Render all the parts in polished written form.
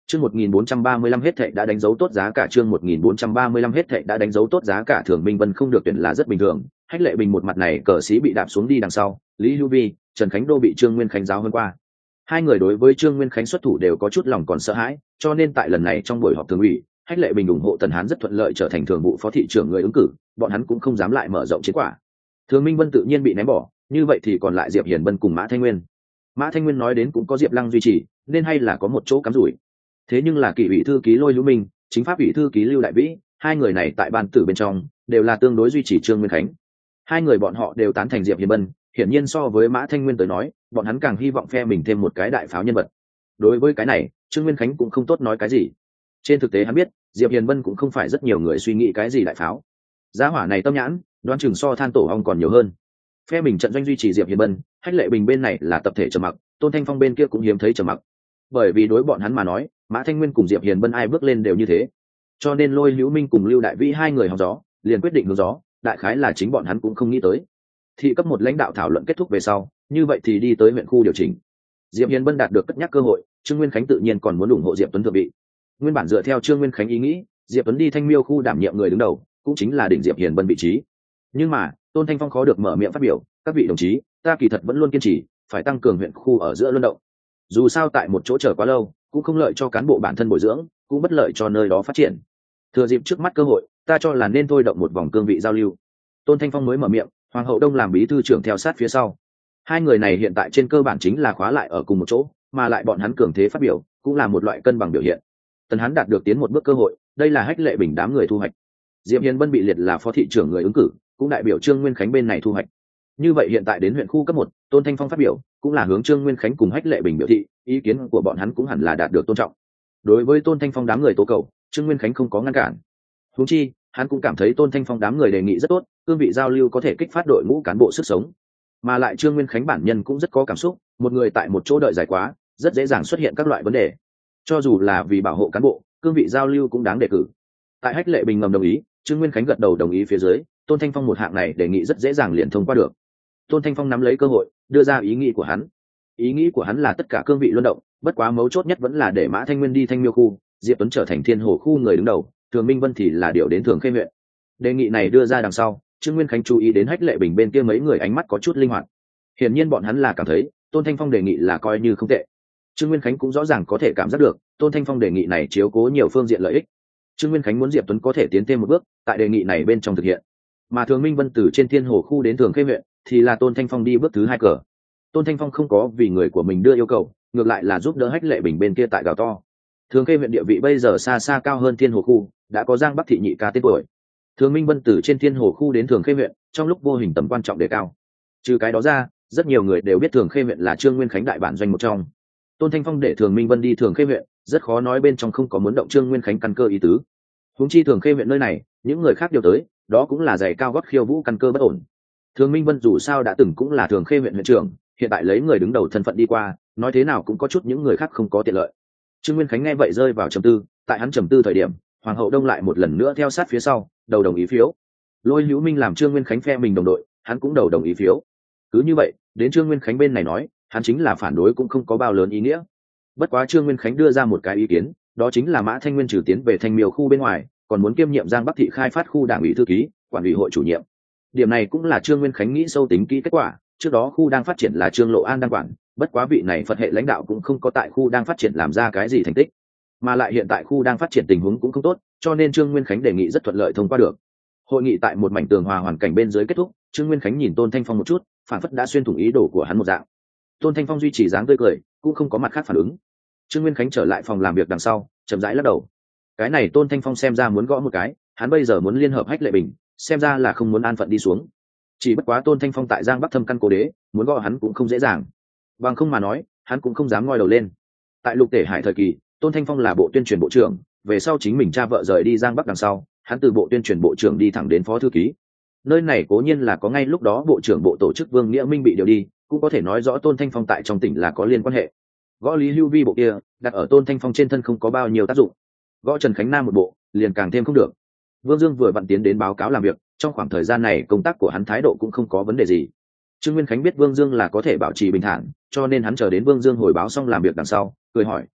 Chương 1435 hết thệ đã đánh dấu tốt giá cả, chương 1435 hết thệ đã đánh dấu tốt giá cả. Thường Minh Vân không được tuyển là rất bình thường, Hách Lệ Bình một mặt này cờ sĩ bị đạp xuống đi đằng sau, Lý Hữu Vi, Trần Khánh Đô bị Trương Nguyên Khánh giáo hơn qua. Hai người đối với Trương Nguyên Khánh xuất thủ đều có chút lòng còn sợ hãi, cho nên tại lần này trong buổi họp thường ủy, Hách Lệ Bình ủng hộ Tần Hán rất thuận lợi trở thành thường vụ phó thị trưởng người ứng cử, bọn hắn cũng không dám lại mở rộng chiến quả. Thường Minh Vân tự nhiên bị ném bỏ, như vậy thì còn lại Diệp Hiền Bân cùng Mã Thanh Nguyên. Mã Thanh Nguyên nói đến cũng có Diệp Lăng duy trì, nên hay là có một chỗ cắm rủi. Thế nhưng là kỷ ủy thư ký Lôi Hữu Minh, chính pháp ủy thư ký Lưu Đại Vĩ, hai người này tại ban tử bên trong đều là tương đối duy trì Trương Nguyên Khánh. Hai người bọn họ đều tán thành Diệp Hiền Bân, hiển nhiên so với Mã Thanh Nguyên tới nói, bọn hắn càng hy vọng phe mình thêm một cái đại pháo nhân vật. Đối với cái này, Trương Nguyên Khánh cũng không tốt nói cái gì. Trên thực tế hắn biết, Diệp Hiền Bân cũng không phải rất nhiều người suy nghĩ cái gì đại pháo. Giá hỏa này tâm nhãn, đoán chừng so than tổ ong còn nhiều hơn. Phe mình trận doanh duy trì Diệp Hiền Bân, Hách Lệ Bình bên này là tập thể trầm mặc, Tôn Thanh Phong bên kia cũng hiếm thấy trầm mặc. Bởi vì đối bọn hắn mà nói, Mã Thanh Nguyên cùng Diệp Hiền Bân ai bước lên đều như thế, cho nên Lôi Hữu Minh cùng Lưu Đại Vĩ hai người hóng gió, liền quyết định hướng gió, đại khái là chính bọn hắn cũng không nghĩ tới. Thị cấp một lãnh đạo thảo luận kết thúc về sau, như vậy thì đi tới huyện khu điều chỉnh. Diệp Hiền Bân đạt được cất nhắc cơ hội, Trương Nguyên Khánh tự nhiên còn muốn ủng hộ Diệp Tuấn thượng vị. Nguyên bản dựa theo Trương Nguyên Khánh ý nghĩ, Diệp Tuấn đi Thanh Miêu khu đảm nhiệm người đứng đầu, cũng chính là đỉnh Diệp Hiền Bân vị trí. Nhưng mà, Tôn Thanh Phong khó được mở miệng phát biểu, các vị đồng chí, ta kỳ thật vẫn luôn kiên trì, phải tăng cường huyện khu ở giữa luân động. Dù sao tại một chỗ chờ quá lâu, cũng không lợi cho cán bộ bản thân bồi dưỡng, cũng bất lợi cho nơi đó phát triển. Thừa dịp trước mắt cơ hội, ta cho là nên thôi động một vòng cương vị giao lưu. Tôn Thanh Phong mới mở miệng, Hoàng hậu Đông làm bí thư trưởng theo sát phía sau. Hai người này hiện tại trên cơ bản chính là khóa lại ở cùng một chỗ, mà lại bọn hắn cường thế phát biểu, cũng là một loại cân bằng biểu hiện. Tần Hán đạt được tiến một bước cơ hội, đây là Hách Lệ Bình đám người thu hoạch. Diệp Hiền Bân bị liệt là phó thị trưởng người ứng cử, cũng đại biểu Trương Nguyên Khánh bên này thu hoạch. Như vậy hiện tại đến huyện khu cấp 1, Tôn Thanh Phong phát biểu, cũng là hướng Trương Nguyên Khánh cùng Hách Lệ Bình biểu thị, ý kiến của bọn hắn cũng hẳn là đạt được tôn trọng. Đối với Tôn Thanh Phong đám người tố cầu, Trương Nguyên Khánh không có ngăn cản. Huống chi, hắn cũng cảm thấy Tôn Thanh Phong đám người đề nghị rất tốt, cương vị giao lưu có thể kích phát đội ngũ cán bộ sức sống. Mà lại Trương Nguyên Khánh bản nhân cũng rất có cảm xúc, một người tại một chỗ đợi dài quá, rất dễ dàng xuất hiện các loại vấn đề. Cho dù là vì bảo hộ cán bộ, cương vị giao lưu cũng đáng đề cử. Tại Hách Lệ Bình ngầm đồng ý, Trương Nguyên Khánh gật đầu đồng ý phía dưới, Tôn Thanh Phong một hạng này đề nghị rất dễ dàng liền thông qua được. Tôn Thanh Phong nắm lấy cơ hội, đưa ra ý nghĩ của hắn. Ý nghĩ của hắn là tất cả cương vị luân động, bất quá mấu chốt nhất vẫn là để Mã Thanh Nguyên đi Thanh Miêu khu, Diệp Tuấn trở thành Thiên Hồ khu người đứng đầu, Thường Minh Vân thì là điều đến Thường Khê huyện. Đề nghị này đưa ra đằng sau, Trương Nguyên Khánh chú ý đến Hách Lệ Bình bên kia mấy người ánh mắt có chút linh hoạt. Hiển nhiên bọn hắn là cảm thấy Tôn Thanh Phong đề nghị là coi như không tệ. Trương Nguyên Khánh cũng rõ ràng có thể cảm giác được Tôn Thanh Phong đề nghị này chiếu cố nhiều phương diện lợi ích. Trương Nguyên Khánh muốn Diệp Tuấn có thể tiến thêm một bước tại đề nghị này bên trong thực hiện, mà Thường Minh Vân từ trên Thiên Hồ khu đến Thường Khê huyện thì là Tôn Thanh Phong đi bước thứ 2 cờ. Tôn Thanh Phong không có vì người của mình đưa yêu cầu, ngược lại là giúp đỡ Hách Lệ Bình bên kia tại gào to. Thường Khê huyện địa vị bây giờ xa xa cao hơn Thiên Hồ khu, đã có Giang Bắc thị nhị ca tên tuổi. Thường Minh Vân từ trên Thiên Hồ khu đến Thường Khê huyện, trong lúc vô hình tầm quan trọng đề cao. Trừ cái đó ra, rất nhiều người đều biết Thường Khê huyện là Trương Nguyên Khánh đại bản doanh một trong. Tôn Thanh Phong để Thường Minh Vân đi Thường Khê huyện, rất khó nói bên trong không có muốn động Trương Nguyên Khánh căn cơ ý tứ. Huống chi Thường Khê huyện nơi này, những người khác đều tới, đó cũng là giày cao gót khiêu vũ căn cơ bất ổn. Thường Minh Vân dù sao đã từng cũng là Thường Khê huyện huyện trưởng, hiện tại lấy người đứng đầu thân phận đi qua, nói thế nào cũng có chút những người khác không có tiện lợi. Trương Nguyên Khánh nghe vậy rơi vào trầm tư, tại hắn trầm tư thời điểm, Hoàng hậu Đông lại một lần nữa theo sát phía sau, đầu đồng ý phiếu. Lôi Hữu Minh làm Trương Nguyên Khánh phe mình đồng đội, hắn cũng đầu đồng ý phiếu. Cứ như vậy, đến Trương Nguyên Khánh bên này nói, hắn chính là phản đối cũng không có bao lớn ý nghĩa. Bất quá Trương Nguyên Khánh đưa ra một cái ý kiến, đó chính là Mã Thanh Nguyên trừ tiến về Thanh Miêu khu bên ngoài, còn muốn kiêm nhiệm Giang Bắc thị khai phát khu đảng ủy thư ký, quản ủy hội chủ nhiệm. Điểm này cũng là Trương Nguyên Khánh nghĩ sâu tính kỹ kết quả, trước đó khu đang phát triển là Trương Lộ An đang quản, bất quá vị này Phật hệ lãnh đạo cũng không có tại khu đang phát triển làm ra cái gì thành tích, mà lại hiện tại khu đang phát triển tình huống cũng không tốt, cho nên Trương Nguyên Khánh đề nghị rất thuận lợi thông qua được. Hội nghị tại một mảnh tường hòa hoàn cảnh bên dưới kết thúc, Trương Nguyên Khánh nhìn Tôn Thanh Phong một chút, phản phất đã xuyên thủng ý đồ của hắn một dạng. Tôn Thanh Phong duy trì dáng tươi cười, cũng không có mặt khác phản ứng. Trương Nguyên Khánh trở lại phòng làm việc đằng sau, chậm rãi lắc đầu. Cái này Tôn Thanh Phong xem ra muốn gõ một cái, hắn bây giờ muốn liên hợp Hách Lệ Bình, xem ra là không muốn an phận đi xuống. Chỉ bất quá Tôn Thanh Phong tại Giang Bắc thâm căn cố đế, muốn gõ hắn cũng không dễ dàng. Bằng không mà nói, hắn cũng không dám ngoi đầu lên. Tại Lục Tể Hải thời kỳ, Tôn Thanh Phong là bộ tuyên truyền bộ trưởng, về sau chính mình cha vợ rời đi Giang Bắc đằng sau, hắn từ bộ tuyên truyền bộ trưởng đi thẳng đến phó thư ký. Nơi này cố nhiên là có ngay lúc đó bộ trưởng bộ tổ chức Vương Nghĩa Minh bị điều đi, cũng có thể nói rõ Tôn Thanh Phong tại trong tỉnh là có liên quan hệ. Gõ Lý Hưu Vi bộ kia, đặt ở Tôn Thanh Phong trên thân không có bao nhiêu tác dụng. Gõ Trần Khánh Nam một bộ, liền càng thêm không được. Vương Dương vừa vặn tiến đến báo cáo làm việc, trong khoảng thời gian này công tác của hắn thái độ cũng không có vấn đề gì. Trương Nguyên Khánh biết Vương Dương là có thể bảo trì bình thản, cho nên hắn chờ đến Vương Dương hồi báo xong làm việc đằng sau, cười hỏi,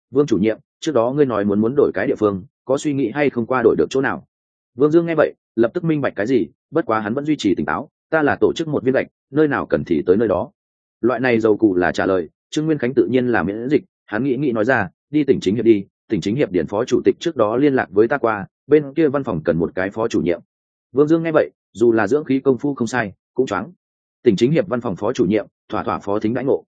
Vương chủ nhiệm, trước đó ngươi nói muốn đổi cái địa phương, có suy nghĩ hay không qua đổi được chỗ nào? Vương Dương nghe vậy lập tức minh bạch cái gì, bất quá hắn vẫn duy trì tỉnh táo, ta là tổ chức một viên gạch, nơi nào cần thì tới nơi đó. Loại này dầu cụ là trả lời. Trương Nguyên Khánh tự nhiên là miễn dịch, hắn nghĩ nói ra, đi tỉnh chính hiệp đi, tỉnh chính hiệp điển phó chủ tịch trước đó liên lạc với ta qua, bên kia văn phòng cần một cái phó chủ nhiệm. Vương Dương nghe vậy dù là dưỡng khí công phu không sai cũng choáng. Tỉnh chính hiệp văn phòng phó chủ nhiệm, thỏa phó thính đãi ngộ.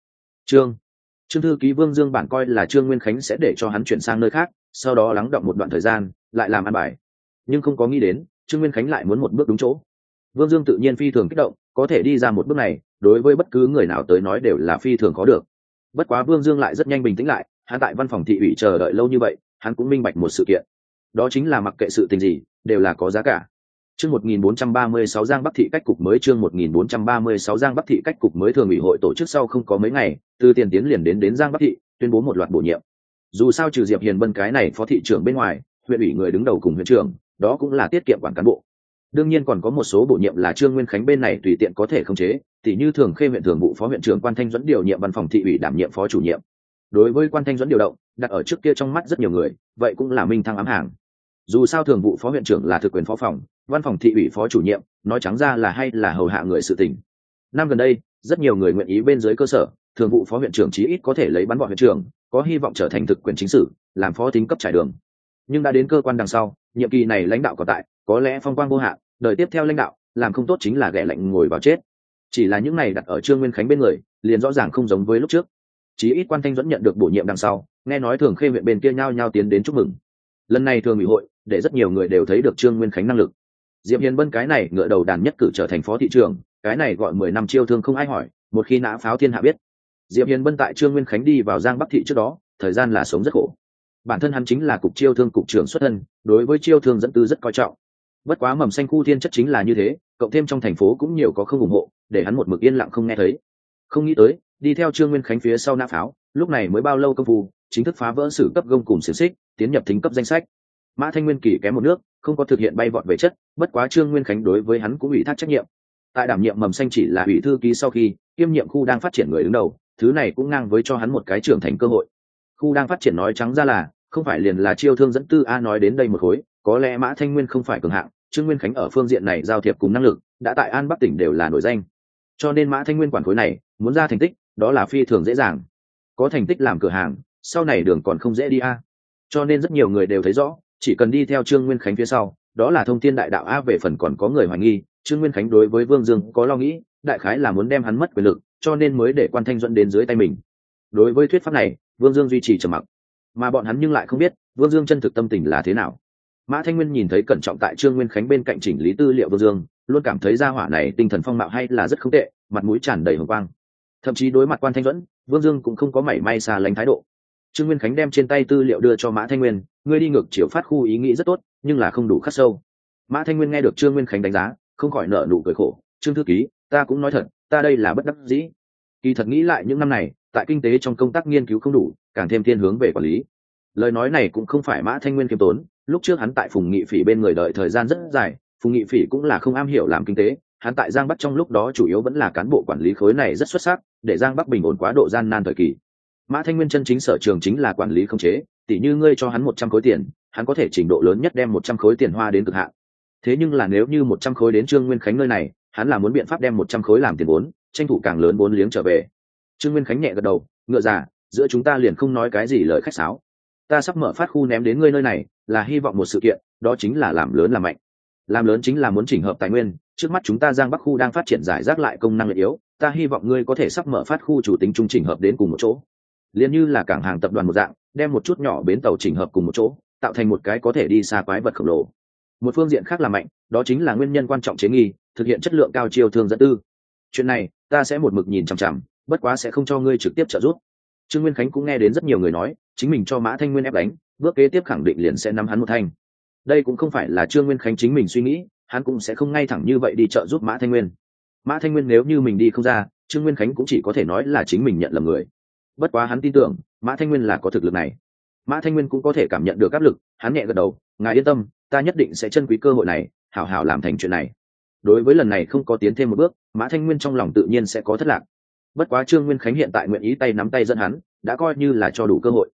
Trương thư ký Vương Dương bản coi là Trương Nguyên Khánh sẽ để cho hắn chuyển sang nơi khác, sau đó lắng đọng một đoạn thời gian lại làm ăn bài, nhưng không có nghĩ đến Trương Nguyên Khánh lại muốn một bước đúng chỗ. Vương Dương tự nhiên phi thường kích động, có thể đi ra một bước này đối với bất cứ người nào tới nói đều là phi thường khó được. Bất quá Vương Dương lại rất nhanh bình tĩnh lại, hắn tại văn phòng thị ủy chờ đợi lâu như vậy, hắn cũng minh bạch một sự kiện, đó chính là mặc kệ sự tình gì đều là có giá cả. Chương 1436 Giang Bắc thị cách cục mới. Chương 1436 Giang Bắc thị cách cục mới. Thường ủy hội tổ chức sau không có mấy ngày, từ Tiền Tiến liền đến Giang Bắc thị, tuyên bố một loạt bổ nhiệm. Dù sao trừ Diệp Hiền Bân cái này phó thị trưởng bên ngoài, huyện ủy người đứng đầu cùng huyện trưởng, đó cũng là tiết kiệm quản cán bộ. Đương nhiên còn có một số bổ nhiệm là Trương Nguyên Khánh bên này tùy tiện có thể khống chế, tỉ như Thường Khê huyện thường vụ phó huyện trưởng Quan Thanh Duẫn điều nhiệm văn phòng thị ủy đảm nhiệm phó chủ nhiệm. Đối với Quan Thanh Duẫn điều động, đặt ở trước kia trong mắt rất nhiều người, vậy cũng là minh thăng ám hàng. Dù sao thường vụ phó huyện trưởng là thực quyền phó phòng, văn phòng thị ủy phó chủ nhiệm, nói trắng ra là hay là hầu hạ người sự tình. Năm gần đây, rất nhiều người nguyện ý bên dưới cơ sở, thường vụ phó huyện trưởng chí ít có thể lấy bắn bọn huyện trưởng, có hy vọng trở thành thực quyền chính sử, làm phó tính cấp trải đường. Nhưng đã đến cơ quan đằng sau, nhiệm kỳ này lãnh đạo còn tại, có lẽ phong quang vô hạn, đời tiếp theo lãnh đạo, làm không tốt chính là ghẻ lạnh ngồi vào chết. Chỉ là những này đặt ở Trương Nguyên Khánh bên người, liền rõ ràng không giống với lúc trước. Chí ít Quan Thanh Duẫn nhận được bổ nhiệm đằng sau, nghe nói Thường Khê huyện bên kia nhao nhao tiến đến chúc mừng. Lần này thường ủy hội, để rất nhiều người đều thấy được Trương Nguyên Khánh năng lực. Diệp Hiền Bân cái này ngựa đầu đàn nhất cử trở thành phó thị trưởng, cái này gọi 10 năm chiêu thương không ai hỏi, một khi nã pháo thiên hạ biết. Diệp Hiền Bân tại Trương Nguyên Khánh đi vào Giang Bắc thị trước đó, thời gian là sống rất khổ. Bản thân hắn chính là cục chiêu thương cục trưởng xuất thân, đối với chiêu thương dẫn tư rất coi trọng. Bất quá mầm xanh khu thiên chất chính là như thế, cộng thêm trong thành phố cũng nhiều có không ủng hộ, để hắn một mực yên lặng không nghe thấy. Không nghĩ tới, đi theo Trương Nguyên Khánh phía sau nã pháo, lúc này mới bao lâu công phu, chính thức phá vỡ sử cấp gông cùng xiển xích, tiến nhập thính cấp danh sách. Mã Thanh Nguyên kỳ kém một nước, không có thực hiện bay vọt về chất, bất quá Trương Nguyên Khánh đối với hắn cũng ủy thác trách nhiệm. Tại đảm nhiệm mầm xanh chỉ là ủy thư ký sau khi kiêm nhiệm khu đang phát triển người đứng đầu, thứ này cũng ngang với cho hắn một cái trưởng thành cơ hội. Khu đang phát triển nói trắng ra là không phải liền là chiêu thương dẫn tư a. Nói đến đây một khối, có lẽ Mã Thanh Nguyên không phải cường hạng, Trương Nguyên Khánh ở phương diện này giao thiệp cùng năng lực đã tại An Bắc tỉnh đều là nổi danh, cho nên Mã Thanh Nguyên quản khối này muốn ra thành tích đó là phi thường dễ dàng. Có thành tích làm cửa hàng, sau này đường còn không dễ đi a. Cho nên rất nhiều người đều thấy rõ, chỉ cần đi theo Trương Nguyên Khánh phía sau, đó là thông thiên đại đạo a. Về phần còn có người hoài nghi Trương Nguyên Khánh đối với Vương Dương có lo nghĩ, đại khái là muốn đem hắn mất quyền lực, cho nên mới để Quan Thanh Duẫn đến dưới tay mình. Đối với thuyết pháp này, Vương Dương duy trì trầm mặc, mà bọn hắn nhưng lại không biết Vương Dương chân thực tâm tình là thế nào. Mã Thanh Nguyên nhìn thấy cẩn trọng tại Trương Nguyên Khánh bên cạnh chỉnh lý tư liệu Vương Dương, luôn cảm thấy gia hỏa này tinh thần phong mạo hay là rất không tệ, mặt mũi tràn đầy hồng quang. Thậm chí đối mặt Quan Thanh Duẫn, Vương Dương cũng không có mảy may xa lánh thái độ. Trương Nguyên Khánh đem trên tay tư liệu đưa cho Mã Thanh Nguyên, ngươi đi ngược chiều phát khu ý nghĩ rất tốt, nhưng là không đủ khắc sâu. Mã Thanh Nguyên nghe được Trương Nguyên Khánh đánh giá, không khỏi nở nụ cười khổ. Trương thư ký, ta cũng nói thật, ta đây là bất đắc dĩ. Kỳ thật nghĩ lại những năm này, tại kinh tế trong công tác nghiên cứu không đủ, càng thêm thiên hướng về quản lý. Lời nói này cũng không phải Mã Thanh Nguyên kiêm tốn, lúc trước hắn tại Phùng Nghị Phỉ bên người đợi thời gian rất dài, Phùng Nghị Phỉ cũng là không am hiểu làm kinh tế, hắn tại Giang Bắc trong lúc đó chủ yếu vẫn là cán bộ quản lý khối này rất xuất sắc, để Giang Bắc bình ổn quá độ gian nan thời kỳ. Mã Thanh Nguyên chân chính sở trường chính là quản lý không chế, tỉ như ngươi cho hắn 100 khối tiền, hắn có thể trình độ lớn nhất đem 100 khối tiền hoa đến cực hạn. Thế nhưng là nếu như 100 khối đến Trương Nguyên Khánh nơi này, hắn là muốn biện pháp đem 100 khối làm tiền vốn, tranh thủ càng lớn vốn liếng trở về. Trương Nguyên Khánh nhẹ gật đầu, ngựa già, giữa chúng ta liền không nói cái gì lời khách sáo. Ta sắp mở phát khu ném đến ngươi nơi này, là hy vọng một sự kiện, đó chính là làm lớn làm mạnh. Làm lớn chính là muốn chỉnh hợp tài nguyên, trước mắt chúng ta Giang Bắc khu đang phát triển giải rác lại công năng lợi yếu, ta hy vọng ngươi có thể sắp mở phát khu chủ tính trung chỉnh hợp đến cùng một chỗ. Liên như là cảng hàng tập đoàn một dạng, đem một chút nhỏ bến tàu chỉnh hợp cùng một chỗ, tạo thành một cái có thể đi xa quái vật khổng lồ. Một phương diện khác là mạnh, đó chính là nguyên nhân quan trọng chế nghi, thực hiện chất lượng cao chiêu thương dẫn tư. Chuyện này, ta sẽ một mực nhìn chằm chằm, bất quá sẽ không cho ngươi trực tiếp trợ giúp. Trương Nguyên Khánh cũng nghe đến rất nhiều người nói, chính mình cho Mã Thanh Nguyên ép đánh, bước kế tiếp khẳng định liền sẽ nắm hắn một thanh. Đây cũng không phải là Trương Nguyên Khánh chính mình suy nghĩ, hắn cũng sẽ không ngay thẳng như vậy đi trợ giúp Mã Thanh Nguyên. Mã Thanh Nguyên nếu như mình đi không ra, Trương Nguyên Khánh cũng chỉ có thể nói là chính mình nhận lầm người. Bất quá hắn tin tưởng Mã Thanh Nguyên là có thực lực này. Mã Thanh Nguyên cũng có thể cảm nhận được áp lực, hắn nhẹ gật đầu, ngài yên tâm, ta nhất định sẽ trân quý cơ hội này, hảo hảo làm thành chuyện này. Đối với lần này không có tiến thêm một bước, Mã Thanh Nguyên trong lòng tự nhiên sẽ có thất lạc. Bất quá Trương Nguyên Khánh hiện tại nguyện ý tay nắm tay dẫn hắn, đã coi như là cho đủ cơ hội.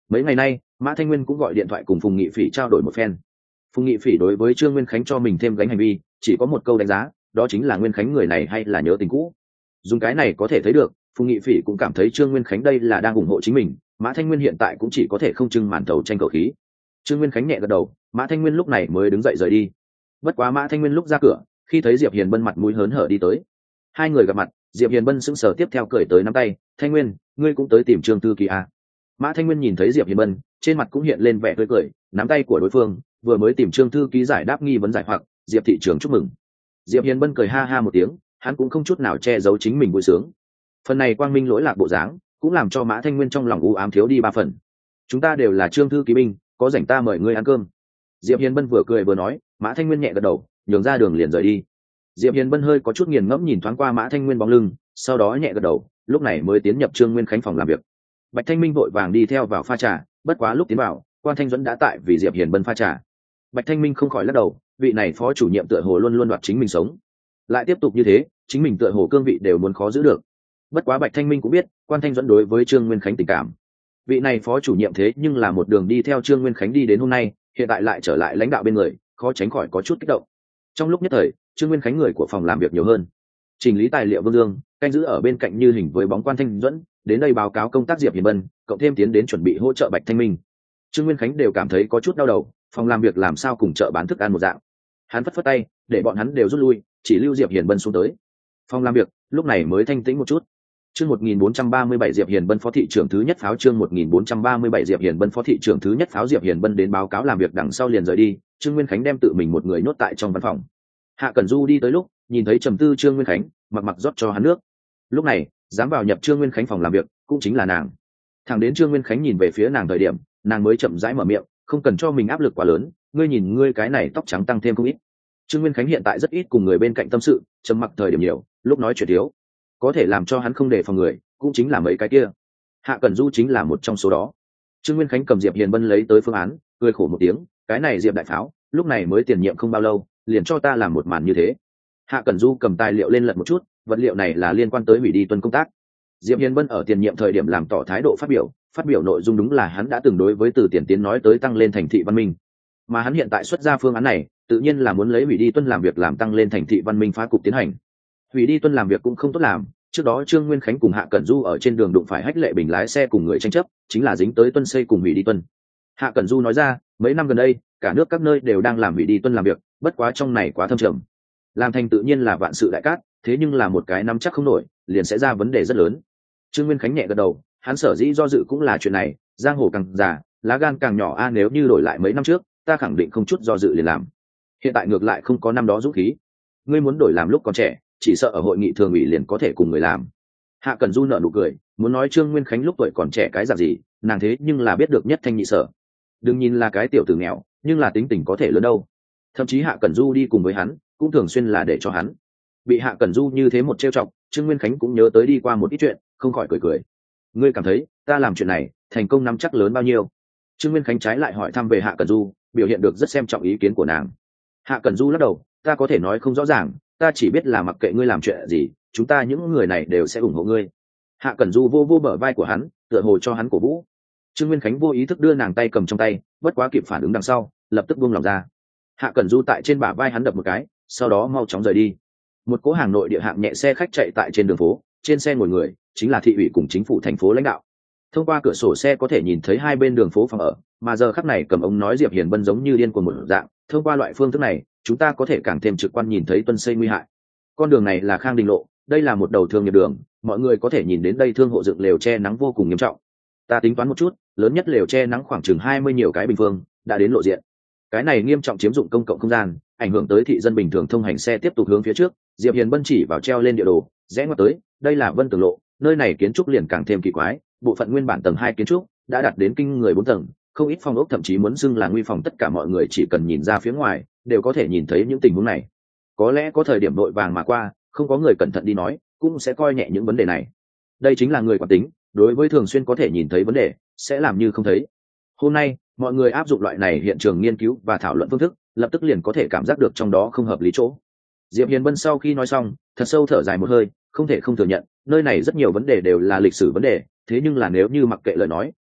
Mấy ngày nay Mã Thanh Nguyên cũng gọi điện thoại cùng Phùng Nghị Phỉ trao đổi một phen. Phùng Nghị Phỉ đối với Trương Nguyên Khánh cho mình thêm gánh hành vi chỉ có một câu đánh giá, đó chính là Nguyên Khánh người này hay là nhớ tình cũ. Dùng cái này có thể thấy được Phùng Nghị Phỉ cũng cảm thấy Trương Nguyên Khánh đây là đang ủng hộ chính mình. Mã Thanh Nguyên hiện tại cũng chỉ có thể không trưng màn thầu tranh cầu khí. Trương Nguyên Khánh nhẹ gật đầu, Mã Thanh Nguyên lúc này mới đứng dậy rời đi. Bất quá Mã Thanh Nguyên lúc ra cửa, khi thấy Diệp Hiền Bân mặt mũi hớn hở đi tới, hai người gặp mặt, Diệp Hiền Bân sững sờ tiếp theo cười tới nắm tay. Thanh Nguyên, ngươi cũng tới tìm Trương thư ký à? Mã Thanh Nguyên nhìn thấy Diệp Hiền Bân, trên mặt cũng hiện lên vẻ tươi cười, nắm tay của đối phương, vừa mới tìm Trương thư ký giải đáp nghi vấn giải hoặc. Diệp thị trưởng chúc mừng. Diệp Hiền Bân cười ha ha một tiếng, hắn cũng không chút nào che giấu chính mình vui sướng. Phần này quang minh lỗi lạc bộ dáng, cũng làm cho Mã Thanh Nguyên trong lòng u ám thiếu đi 3 phần. Chúng ta đều là Trương thư ký binh, có rảnh ta mời ngươi ăn cơm. Diệp Hiền Bân vừa cười vừa nói. Mã Thanh Nguyên nhẹ gật đầu, nhường ra đường liền rời đi. Diệp Hiền Bân hơi có chút nghiền ngẫm nhìn thoáng qua Mã Thanh Nguyên bóng lưng, sau đó nhẹ gật đầu, lúc này mới tiến nhập Trương Nguyên Khánh phòng làm việc. Bạch Thanh Minh vội vàng đi theo vào pha trà, bất quá lúc tiến vào, Quan Thanh Duẫn đã tại vì Diệp Hiền Bân pha trà. Bạch Thanh Minh không khỏi lắc đầu, vị này phó chủ nhiệm tựa hồ luôn luôn đoạt chính mình sống, lại tiếp tục như thế, chính mình tựa hồ cương vị đều muốn khó giữ được. Bất quá Bạch Thanh Minh cũng biết, Quan Thanh Duẫn đối với Trương Nguyên Khánh tình cảm. Vị này phó chủ nhiệm thế nhưng là một đường đi theo Trương Nguyên Khánh đi đến hôm nay, hiện tại lại trở lại lãnh đạo bên người, khó tránh khỏi có chút kích động. Trong lúc nhất thời, Trương Nguyên Khánh người của phòng làm việc nhiều hơn. Chỉnh lý tài liệu Vương Dương, canh giữ ở bên cạnh như hình với bóng Quan Thanh Duẫn, đến đây báo cáo công tác Diệp Hiền Bân, cộng thêm tiến đến chuẩn bị hỗ trợ Bạch Thanh Minh. Trương Nguyên Khánh đều cảm thấy có chút đau đầu, phòng làm việc làm sao cùng chợ bán thức ăn một dạng. Hắn phất phất tay, để bọn hắn đều rút lui, chỉ lưu Diệp Hiền Bân xuống tới. Phòng làm việc lúc này mới thanh tĩnh một chút. Chương 1437 Diệp Hiền Bân phó thị trưởng thứ nhất pháo. Chương 1437 Diệp Hiền Bân phó thị trưởng thứ nhất pháo. Diệp Hiền Bân đến báo cáo làm việc đằng sau liền rời đi, Trương Nguyên Khánh đem tự mình một người nhốt tại trong văn phòng. Hạ Cẩn Du đi tới lúc, nhìn thấy trầm tư Trương Nguyên Khánh, mặc rót cho hắn nước. Lúc này, dám vào nhập Trương Nguyên Khánh phòng làm việc, cũng chính là nàng. Thẳng đến Trương Nguyên Khánh nhìn về phía nàng thời điểm, nàng mới chậm rãi mở miệng, không cần cho mình áp lực quá lớn, ngươi nhìn ngươi cái này tóc trắng tăng thêm không ít. Trương Nguyên Khánh hiện tại rất ít cùng người bên cạnh tâm sự, trầm mặc thời điểm nhiều, lúc nói chuyện thiếu, có thể làm cho hắn không đề phòng người, cũng chính là mấy cái kia. Hạ Cẩn Du chính là một trong số đó. Trương Nguyên Khánh cầm Diệp Hiền Bân lấy tới phương án, cười khổ một tiếng, cái này Diệp đại pháo, lúc này mới tiền nhiệm không bao lâu, liền cho ta làm một màn như thế. Hạ Cẩn Du cầm tài liệu lên lật một chút, vật liệu này là liên quan tới hủy đi tuần công tác. Diệp Hiền Bân ở tiền nhiệm thời điểm làm tỏ thái độ phát biểu nội dung đúng là hắn đã từng đối với Từ Tiền Tiến nói tới tăng lên thành thị văn minh, mà hắn hiện tại xuất ra phương án này, tự nhiên là muốn lấy hủy đi tuân làm việc làm tăng lên thành thị văn minh phá cục tiến hành. Hủy đi tuân làm việc cũng không tốt làm, trước đó Trương Nguyên Khánh cùng Hạ Cẩn Du ở trên đường đụng phải Hách Lệ Bình lái xe cùng người tranh chấp, chính là dính tới tuân xây cùng hủy đi tuân. Hạ Cẩn Du nói ra, mấy năm gần đây, cả nước các nơi đều đang làm hủy đi tuân làm việc, bất quá trong này quá thâm trầm. Làm thành tự nhiên là vạn sự đại cát, thế nhưng là một cái nắm chắc không nổi, liền sẽ ra vấn đề rất lớn. Trương Nguyên Khánh nhẹ gật đầu, hắn sở dĩ do dự cũng là chuyện này, giang hồ càng già, lá gan càng nhỏ a, nếu như đổi lại mấy năm trước, ta khẳng định không chút do dự liền làm. Hiện tại ngược lại không có năm đó dũng khí. Ngươi muốn đổi làm lúc còn trẻ, chỉ sợ ở hội nghị thường ủy liền có thể cùng người làm. Hạ Cẩn Du nở nụ cười, muốn nói Trương Nguyên Khánh lúc tuổi còn trẻ cái dạng gì, nàng thế nhưng là biết được nhất thanh nhị sở. Đừng nhìn là cái tiểu tử nghèo, nhưng là tính tình có thể lớn đâu. Thậm chí Hạ Cẩn Du đi cùng với hắn, cũng thường xuyên là để cho hắn. Bị Hạ Cẩn Du như thế một trêu chọc, Trương Nguyên Khánh cũng nhớ tới đi qua một ít chuyện, không khỏi cười. Ngươi cảm thấy, ta làm chuyện này, thành công nắm chắc lớn bao nhiêu? Trương Nguyên Khánh trái lại hỏi thăm về Hạ Cẩn Du, biểu hiện được rất xem trọng ý kiến của nàng. Hạ Cẩn Du lắc đầu, ta có thể nói không rõ ràng, ta chỉ biết là mặc kệ ngươi làm chuyện gì, chúng ta những người này đều sẽ ủng hộ ngươi. Hạ Cẩn Du vô bờ vai của hắn, tựa hồ cho hắn cổ vũ. Trương Nguyên Khánh vô ý thức đưa nàng tay cầm trong tay, bất quá kịp phản ứng đằng sau, lập tức buông lòng ra. Hạ Cẩn Du tại trên bả vai hắn đập một cái, sau đó mau chóng rời đi. Một cỗ hàng nội địa hạng nhẹ xe khách chạy tại trên đường phố, trên xe ngồi người chính là thị ủy cùng chính phủ thành phố lãnh đạo. Thông qua cửa sổ xe có thể nhìn thấy hai bên đường phố phòng ở, mà giờ khắc này cầm ống nói Diệp Hiền Bân giống như điên cuồng một dạng. Thông qua loại phương thức này, chúng ta có thể càng thêm trực quan nhìn thấy tuân xây nguy hại. Con đường này là Khang Đình lộ, đây là một đầu thương nghiệp đường, mọi người có thể nhìn đến đây thương hộ dựng lều che nắng vô cùng nghiêm trọng. Ta tính toán một chút, lớn nhất lều che nắng khoảng chừng 20 nhiều cái bình phương, đã đến lộ diện. Cái này nghiêm trọng chiếm dụng công cộng không gian, ảnh hưởng tới thị dân bình thường thông hành xe tiếp tục hướng phía trước. Diệp Hiền Bân chỉ vào treo lên địa đồ, rẽ ngoặt tới, đây là Vân Tường lộ, nơi này kiến trúc liền càng thêm kỳ quái, bộ phận nguyên bản tầng 2 kiến trúc đã đạt đến kinh người 4 tầng, không ít phòng ốc thậm chí muốn xưng là nguy phòng, tất cả mọi người chỉ cần nhìn ra phía ngoài đều có thể nhìn thấy những tình huống này. Có lẽ có thời điểm đội vàng mà qua, không có người cẩn thận đi nói, cũng sẽ coi nhẹ những vấn đề này. Đây chính là người quản tính, đối với thường xuyên có thể nhìn thấy vấn đề, sẽ làm như không thấy. Hôm nay, mọi người áp dụng loại này hiện trường nghiên cứu và thảo luận phương thức, lập tức liền có thể cảm giác được trong đó không hợp lý chỗ. Diệp Hiền Bân sau khi nói xong, thật sâu thở dài một hơi, không thể không thừa nhận, nơi này rất nhiều vấn đề đều là lịch sử vấn đề, thế nhưng là nếu như mặc kệ lời nói,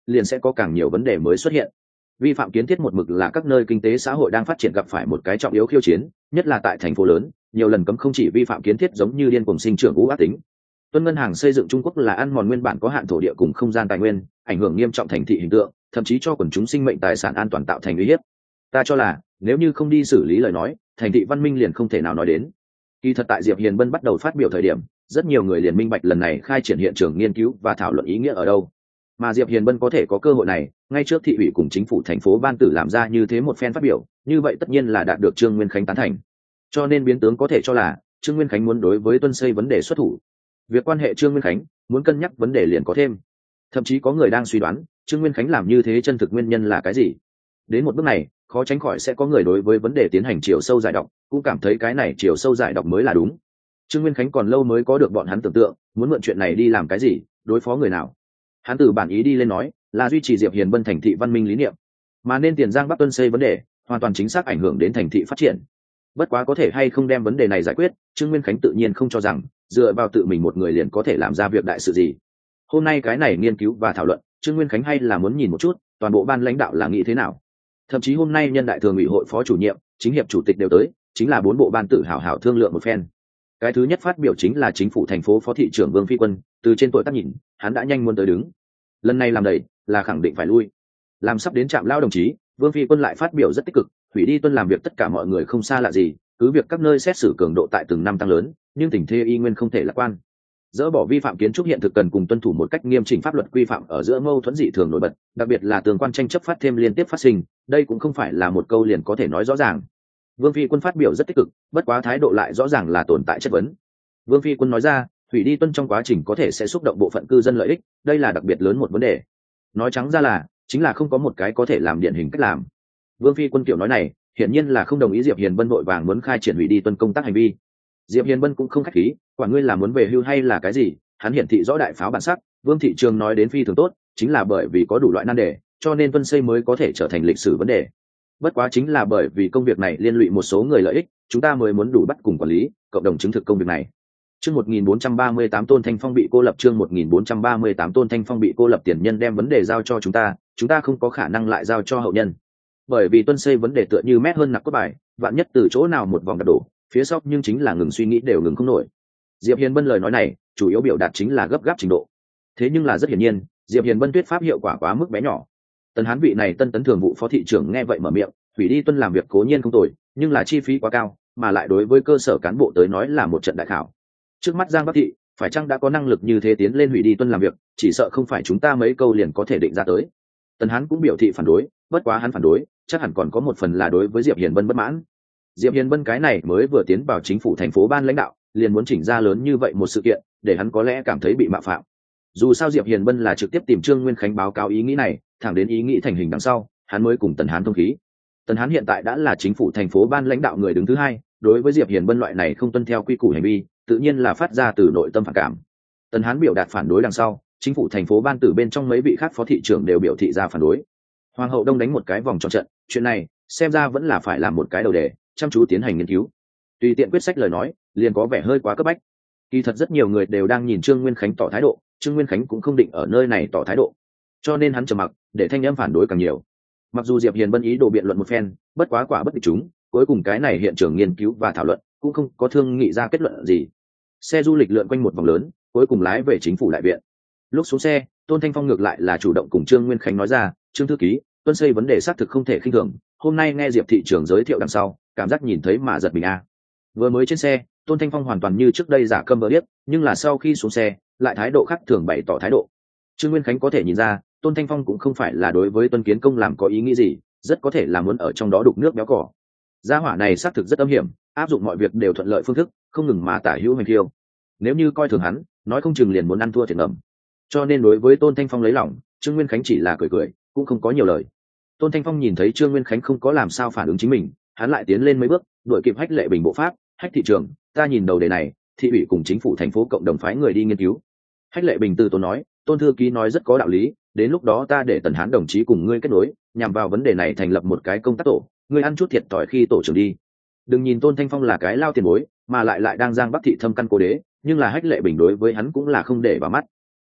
liền sẽ có càng nhiều vấn đề mới xuất hiện. Vi phạm kiến thiết một mực là các nơi kinh tế xã hội đang phát triển gặp phải một cái trọng yếu khiêu chiến, nhất là tại thành phố lớn, nhiều lần cấm không chỉ vi phạm kiến thiết giống như điên cuồng sinh trưởng ác tính. Tuân ngân hàng xây dựng Trung Quốc là ăn mòn nguyên bản có hạn thổ địa cùng không gian tài nguyên, ảnh hưởng nghiêm trọng thành thị hình tượng, thậm chí cho quần chúng sinh mệnh tài sản an toàn tạo thành uy hiếp. Ta cho là, nếu như không đi xử lý lời nói, thành thị văn minh liền không thể nào nói đến. Kỳ thật tại Diệp Hiền Bân bắt đầu phát biểu thời điểm, rất nhiều người liền minh bạch lần này khai triển hiện trường nghiên cứu và thảo luận ý nghĩa ở đâu. Mà Diệp Hiền Bân có thể có cơ hội này, ngay trước thị ủy cùng chính phủ thành phố ban tử làm ra như thế một phen phát biểu, như vậy tất nhiên là đạt được Trương Nguyên Khánh tán thành. Cho nên biến tướng có thể cho là Trương Nguyên Khánh muốn đối với Tuân xây vấn đề xuất thủ. Việc quan hệ Trương Nguyên Khánh muốn cân nhắc vấn đề liền có thêm. Thậm chí có người đang suy đoán Trương Nguyên Khánh làm như thế chân thực nguyên nhân là cái gì. Đến một bước này, khó tránh khỏi sẽ có người đối với vấn đề tiến hành chiều sâu giải đọc, cũng cảm thấy cái này chiều sâu giải đọc mới là đúng. Trương Nguyên Khánh còn lâu mới có được bọn hắn tưởng tượng, muốn mượn chuyện này đi làm cái gì, đối phó người nào. Hắn từ bản ý đi lên nói, là duy trì Diệp Hiền Bân thành thị văn minh lý niệm, mà nên tiền giang bắc Tuân xây vấn đề, hoàn toàn chính xác ảnh hưởng đến thành thị phát triển. Bất quá có thể hay không đem vấn đề này giải quyết, Trương Nguyên Khánh tự nhiên không cho rằng dựa vào tự mình một người liền có thể làm ra việc đại sự gì. Hôm nay cái này nghiên cứu và thảo luận, Trương Nguyên Khánh hay là muốn nhìn một chút toàn bộ ban lãnh đạo là nghĩ thế nào. Thậm chí hôm nay nhân đại thường ủy hội phó chủ nhiệm, chính hiệp chủ tịch đều tới, chính là 4 bộ ban tự hào hảo thương lượng một phen. Cái thứ nhất phát biểu chính là chính phủ thành phố phó thị trưởng Vương Phi Quân, từ trên tuổi tác nhìn, hắn đã nhanh muốn tới đứng. Lần này làm đầy là khẳng định phải lui. Làm sắp đến trạm lao đồng chí, Vương Phi Quân lại phát biểu rất tích cực, hủy đi tuân làm việc tất cả mọi người không xa lạ gì, cứ việc các nơi xét xử cường độ tại từng năm tăng lớn, nhưng tình thế y nguyên không thể lạc quan. Dỡ bỏ vi phạm kiến trúc hiện thực cần cùng tuân thủ một cách nghiêm chỉnh pháp luật quy phạm ở giữa mâu thuẫn dị thường nổi bật, đặc biệt là tương quan tranh chấp phát thêm liên tiếp phát sinh, đây cũng không phải là một câu liền có thể nói rõ ràng. Vương Phi Quân phát biểu rất tích cực, bất quá thái độ lại rõ ràng là tồn tại chất vấn. Vương Phi Quân nói ra, hủy đi tuân trong quá trình có thể sẽ xúc động bộ phận cư dân lợi ích, đây là đặc biệt lớn một vấn đề. Nói trắng ra là, chính là không có một cái có thể làm điển hình cách làm. Vương Phi Quân kiểu nói này, hiển nhiên là không đồng ý Diệp Hiền Bân vội vàng muốn khai triển hủy đi tuân công tác hành vi. Diệp Hiền Bân cũng không khách khí, quản ngươi là muốn về hưu hay là cái gì, hắn hiển thị rõ đại pháo bản sắc. Vương thị trường nói đến phi thường tốt, chính là bởi vì có đủ loại nan đề, cho nên tuân xây mới có thể trở thành lịch sử vấn đề. Bất quá chính là bởi vì công việc này liên lụy một số người lợi ích, chúng ta mới muốn đủ bắt cùng quản lý, cộng đồng chứng thực công việc này. Chương 1438 Tôn Thanh Phong bị cô lập. Chương 1438 Tôn Thanh Phong bị cô lập. Tiền nhân đem vấn đề giao cho chúng ta không có khả năng lại giao cho hậu nhân. Bởi vì tuân xây vấn đề tựa như mét hơn nặc cốt bài, vạn nhất từ chỗ nào một vòng đập đổ, phía sau nhưng chính là ngừng suy nghĩ đều ngừng không nổi. Diệp Hiền Bân lời nói này, chủ yếu biểu đạt chính là gấp gáp trình độ. Thế nhưng là rất hiển nhiên, Diệp Hiền Bân thuyết pháp hiệu quả quá mức bé nhỏ. Tần Hán vị này tân tấn thường vụ phó thị trưởng nghe vậy mở miệng, hủy đi tuân làm việc cố nhiên không tồi, nhưng là chi phí quá cao, mà lại đối với cơ sở cán bộ tới nói là một trận đại khảo. Trước mắt Giang Bắc thị, phải chăng đã có năng lực như thế tiến lên hủy đi tuân làm việc, chỉ sợ không phải chúng ta mấy câu liền có thể định ra tới. Tần Hán cũng biểu thị phản đối, bất quá hắn phản đối, chắc hẳn còn có một phần là đối với Diệp Hiền Bân bất mãn. Diệp Hiền Bân cái này mới vừa tiến vào chính phủ thành phố ban lãnh đạo, liền muốn chỉnh ra lớn như vậy một sự kiện, để hắn có lẽ cảm thấy bị mạo phạm. Dù sao Diệp Hiền Bân là trực tiếp tìm Trương Nguyên Khánh báo cáo ý nghĩ này, thẳng đến ý nghĩ thành hình đằng sau, hắn mới cùng Tần Hán thông khí. Tần Hán hiện tại đã là chính phủ thành phố ban lãnh đạo người đứng thứ hai, đối với Diệp Hiền Bân loại này không tuân theo quy củ hành vi, tự nhiên là phát ra từ nội tâm phản cảm. Tần Hán biểu đạt phản đối đằng sau, chính phủ thành phố ban tử bên trong mấy vị khác phó thị trưởng đều biểu thị ra phản đối. Hoàng hậu Đông đánh một cái vòng tròn trận, chuyện này xem ra vẫn là phải làm một cái đầu đề, chăm chú tiến hành nghiên cứu. Tùy tiện quyết sách lời nói, liền có vẻ hơi quá cấp bách. Kỳ thật rất nhiều người đều đang nhìn Trương Nguyên Khánh tỏ thái độ, Trương Nguyên Khánh cũng không định ở nơi này tỏ thái độ, cho nên hắn trầm mặc, để thanh âm phản đối càng nhiều. Mặc dù Diệp Hiền Bân ý đồ biện luận một phen, bất quá quả bất địch chúng, cuối cùng cái này hiện trường nghiên cứu và thảo luận cũng không có thương nghị ra kết luận gì. Xe du lịch lượn quanh một vòng lớn, cuối cùng lái về chính phủ đại viện. Lúc xuống xe, Tôn Thanh Phong ngược lại là chủ động cùng Trương Nguyên Khánh nói ra, Trương thư ký, tuân xây vấn đề xác thực không thể khinh thường, hôm nay nghe Diệp thị trưởng giới thiệu đằng sau, cảm giác nhìn thấy mà giật mình a. Vừa mới trên xe, Tôn Thanh Phong hoàn toàn như trước đây giả câm vờ điếc, nhưng là sau khi xuống xe, lại thái độ khác thường bày tỏ thái độ. Trương Nguyên Khánh có thể nhìn ra, Tôn Thanh Phong cũng không phải là đối với Tuân Kiến Công làm có ý nghĩ gì, rất có thể là muốn ở trong đó đục nước béo cỏ. Gia hỏa này xác thực rất âm hiểm, áp dụng mọi việc đều thuận lợi phương thức, không ngừng mà tả hữu hành thiêu. Nếu như coi thường hắn, nói không chừng liền muốn ăn thua thiệt ngầm. Cho nên đối với Tôn Thanh Phong lấy lòng, Trương Nguyên Khánh chỉ là cười cười, cũng không có nhiều lời. Tôn Thanh Phong nhìn thấy Trương Nguyên Khánh không có làm sao phản ứng chính mình, hắn lại tiến lên mấy bước, đuổi kịp Hách Lệ Bình bộ pháp, Hách thị trường, ta nhìn đầu đề này, thị ủy cùng chính phủ thành phố cộng đồng phái người đi nghiên cứu. Hách Lệ Bình từ tốn nói, Tôn thư ký nói rất có đạo lý, đến lúc đó ta để Tần Hán đồng chí cùng ngươi kết nối, nhằm vào vấn đề này thành lập một cái công tác tổ, ngươi ăn chút thiệt thòi khi tổ trưởng đi. Đừng nhìn Tôn Thanh Phong là cái lao tiền bối, mà lại đang Giang Bắc thị thâm căn cố đế, nhưng là Hách Lệ Bình đối với hắn cũng là không để vào mắt.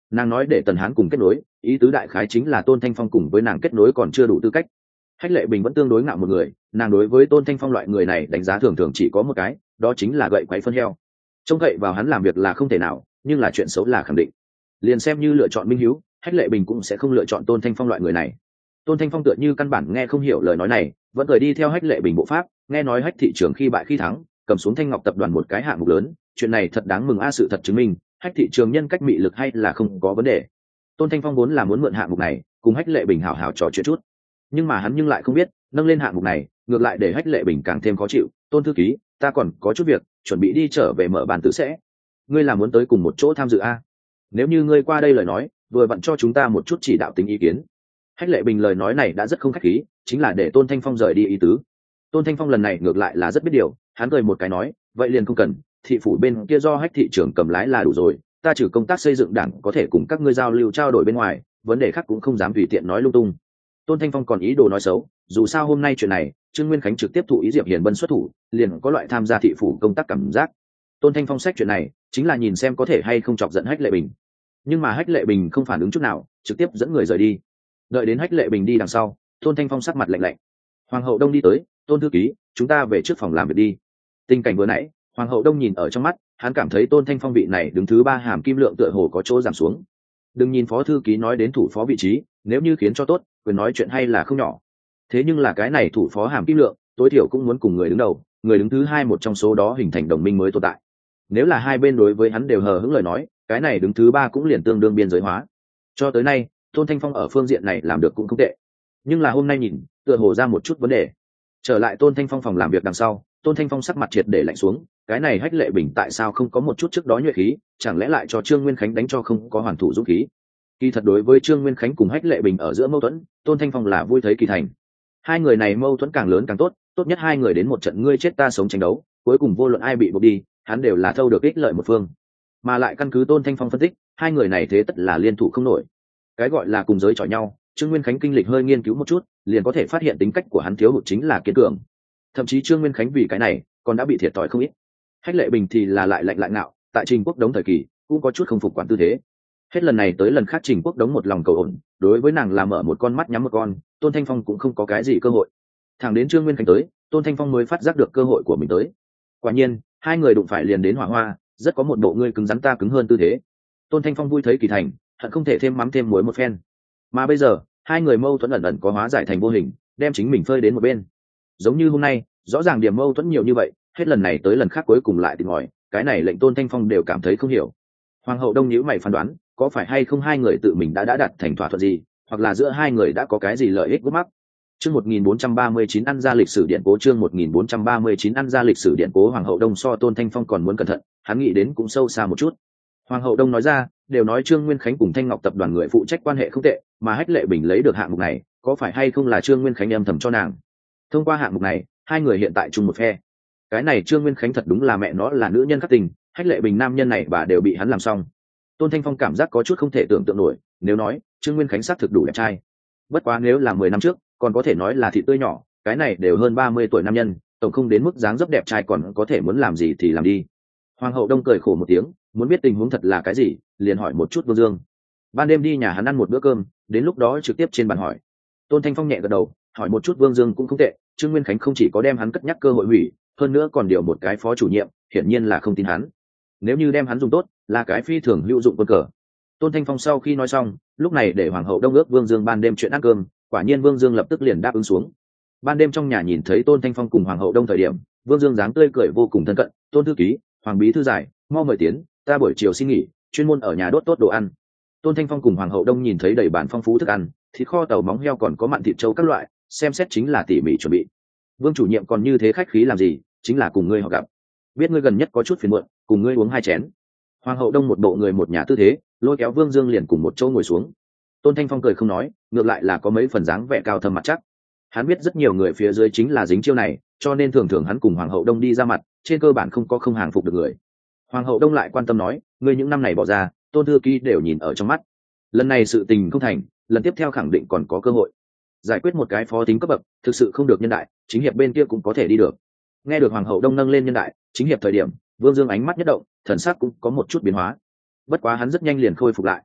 Nàng nói để Tần Hán cùng kết nối, ý tứ đại khái chính là Tôn Thanh Phong cùng với nàng kết nối còn chưa đủ tư cách. Hách Lệ Bình vẫn tương đối ngạo một người, nàng đối với Tôn Thanh Phong loại người này đánh giá thường thường chỉ có một cái, đó chính là gậy quấy phân heo. Trông cậy vào hắn làm việc là không thể nào, nhưng là chuyện xấu là khẳng định. Liền xem như lựa chọn minh hiếu, Hách Lệ Bình cũng sẽ không lựa chọn Tôn Thanh Phong loại người này. Tôn Thanh Phong tựa như căn bản nghe không hiểu lời nói này, vẫn cười đi theo Hách Lệ Bình bộ pháp, nghe nói Hách thị trường khi bại khi thắng, cầm xuống Thanh Ngọc tập đoàn một cái hạng mục lớn, chuyện này thật đáng mừng a, sự thật chứng minh, Hách thị trường nhân cách mị lực hay là không có vấn đề. Tôn Thanh Phong vốn là muốn mượn hạng mục này, cùng Hách Lệ Bình hảo hảo trò chuyện chút, nhưng mà hắn lại không biết, nâng lên hạng mục này, ngược lại để Hách Lệ Bình càng thêm khó chịu. Tôn thư ký, ta còn có chút việc, chuẩn bị đi trở về mở bàn tử sẽ. Ngươi là muốn tới cùng một chỗ tham dự a? Nếu như ngươi qua đây lời nói, vừa vặn cho chúng ta một chút chỉ đạo tính ý kiến. Hách Lệ Bình lời nói này đã rất không khách khí, chính là để Tôn Thanh Phong rời đi ý tứ. Tôn Thanh Phong lần này ngược lại là rất biết điều, hắn cười một cái nói, vậy liền không cần, thị phủ bên kia do Hách thị trưởng cầm lái là đủ rồi, ta trừ công tác xây dựng đảng có thể cùng các ngươi giao lưu trao đổi bên ngoài, vấn đề khác cũng không dám tùy tiện nói lung tung. Tôn Thanh Phong còn ý đồ nói xấu, dù sao hôm nay chuyện này, Trương Nguyên Khánh trực tiếp thụ ý Diệp Hiền Bân xuất thủ, liền có loại tham gia thị phủ công tác cảm giác. Tôn Thanh Phong xét chuyện này, chính là nhìn xem có thể hay không chọc giận Hách Lệ Bình. Nhưng mà Hách Lệ Bình không phản ứng chút nào, trực tiếp dẫn người rời đi. Đợi đến Hách Lệ Bình đi đằng sau, Tôn Thanh Phong sắc mặt lạnh lạnh. Hoàng hậu Đông đi tới, Tôn thư ký, chúng ta về trước phòng làm việc đi. Tình cảnh vừa nãy, Hoàng hậu Đông nhìn ở trong mắt, hắn cảm thấy Tôn Thanh Phong vị này đứng thứ ba hàm kim lượng tựa hồ có chỗ giảm xuống. Đừng nhìn phó thư ký nói đến thủ phó vị trí, nếu như khiến cho tốt, quyền nói chuyện hay là không nhỏ. Thế nhưng là cái này thủ phó hàm kim lượng, tối thiểu cũng muốn cùng người đứng đầu, người đứng thứ hai một trong số đó hình thành đồng minh mới tồn tại. Nếu là hai bên đối với hắn đều hờ hững lời nói, cái này đứng thứ ba cũng liền tương đương biên giới hóa. Cho tới nay, Tôn Thanh Phong ở phương diện này làm được cũng không tệ, nhưng là hôm nay nhìn, tựa hồ ra một chút vấn đề. Trở lại Tôn Thanh Phong phòng làm việc đằng sau, Tôn Thanh Phong sắc mặt triệt để lạnh xuống, cái này Hách Lệ Bình tại sao không có một chút trước đó nhuệ khí, chẳng lẽ lại cho Trương Nguyên Khánh đánh cho không có hoàn thủ dũng khí. Kỳ thật đối với Trương Nguyên Khánh cùng Hách Lệ Bình ở giữa mâu thuẫn, Tôn Thanh Phong là vui thấy kỳ thành. Hai người này mâu thuẫn càng lớn càng tốt, tốt nhất hai người đến một trận ngươi chết ta sống tranh đấu, cuối cùng vô luận ai bị buộc đi, hắn đều là thâu được ích lợi một phương. Mà lại căn cứ Tôn Thanh Phong phân tích, hai người này thế tất là liên thủ không nổi. Cái gọi là cùng giới chọi nhau, Trương Nguyên Khánh kinh lịch hơi nghiên cứu một chút, liền có thể phát hiện tính cách của hắn thiếu hụt chính là kiên cường. Thậm chí Trương Nguyên Khánh vì cái này còn đã bị thiệt thòi không ít. Hách Lệ Bình thì là lại lạnh lại ngạo, tại Trình Quốc Đống thời kỳ cũng có chút không phục quản tư thế. Hết lần này tới lần khác Trình Quốc Đống một lòng cầu ổn, đối với nàng là mở một con mắt nhắm một con, Tôn Thanh Phong cũng không có cái gì cơ hội. Thẳng đến Trương Nguyên Khánh tới, Tôn Thanh Phong mới phát giác được cơ hội của mình tới. Quả nhiên, hai người đụng phải liền đến hỏa hoa, rất có một bộ ngươi cứng rắn ta cứng hơn tư thế. Tôn Thanh Phong vui thấy kỳ thành, hận không thể thêm mắm thêm muối một phen. Mà bây giờ, hai người mâu thuẫn ẩn ẩn có hóa giải thành vô hình, đem chính mình phơi đến một bên. Giống như hôm nay, rõ ràng điểm mâu thuẫn nhiều như vậy, hết lần này tới lần khác cuối cùng lại tìm ngòi, cái này lệnh Tôn Thanh Phong đều cảm thấy không hiểu. Hoàng hậu Đông nhíu mày phán đoán, có phải hay không hai người tự mình đã đạt thành thỏa thuận gì, hoặc là giữa hai người đã có cái gì lợi ích gút mắc. Chương 1439 ăn ra lịch sử điện cố, chương 1439 ăn ra lịch sử điện cố. Hoàng hậu Đông so Tôn Thanh Phong còn muốn cẩn thận, hắn nghĩ đến cũng sâu xa một chút. Hoàng hậu Đông nói ra, đều nói Trương Nguyên Khánh cùng Thanh Ngọc tập đoàn người phụ trách quan hệ không tệ, mà Hách Lệ Bình lấy được hạng mục này, có phải hay không là Trương Nguyên Khánh âm thầm cho nàng. Thông qua hạng mục này, hai người hiện tại chung một phe. Cái này Trương Nguyên Khánh thật đúng là mẹ nó là nữ nhân khắc tình, Hách Lệ Bình nam nhân này bà đều bị hắn làm xong. Tôn Thanh Phong cảm giác có chút không thể tưởng tượng nổi, nếu nói Trương Nguyên Khánh xác thực đủ đẹp trai. Bất quá nếu là 10 năm trước, còn có thể nói là thị tươi nhỏ, cái này đều hơn 30 tuổi nam nhân, tổng không đến mức dáng dấp đẹp trai, còn có thể muốn làm gì thì làm đi. Hoàng hậu Đông cười khổ một tiếng, muốn biết tình huống thật là cái gì, liền hỏi một chút Vương Dương. Ban đêm đi nhà hắn ăn một bữa cơm, đến lúc đó trực tiếp trên bàn hỏi. Tôn Thanh Phong nhẹ gật đầu, hỏi một chút Vương Dương cũng không tệ, Trương Nguyên Khánh không chỉ có đem hắn cất nhắc cơ hội hủy, hơn nữa còn điều một cái phó chủ nhiệm, hiển nhiên là không tin hắn. Nếu như đem hắn dùng tốt, là cái phi thường hữu dụng quân cờ. Tôn Thanh Phong sau khi nói xong, lúc này để Hoàng hậu Đông ước Vương Dương ban đêm chuyện ăn cơm, quả nhiên Vương Dương lập tức liền đáp ứng xuống. Ban đêm trong nhà nhìn thấy Tôn Thanh Phong cùng Hoàng hậu Đông thời điểm, Vương Dương dáng tươi cười vô cùng thân cận, "Tôn thư ký, Hoàng bí thư giải, mau mời tiến, ta buổi chiều xin nghỉ, chuyên môn ở nhà đốt tốt đồ ăn." Tôn Thanh Phong cùng Hoàng hậu Đông nhìn thấy đầy bàn phong phú thức ăn, thịt kho tàu móng heo còn có mặn thịt trâu các loại, xem xét chính là tỉ mỉ chuẩn bị. Vương chủ nhiệm còn như thế khách khí làm gì, chính là cùng ngươi họ gặp. Biết ngươi gần nhất có chút phiền muộn, cùng ngươi uống 2 chén. Hoàng hậu Đông một bộ người một nhà tư thế, lôi kéo Vương Dương liền cùng một chỗ ngồi xuống. Tôn Thanh Phong cười không nói, ngược lại là có mấy phần dáng vẻ cao thâm mặt chắc. Hắn biết rất nhiều người phía dưới chính là dính chiêu này, cho nên thường thường hắn cùng Hoàng hậu Đông đi ra mặt, trên cơ bản không không hàng phục được người. Hoàng hậu Đông lại quan tâm nói, ngươi những năm này bỏ ra, Tôn thư ký đều nhìn ở trong mắt. Lần này sự tình không thành, lần tiếp theo khẳng định còn có cơ hội. Giải quyết một cái phó tính cấp bậc, thực sự không được nhân đại, chính hiệp bên kia cũng có thể đi được. Nghe được Hoàng hậu Đông nâng lên nhân đại, chính hiệp thời điểm, Vương Dương ánh mắt nhất động, thần sắc cũng có một chút biến hóa. Bất quá hắn rất nhanh liền khôi phục lại.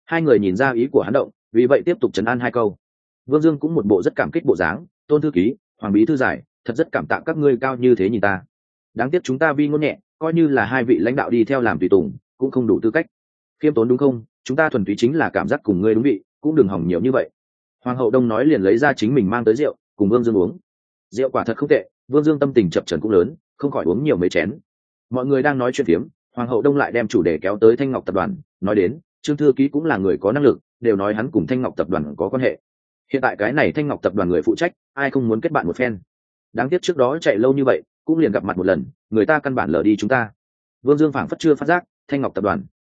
Hai người nhìn ra ý của hắn động, vì vậy tiếp tục trấn an hai câu. Vương Dương cũng một bộ rất cảm kích bộ dáng, Tôn thư ký, Hoàng bí thư giải, thật rất cảm tạ các ngươi cao như thế nhìn ta. Đáng tiếc chúng ta vi ngôn nhẹ, coi như là hai vị lãnh đạo đi theo làm tùy tùng cũng không đủ tư cách. Khiêm tốn đúng không? Chúng ta thuần túy chính là cảm giác cùng ngươi đúng vị, cũng đừng hỏng nhiều như vậy. Hoàng hậu Đông nói liền lấy ra chính mình mang tới rượu cùng Vương Dương uống. Rượu quả thật không tệ, Vương Dương tâm tình chập chờn cũng lớn, không khỏi uống nhiều mấy chén. Mọi người đang nói chuyện phiếm, Hoàng hậu Đông lại đem chủ đề kéo tới Thanh Ngọc tập đoàn, nói đến Trương thư ký cũng là người có năng lực, đều nói hắn cùng Thanh Ngọc tập đoàn có quan hệ. Hiện tại cái này Thanh Ngọc tập đoàn người phụ trách, ai không muốn kết bạn một phen. Đáng tiếc trước đó chạy lâu như vậy, cũng liền gặp mặt một lần, người ta căn bản lờ đi chúng ta. Vương Dương phảng phất chưa phát giác, Thanh Ngọc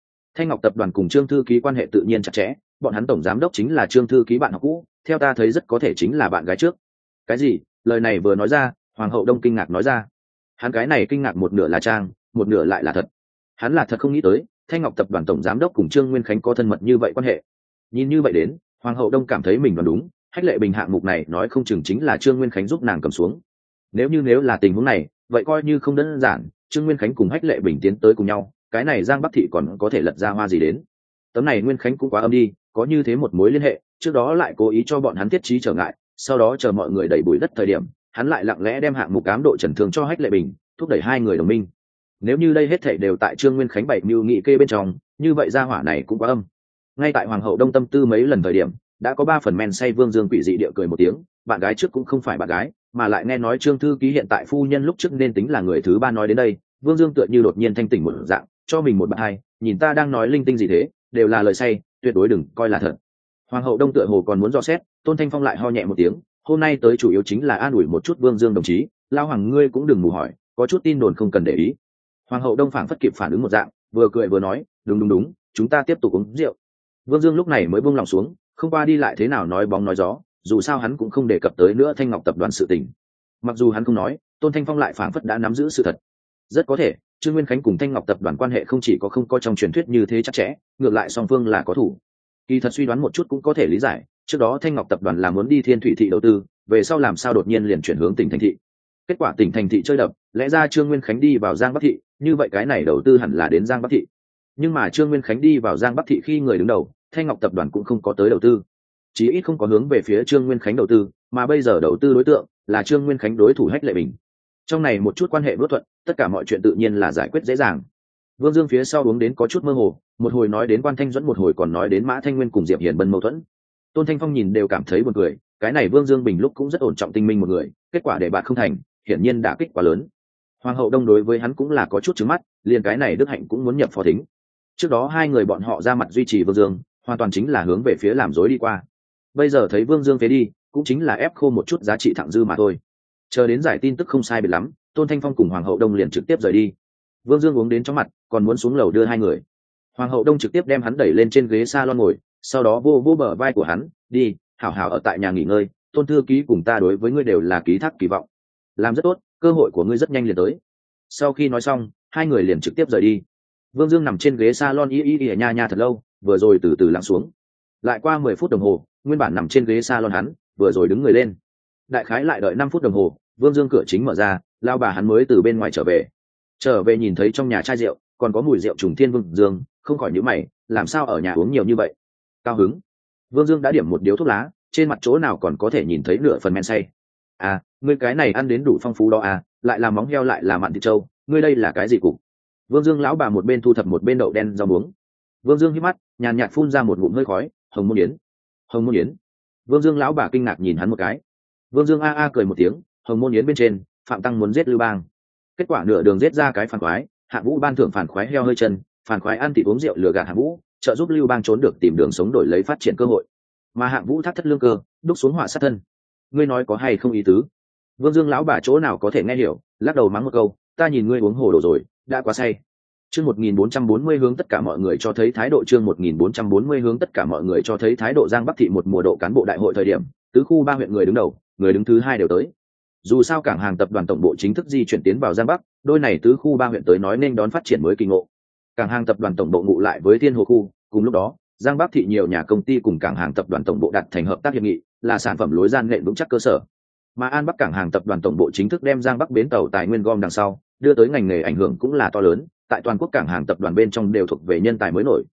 tập đoàn cùng Trương thư ký quan hệ tự nhiên chặt chẽ, bọn hắn tổng giám đốc chính là Trương thư ký bạn học cũ, theo ta thấy rất có thể chính là bạn gái trước. Cái gì? Lời này vừa nói ra, Hoàng hậu Đông kinh ngạc nói ra. Hắn cái này kinh ngạc một nửa là trang, một nửa lại là thật. Hắn là thật không nghĩ tới, Thanh Ngọc tập đoàn tổng giám đốc cùng Trương Nguyên Khánh có thân mật như vậy quan hệ. Nhìn như vậy đến, Hoàng hậu Đông cảm thấy mình đoán đúng, Hách Lệ Bình hạng mục này nói không chừng chính là Trương Nguyên Khánh giúp nàng cầm xuống. Nếu là tình huống này, vậy coi như không đơn giản, Trương Nguyên Khánh cùng Hách Lệ Bình tiến tới cùng nhau, cái này Giang Bắc thị còn có thể lật ra hoa gì đến. Tấm này Nguyên Khánh cũng quá âm đi, có như thế một mối liên hệ, trước đó lại cố ý cho bọn hắn thiết trí trở ngại, sau đó chờ mọi người đẩy bụi đất thời điểm, hắn lại lặng lẽ đem hạng mục cám độ trần thương cho Hách Lệ Bình, thúc đẩy hai người đồng minh. Nếu như đây hết thảy đều tại Trương Nguyên Khánh bảy mưu nghị kê bên trong, như vậy gia hỏa này cũng quá âm. Ngay tại Hoàng hậu Đông tâm tư mấy lần thời điểm, đã có 3 phần men say Vương Dương quỷ dị địa cười một tiếng, bạn gái trước cũng không phải bạn gái, mà lại nghe nói Trương thư ký hiện tại phu nhân lúc trước nên tính là người thứ 3 nói đến đây, Vương Dương tựa như đột nhiên thanh tỉnh một dạng, cho mình một bạn hai, nhìn ta đang nói linh tinh gì thế, đều là lời say, tuyệt đối đừng coi là thật. Hoàng hậu Đông tựa hồ còn muốn dò xét, Tôn Thanh Phong lại ho nhẹ một tiếng, hôm nay tới chủ yếu chính là an ủi một chút Vương Dương đồng chí, lao hoàng ngươi cũng đừng mù hỏi, có chút tin đồn không cần để ý. Hoàng hậu Đông phảng phất kịp phản ứng một dạng, vừa cười vừa nói, đúng, chúng ta tiếp tục uống rượu. Vương Dương lúc này mới buông lòng xuống, không qua đi lại thế nào nói bóng nói gió, dù sao hắn cũng không đề cập tới nữa Thanh Ngọc tập đoàn sự tình. Mặc dù hắn không nói, Tôn Thanh Phong lại phảng phất đã nắm giữ sự thật. Rất có thể, Trương Nguyên Khánh cùng Thanh Ngọc tập đoàn quan hệ không chỉ có không có trong truyền thuyết như thế chặt chẽ, ngược lại song phương là có thủ. Kỳ thật suy đoán một chút cũng có thể lý giải, trước đó Thanh Ngọc tập đoàn là muốn đi Thiên Thủy thị đầu tư, về sau làm sao đột nhiên liền chuyển hướng tỉnh thành thị. Kết quả tỉnh thành thị chơi đập, lẽ ra Trương Nguyên Khánh đi vào Giang Bắc thị, như vậy cái này đầu tư hẳn là đến Giang Bắc thị. Nhưng mà Trương Nguyên Khánh đi vào Giang Bắc thị khi người đứng đầu, Thanh Ngọc tập đoàn cũng không có tới đầu tư, chí ít không có hướng về phía Trương Nguyên Khánh đầu tư, mà bây giờ đầu tư đối tượng là Trương Nguyên Khánh đối thủ Hách Lệ Bình. Trong này một chút quan hệ bất thuận, tất cả mọi chuyện tự nhiên là giải quyết dễ dàng. Vương Dương phía sau uống đến có chút mơ hồ, một hồi nói đến Quan Thanh Duẫn, một hồi còn nói đến Mã Thanh Nguyên cùng Diệp Hiền Bân mâu thuẫn. Tôn Thanh Phong nhìn đều cảm thấy buồn cười, cái này Vương Dương bình lúc cũng rất ổn trọng tinh minh một người, kết quả để bạn không thành, hiển nhiên đả kích quá lớn. Hoàng hậu Đông đối với hắn cũng là có chút trứng mắt, liền cái này Đức Hạnh cũng muốn nhập phó thính. Trước đó hai người bọn họ ra mặt duy trì Vương Dương, hoàn toàn chính là hướng về phía làm dối đi qua. Bây giờ thấy Vương Dương phế đi, cũng chính là ép khô một chút giá trị thặng dư mà thôi. Chờ đến giải tin tức không sai biệt lắm, Tôn Thanh Phong cùng Hoàng hậu Đông liền trực tiếp rời đi. Vương Dương uống đến chóng mặt, còn muốn xuống lầu đưa hai người. Hoàng hậu Đông trực tiếp đem hắn đẩy lên trên ghế salon ngồi, sau đó vô bờ vai của hắn, đi, hảo hảo ở tại nhà nghỉ ngơi, Tôn thư ký cùng ta đối với ngươi đều là ký thác kỳ vọng. Làm rất tốt, cơ hội của ngươi rất nhanh liền tới. Sau khi nói xong, hai người liền trực tiếp rời đi. Vương Dương nằm trên ghế salon nha thật lâu, vừa rồi từ từ lắng xuống. Lại qua 10 phút đồng hồ, nguyên bản nằm trên ghế salon hắn, vừa rồi đứng người lên. Đại khái lại đợi 5 phút đồng hồ, Vương Dương cửa chính mở ra, lao bà hắn mới từ bên ngoài trở về. Trở về nhìn thấy trong nhà chai rượu, còn có mùi rượu trùng thiên Vương Dương, không khỏi nhíu mày, làm sao ở nhà uống nhiều như vậy? Cao hứng. Vương Dương đã điểm một điếu thuốc lá, trên mặt chỗ nào còn có thể nhìn thấy nửa phần men say. À, ngươi cái này ăn đến đủ phong phú đó à, lại là móng heo lại là mặn thịt trâu, ngươi đây là cái gì cục? Vương Dương lão bà một bên thu thập một bên đậu đen rau muống. Vương Dương hít mắt, nhàn nhạt phun ra một ngụm hơi khói, Hồng Môn Yến. Hồng Môn Yến. Vương Dương lão bà kinh ngạc nhìn hắn một cái. Vương Dương a cười một tiếng, Hồng Môn Yến bên trên, Phạm Tăng muốn giết Lưu Bang. Kết quả nửa đường giết ra cái phản khoái, Hạ Vũ ban thưởng phản khoái heo hơi chân, phản khoái ăn thịt uống rượu lừa gạt Hạ Vũ, trợ giúp Lưu Bang trốn được tìm đường sống đổi lấy phát triển cơ hội. Mà Hạ Vũ thắt thất lương cơ, đúc xuống họa sát thân. Ngươi nói có hay không ý tứ? Vương Dương lão bà chỗ nào có thể nghe hiểu, lắc đầu mắng một câu, ta nhìn ngươi uống hồ đồ rồi, đã quá say. Chương 1440 hướng tất cả mọi người cho thấy thái độ, chương 1440 hướng tất cả mọi người cho thấy thái độ. Giang Bắc thị một mùa độ cán bộ đại hội thời điểm, tứ khu 3 huyện người đứng đầu, người đứng thứ 2 đều tới. Dù sao cảng hàng tập đoàn tổng bộ chính thức di chuyển tiến vào Giang Bắc, đôi này tứ khu 3 huyện tới nói nên đón phát triển mới kỳ ngộ. Cảng hàng tập đoàn tổng bộ ngụ lại với Thiên Hồ khu, cùng lúc đó, Giang Bắc thị nhiều nhà công ty cùng cảng hàng tập đoàn tổng bộ đặt thành hợp tác hiệp nghị, là sản phẩm lối gian nện vững chắc cơ sở. Mà An Bắc cảng hàng tập đoàn tổng bộ chính thức đem Giang Bắc bến tàu tài nguyên gom đằng sau, đưa tới ngành nghề ảnh hưởng cũng là to lớn, tại toàn quốc cảng hàng tập đoàn bên trong đều thuộc về nhân tài mới nổi.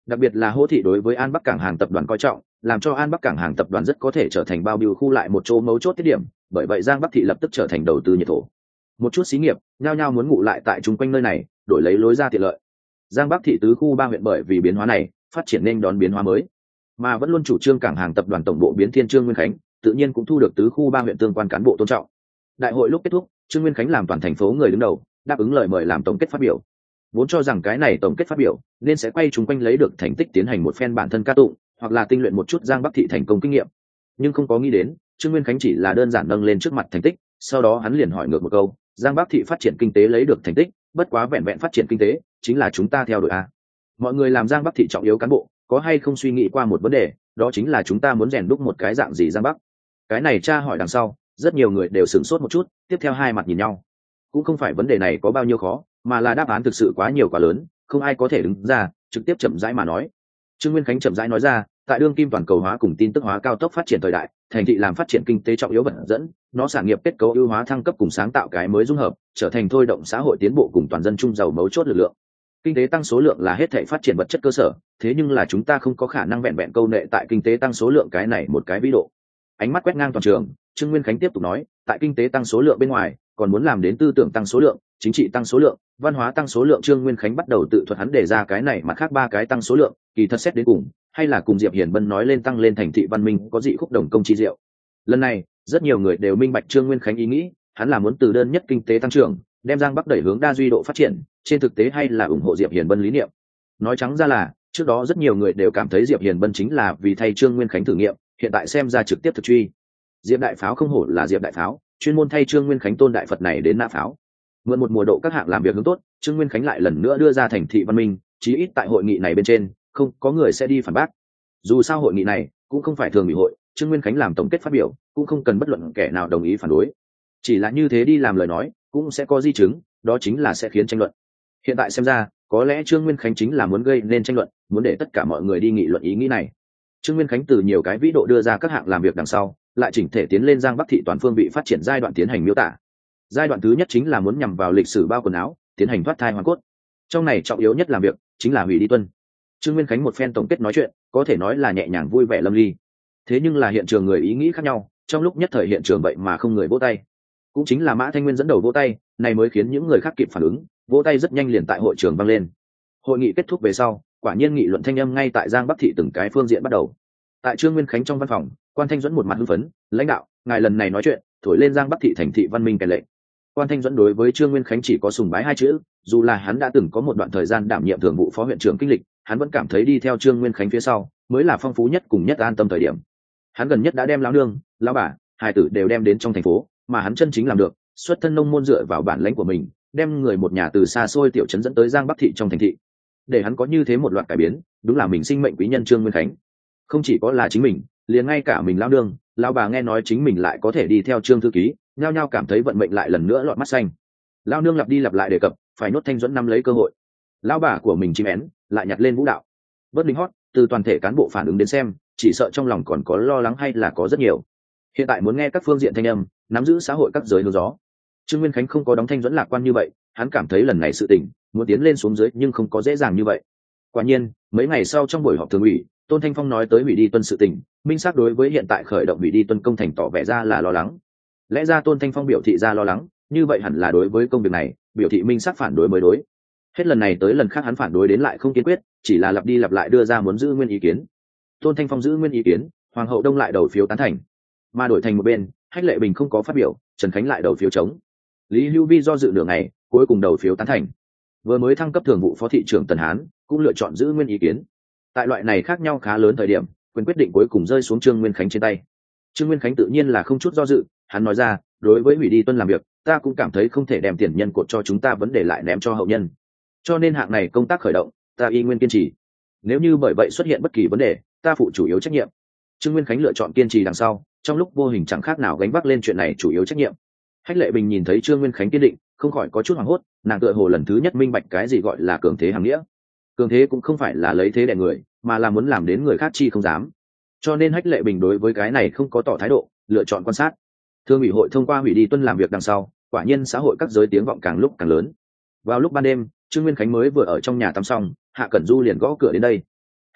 Đặc biệt là Hỗ thị đối với An Bắc Cảng hàng tập đoàn coi trọng, làm cho An Bắc Cảng hàng tập đoàn rất có thể trở thành bao bưu khu lại một chỗ mấu chốt tiết điểm, bởi vậy Giang Bắc thị lập tức trở thành đầu tư nhiệt thổ. Một chút xí nghiệp nhao nhao muốn ngụ lại tại chung quanh nơi này, đổi lấy lối ra tiện lợi. Giang Bắc thị tứ khu 3 huyện bởi vì biến hóa này, phát triển nên đón biến hóa mới, mà vẫn luôn chủ trương cảng hàng tập đoàn tổng bộ biến thiên Trương Nguyên Khánh, tự nhiên cũng thu được tứ khu 3 huyện tương quan cán bộ tôn trọng. Đại hội lúc kết thúc, Trương Nguyên Khánh làm toàn thành phố người đứng đầu, đáp ứng lời mời làm tổng kết phát biểu. Vốn cho rằng cái này tổng kết phát biểu nên sẽ quay chung quanh lấy được thành tích tiến hành một phen bản thân ca tụng, hoặc là tinh luyện một chút Giang Bắc thị thành công kinh nghiệm, nhưng không có nghĩ đến Trương Nguyên Khánh chỉ là đơn giản nâng lên trước mặt thành tích, sau đó hắn liền hỏi ngược một câu: Giang Bắc thị phát triển kinh tế lấy được thành tích, bất quá vẹn vẹn phát triển kinh tế chính là chúng ta theo đuổi a. Mọi người làm Giang Bắc thị trọng yếu cán bộ có hay không suy nghĩ qua một vấn đề, đó chính là chúng ta muốn rèn đúc một cái dạng gì Giang Bắc? Cái này tra hỏi đằng sau, rất nhiều người đều sửng sốt một chút, tiếp theo hai mặt nhìn nhau. Cũng không phải vấn đề này có bao nhiêu khó, mà là đáp án thực sự quá nhiều quá lớn, không ai có thể đứng ra trực tiếp chậm rãi mà nói. Trương Nguyên Khánh chậm rãi nói ra, tại đương kim toàn cầu hóa cùng tin tức hóa cao tốc phát triển thời đại, thành thị làm phát triển kinh tế trọng yếu vật dẫn, nó sản nghiệp kết cấu ưu hóa thăng cấp cùng sáng tạo cái mới dung hợp, trở thành thôi động xã hội tiến bộ cùng toàn dân chung giàu mấu chốt lực lượng. Kinh tế tăng số lượng là hết thảy phát triển vật chất cơ sở, thế nhưng là chúng ta không có khả năng vẹn vẹn câu nệ tại kinh tế tăng số lượng cái này một cái vĩ độ. Ánh mắt quét ngang toàn trường, Trương Nguyên Khánh tiếp tục nói, tại kinh tế tăng số lượng bên ngoài, còn muốn làm đến tư tưởng tăng số lượng, chính trị tăng số lượng, văn hóa tăng số lượng. Trương Nguyên Khánh bắt đầu tự thuật hắn đề ra cái này mặt khác ba cái tăng số lượng, kỳ thật xét đến cùng, hay là cùng Diệp Hiền Bân nói lên tăng lên thành thị văn minh có dị khúc đồng công chi diệu. Lần này, rất nhiều người đều minh bạch Trương Nguyên Khánh ý nghĩ, hắn là muốn từ đơn nhất kinh tế tăng trưởng, đem Giang Bắc đẩy hướng đa duy độ phát triển, trên thực tế hay là ủng hộ Diệp Hiền Bân lý niệm. Nói trắng ra là, trước đó rất nhiều người đều cảm thấy Diệp Hiền Bân chính là vì thay Trương Nguyên Khánh thử nghiệm, hiện tại xem ra trực tiếp thực truy. Diệp đại pháo không hổ là Diệp đại pháo, chuyên môn thay Trương Nguyên Khánh tôn đại Phật này đến nã pháo. Mượn một mùa độ các hạng làm việc hướng tốt, Trương Nguyên Khánh lại lần nữa đưa ra thành thị văn minh, chí ít tại hội nghị này bên trên, không có người sẽ đi phản bác. Dù sao hội nghị này cũng không phải thường ủy hội, Trương Nguyên Khánh làm tổng kết phát biểu, cũng không cần bất luận kẻ nào đồng ý phản đối. Chỉ là như thế đi làm lời nói, cũng sẽ có di chứng, đó chính là sẽ khiến tranh luận. Hiện tại xem ra, có lẽ Trương Nguyên Khánh chính là muốn gây nên tranh luận, muốn để tất cả mọi người đi nghị luận ý nghĩ này. Trương Nguyên Khánh từ nhiều cái vĩ độ đưa ra các hạng làm việc đằng sau, lại chỉnh thể tiến lên Giang Bắc thị toàn phương vị phát triển giai đoạn tiến hành miêu tả. Giai đoạn thứ nhất chính là muốn nhằm vào lịch sử bao quần áo, tiến hành thoát thai hoàn cốt. Trong này trọng yếu nhất làm việc chính là hủy đi tuân. Trương Nguyên Khánh một phen tổng kết nói chuyện, có thể nói là nhẹ nhàng vui vẻ lâm ly. Thế nhưng là hiện trường người ý nghĩ khác nhau, trong lúc nhất thời hiện trường vậy mà không người vỗ tay. Cũng chính là Mã Thanh Nguyên dẫn đầu vỗ tay, này mới khiến những người khác kịp phản ứng, vỗ tay rất nhanh liền tại hội trường vang lên. Hội nghị kết thúc về sau, quả nhiên nghị luận thanh âm ngay tại Giang Bắc thị từng cái phương diện bắt đầu. Tại Trương Nguyên Khánh trong văn phòng, Quan Thanh Duẫn một mặt hưng phấn, lãnh đạo, ngài lần này nói chuyện, thổi lên Giang Bắc thị thành thị văn minh kèn lệnh. Quan Thanh Duẫn đối với Trương Nguyên Khánh chỉ có sùng bái hai chữ, dù là hắn đã từng có một đoạn thời gian đảm nhiệm thường vụ phó huyện trưởng kinh lịch, hắn vẫn cảm thấy đi theo Trương Nguyên Khánh phía sau mới là phong phú nhất cùng nhất an tâm thời điểm. Hắn gần nhất đã đem lão nương, lão bà, hài tử đều đem đến trong thành phố, mà hắn chân chính làm được, xuất thân nông môn dựa vào bản lãnh của mình, đem người một nhà từ xa xôi tiểu trấn dẫn tới Giang Bắc thị trong thành thị. Để hắn có như thế một loạt cải biến, đúng là mình sinh mệnh quý nhân Trương Nguyên Khánh. Không chỉ có là chính mình, liền ngay cả mình lão nương, lão bà nghe nói chính mình lại có thể đi theo Trương thư ký, nhao nhao cảm thấy vận mệnh lại lần nữa lọt mắt xanh. Lão nương lặp đi lặp lại đề cập, phải nhốt Thanh Duẫn nắm lấy cơ hội. Lão bà của mình chim én, lại nhặt lên vũ đạo. Bớt lính hót, từ toàn thể cán bộ phản ứng đến xem, chỉ sợ trong lòng còn có lo lắng hay là có rất nhiều. Hiện tại muốn nghe các phương diện thanh âm, nắm giữ xã hội các giới hướng gió. Trương Nguyên Khánh không có đóng Thanh Duẫn lạc quan như vậy, hắn cảm thấy lần này sự tình muốn tiến lên xuống dưới nhưng không có dễ dàng như vậy. Quả nhiên, mấy ngày sau trong buổi họp thường ủy, Tôn Thanh Phong nói tới hủy đi tuân sự tình, minh xác đối với hiện tại khởi động hủy đi tuân công thành tỏ vẻ ra là lo lắng. Lẽ ra Tôn Thanh Phong biểu thị ra lo lắng, như vậy hẳn là đối với công việc này, biểu thị minh xác phản đối mới đối. Hết lần này tới lần khác hắn phản đối đến lại không kiên quyết, chỉ là lặp đi lặp lại đưa ra muốn giữ nguyên ý kiến. Tôn Thanh Phong giữ nguyên ý kiến, Hoàng hậu Đông lại đầu phiếu tán thành, mà đổi thành một bên, Hách Lệ Bình không có phát biểu, Trần Khánh lại đầu phiếu chống. Lý Hữu Vi do dự nửa ngày, cuối cùng đầu phiếu tán thành. Vừa mới thăng cấp thường vụ phó thị trưởng Tần Hán cũng lựa chọn giữ nguyên ý kiến. Tại loại này khác nhau khá lớn thời điểm, quyền quyết định cuối cùng rơi xuống Trương Nguyên Khánh trên tay. Trương Nguyên Khánh tự nhiên là không chút do dự, hắn nói ra, đối với hủy đi tuân làm việc, ta cũng cảm thấy không thể đem tiền nhân cột cho chúng ta vấn đề lại ném cho hậu nhân. Cho nên hạng này công tác khởi động, ta y nguyên kiên trì. Nếu như bởi vậy xuất hiện bất kỳ vấn đề, ta phụ chủ yếu trách nhiệm. Trương Nguyên Khánh lựa chọn kiên trì đằng sau, trong lúc vô hình chẳng khác nào gánh vác lên chuyện này chủ yếu trách nhiệm. Hách Lệ Bình nhìn thấy Trương Nguyên Khánh kiên định, không khỏi có chút hoảng hốt, nàng tựa hồ lần thứ nhất minh bạch cái gì gọi là cường thế hàng nghĩa. Cường thế cũng không phải là lấy thế đè người, mà là muốn làm đến người khác chi không dám. Cho nên Hách Lệ Bình đối với cái này không có tỏ thái độ, lựa chọn quan sát. Thương ủy hội thông qua hủy đi tuân làm việc đằng sau, quả nhiên xã hội các giới tiếng vọng càng lúc càng lớn. Vào lúc ban đêm, Trương Nguyên Khánh mới vừa ở trong nhà tắm xong, Hạ Cẩn Du liền gõ cửa đến đây.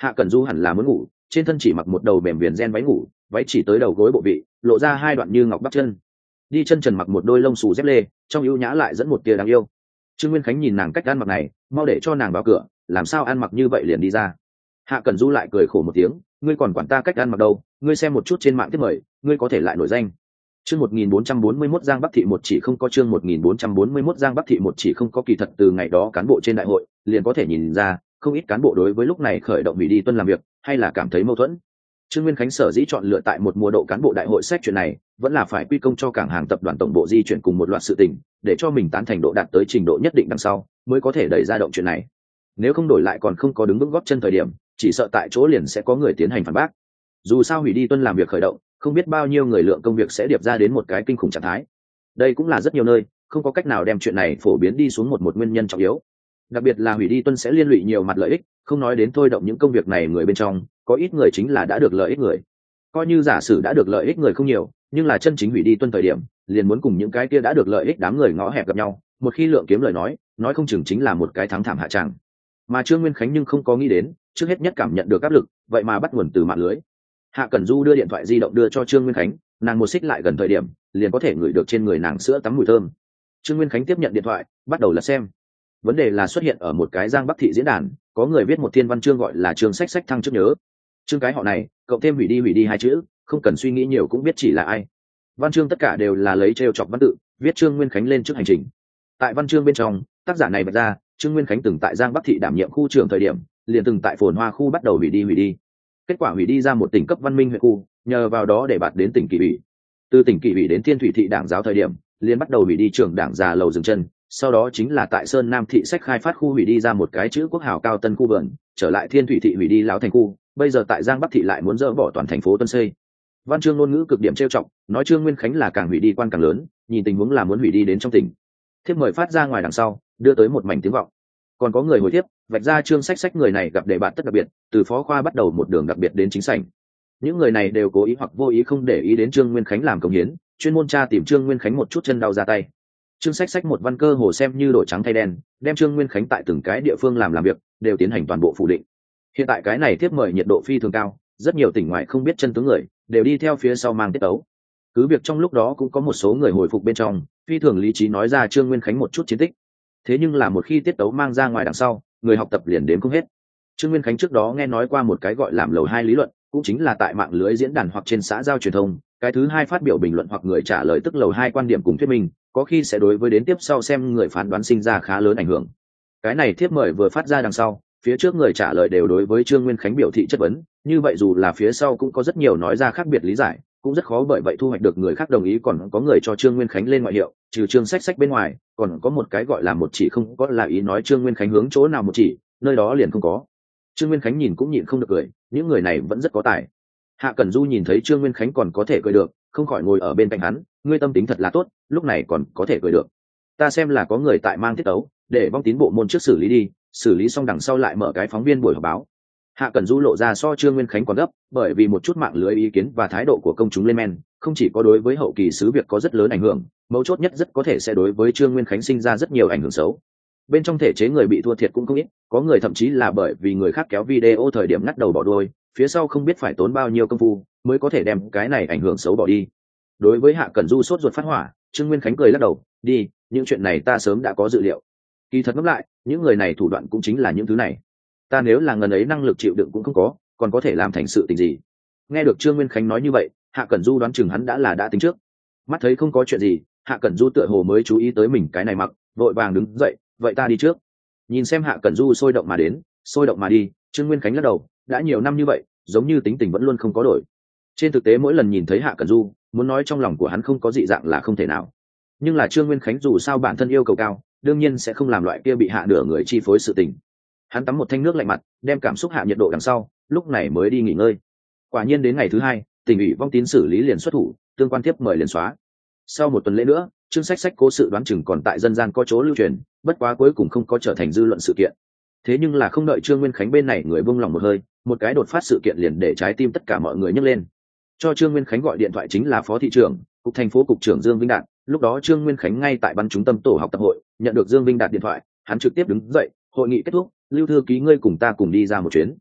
Hạ Cẩn Du hẳn là muốn ngủ, trên thân chỉ mặc một đầu mềm viền ren váy ngủ, váy chỉ tới đầu gối bộ vị, lộ ra hai đoạn như ngọc bắp chân. Đi chân trần mặc một đôi lông xù dép lê, trong ưu nhã lại dẫn một tia đáng yêu. Trương Nguyên Khánh nhìn nàng cách ăn mặc này, mau để cho nàng vào cửa, làm sao ăn mặc như vậy liền đi ra. Hạ Cẩn Du lại cười khổ một tiếng, ngươi còn quản ta cách ăn mặc đâu, ngươi xem một chút trên mạng tiếp mời, ngươi có thể lại nổi danh. Chương 1441 Giang Bắc thị một chỉ không có chương 1441 Giang Bắc thị một chỉ không có kỳ thật từ ngày đó cán bộ trên đại hội, liền có thể nhìn ra, không ít cán bộ đối với lúc này khởi động hủy đi tuân làm việc, hay là cảm thấy mâu thuẫn. Trương Nguyên Khánh sở dĩ chọn lựa tại một mùa độ cán bộ đại hội xét chuyện này, vẫn là phải quy công cho cảng hàng tập đoàn tổng bộ di chuyển cùng một loạt sự tình, để cho mình tán thành độ đạt tới trình độ nhất định đằng sau, mới có thể đẩy ra động chuyện này. Nếu không đổi lại còn không có đứng vững góp chân thời điểm, chỉ sợ tại chỗ liền sẽ có người tiến hành phản bác. Dù sao hủy đi tuân làm việc khởi động, không biết bao nhiêu người lượng công việc sẽ điệp ra đến một cái kinh khủng trạng thái. Đây cũng là rất nhiều nơi, không có cách nào đem chuyện này phổ biến đi xuống một nguyên nhân trọng yếu. Đặc biệt là hủy đi tuân sẽ liên lụy nhiều mặt lợi ích, không nói đến thôi động những công việc này người bên trong, có ít người chính là đã được lợi ích người. Coi như giả sử đã được lợi ích người không nhiều, nhưng là chân chính hủy đi tuân thời điểm, liền muốn cùng những cái kia đã được lợi ích đám người ngõ hẹp gặp nhau, một khi lượng kiếm lời nói không chừng chính là một cái thắng thảm hạ tràng. Mà Trương Nguyên Khánh nhưng không có nghĩ đến, trước hết nhất cảm nhận được áp lực, vậy mà bắt nguồn từ mạng lưới. Hạ Cẩn Du đưa điện thoại di động đưa cho Trương Nguyên Khánh, nàng một xích lại gần thời điểm, liền có thể ngửi được trên người nàng sữa tắm mùi thơm. Trương Nguyên Khánh tiếp nhận điện thoại, bắt đầu lật xem. Vấn đề là xuất hiện ở một cái Giang Bắc thị diễn đàn, có người viết một thiên văn chương gọi là chương sách thăng trước nhớ. Chương cái họ này, cậu thêm hủy đi hai chữ, không cần suy nghĩ nhiều cũng biết chỉ là ai. Văn chương tất cả đều là lấy trêu chọc văn tự, viết Trương Nguyên Khánh lên trước hành trình. Tại văn chương bên trong, tác giả này bật ra, Trương Nguyên Khánh từng tại Giang Bắc thị đảm nhiệm khu trưởng thời điểm, liền từng tại Phồn Hoa khu bắt đầu hủy đi. Kết quả hủy đi ra một tỉnh cấp văn minh huyện khu, nhờ vào đó để bạt đến tỉnh Kỳ ủy. Từ tỉnh Kỳ ủy đến Thiên Thủy thị đảng giáo thời điểm, liền bắt đầu hủy đi trường đảng già lầu dừng chân, sau đó chính là tại Sơn Nam thị sách khai phát khu hủy đi ra một cái chữ quốc hào cao tân khu vườn, trở lại Thiên Thủy thị hủy đi lão thành khu, bây giờ tại Giang Bắc thị lại muốn dỡ bỏ toàn thành phố Tân Xây. Văn chương ngôn ngữ cực điểm trêu chọc, nói Trương Nguyên Khánh là càng hủy đi quan càng lớn, nhìn tình huống là muốn hủy đi đến trong tỉnh. Thiếp mời phát ra ngoài đằng sau, đưa tới một mảnh tiếng vọng. Còn có người hồi tiếp, vạch ra Trương sách người này gặp đề bạn tất đặc biệt, từ phó khoa bắt đầu một đường đặc biệt đến chính sảnh. Những người này đều cố ý hoặc vô ý không để ý đến Trương Nguyên Khánh làm công hiến, chuyên môn tra tìm Trương Nguyên Khánh một chút chân đau ra tay. Trương sách một văn cơ hồ xem như đổi trắng thay đen, đem Trương Nguyên Khánh tại từng cái địa phương làm việc đều tiến hành toàn bộ phủ định. Hiện tại cái này tiếp mời nhiệt độ phi thường cao, rất nhiều tỉnh ngoại không biết chân tướng người đều đi theo phía sau mang tiết tấu. Cứ việc trong lúc đó cũng có một số người hồi phục bên trong, phi thường lý trí nói ra Trương Nguyên Khánh một chút chiến tích. Thế nhưng là một khi tiết tấu mang ra ngoài đằng sau, người học tập liền đến không hết. Trương Nguyên Khánh trước đó nghe nói qua một cái gọi làm lầu 2 lý luận, cũng chính là tại mạng lưới diễn đàn hoặc trên xã giao truyền thông, cái thứ hai phát biểu bình luận hoặc người trả lời tức lầu 2 quan điểm cùng thuyết minh, có khi sẽ đối với đến tiếp sau xem người phán đoán sinh ra khá lớn ảnh hưởng. Cái này thiếp mời vừa phát ra đằng sau, phía trước người trả lời đều đối với Trương Nguyên Khánh biểu thị chất vấn, như vậy dù là phía sau cũng có rất nhiều nói ra khác biệt lý giải, cũng rất khó bởi vậy thu hoạch được người khác đồng ý. Còn có người cho Trương Nguyên Khánh lên ngoại hiệu, trừ Trương sách bên ngoài, còn có một cái gọi là một chỉ không có, là ý nói Trương Nguyên Khánh hướng chỗ nào một chỉ, nơi đó liền không có. Trương Nguyên Khánh nhìn cũng nhịn không được cười, những người này vẫn rất có tài. Hạ Cẩn Du nhìn thấy Trương Nguyên Khánh còn có thể cười được, không khỏi ngồi ở bên cạnh hắn, ngươi tâm tính thật là tốt, lúc này còn có thể cười được. Ta xem là có người tại mang tiết tấu, để vong tín bộ môn trước xử lý đi, xử lý xong đằng sau lại mở cái phóng viên buổi họp báo. Hạ Cẩn Du lộ ra so Trương Nguyên Khánh còn gấp, bởi vì một chút mạng lưới ý kiến và thái độ của công chúng lên men, không chỉ có đối với hậu kỳ sứ việc có rất lớn ảnh hưởng, mấu chốt nhất rất có thể sẽ đối với Trương Nguyên Khánh sinh ra rất nhiều ảnh hưởng xấu. Bên trong thể chế người bị thua thiệt cũng không ít, có người thậm chí là bởi vì người khác kéo video thời điểm ngắt đầu bỏ đuôi, phía sau không biết phải tốn bao nhiêu công phu mới có thể đem cái này ảnh hưởng xấu bỏ đi. Đối với Hạ Cẩn Du sốt ruột phát hỏa, Trương Nguyên Khánh cười lắc đầu, đi, những chuyện này ta sớm đã có dự liệu. Kỳ thật ngẫm lại, những người này thủ đoạn cũng chính là những thứ này. Ta nếu là ngần ấy năng lực chịu đựng cũng không có, còn có thể làm thành sự tình gì? Nghe được Trương Nguyên Khánh nói như vậy, Hạ Cẩn Du đoán chừng hắn đã tính trước. Mắt thấy không có chuyện gì, Hạ Cẩn Du tựa hồ mới chú ý tới mình cái này mặc, vội vàng đứng dậy, vậy ta đi trước. Nhìn xem Hạ Cẩn Du sôi động mà đến, sôi động mà đi, Trương Nguyên Khánh lắc đầu, đã nhiều năm như vậy, giống như tính tình vẫn luôn không có đổi. Trên thực tế mỗi lần nhìn thấy Hạ Cẩn Du, muốn nói trong lòng của hắn không có dị dạng là không thể nào. Nhưng là Trương Nguyên Khánh dù sao bản thân yêu cầu cao, đương nhiên sẽ không làm loại kia bị hạ nửa người chi phối sự tình. Hắn tắm một thanh nước lạnh mặt, đem cảm xúc hạ nhiệt độ đằng sau, lúc này mới đi nghỉ ngơi. Quả nhiên đến ngày thứ hai, tỉnh ủy vong tín xử lý liền xuất thủ, tương quan tiếp mời liền xóa. Sau một tuần lễ nữa, Trương sách cố sự đoán chừng còn tại dân gian có chỗ lưu truyền, bất quá cuối cùng không có trở thành dư luận sự kiện. Thế nhưng là không đợi Trương Nguyên Khánh bên này người buông lòng một hơi, một cái đột phát sự kiện liền để trái tim tất cả mọi người nhấc lên. Cho Trương Nguyên Khánh gọi điện thoại chính là phó thị trưởng, cục thành phố cục trưởng Dương Vinh Đạt. Lúc đó Trương Nguyên Khánh ngay tại ban trung tâm tổ học tập hội, nhận được Dương Vinh Đạt điện thoại, hắn trực tiếp đứng dậy, hội nghị kết thúc, Lưu thư ký ngươi cùng ta cùng đi ra một chuyến.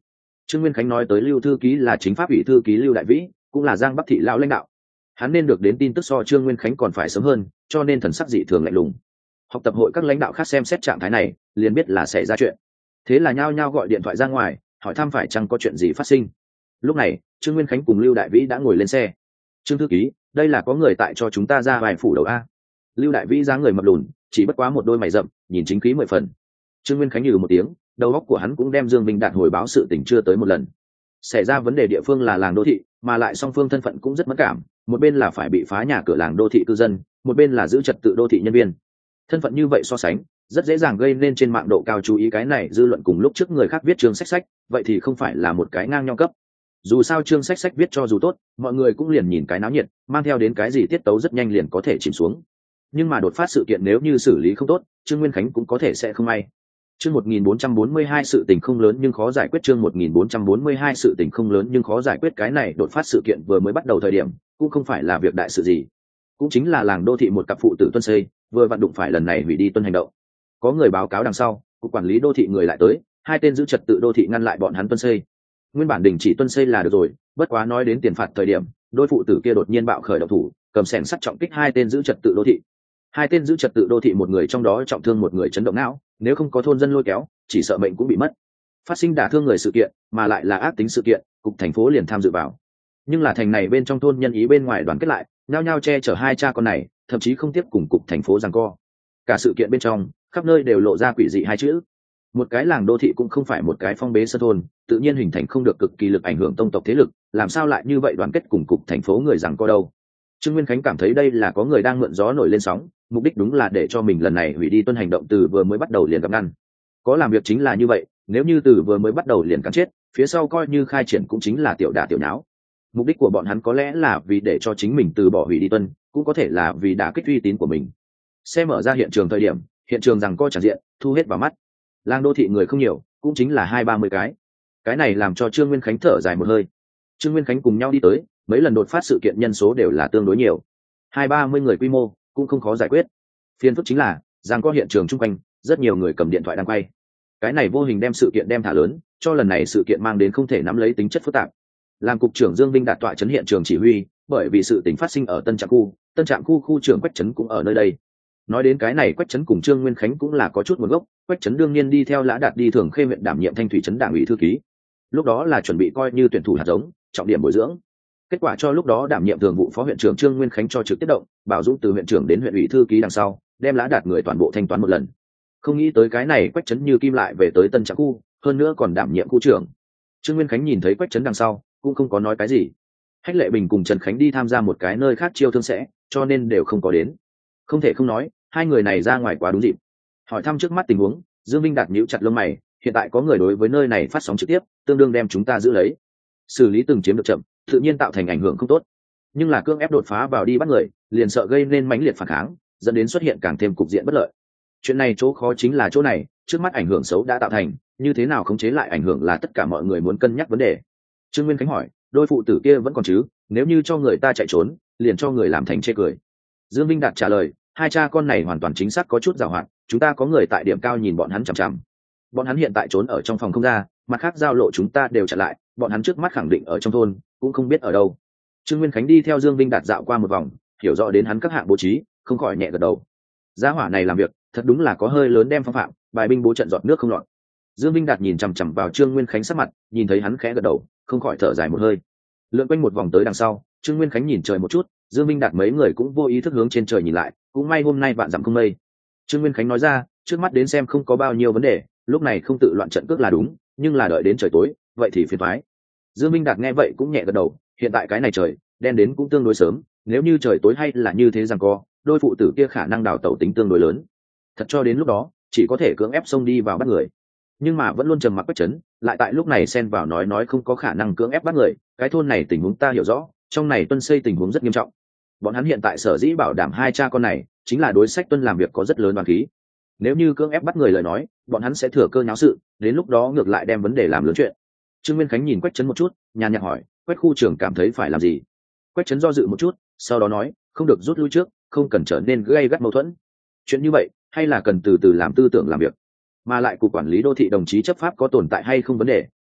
Trương Nguyên Khánh nói tới Lưu thư ký là chính pháp ủy thư ký Lưu Đại Vĩ, cũng là Giang Bắc thị lão lãnh đạo. Hắn nên được đến tin tức so Trương Nguyên Khánh còn phải sớm hơn, cho nên thần sắc dị thường lạnh lùng. Học tập hội các lãnh đạo khác xem xét trạng thái này, liền biết là xảy ra chuyện. Thế là nhao nhao gọi điện thoại ra ngoài, hỏi thăm phải chăng có chuyện gì phát sinh. Lúc này, Trương Nguyên Khánh cùng Lưu Đại Vĩ đã ngồi lên xe. Trương thư ký, đây là có người tại cho chúng ta ra vài phủ đầu a. Lưu Đại Vĩ dáng người mập lùn, chỉ bất quá một đôi mày rậm, nhìn chính khí 10 phần. Trương Nguyên Khánh nhừ một tiếng, đầu óc của hắn cũng đem Dương Vinh Đạt hồi báo sự tình chưa tới một lần. Xảy ra vấn đề địa phương là làng đô thị, mà lại song phương thân phận cũng rất mẫn cảm, một bên là phải bị phá nhà cửa làng đô thị cư dân, một bên là giữ trật tự đô thị nhân viên. Thân phận như vậy so sánh, rất dễ dàng gây nên trên mạng độ cao chú ý. Cái này dư luận cùng lúc trước người khác viết chương sách, vậy thì không phải là một cái ngang nhau cấp. Dù sao chương sách viết cho dù tốt, mọi người cũng liền nhìn cái náo nhiệt, mang theo đến cái gì tiết tấu rất nhanh liền có thể chìm xuống. Nhưng mà đột phát sự kiện nếu như xử lý không tốt, Trương Nguyên Khánh cũng có thể sẽ không may. Chương 1442 sự tình không lớn nhưng khó giải quyết. Chương 1442 sự tình không lớn nhưng khó giải quyết. Cái này đột phát sự kiện vừa mới bắt đầu thời điểm, cũng không phải là việc đại sự gì. Cũng chính là làng đô thị một cặp phụ tử tuân xây, vừa vặn đụng phải lần này hủy đi tuân hành động. Có người báo cáo đằng sau, cục quản lý đô thị người lại tới, hai tên giữ trật tự đô thị ngăn lại bọn hắn tuân xây. Nguyên bản đình chỉ tuân xây là được rồi, bất quá nói đến tiền phạt thời điểm, đôi phụ tử kia đột nhiên bạo khởi động thủ, cầm xẻng sắt trọng kích hai tên giữ trật tự đô thị. Hai tên giữ trật tự đô thị, một người trong đó trọng thương, một người chấn động não, nếu không có thôn dân lôi kéo, chỉ sợ mệnh cũng bị mất. Phát sinh đả thương người sự kiện, mà lại là ác tính sự kiện, cục thành phố liền tham dự vào. Nhưng là thành này bên trong thôn nhân ý bên ngoài đoàn kết lại, nhao nhao che chở hai cha con này, thậm chí không tiếp cùng cục thành phố giằng co. Cả sự kiện bên trong, khắp nơi đều lộ ra quỷ dị hai chữ. Một cái làng đô thị cũng không phải một cái phong bế sơ thôn, tự nhiên hình thành không được cực kỳ lực ảnh hưởng tông tộc thế lực, làm sao lại như vậy đoàn kết cùng cục thành phố người giằng co đâu. Trương Nguyên Khánh cảm thấy đây là có người đang mượn gió nổi lên sóng, mục đích đúng là để cho mình lần này hủy đi tuân hành động từ vừa mới bắt đầu liền gặp ngăn. Có làm việc chính là như vậy, nếu như từ vừa mới bắt đầu liền cắn chết, phía sau coi như khai triển cũng chính là tiểu đả tiểu nháo. Mục đích của bọn hắn có lẽ là vì để cho chính mình từ bỏ hủy đi tuân, cũng có thể là vì đả kích uy tín của mình. Xe mở ra hiện trường thời điểm, hiện trường rằng co tràn diện, thu hết vào mắt. Làng đô thị người không nhiều, cũng chính là 20-30 cái. Cái này làm cho Trương Nguyên Khánh thở dài một hơi. Trương Nguyên Khánh cùng nhau đi tới, mấy lần đột phát sự kiện nhân số đều là tương đối nhiều. 20-30 người quy mô, cũng không khó giải quyết. Phiền phức chính là, rằng có hiện trường chung quanh, rất nhiều người cầm điện thoại đang quay. Cái này vô hình đem sự kiện đem thả lớn, cho lần này sự kiện mang đến không thể nắm lấy tính chất phức tạp. Làm cục trưởng Dương Vinh đạt tọa trấn hiện trường chỉ huy, bởi vì sự tình phát sinh ở Tân Trạm khu khu trưởng Quách Trấn cũng ở nơi đây. Nói đến cái này, Quách Trấn cùng Trương Nguyên Khánh cũng là có chút nguồn gốc. Quách Trấn đương nhiên đi theo Lã Đạt đi Thường Khê huyện đảm nhiệm Thanh Thủy trấn đảng ủy thư ký. Lúc đó là chuẩn bị coi như tuyển thủ hạt giống, trọng điểm bồi dưỡng. Kết quả cho lúc đó đảm nhiệm thường vụ phó huyện trưởng Trương Nguyên Khánh cho trực tiếp động, bảo Dũng từ huyện trưởng đến huyện ủy thư ký đằng sau, đem Lã Đạt người toàn bộ thanh toán một lần. Không nghĩ tới cái này Quách Trấn như kim lại về tới Tân Trạm khu, hơn nữa còn đảm nhiệm khu trưởng. Trương Nguyên Khánh nhìn thấy Quách Trấn đằng sau, cũng không có nói cái gì. Hách Lệ Bình cùng Trần Khánh đi tham gia một cái nơi khác chiêu thương sẽ, cho nên đều không có đến. Không thể không nói, hai người này ra ngoài quá đúng dịp. Hỏi thăm trước mắt tình huống, Dương Vinh Đạt nhíu chặt lông mày, hiện tại có người đối với nơi này phát sóng trực tiếp, tương đương đem chúng ta giữ lấy. Xử lý từng chiếm được chậm, tự nhiên tạo thành ảnh hưởng không tốt. Nhưng là cưỡng ép đột phá vào đi bắt người, liền sợ gây nên mãnh liệt phản kháng, dẫn đến xuất hiện càng thêm cục diện bất lợi. Chuyện này chỗ khó chính là chỗ này, trước mắt ảnh hưởng xấu đã tạo thành, như thế nào khống chế lại ảnh hưởng là tất cả mọi người muốn cân nhắc vấn đề. Trương Nguyên Khánh hỏi, đôi phụ tử kia vẫn còn chứ, nếu như cho người ta chạy trốn, liền cho người làm thành chê cười. Dương Vinh Đạt trả lời, hai cha con này hoàn toàn chính xác có chút giàu hoạt, chúng ta có người tại điểm cao nhìn bọn hắn chằm chằm. Bọn hắn hiện tại trốn ở trong phòng không ra, mặt khác giao lộ chúng ta đều chặn lại, bọn hắn trước mắt khẳng định ở trong thôn, cũng không biết ở đâu. Trương Nguyên Khánh đi theo Dương Vinh Đạt dạo qua một vòng, hiểu rõ đến hắn các hạng bố trí, không khỏi nhẹ gật đầu. Gia hỏa này làm việc, thật đúng là có hơi lớn đem phong phạm, bài binh bố trận giọt nước không lọt. Dương Vinh Đạt nhìn chằm chằm vào Trương Nguyên Khánh sắc mặt, nhìn thấy hắn khẽ gật đầu, không khỏi thở dài một hơi. Lượn quanh một vòng tới đằng sau, Trương Nguyên Khánh nhìn trời một chút, Dương Vinh Đạt mấy người cũng vô ý thức hướng trên trời nhìn lại, cũng may hôm nay vạn dặm không mây. Trương Nguyên Khánh nói ra, trước mắt đến xem không có bao nhiêu vấn đề, lúc này không tự loạn trận cước là đúng, nhưng là đợi đến trời tối, vậy thì phiền toái. Dương Vinh Đạt nghe vậy cũng nhẹ gật đầu, hiện tại cái này trời đen đến cũng tương đối sớm, nếu như trời tối hay là như thế rằng co, đôi phụ tử kia khả năng đào tẩu tính tương đối lớn. Thật cho đến lúc đó, chỉ có thể cưỡng ép xông đi vào bắt người. Nhưng mà vẫn luôn trầm mặc Quách Trấn, lại tại lúc này xen vào nói không có khả năng cưỡng ép bắt người, cái thôn này tình huống ta hiểu rõ, trong này Tuân xây tình huống rất nghiêm trọng. Bọn hắn hiện tại sở dĩ bảo đảm hai cha con này, chính là đối sách Tuân làm việc có rất lớn đoàn khí. Nếu như cưỡng ép bắt người lời nói, bọn hắn sẽ thừa cơ nháo sự, đến lúc đó ngược lại đem vấn đề làm lớn chuyện. Trương Nguyên Khánh nhìn Quách Trấn một chút, nhàn nhạt hỏi, Quách khu trưởng cảm thấy phải làm gì? Quách Trấn do dự một chút, sau đó nói, không được rút lui trước, không cần trở nên gây gắt mâu thuẫn. Chuyện như vậy, hay là cần từ từ làm tư tưởng làm việc. Mà lại cục quản lý đô thị đồng chí chấp pháp có tồn tại hay không vấn đề,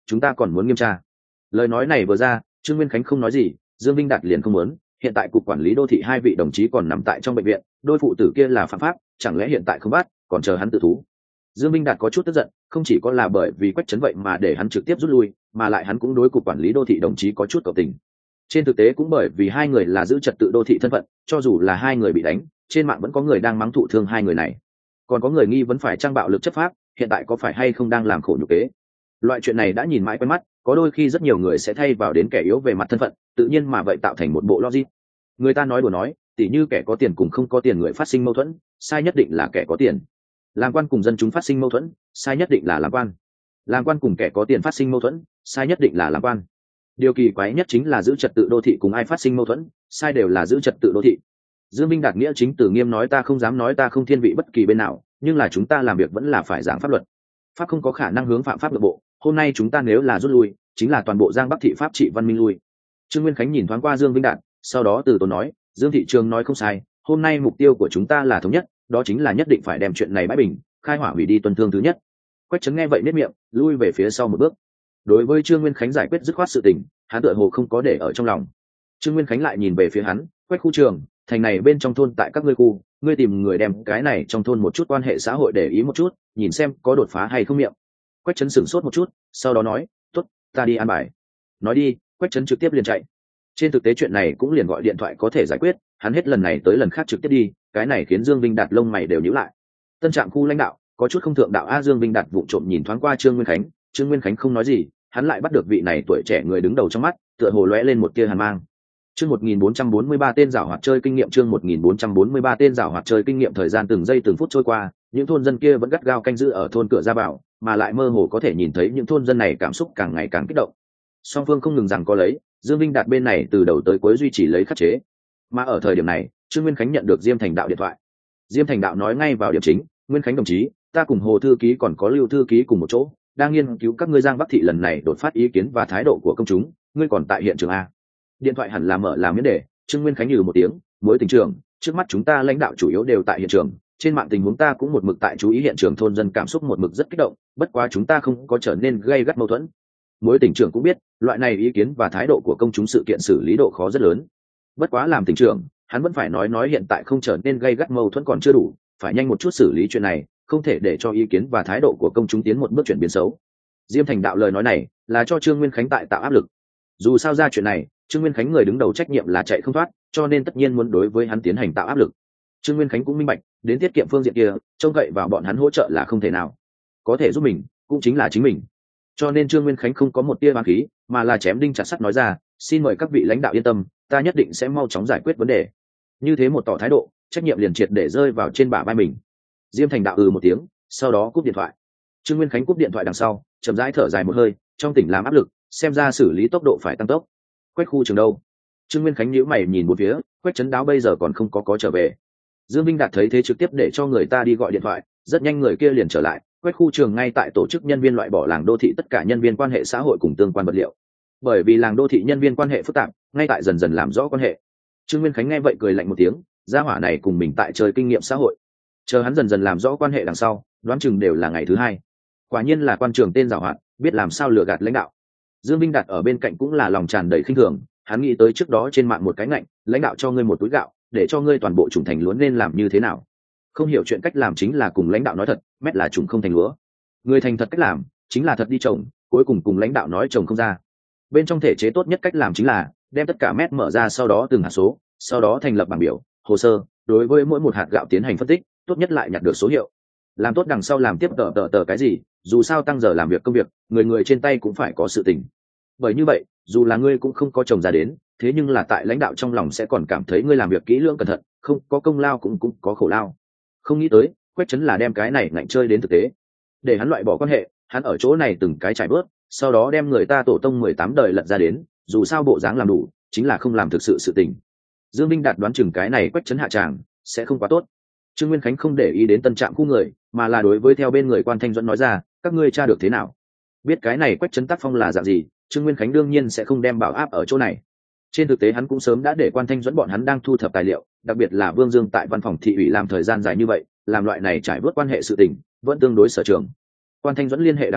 chúng ta còn muốn nghiêm tra. Lời nói này vừa ra, Trương Nguyên Khánh không nói gì, Dương Vinh Đạt liền không muốn. Hiện tại cục quản lý đô thị hai vị đồng chí còn nằm tại trong bệnh viện, đôi phụ tử kia là phạm pháp, chẳng lẽ hiện tại không bắt, còn chờ hắn tự thú? Dương Vinh Đạt có chút tức giận, không chỉ có là bởi vì Quách Trấn vậy mà để hắn trực tiếp rút lui, mà lại hắn cũng đối cục quản lý đô thị đồng chí có chút cầu tình. Trên thực tế cũng bởi vì hai người là giữ trật tự đô thị thân phận, cho dù là hai người bị đánh, trên mạng vẫn có người đang mắng thụ thương hai người này. Còn có người nghi vấn phải trang bạo lực chấp pháp, hiện tại có phải hay không đang làm khổ nhục kế. Loại chuyện này đã nhìn mãi quen mắt, có đôi khi rất nhiều người sẽ thay vào đến kẻ yếu về mặt thân phận, tự nhiên mà vậy tạo thành một bộ logic. Người ta nói đùa nói, tỉ như kẻ có tiền cùng không có tiền người phát sinh mâu thuẫn, sai nhất định là kẻ có tiền. Làm quan cùng dân chúng phát sinh mâu thuẫn, sai nhất định là làm quan. Làm quan cùng kẻ có tiền phát sinh mâu thuẫn, sai nhất định là làm quan. Điều kỳ quái nhất chính là giữ trật tự đô thị cùng ai phát sinh mâu thuẫn, sai đều là giữ trật tự đô thị. Dương Minh Đạt nghĩa chính từ nghiêm nói ta không dám nói ta không thiên vị bất kỳ bên nào, nhưng là chúng ta làm việc vẫn là phải giảng pháp luật. Pháp không có khả năng hướng phạm pháp nội bộ, hôm nay chúng ta nếu là rút lui, chính là toàn bộ Giang Bắc thị pháp trị văn minh lui. Trương Nguyên Khánh nhìn thoáng qua Dương Vinh Đạt, sau đó từ tốn nói, Dương thị trường nói không sai, hôm nay mục tiêu của chúng ta là thống nhất, đó chính là nhất định phải đem chuyện này bãi bình, khai hỏa hủy đi tuân thương thứ nhất. Quách Trấn nghe vậy nét miệng, lui về phía sau một bước. Đối với Trương Nguyên Khánh giải quyết dứt khoát sự tình, hắn tựa hồ không có để ở trong lòng. Trương Nguyên Khánh lại nhìn về phía hắn, Quách khu trường, thành này bên trong thôn tại các ngươi khu, ngươi tìm người đem cái này trong thôn một chút quan hệ xã hội để ý một chút, nhìn xem có đột phá hay không miệng. Quách Trấn sửng sốt một chút, sau đó nói, tốt, ta đi an bài. Nói đi, Quách Trấn trực tiếp liền chạy. Trên thực tế chuyện này cũng liền gọi điện thoại có thể giải quyết, hắn hết lần này tới lần khác trực tiếp đi, cái này khiến Dương Vinh Đạt lông mày đều nhíu lại. Tân Trạm khu lãnh đạo có chút không thượng đạo a. Dương Vinh Đạt vụng trộm nhìn thoáng qua Trương Nguyên Khánh, Trương Nguyên Khánh không nói gì, hắn lại bắt được vị này tuổi trẻ người đứng đầu trong mắt, tựa hồ lóe lên một tia hàn mang. Chương 1443 tên giảo hoạt chơi kinh nghiệm, chương 1443 tên giảo hoạt chơi kinh nghiệm. Thời gian từng giây từng phút trôi qua, những thôn dân kia vẫn gắt gao canh giữ ở thôn cửa ra vào, mà lại mơ hồ có thể nhìn thấy những thôn dân này cảm xúc càng ngày càng kích động. Song phương không ngừng rằng có lấy, Dương Vinh Đạt bên này từ đầu tới cuối duy trì lấy khắc chế. Mà ở thời điểm này, Trương Nguyên Khánh nhận được Diêm Thành Đạo điện thoại. Diêm Thành Đạo nói ngay vào điểm chính, Nguyên Khánh đồng chí, ta cùng Hồ thư ký còn có Lưu thư ký cùng một chỗ, đang nghiên cứu các ngươi Giang Bắc thị lần này đột phát ý kiến và thái độ của công chúng, ngươi còn tại hiện trường a? Điện thoại hẳn là mở làm miễn đề. Trương Nguyên Khánh nhừ một tiếng, mối tình trường, trước mắt chúng ta lãnh đạo chủ yếu đều tại hiện trường, trên mạng tình huống ta cũng một mực tại chú ý hiện trường, thôn dân cảm xúc một mực rất kích động, bất quá chúng ta không có trở nên gây gắt mâu thuẫn. Mối tình trưởng cũng biết, loại này ý kiến và thái độ của công chúng sự kiện xử lý độ khó rất lớn. Bất quá làm tình trưởng, hắn vẫn phải nói hiện tại không trở nên gây gắt mâu thuẫn còn chưa đủ, phải nhanh một chút xử lý chuyện này, không thể để cho ý kiến và thái độ của công chúng tiến một bước chuyển biến xấu. Diêm Thành Đạo lời nói này là cho Trương Nguyên Khánh tại tạo áp lực. Dù sao ra chuyện này, Trương Nguyên Khánh người đứng đầu trách nhiệm là chạy không thoát, cho nên tất nhiên muốn đối với hắn tiến hành tạo áp lực. Trương Nguyên Khánh cũng minh bạch, đến tiết kiệm phương diện kia, trông cậy vào bọn hắn hỗ trợ là không thể nào. Có thể giúp mình, cũng chính là chính mình. Cho nên Trương Nguyên Khánh không có một tia oán khí, mà là chém đinh chặt sắt nói ra, xin mời các vị lãnh đạo yên tâm, ta nhất định sẽ mau chóng giải quyết vấn đề. Như thế một tỏ thái độ, trách nhiệm liền triệt để rơi vào trên bả vai mình. Diêm Thành Đạo một tiếng, sau đó cúp điện thoại. Trương Nguyên Khánh cúp điện thoại đằng sau, chậm rãi thở dài một hơi, trong tỉnh làm áp lực, xem ra xử lý tốc độ phải tăng tốc. Quách khu trường đâu? Trương Nguyên Khánh nhíu mày nhìn một phía, Quách Trấn Đáo bây giờ còn không có trở về. Dương Vinh Đạt thấy thế trực tiếp để cho người ta đi gọi điện thoại, rất nhanh người kia liền trở lại. Quách khu trường ngay tại tổ chức nhân viên loại bỏ làng đô thị tất cả nhân viên quan hệ xã hội cùng tương quan vật liệu. Bởi vì làng đô thị nhân viên quan hệ phức tạp, ngay tại dần dần làm rõ quan hệ. Trương Nguyên Khánh nghe vậy cười lạnh một tiếng, gia hỏa này cùng mình tại chơi kinh nghiệm xã hội. Chờ hắn dần dần làm rõ quan hệ đằng sau, đoán chừng đều là ngày thứ hai. Quả nhiên là quan trường tên giàu hạn, biết làm sao lừa gạt lãnh đạo. Dương Vinh Đạt ở bên cạnh cũng là lòng tràn đầy khinh thường, hắn nghĩ tới trước đó trên mạng một cái ngạnh, lãnh đạo cho ngươi một túi gạo, để cho ngươi toàn bộ chủng thành lúa nên làm như thế nào. Không hiểu chuyện cách làm chính là cùng lãnh đạo nói thật, mét là chủng không thành lúa. Người thành thật cách làm, chính là thật đi trồng, cuối cùng cùng lãnh đạo nói trồng không ra. Bên trong thể chế tốt nhất cách làm chính là đem tất cả mét mở ra, sau đó từng hạt số, sau đó thành lập bảng biểu, hồ sơ, đối với mỗi một hạt gạo tiến hành phân tích, tốt nhất lại nhặt được số hiệu. Làm tốt đằng sau làm tiếp tờ cái gì, dù sao tăng giờ làm việc công việc, người trên tay cũng phải có sự tình. Bởi như vậy, dù là ngươi cũng không có trồng ra đến, thế nhưng là tại lãnh đạo trong lòng sẽ còn cảm thấy ngươi làm việc kỹ lưỡng cẩn thận, không có công lao cũng có khổ lao. Không nghĩ tới, Quách Trấn là đem cái này ngạnh chơi đến thực tế. Để hắn loại bỏ quan hệ, hắn ở chỗ này từng cái trải bớt, sau đó đem người ta tổ tông 18 đời lật ra đến, dù sao bộ dáng làm đủ, chính là không làm thực sự sự tình. Dương Minh Đạt đoán chừng cái này Quách Trấn hạ tràng sẽ không quá tốt. Trương Nguyên Khánh không để ý đến tân trạm khu người, mà là đối với theo bên người Quan Thanh Duẫn nói ra, các ngươi tra được thế nào? Biết cái này Quách Trấn tác phong là dạng gì, Trương Nguyên Khánh đương nhiên sẽ không đem bảo áp ở chỗ này. Trên thực tế hắn cũng sớm đã để Quan Thanh Duẫn bọn hắn đang thu thập tài liệu, đặc biệt là Vương Dương tại văn phòng thị ủy làm thời gian dài như vậy, làm loại này trải vớt quan hệ sự tình vẫn tương đối sở trường. Quan Thanh Duẫn liên hệ đằng sau,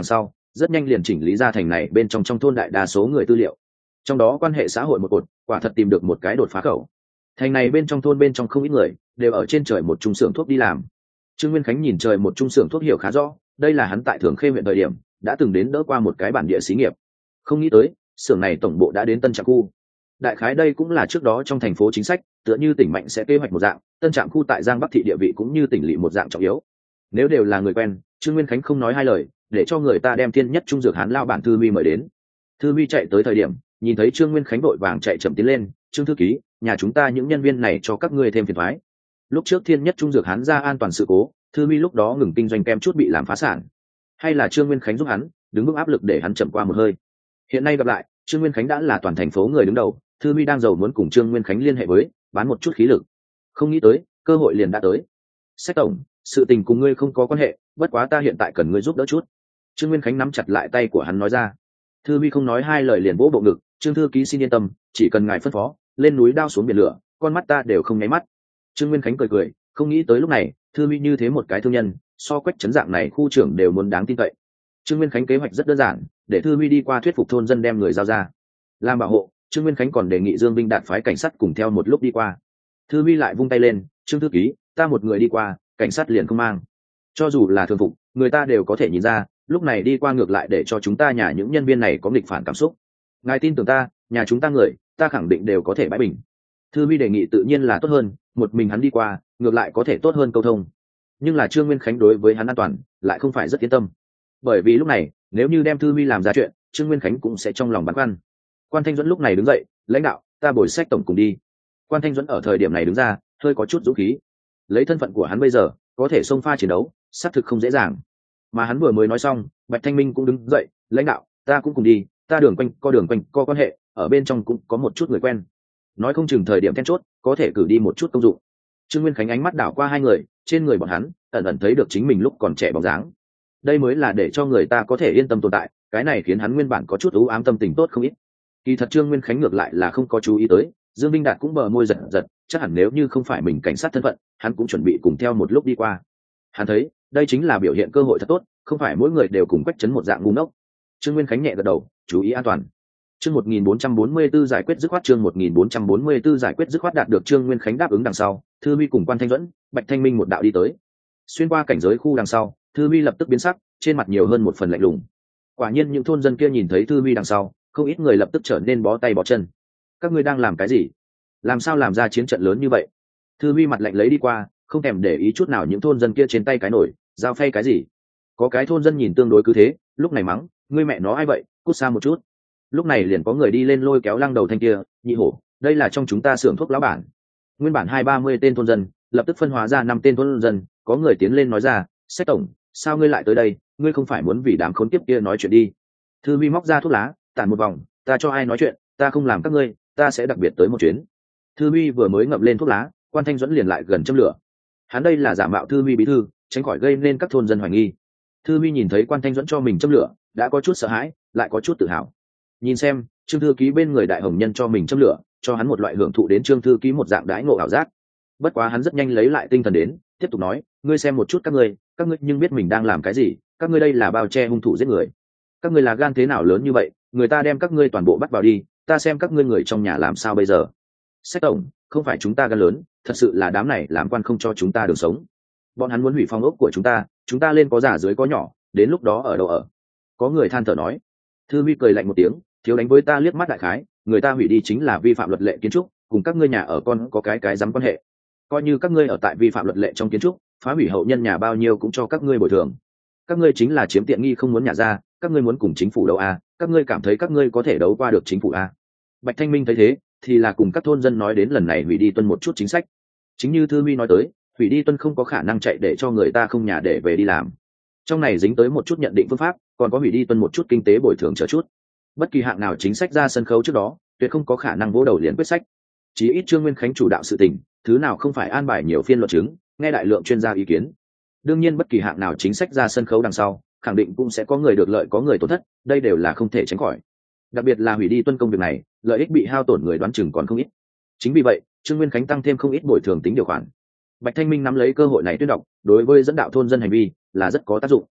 rất nhanh liền chỉnh lý ra thành này bên trong thôn đại đa số người tư liệu, trong đó quan hệ xã hội một cột quả thật tìm được một cái đột phá khẩu. Thành này bên trong thôn bên trong không ít người đều ở trên trời một trung xưởng thuốc đi làm. Trương Nguyên Khánh nhìn trời một trung xưởng thuốc hiểu khá rõ, đây là hắn tại Thường Khê huyện thời điểm đã từng đến đỡ qua một cái bản địa xí nghiệp. Không nghĩ tới xưởng này tổng bộ đã đến Tân Trạm khu. Đại khái đây cũng là trước đó trong thành phố chính sách, tựa như tỉnh mạnh sẽ kế hoạch một dạng, Tân Trạm khu tại Giang Bắc thị địa vị cũng như tỉnh lỵ một dạng trọng yếu. Nếu đều là người quen, Trương Nguyên Khánh không nói hai lời, để cho người ta đem Thiên Nhất Trung Dược Hán lao bản Thư Mi mời đến. Thư Mi chạy tới thời điểm, nhìn thấy Trương Nguyên Khánh vội vàng chạy chậm tiến lên, "Trương thư ký, nhà chúng ta những nhân viên này cho các ngươi thêm phiền toái." Lúc trước Thiên Nhất Trung Dược Hán ra an toàn sự cố, Thư Mi lúc đó ngừng kinh doanh kem chút bị làm phá sản. Hay là Trương Nguyên Khánh giúp hắn, đứng vững áp lực để hắn chậm qua một hơi. Hiện nay gặp lại, Trương Nguyên Khánh đã là toàn thành phố người đứng đầu, Thư Mi đang giàu muốn cùng Trương Nguyên Khánh liên hệ với, bán một chút khí lực. Không nghĩ tới, cơ hội liền đã tới. "Sách tổng, sự tình cùng ngươi không có quan hệ, bất quá ta hiện tại cần ngươi giúp đỡ chút." Trương Nguyên Khánh nắm chặt lại tay của hắn nói ra. Thư Mi không nói hai lời liền vỗ bộ ngực, "Trương thư ký xin yên tâm, chỉ cần ngài phân phó, lên núi đao xuống biển lửa, con mắt ta đều không nháy mắt." Trương Nguyên Khánh cười cười, không nghĩ tới lúc này Thư Mi như thế một cái thương nhân, so Quách Trấn dạng này khu trưởng đều muốn đáng tin cậy. Trương Nguyên Khánh kế hoạch rất đơn giản, để Thư Mi đi qua thuyết phục thôn dân đem người giao ra làm bảo hộ. Trương Nguyên Khánh còn đề nghị Dương Vinh Đạt phái cảnh sát cùng theo một lúc đi qua. Thư Mi lại vung tay lên, "Trương thư ký, ta một người đi qua, cảnh sát liền không mang. Cho dù là thường phục, người ta đều có thể nhìn ra, lúc này đi qua ngược lại để cho chúng ta nhà những nhân viên này có nghịch phản cảm xúc. Ngài tin tưởng ta, nhà chúng ta người, ta khẳng định đều có thể bãi bình." Thư Mi đề nghị tự nhiên là tốt hơn, một mình hắn đi qua, ngược lại có thể tốt hơn câu thông. Nhưng là Trương Nguyên Khánh đối với hắn an toàn lại không phải rất yên tâm, bởi vì lúc này nếu như đem Thư Mi làm ra chuyện, Trương Nguyên Khánh cũng sẽ trong lòng băn khoăn. Quan Thanh Duẫn lúc này đứng dậy, "Lãnh đạo, ta bồi Sách tổng cùng đi." Quan Thanh Duẫn ở thời điểm này đứng ra, hơi có chút dũng khí. Lấy thân phận của hắn bây giờ, có thể xông pha chiến đấu, xác thực không dễ dàng. Mà hắn vừa mới nói xong, Bạch Thanh Minh cũng đứng dậy, "Lãnh đạo, ta cũng cùng đi, ta đường quanh co quan hệ, ở bên trong cũng có một chút người quen. Nói không chừng thời điểm then chốt, có thể cử đi một chút công dụng." Trương Nguyên Khánh ánh mắt đảo qua hai người, trên người bọn hắn ẩn ẩn thấy được chính mình lúc còn trẻ bóng dáng. Đây mới là để cho người ta có thể yên tâm tồn tại, cái này khiến hắn nguyên bản có chút u ám tâm tình tốt không ít. Kỳ thật Trương Nguyên Khánh ngược lại là không có chú ý tới, Dương Vinh Đạt cũng bờ môi giật giật, chắc hẳn nếu như không phải mình cảnh sát thân phận, hắn cũng chuẩn bị cùng theo một lúc đi qua. Hắn thấy, đây chính là biểu hiện cơ hội thật tốt, không phải mỗi người đều cùng Quách Trấn một dạng ngu ngốc. Trương Nguyên Khánh nhẹ gật đầu, chú ý an toàn. Chương 1444 giải quyết dứt khoát, chương 1444 giải quyết dứt khoát đạt được Trương Nguyên Khánh đáp ứng đằng sau, Thư Mi cùng Quan Thanh Duẫn, Bạch Thanh Minh một đạo đi tới. Xuyên qua cảnh giới khu đằng sau, Thư Mi lập tức biến sắc, trên mặt nhiều hơn một phần lạnh lùng. Quả nhiên những thôn dân kia nhìn thấy Thư Mi đằng sau, không ít người lập tức trở nên bó tay bó chân. "Các ngươi đang làm cái gì? Làm sao làm ra chiến trận lớn như vậy?" Thư Mi mặt lạnh lấy đi qua, không thèm để ý chút nào những thôn dân kia trên tay cái nổi, dao phay cái gì. Có cái thôn dân nhìn tương đối cứ thế, lúc này mắng, "Ngươi mẹ nó ai vậy, cút xa một chút." Lúc này liền có người đi lên lôi kéo lăng đầu thanh kia, "Nhị hổ, đây là trong chúng ta xưởng thuốc lão bản." Nguyên bản 20-30 tên thôn dân, lập tức phân hóa ra 5 tên thôn dân, có người tiến lên nói ra, "Sách tổng, sao ngươi lại tới đây, ngươi không phải muốn vì đám khốn kiếp kia nói chuyện đi." Thư Mi móc ra thuốc lá, tản một vòng, "Ta cho ai nói chuyện, ta không làm các ngươi, ta sẽ đặc biệt tới một chuyến." Thư Mi vừa mới ngậm lên thuốc lá, Quan Thanh Duẫn liền lại gần châm lửa. Hắn đây là giả mạo Thư Mi bí thư, tránh khỏi gây nên các thôn dân hoài nghi. Thư Mi nhìn thấy Quan Thanh Duẫn cho mình châm lửa, đã có chút sợ hãi, lại có chút tự hào. Nhìn xem, Trương thư ký bên người đại hồng nhân cho mình châm lửa, cho hắn một loại hưởng thụ đến Trương thư ký một dạng đãi ngộ ảo giác. Bất quá hắn rất nhanh lấy lại tinh thần đến, tiếp tục nói, "Ngươi xem một chút các ngươi nhưng biết mình đang làm cái gì, các ngươi đây là bao che hung thủ giết người. Các ngươi là gan thế nào lớn như vậy, người ta đem các ngươi toàn bộ bắt vào đi, ta xem các ngươi người trong nhà làm sao bây giờ." "Sách tổng, không phải chúng ta gan lớn, thật sự là đám này làm quan không cho chúng ta đường sống. Bọn hắn muốn hủy phong ốc của chúng ta lên có già dưới có nhỏ, đến lúc đó ở đâu ở." Có người than thở nói. Thư Mi cười lạnh một tiếng, "Thiếu đánh với ta liếc mắt đại khái, người ta hủy đi chính là vi phạm luật lệ kiến trúc, cùng các ngươi nhà ở con có cái dám quan hệ. Coi như các ngươi ở tại vi phạm luật lệ trong kiến trúc, phá hủy hậu nhân nhà bao nhiêu cũng cho các ngươi bồi thường. Các ngươi chính là chiếm tiện nghi không muốn nhà ra, các ngươi muốn cùng chính phủ đấu à, các ngươi cảm thấy các ngươi có thể đấu qua được chính phủ à?" Bạch Thanh Minh thấy thế, thì là cùng các thôn dân nói đến lần này hủy đi tuân một chút chính sách. Chính như Thư Mi nói tới, hủy đi tuân không có khả năng chạy để cho người ta không nhà để về đi làm. Trong này dính tới một chút nhận định phương pháp, còn có hủy đi tuân một chút kinh tế bồi thường chờ chút. Bất kỳ hạng nào chính sách ra sân khấu trước đó, tuyệt không có khả năng vỗ đầu liền quyết sách. Chí ít Trương Nguyên Khánh chủ đạo sự tình, thứ nào không phải an bài nhiều phiên luận chứng, nghe đại lượng chuyên gia ý kiến. Đương nhiên bất kỳ hạng nào chính sách ra sân khấu đằng sau, khẳng định cũng sẽ có người được lợi có người tổn thất, đây đều là không thể tránh khỏi. Đặc biệt là hủy đi tuân công việc này, lợi ích bị hao tổn người đoán chừng còn không ít. Chính vì vậy, Trương Nguyên Khánh tăng thêm không ít bồi thường tính điều khoản. Bạch Thanh Minh nắm lấy cơ hội này tuyên đọc, đối với dẫn đạo thôn dân hành vi là rất có tác dụng.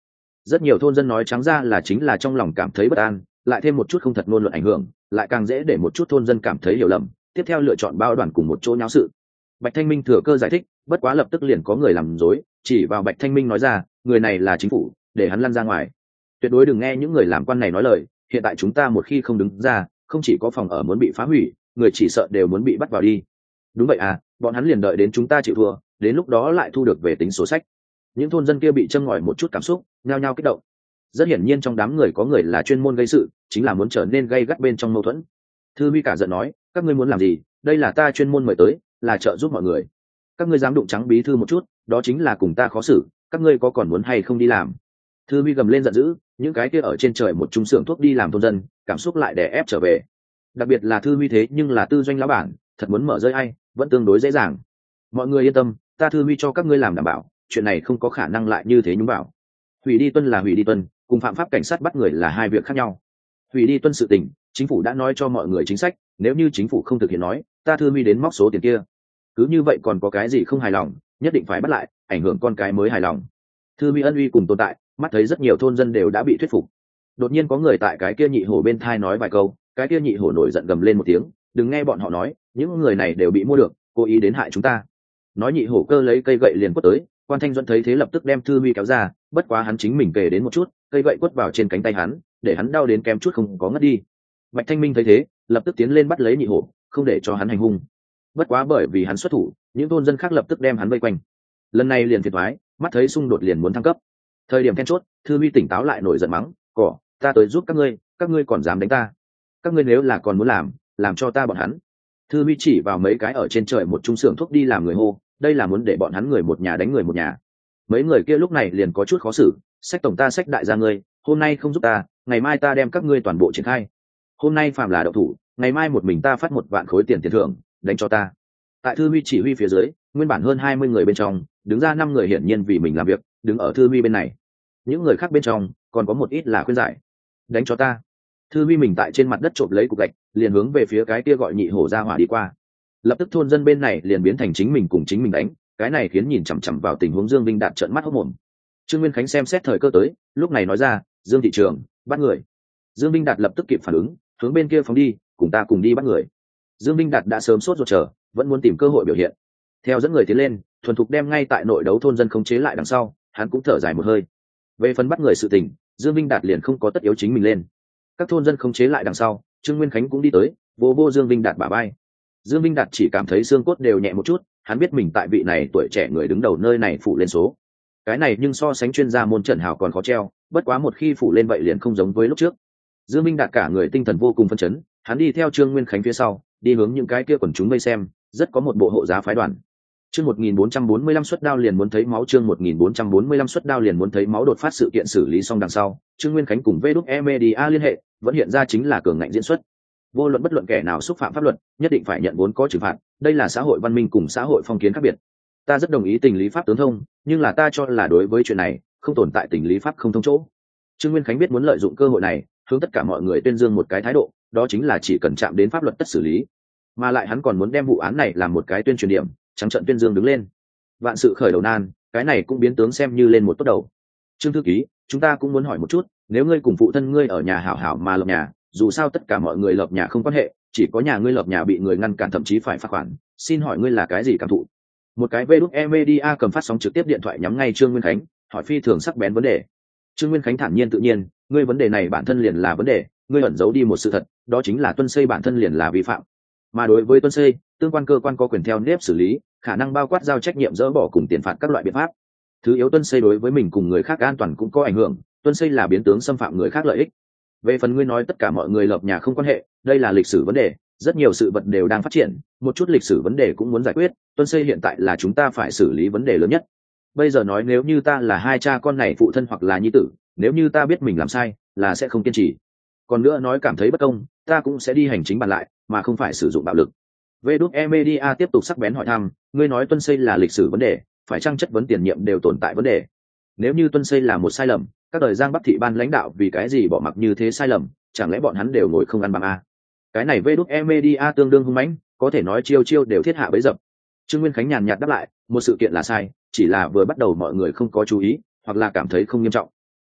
Rất nhiều thôn dân nói trắng ra là chính là trong lòng cảm thấy bất an, lại thêm một chút không thật ngôn luận ảnh hưởng, lại càng dễ để một chút thôn dân cảm thấy hiểu lầm, tiếp theo lựa chọn bao đoàn cùng một chỗ nháo sự. Bạch Thanh Minh thừa cơ giải thích, bất quá lập tức liền có người làm rối, chỉ vào Bạch Thanh Minh nói ra, người này là chính phủ, để hắn lăn ra ngoài. Tuyệt đối đừng nghe những người làm quan này nói lời, hiện tại chúng ta một khi không đứng ra, không chỉ có phòng ở muốn bị phá hủy, người chỉ sợ đều muốn bị bắt vào đi. Đúng vậy à, bọn hắn liền đợi đến chúng ta chịu thua, đến lúc đó lại thu được về tính sổ sách. Những thôn dân kia bị châm ngòi một chút cảm xúc, nhao nhao kích động. Rất hiển nhiên trong đám người có người là chuyên môn gây sự, chính là muốn trở nên gay gắt bên trong mâu thuẫn. Thư Huy cả giận nói, các ngươi muốn làm gì? Đây là ta chuyên môn mời tới, là trợ giúp mọi người. Các ngươi dám đụng trắng bí thư một chút, đó chính là cùng ta khó xử, các ngươi có còn muốn hay không đi làm? Thư Huy gầm lên giận dữ, những cái kia ở trên trời một trung xưởng thuốc đi làm thôn dân, cảm xúc lại đè ép trở về. Đặc biệt là Thư Huy thế nhưng là tư doanh lão bản, thật muốn mở rơi ai, vẫn tương đối dễ dàng. Mọi người yên tâm, ta Thư Huy cho các ngươi làm đảm bảo, chuyện này không có khả năng lại như thế nhúng vào. Hủy đi tuân là hủy đi tuân, cùng phạm pháp cảnh sát bắt người là hai việc khác nhau. Hủy đi tuân sự tình, chính phủ đã nói cho mọi người chính sách, nếu như chính phủ không thực hiện nói, ta Thư Huy đến móc số tiền kia. Cứ như vậy còn có cái gì không hài lòng, nhất định phải bắt lại, ảnh hưởng con cái mới hài lòng. Thư Huy ân uy cùng tồn tại, mắt thấy rất nhiều thôn dân đều đã bị thuyết phục. Đột nhiên có người tại cái kia nhị hổ bên thai nói vài câu, cái kia nhị hổ nổi giận gầm lên một tiếng, đừng nghe bọn họ nói, những người này đều bị mua được, cố ý đến hại chúng ta. Nói nhị hổ cơ lấy cây gậy liền quất tới, Quan Thanh Duẫn thấy thế lập tức đem Thư Huy kéo ra, bất quá hắn chính mình kề đến một chút, cây gậy quất vào trên cánh tay hắn, để hắn đau đến kém chút không có ngất đi. Bạch Thanh Minh thấy thế, lập tức tiến lên bắt lấy nhị hổ, không để cho hắn hành hung. Bất quá bởi vì hắn xuất thủ, những thôn dân khác lập tức đem hắn vây quanh. Lần này liền phiền toái, mắt thấy xung đột liền muốn thăng cấp. Thời điểm then chốt, Thư Huy tỉnh táo lại nổi giận mắng, "Cỏ, ta tới giúp các ngươi còn dám đánh ta? Các ngươi nếu là còn muốn làm cho ta bọn hắn." Thư Huy chỉ vào mấy cái ở trên trời một trung xưởng thuốc đi làm người hô, đây là muốn để bọn hắn người một nhà đánh người một nhà. Mấy người kia lúc này liền có chút khó xử, "Sách tổng ta sách đại gia ngươi, hôm nay không giúp ta, ngày mai ta đem các ngươi toàn bộ triển khai. Hôm nay phạm là đậu thủ, ngày mai một mình ta phát 1 vạn khối tiền thưởng, đánh cho ta." Tại Thư Huy chỉ huy phía dưới, nguyên bản hơn 20 người bên trong, đứng ra 5 người hiển nhiên vì mình làm việc, đứng ở Thư Huy bên này. Những người khác bên trong còn có một ít là khuyên giải, "Đánh cho ta." Thư Huy mình tại trên mặt đất trộm lấy cục gạch, liền hướng về phía cái kia gọi nhị hổ ra hỏa đi qua. Lập tức thôn dân bên này liền biến thành chính mình cùng chính mình đánh, cái này khiến nhìn chằm chằm vào tình huống Dương Vinh Đạt trợn mắt hốt mồm. Trương Nguyên Khánh xem xét thời cơ tới, lúc này nói ra, "Dương thị trường, bắt người." Dương Vinh Đạt lập tức kịp phản ứng, hướng bên kia phóng đi, "Cùng ta cùng đi bắt người." Dương Vinh Đạt đã sớm sốt ruột chờ, vẫn muốn tìm cơ hội biểu hiện. Theo dẫn người tiến lên, thuần thục đem ngay tại nội đấu thôn dân khống chế lại đằng sau, hắn cũng thở dài một hơi. Về phần bắt người sự tình, Dương Vinh Đạt liền không có tất yếu chính mình lên. Các thôn dân khống chế lại đằng sau, Trương Nguyên Khánh cũng đi tới, vô vô Dương Vinh Đạt bả vai. Dương Vinh Đạt chỉ cảm thấy xương cốt đều nhẹ một chút, hắn biết mình tại vị này tuổi trẻ người đứng đầu nơi này phủ lên số. Cái này nhưng so sánh chuyên gia môn Trần Hào còn khó treo, bất quá một khi phủ lên vậy liền không giống với lúc trước. Dương Vinh Đạt cả người tinh thần vô cùng phấn chấn, hắn đi theo Trương Nguyên Khánh phía sau, đi hướng những cái kia quần chúng vây xem, rất có một bộ hộ giá phái đoàn. Chương 1445 suất đao liền muốn thấy máu, chương 1445 suất đao liền muốn thấy máu. Đột phát sự kiện xử lý xong đằng sau, Trương Nguyên Khánh cùng VĐE Media liên hệ, vẫn hiện ra chính là cường ngạnh diễn xuất. Vô luận bất luận kẻ nào xúc phạm pháp luật, nhất định phải nhận vốn có trừng phạt, đây là xã hội văn minh cùng xã hội phong kiến khác biệt. Ta rất đồng ý tình lý pháp tướng thông, nhưng là ta cho là đối với chuyện này, không tồn tại tình lý pháp không thông chỗ. Trương Nguyên Khánh biết muốn lợi dụng cơ hội này, hướng tất cả mọi người tuyên dương một cái thái độ, đó chính là chỉ cần chạm đến pháp luật tất xử lý. Mà lại hắn còn muốn đem vụ án này làm một cái tuyên truyền điểm, trắng trận tuyên dương đứng lên. Vạn sự khởi đầu nan, cái này cũng biến tướng xem như lên một tốt đầu. Trương thư ký, chúng ta cũng muốn hỏi một chút, nếu ngươi cùng phụ thân ngươi ở nhà hảo hảo mà lập nhà, dù sao tất cả mọi người lập nhà không quan hệ, chỉ có nhà ngươi lập nhà bị người ngăn cản thậm chí phải phạt khoản, xin hỏi ngươi là cái gì cảm thụ? Một cái VĐE Media cầm phát sóng trực tiếp điện thoại nhắm ngay Trương Nguyên Khánh, hỏi phi thường sắc bén vấn đề. Trương Nguyên Khánh thản nhiên tự nhiên, ngươi vấn đề này bản thân liền là vấn đề, ngươi ẩn giấu đi một sự thật, đó chính là tuân xây bản thân liền là vi phạm. Mà đối với tuân xây, tương quan cơ quan có quyền theo nếp xử lý, khả năng bao quát giao trách nhiệm dỡ bỏ cùng tiền phạt các loại biện pháp. Thứ yếu, tuân xây đối với mình cùng người khác an toàn cũng có ảnh hưởng, tuân xây là biến tướng xâm phạm người khác lợi ích. Về phần ngươi nói tất cả mọi người lập nhà không quan hệ, đây là lịch sử vấn đề, rất nhiều sự vật đều đang phát triển, một chút lịch sử vấn đề cũng muốn giải quyết, tuân xây hiện tại là chúng ta phải xử lý vấn đề lớn nhất. Bây giờ nói nếu như ta là hai cha con này phụ thân hoặc là nhi tử, nếu như ta biết mình làm sai, là sẽ không kiên trì. Còn nữa nói cảm thấy bất công, ta cũng sẽ đi hành chính bàn lại, mà không phải sử dụng bạo lực. VĐE Media tiếp tục sắc bén hỏi thăm, ngươi nói tuân xây là lịch sử vấn đề, phải chăng chất vấn tiền nhiệm đều tồn tại vấn đề? Nếu như tuân xây là một sai lầm, các đời Giang Bắc thị ban lãnh đạo vì cái gì bỏ mặc như thế sai lầm, chẳng lẽ bọn hắn đều ngồi không ăn bằng a? Cái này VĐE Media tương đương hung mãnh, có thể nói chiêu chiêu đều thiết hạ bẫy dập. Trương Nguyên Khánh nhàn nhạt đáp lại, một sự kiện là sai, chỉ là vừa bắt đầu mọi người không có chú ý, hoặc là cảm thấy không nghiêm trọng.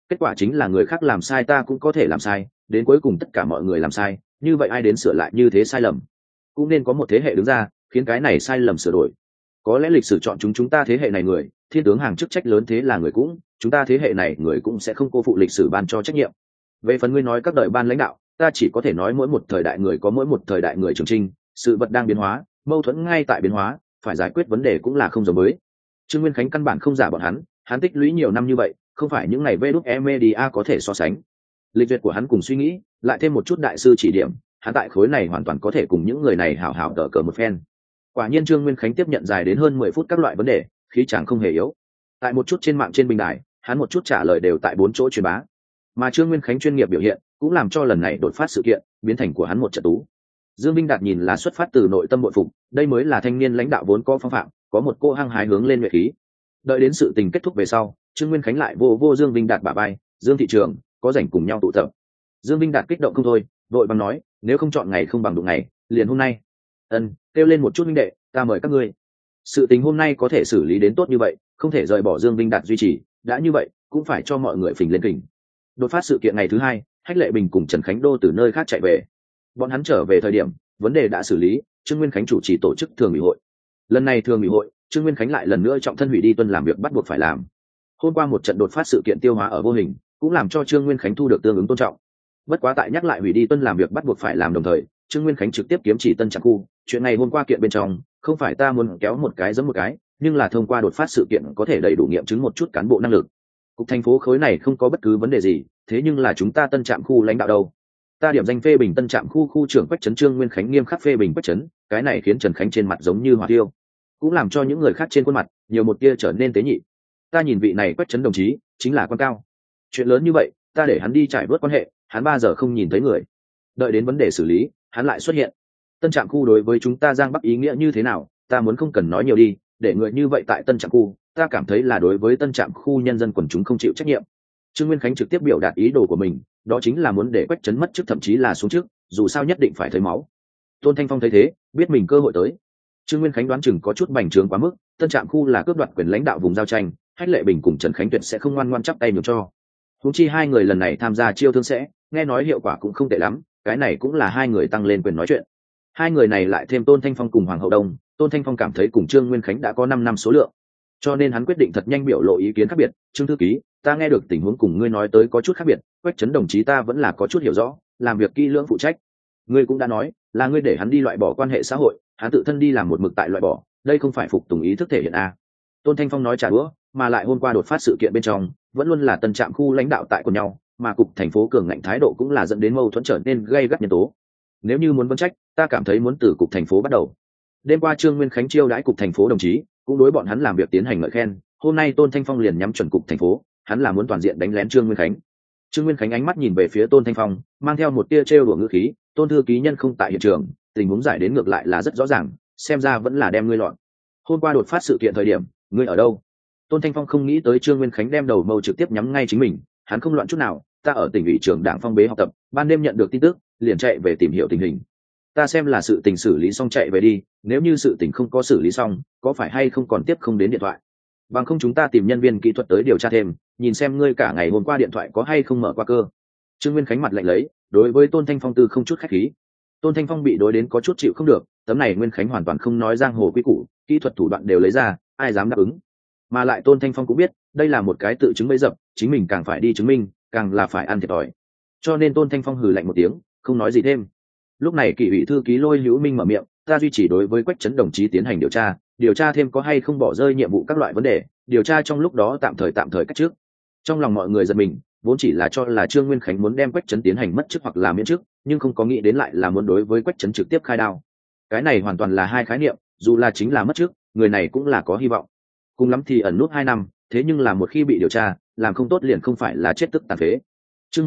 kết quả chính là người khác làm sai ta cũng có thể làm sai, đến cuối cùng tất cả mọi người làm sai, như vậy ai đến sửa lại như thế sai lầm? Cũng nên có một thế hệ đứng ra khiến cái này sai lầm sửa đổi. Có lẽ lịch sử chọn chúng ta thế hệ này người, thiên tướng hàng chức trách lớn thế là người cũng, chúng ta thế hệ này người cũng sẽ không cô phụ lịch sử ban cho trách nhiệm. Về phần ngươi nói các đời ban lãnh đạo, ta chỉ có thể nói mỗi một thời đại người có mỗi một thời đại người trưởng trinh, sự vật đang biến hóa, mâu thuẫn ngay tại biến hóa, phải giải quyết vấn đề cũng là không giống mới. Trương Nguyên Khánh căn bản không giả bọn hắn tích lũy nhiều năm như vậy, không phải những ngày VĐE Media có thể so sánh. Lịch duyệt của hắn cùng suy nghĩ, lại thêm một chút đại sư chỉ điểm, hắn tại khối này hoàn toàn có thể cùng những người này hảo hảo đỡ cờ một phen. Quả nhiên Trương Nguyên Khánh tiếp nhận dài đến hơn 10 phút các loại vấn đề, khí chàng không hề yếu. Tại một chút trên mạng trên bình đài, hắn một chút trả lời đều tại 4 chỗ truyền bá. Mà Trương Nguyên Khánh chuyên nghiệp biểu hiện, cũng làm cho lần này đột phát sự kiện, biến thành của hắn một trận tú. Dương Vinh Đạt nhìn là xuất phát từ nội tâm bội phục, đây mới là thanh niên lãnh đạo vốn có phong phạm, có một cô hăng hái hướng lên nhuệ khí. Đợi đến sự tình kết thúc về sau, Trương Nguyên Khánh lại vô Dương Vinh Đạt bả vai, Dương thị trường, có rảnh cùng nhau tụ tập. Dương Vinh Đạt kích động không thôi, vội bằng nói, nếu không chọn ngày không bằng đụng ngày, liền hôm nay. Kêu lên một chút huynh đệ, ta mời các ngươi. Sự tình hôm nay có thể xử lý đến tốt như vậy, không thể rời bỏ Dương Vinh Đạt duy trì, đã như vậy, cũng phải cho mọi người phình lên kình. Đột phát sự kiện ngày thứ hai, Hách Lệ Bình cùng Trần Khánh Đô từ nơi khác chạy về. Bọn hắn trở về thời điểm, vấn đề đã xử lý, Trương Nguyên Khánh chủ trì tổ chức thường ủy hội. Lần này thường ủy hội, Trương Nguyên Khánh lại lần nữa trọng thân hủy đi tuân làm việc bắt buộc phải làm. Hôm qua một trận đột phát sự kiện tiêu hóa ở vô hình, cũng làm cho Trương Nguyên Khánh thu được tương ứng tôn trọng. Bất quá tại nhắc lại hủy đi tuân làm việc bắt buộc phải làm đồng thời, Trương Nguyên Khánh trực tiếp kiếm chỉ Tân Trạm khu, chuyện này hôm qua kiện bên trong, không phải ta muốn kéo một cái giẫm một cái, nhưng là thông qua đột phát sự kiện có thể đầy đủ nghiệm chứng một chút cán bộ năng lực. Cục thành phố khối này không có bất cứ vấn đề gì, thế nhưng là chúng ta Tân Trạm khu lãnh đạo đâu? Ta điểm danh phê bình Tân Trạm khu khu trưởng Quách Trấn, Trương Nguyên Khánh nghiêm khắc phê bình Quách Trấn, cái này khiến Trần Khánh trên mặt giống như hỏa tiêu, cũng làm cho những người khác trên khuôn mặt nhiều một tia trở nên tế nhị. Ta nhìn vị này Quách Trấn đồng chí chính là quan cao, chuyện lớn như vậy ta để hắn đi trải bớt quan hệ, hắn 3 giờ không nhìn thấy người, đợi đến vấn đề xử lý hắn lại xuất hiện. Tân Trạm khu đối với chúng ta Giang Bắc ý nghĩa như thế nào, ta muốn không cần nói nhiều đi, để người như vậy tại Tân Trạm khu, ta cảm thấy là đối với Tân Trạm khu nhân dân quần chúng không chịu trách nhiệm. Trương Nguyên Khánh trực tiếp biểu đạt ý đồ của mình, đó chính là muốn để Quách Trấn mất chức, thậm chí là xuống chức, dù sao nhất định phải thấy máu. Tôn Thanh Phong thấy thế, biết mình cơ hội tới. Trương Nguyên Khánh đoán chừng có chút bành trướng quá mức, Tân Trạm khu là cướp đoạt quyền lãnh đạo vùng giao tranh, Hách Lệ Bình cùng Trần Khánh tuyệt sẽ không ngoan ngoãn chắp tay nhường cho. Huống chi hai người lần này tham gia chiêu thương sẽ, nghe nói hiệu quả cũng không tệ lắm, cái này cũng là hai người tăng lên quyền nói chuyện. Hai người này lại thêm Tôn Thanh Phong cùng Hoàng Hậu Đông, Tôn Thanh Phong cảm thấy cùng Trương Nguyên Khánh đã có 5 năm số lượng, cho nên hắn quyết định thật nhanh biểu lộ ý kiến khác biệt. Trương thư ký, ta nghe được tình huống cùng ngươi nói tới có chút khác biệt, Quách Trấn đồng chí ta vẫn là có chút hiểu rõ, làm việc kỹ lưỡng phụ trách. Ngươi cũng đã nói là ngươi để hắn đi loại bỏ quan hệ xã hội, hắn tự thân đi làm một mực tại loại bỏ, đây không phải phục tùng ý thức thể hiện a. Tôn Thanh Phong nói trả đũa, mà lại hôm qua đột phát sự kiện bên trong vẫn luôn là Tân Trạm khu lãnh đạo tại cùng nhau, mà cục thành phố cường ngạnh thái độ cũng là dẫn đến mâu thuẫn trở nên gây gắt nhân tố. Nếu như muốn vấn trách, ta cảm thấy muốn từ cục thành phố bắt đầu. Đêm qua Trương Nguyên Khánh chiêu đãi cục thành phố đồng chí, cũng đối bọn hắn làm việc tiến hành ngợi khen, hôm nay Tôn Thanh Phong liền nhắm chuẩn cục thành phố, hắn là muốn toàn diện đánh lén Trương Nguyên Khánh. Trương Nguyên Khánh ánh mắt nhìn về phía Tôn Thanh Phong, mang theo một tia trêu đùa ngữ khí, Tôn thư ký nhân không tại hiện trường, tình huống giải đến ngược lại là rất rõ ràng, xem ra vẫn là đem ngươi loạn. Hôm qua đột phát sự kiện thời điểm, ngươi ở đâu? Tôn Thanh Phong không nghĩ tới Trương Nguyên Khánh đem đầu mâu trực tiếp nhắm ngay chính mình, hắn không loạn chút nào, ta ở tỉnh ủy trường Đảng Phong bế học tập, ban đêm nhận được tin tức, liền chạy về tìm hiểu tình hình. Ta xem là sự tình xử lý xong chạy về đi, nếu như sự tình không có xử lý xong, có phải hay không còn tiếp không đến điện thoại? Bằng không chúng ta tìm nhân viên kỹ thuật tới điều tra thêm, nhìn xem ngươi cả ngày hôm qua điện thoại có hay không mở qua cơ. Trương Nguyên Khánh mặt lạnh lấy, đối với Tôn Thanh Phong tư không chút khách khí. Tôn Thanh Phong bị đối đến có chút chịu không được, tấm này Nguyên Khánh hoàn toàn không nói giang hồ quy củ, kỹ thuật thủ đoạn đều lấy ra, ai dám đáp ứng. Mà lại Tôn Thanh Phong cũng biết, đây là một cái tự chứng bẫy dập, chính mình càng phải đi chứng minh, càng là phải ăn thiệt thòi. Cho nên Tôn Thanh Phong hừ lạnh một tiếng, không nói gì thêm. Lúc này Kỷ ủy thư ký Lôi Hữu Minh mở miệng, ta duy trì đối với Quách Trấn đồng chí tiến hành điều tra thêm có hay không bỏ rơi nhiệm vụ các loại vấn đề, điều tra trong lúc đó tạm thời cách trước. Trong lòng mọi người giật mình, vốn chỉ là cho là Trương Nguyên Khánh muốn đem Quách Trấn tiến hành mất chức hoặc là miễn chức, nhưng không có nghĩ đến lại là muốn đối với Quách Trấn trực tiếp khai đao. Cái này hoàn toàn là hai khái niệm, dù là chính là mất chức, người này cũng là có hy vọng. Cùng lắm thì ẩn nút 2 năm, thế nhưng là một khi bị điều tra, làm không tốt liền không phải là chết tức tàn phế. Chương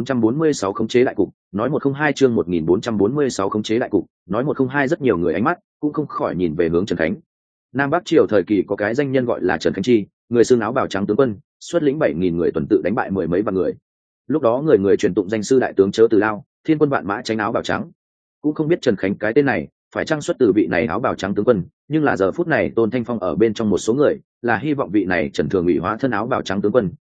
1446 khống chế đại cục, nói 102 chương 1446 khống chế đại cục, nói 102 rất nhiều người ánh mắt cũng không khỏi nhìn về hướng Trần Khánh. Nam Bắc Triều thời kỳ có cái danh nhân gọi là Trần Khánh Chi, người xương áo bào trắng tướng quân, xuất lĩnh 7000 người tuần tự đánh bại mười mấy vạn người. Lúc đó người truyền tụng danh sư đại tướng Chớ Từ Lao, thiên quân vạn mã tránh áo bào trắng. Cũng không biết Trần Khánh cái tên này phải trang xuất từ vị này áo bào trắng tướng quân, nhưng là giờ phút này Tôn Thanh Phong ở bên trong một số người là hy vọng vị này Trần Thường ủy hóa thân áo bào trắng tướng quân,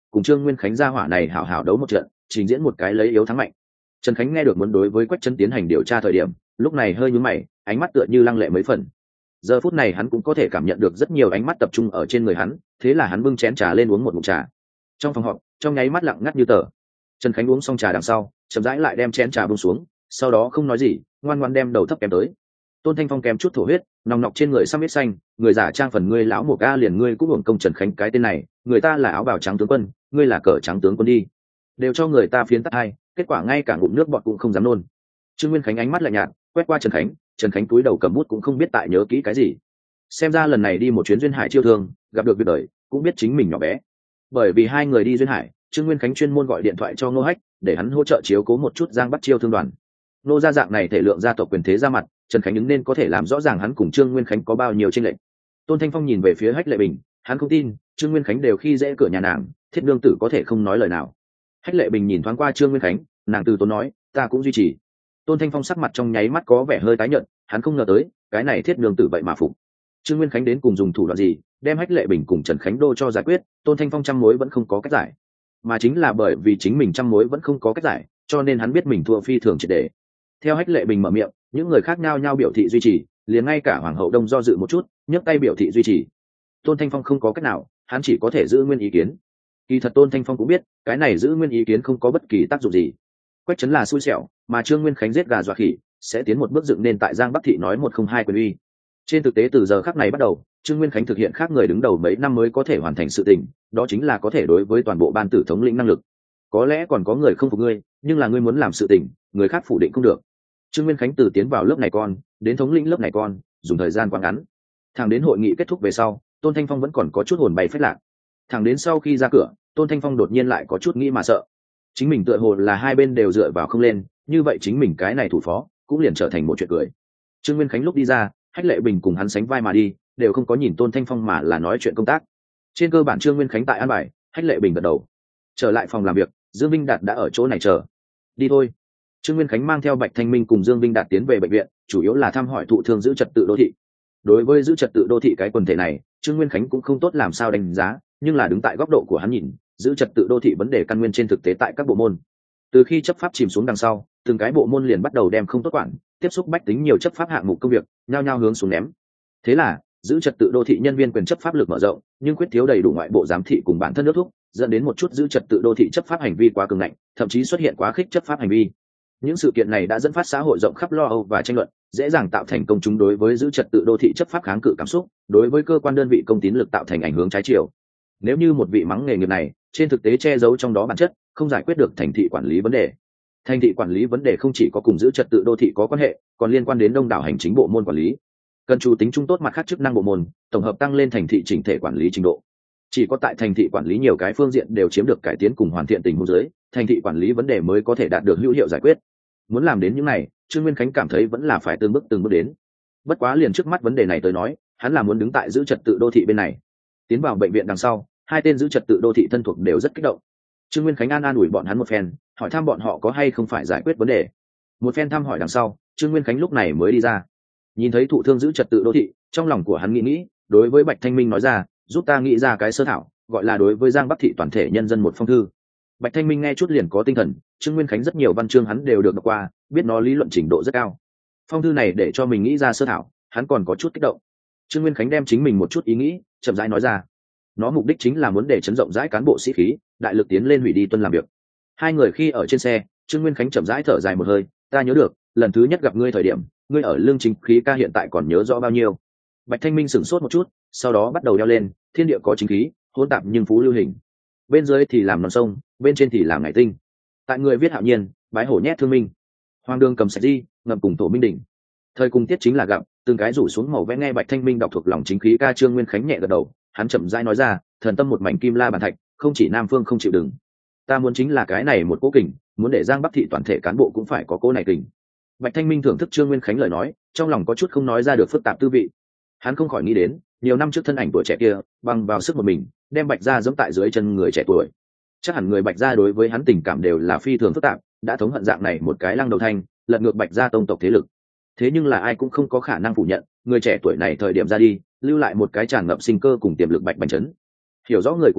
cùng Trương Nguyên Khánh gia hỏa này hảo hảo đấu một trận, trình diễn một cái lấy yếu thắng mạnh. Trần Khánh nghe được muốn đối với Quách Chấn tiến hành điều tra thời điểm, lúc này hơi nhướng mày, ánh mắt tựa như lăng lệ mấy phần. Giờ phút này hắn cũng có thể cảm nhận được rất nhiều ánh mắt tập trung ở trên người hắn, thế là hắn bưng chén trà lên uống một ngụm trà. Trong phòng họp, trong nháy mắt lặng ngắt như tờ. Trần Khánh uống xong trà đằng sau, chậm rãi lại đem chén trà buông xuống, sau đó không nói gì, ngoan ngoãn đem đầu thấp kém tới. Tôn Thanh Phong kém chút thổ huyết, nòng nọc trên người xăm huyết xanh, người giả trang phần ngươi lão một ga liền ngươi cũng hưởng công Trần Khánh cái tên này, người ta là áo bào trắng tướng quân, ngươi là cờ trắng tướng quân đi, đều cho người ta phiến tắt hai, kết quả ngay cả ngụm nước bọt cũng không dám nôn. Trương Nguyên Khánh ánh mắt lạnh nhạt, quét qua Trần Khánh cúi đầu cầm bút cũng không biết tại nhớ kỹ cái gì. Xem ra lần này đi một chuyến duyên hải chiêu thương, gặp được việc đời, cũng biết chính mình nhỏ bé. Bởi vì hai người đi duyên hải, Trương Nguyên Khánh chuyên môn gọi điện thoại cho Ngô Hách, để hắn hỗ trợ chiếu cố một chút Giang Bắc chiêu thương đoàn. Nô gia dạng này thể lượng gia tộc quyền thế ra mặt, Trần Khánh ứng nên có thể làm rõ ràng hắn cùng Trương Nguyên Khánh có bao nhiêu chênh lệch. Tôn Thanh Phong nhìn về phía Hách Lệ Bình, hắn không tin Trương Nguyên Khánh đều khi dễ cửa nhà nàng, Thiết Nương tử có thể không nói lời nào. Hách Lệ Bình nhìn thoáng qua Trương Nguyên Khánh, nàng từ tốn nói, ta cũng duy trì. Tôn Thanh Phong sắc mặt trong nháy mắt có vẻ hơi tái nhợt, hắn không ngờ tới cái này Thiết Nương tử vậy mà phục. Trương Nguyên Khánh đến cùng dùng thủ đoạn gì đem Hách Lệ Bình cùng Trần Khánh Đô cho giải quyết, Tôn Thanh Phong trăm mối vẫn không có cách giải. Mà chính là bởi vì chính mình trăm mối vẫn không có cách giải, cho nên hắn biết mình thua phi thường triệt để. Theo Hách Lệ Bình mở miệng, những người khác nhau biểu thị duy trì, liền ngay cả Hoàng hậu Đông do dự một chút, nhấc tay biểu thị duy trì. Tôn Thanh Phong không có cách nào, hắn chỉ có thể giữ nguyên ý kiến. Kỳ thật Tôn Thanh Phong cũng biết, cái này giữ nguyên ý kiến không có bất kỳ tác dụng gì. Quách Chấn là xui xẻo, mà Trương Nguyên Khánh giết gà dọa khỉ, sẽ tiến một bước dựng nên tại Giang Bắc thị nói 102 quyền uy. Trên thực tế từ giờ khắc này bắt đầu, Trương Nguyên Khánh thực hiện khác người đứng đầu mấy năm mới có thể hoàn thành sự tình, đó chính là có thể đối với toàn bộ ban tử thống lĩnh năng lực. Có lẽ còn có người không phục ngươi, nhưng là ngươi muốn làm sự tình, người khác phủ định không được. Trương Nguyên Khánh từ tiến vào lớp này con, đến thống lĩnh lớp này con, dùng thời gian quá ngắn. Thẳng đến hội nghị kết thúc về sau, Tôn Thanh Phong vẫn còn có chút hồn bay phách lạc. Thẳng đến sau khi ra cửa, Tôn Thanh Phong đột nhiên lại có chút nghĩ mà sợ. Chính mình tựa hồ là hai bên đều dựa vào không lên, như vậy chính mình cái này thủ phó cũng liền trở thành một chuyện cười. Trương Nguyên Khánh lúc đi ra, Hách Lệ Bình cùng hắn sánh vai mà đi, đều không có nhìn Tôn Thanh Phong mà là nói chuyện công tác. Trên cơ bản Trương Nguyên Khánh tại an bài, Hách Lệ Bình gật đầu. Trở lại phòng làm việc, Dương Vinh Đạt đã ở chỗ này chờ. Đi thôi. Trương Nguyên Khánh mang theo Bạch Thanh Minh cùng Dương Vinh Đạt tiến về bệnh viện, chủ yếu là thăm hỏi thụ thương giữ trật tự đô thị. Đối với giữ trật tự đô thị cái quần thể này, Trương Nguyên Khánh cũng không tốt làm sao đánh giá, nhưng là đứng tại góc độ của hắn nhìn, giữ trật tự đô thị vấn đề căn nguyên trên thực tế tại các bộ môn. Từ khi chấp pháp chìm xuống đằng sau, từng cái bộ môn liền bắt đầu đem không tốt quản, tiếp xúc bách tính nhiều chấp pháp hạng mục công việc, nhao nhao hướng xuống ném. Thế là, giữ trật tự đô thị nhân viên quyền chấp pháp lực mở rộng, nhưng quyết thiếu đầy đủ ngoại bộ giám thị cùng bản thân nước thúc, dẫn đến một chút giữ trật tự đô thị chấp pháp hành vi quá cường ngạnh, thậm chí xuất hiện quá khích chấp pháp hành vi. Những sự kiện này đã dẫn phát xã hội rộng khắp lo âu và tranh luận, dễ dàng tạo thành công chúng đối với giữ trật tự đô thị chấp pháp kháng cự cảm xúc, đối với cơ quan đơn vị công tín lực tạo thành ảnh hưởng trái chiều. Nếu như một vị mắng nghề nghiệp này, trên thực tế che giấu trong đó bản chất, không giải quyết được thành thị quản lý vấn đề. Thành thị quản lý vấn đề không chỉ có cùng giữ trật tự đô thị có quan hệ, còn liên quan đến đông đảo hành chính bộ môn quản lý. Cần chủ tính trung tốt mặt khác chức năng bộ môn, tổng hợp tăng lên thành thị chỉnh thể quản lý trình độ. Chỉ có tại thành thị quản lý nhiều cái phương diện đều chiếm được cải tiến cùng hoàn thiện tình huống dưới, thành thị quản lý vấn đề mới có thể đạt được hữu hiệu giải quyết. Muốn làm đến những này, Trương Nguyên Khánh cảm thấy vẫn là phải từng bước đến. Bất quá liền trước mắt vấn đề này tới nói, hắn là muốn đứng tại giữ trật tự đô thị bên này. Tiến vào bệnh viện đằng sau, hai tên giữ trật tự đô thị thân thuộc đều rất kích động. Trương Nguyên Khánh an ủi bọn hắn một phen, hỏi thăm bọn họ có hay không phải giải quyết vấn đề. Một phen thăm hỏi đằng sau, Trương Nguyên Khánh lúc này mới đi ra. Nhìn thấy thụ thương giữ trật tự đô thị, trong lòng của hắn nghĩ, đối với Bạch Thanh Minh nói ra, giúp ta nghĩ ra cái sơ thảo, gọi là đối với Giang Bắc thị toàn thể nhân dân một phong thư. Bạch Thanh Minh nghe chút liền có tinh thần, Trương Nguyên Khánh rất nhiều văn chương hắn đều được đọc qua, biết nó lý luận trình độ rất cao. Phong thư này để cho mình nghĩ ra sơ thảo, hắn còn có chút kích động. Trương Nguyên Khánh đem chính mình một chút ý nghĩ, chậm rãi nói ra. Nó mục đích chính là muốn để chấn rộng rãi cán bộ sĩ khí, đại lực tiến lên hủy đi tuân làm việc. Hai người khi ở trên xe, Trương Nguyên Khánh chậm rãi thở dài một hơi, ta nhớ được, lần thứ nhất gặp ngươi thời điểm, ngươi ở lương chính khí ca hiện tại còn nhớ rõ bao nhiêu. Bạch Thanh Minh sửng sốt một chút, sau đó bắt đầu đeo lên, thiên địa có chính khí, hỗn tạp nhưng phú lưu hình. Bên dưới thì làm non sông, bên trên thì làm ngày tinh. Tại người viết hạo nhiên, bái hổ nhét thương minh. Hoàng đường cầm sạch di, ngầm cùng tổ minh đỉnh. Thời cùng tiết chính là gặp, từng cái rủ xuống màu vẽ nghe Bạch Thanh Minh đọc thuộc lòng chính khí ca. Trương Nguyên Khánh nhẹ gật đầu, hắn chậm rãi nói ra, thần tâm một mảnh kim la bàn thạch, không chỉ Nam Phương không chịu đựng. Ta muốn chính là cái này một cố kình, muốn để Giang Bắc thị toàn thể cán bộ cũng phải có cố này kình. Bạch Thanh Minh thưởng thức Trương Nguyên Khánh lời nói, trong lòng có chút không nói ra được phức tạp tư vị. Hắn không khỏi nghĩ đến, nhiều năm trước thân ảnh tuổi trẻ kia, bằng vào sức một mình, đem Bạch gia giẫm tại dưới chân người trẻ tuổi. Chắc hẳn người Bạch gia đối với hắn tình cảm đều là phi thường phức tạp, đã thống hận dạng này một cái lăng đầu thanh, lật ngược Bạch gia tông tộc thế lực. Thế nhưng là ai cũng không có khả năng phủ nhận, người trẻ tuổi này thời điểm ra đi, lưu lại một cái tràn ngập sinh cơ cùng tiềm lực Bạch Bành Trấn. Hiểu rõ người của hắn,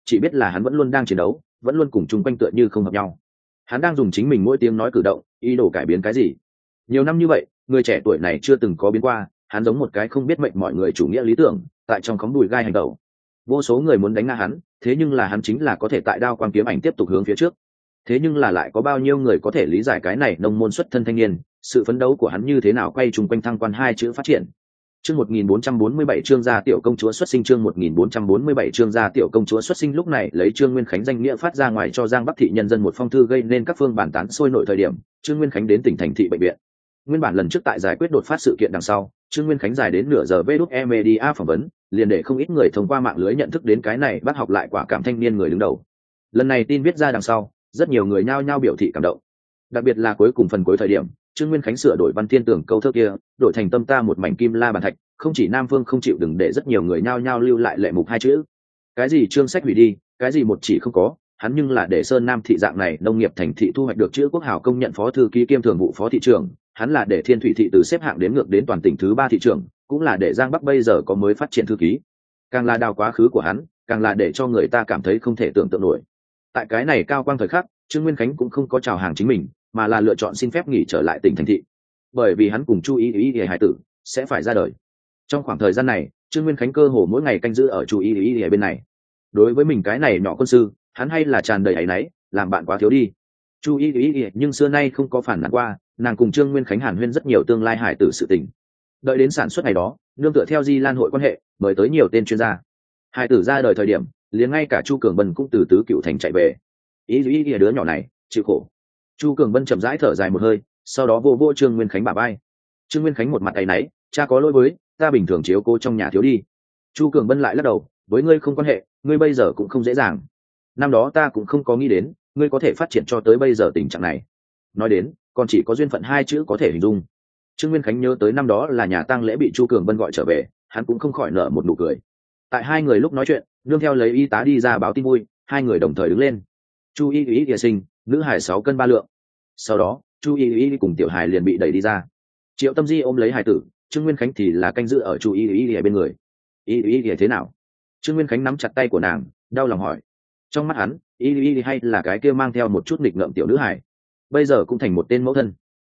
chỉ biết là hắn vẫn luôn đang chiến đấu, vẫn luôn cùng chung quanh tựa như không hợp nhau. Hắn đang dùng chính mình mỗi tiếng nói cử động ý đồ cải biến cái gì. Nhiều năm như vậy, người trẻ tuổi này chưa từng có biến qua, hắn giống một cái không biết mệnh mọi người chủ nghĩa lý tưởng, tại trong khóm đùi gai hành tẩu. Vô số người muốn đánh ngã hắn, thế nhưng là hắn chính là có thể tại đao quang kiếm ảnh tiếp tục hướng phía trước. Thế nhưng là lại có bao nhiêu người có thể lý giải cái này nông môn xuất thân thanh niên, sự phấn đấu của hắn như thế nào quay chung quanh thăng quan hai chữ phát triển. Chương 1447 chương gia tiểu công chúa xuất sinh, chương 1447 chương gia tiểu công chúa xuất sinh. Lúc này lấy Trương Nguyên Khánh danh nghĩa phát ra ngoài cho Giang Bắc thị nhân dân một phong thư, gây nên các phương bàn tán sôi nổi. Thời điểm Trương Nguyên Khánh đến tỉnh thành thị bệnh viện. Nguyên bản lần trước tại giải quyết đột phát sự kiện đằng sau, Trương Nguyên Khánh dài đến nửa giờ VE Media phỏng vấn, liền để không ít người thông qua mạng lưới nhận thức đến cái này bác học lại quả cảm thanh niên người đứng đầu. Lần này tin viết ra đằng sau, rất nhiều người nhao nhao biểu thị cảm động. Đặc biệt là cuối cùng phần cuối thời điểm, Trương Nguyên Khánh sửa đổi văn thiên tưởng câu thơ kia, đổi thành tâm ta một mảnh kim la bàn thạch, không chỉ Nam Phương không chịu đừng, để rất nhiều người nhao nhao lưu lại lệ mục hai chữ. Cái gì Trương sách hủy đi, cái gì một chỉ không có, hắn nhưng là để Sơn Nam thị dạng này nông nghiệp thành thị thu hoạch được chữ quốc hào công nhận phó thư ký kiêm thường vụ phó thị trưởng, hắn là để Thiên Thủy thị từ xếp hạng đến ngược đến toàn tỉnh thứ 3 thị trưởng, cũng là để Giang Bắc bây giờ có mới phát triển thư ký. Càng là đào quá khứ của hắn, càng là để cho người ta cảm thấy không thể tưởng tượng nổi. Tại cái này cao quang thời khắc, Trương Nguyên Khánh cũng không có chào hàng chính mình, mà là lựa chọn xin phép nghỉ trở lại tỉnh thành thị, bởi vì hắn cùng Chu Y hải tử sẽ phải ra đời. Trong khoảng thời gian này, Trương Nguyên Khánh cơ hồ mỗi ngày canh giữ ở Chu Y bên này. Đối với mình cái này nhỏ quân sư, hắn hay là tràn đầy áy náy, làm bạn quá thiếu đi. Chu Y nhưng xưa nay không có phản nàn qua, nàng cùng Trương Nguyên Khánh hàn huyên rất nhiều tương lai hải tử sự tình. Đợi đến sản xuất ngày đó, nương tựa theo Di Lan hội quan hệ, mời tới nhiều tên chuyên gia. Hải tử ra đời thời điểm, liền ngay cả Chu Cường Bân cũng từ Tứ Cựu thành chạy về. Y đứa nhỏ này chịu khổ. Chu Cường Bân chậm rãi thở dài một hơi, sau đó vô Trương Nguyên Khánh bả vai. Trương Nguyên Khánh một mặt áy náy, cha có lỗi với ta, bình thường chiếu cô trong nhà thiếu đi. Chu Cường Bân lại lắc đầu, với ngươi không quan hệ, ngươi bây giờ cũng không dễ dàng. Năm đó ta cũng không có nghĩ đến ngươi có thể phát triển cho tới bây giờ tình trạng này. Nói đến, còn chỉ có duyên phận hai chữ có thể hình dung. Trương Nguyên Khánh nhớ tới năm đó là nhà tang lễ bị Chu Cường Bân gọi trở về, hắn cũng không khỏi nở một nụ cười. Tại hai người lúc nói chuyện, nương theo lấy y tá đi ra báo tin vui, hai người đồng thời đứng lên. Chu Y sinh, nữ hài 6 cân 3 lượng. Sau đó Chu Y cùng tiểu hài liền bị đẩy đi ra. Triệu Tâm Di ôm lấy hài tử, Trương Nguyên Khánh thì là canh giữ ở Chu Y bên người. Y thế nào? Trương Nguyên Khánh nắm chặt tay của nàng, đau lòng hỏi. Trong mắt hắn, Y hay là cái kia mang theo một chút nghịch ngợm tiểu nữ hài, bây giờ cũng thành một tên mẫu thân.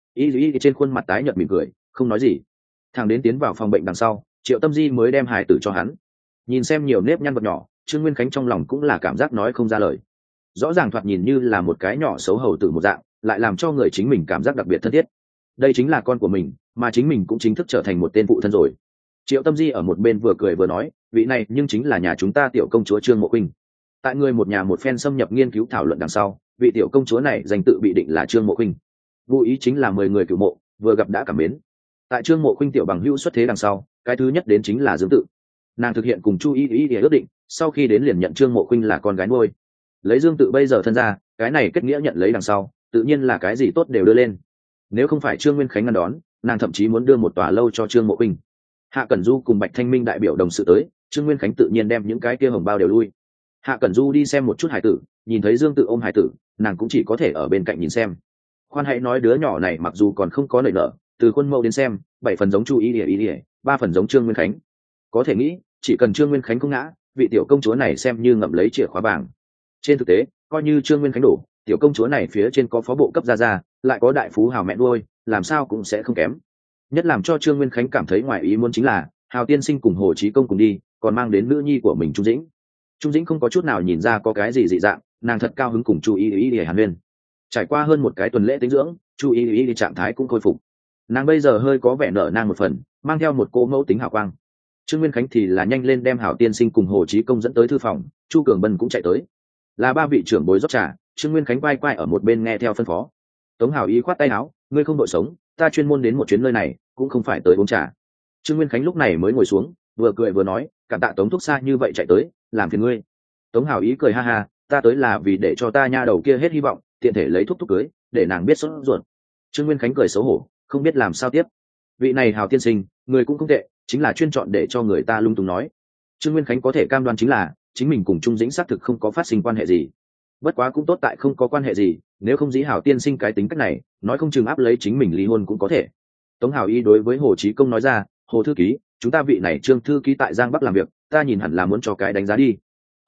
Y trên khuôn mặt tái nhợt mỉm cười, không nói gì. Thằng đến tiến vào phòng bệnh đằng sau, Triệu Tâm Di mới đem hài tử cho hắn. Nhìn xem nhiều nếp nhăn vật nhỏ, Trương Nguyên Khánh trong lòng cũng là cảm giác nói không ra lời. Rõ ràng thoạt nhìn như là một cái nhỏ xấu hầu tử một dạng, lại làm cho người chính mình cảm giác đặc biệt thân thiết. Đây chính là con của mình, mà chính mình cũng chính thức trở thành một tên phụ thân rồi. Triệu Tâm Di ở một bên vừa cười vừa nói, vị này nhưng chính là nhà chúng ta tiểu công chúa Trương Mộ Khuynh. Tại người một nhà một phen xâm nhập nghiên cứu thảo luận đằng sau, vị tiểu công chúa này danh tự bị định là Trương Mộ Khuynh. Vô ý chính là 10 người cửu mộ, vừa gặp đã cảm mến. Tại Trương Mộ Khuynh tiểu bằng hữu xuất thế đằng sau, cái thứ nhất đến chính là Dương Tự. Nàng thực hiện cùng Chu Y ước định, sau khi đến liền nhận Trương Mộ Khuynh là con gái nuôi. Lấy Dương Tự bây giờ thân ra, cái này kết nghĩa nhận lấy đằng sau, tự nhiên là cái gì tốt đều đưa lên. Nếu không phải Trương Nguyên Khánh ngăn đón, nàng thậm chí muốn đưa một tòa lâu cho Trương Mộ Khuynh. Hạ Cẩn Du cùng Bạch Thanh Minh đại biểu đồng sự tới, Trương Nguyên Khánh tự nhiên đem những cái kia hồng bao đều lui. Hạ Cẩn Du đi xem một chút hải tử, nhìn thấy Dương Tự ôm hải tử, nàng cũng chỉ có thể ở bên cạnh nhìn xem. Khoan hãy nói đứa nhỏ này mặc dù còn không có nảy nở, từ khuôn mẫu đến xem, 7 phần giống Chu Y, 3 phần giống Trương Nguyên Khánh. Có thể nghĩ, chỉ cần Trương Nguyên Khánh không ngã, vị tiểu công chúa này xem như ngậm lấy chìa khóa vàng. Trên thực tế, coi như Trương Nguyên Khánh đổ, tiểu công chúa này phía trên có phó bộ cấp gia, lại có đại phú hào mẹ nuôi, làm sao cũng sẽ không kém. Nhất làm cho Trương Nguyên Khánh cảm thấy ngoài ý muốn chính là, Hào tiên sinh cùng Hồ Chí Công cùng đi, còn mang đến nữ nhi của mình Trung Dĩnh. Trung Dĩnh không có chút nào nhìn ra có cái gì dị dạng, nàng thật cao hứng cùng Chu Y hàn huyên. Trải qua hơn một cái tuần lễ tĩnh dưỡng, Chu Y trạng thái cũng khôi phục. Nàng bây giờ hơi có vẻ nở nang một phần, mang theo một cô mẫu tính hào quang. Trương Nguyên Khánh thì là nhanh lên đem Hảo tiên sinh cùng Hồ Chí Công dẫn tới thư phòng, Chu Cường Bân cũng chạy tới. Là ba vị trưởng bối rót trà, Trương Nguyên Khánh quay quay ở một bên nghe theo phân phó. Tống Hảo Y khoát tay áo, ngươi không đội sống, ta chuyên môn đến một chuyến nơi này, cũng không phải tới uống trà. Trương Nguyên Khánh lúc này mới ngồi xuống, vừa cười vừa nói, cảm tạ Tống thúc xa như vậy chạy tới, làm phiền ngươi. Tống Hảo Y cười ha ha, ta tới là vì để cho ta nha đầu kia hết hy vọng, tiện thể lấy thúc cưới, để nàng biết sốt ruột. Trương Nguyên Khánh cười xấu hổ, không biết làm sao tiếp. Vị này Hào tiên sinh, người cũng không tệ, chính là chuyên chọn để cho người ta lung tung nói. Trương Nguyên Khánh có thể cam đoan chính là chính mình cùng Trung Dĩnh xác thực không có phát sinh quan hệ gì. Bất quá cũng tốt tại không có quan hệ gì, nếu không dĩ Hào tiên sinh cái tính cách này, nói không chừng áp lấy chính mình ly hôn cũng có thể. Tống Hảo Y đối với Hồ Chí Công nói ra, Hồ thư ký, chúng ta vị này Trương thư ký tại Giang Bắc làm việc, ta nhìn hẳn là muốn cho cái đánh giá đi.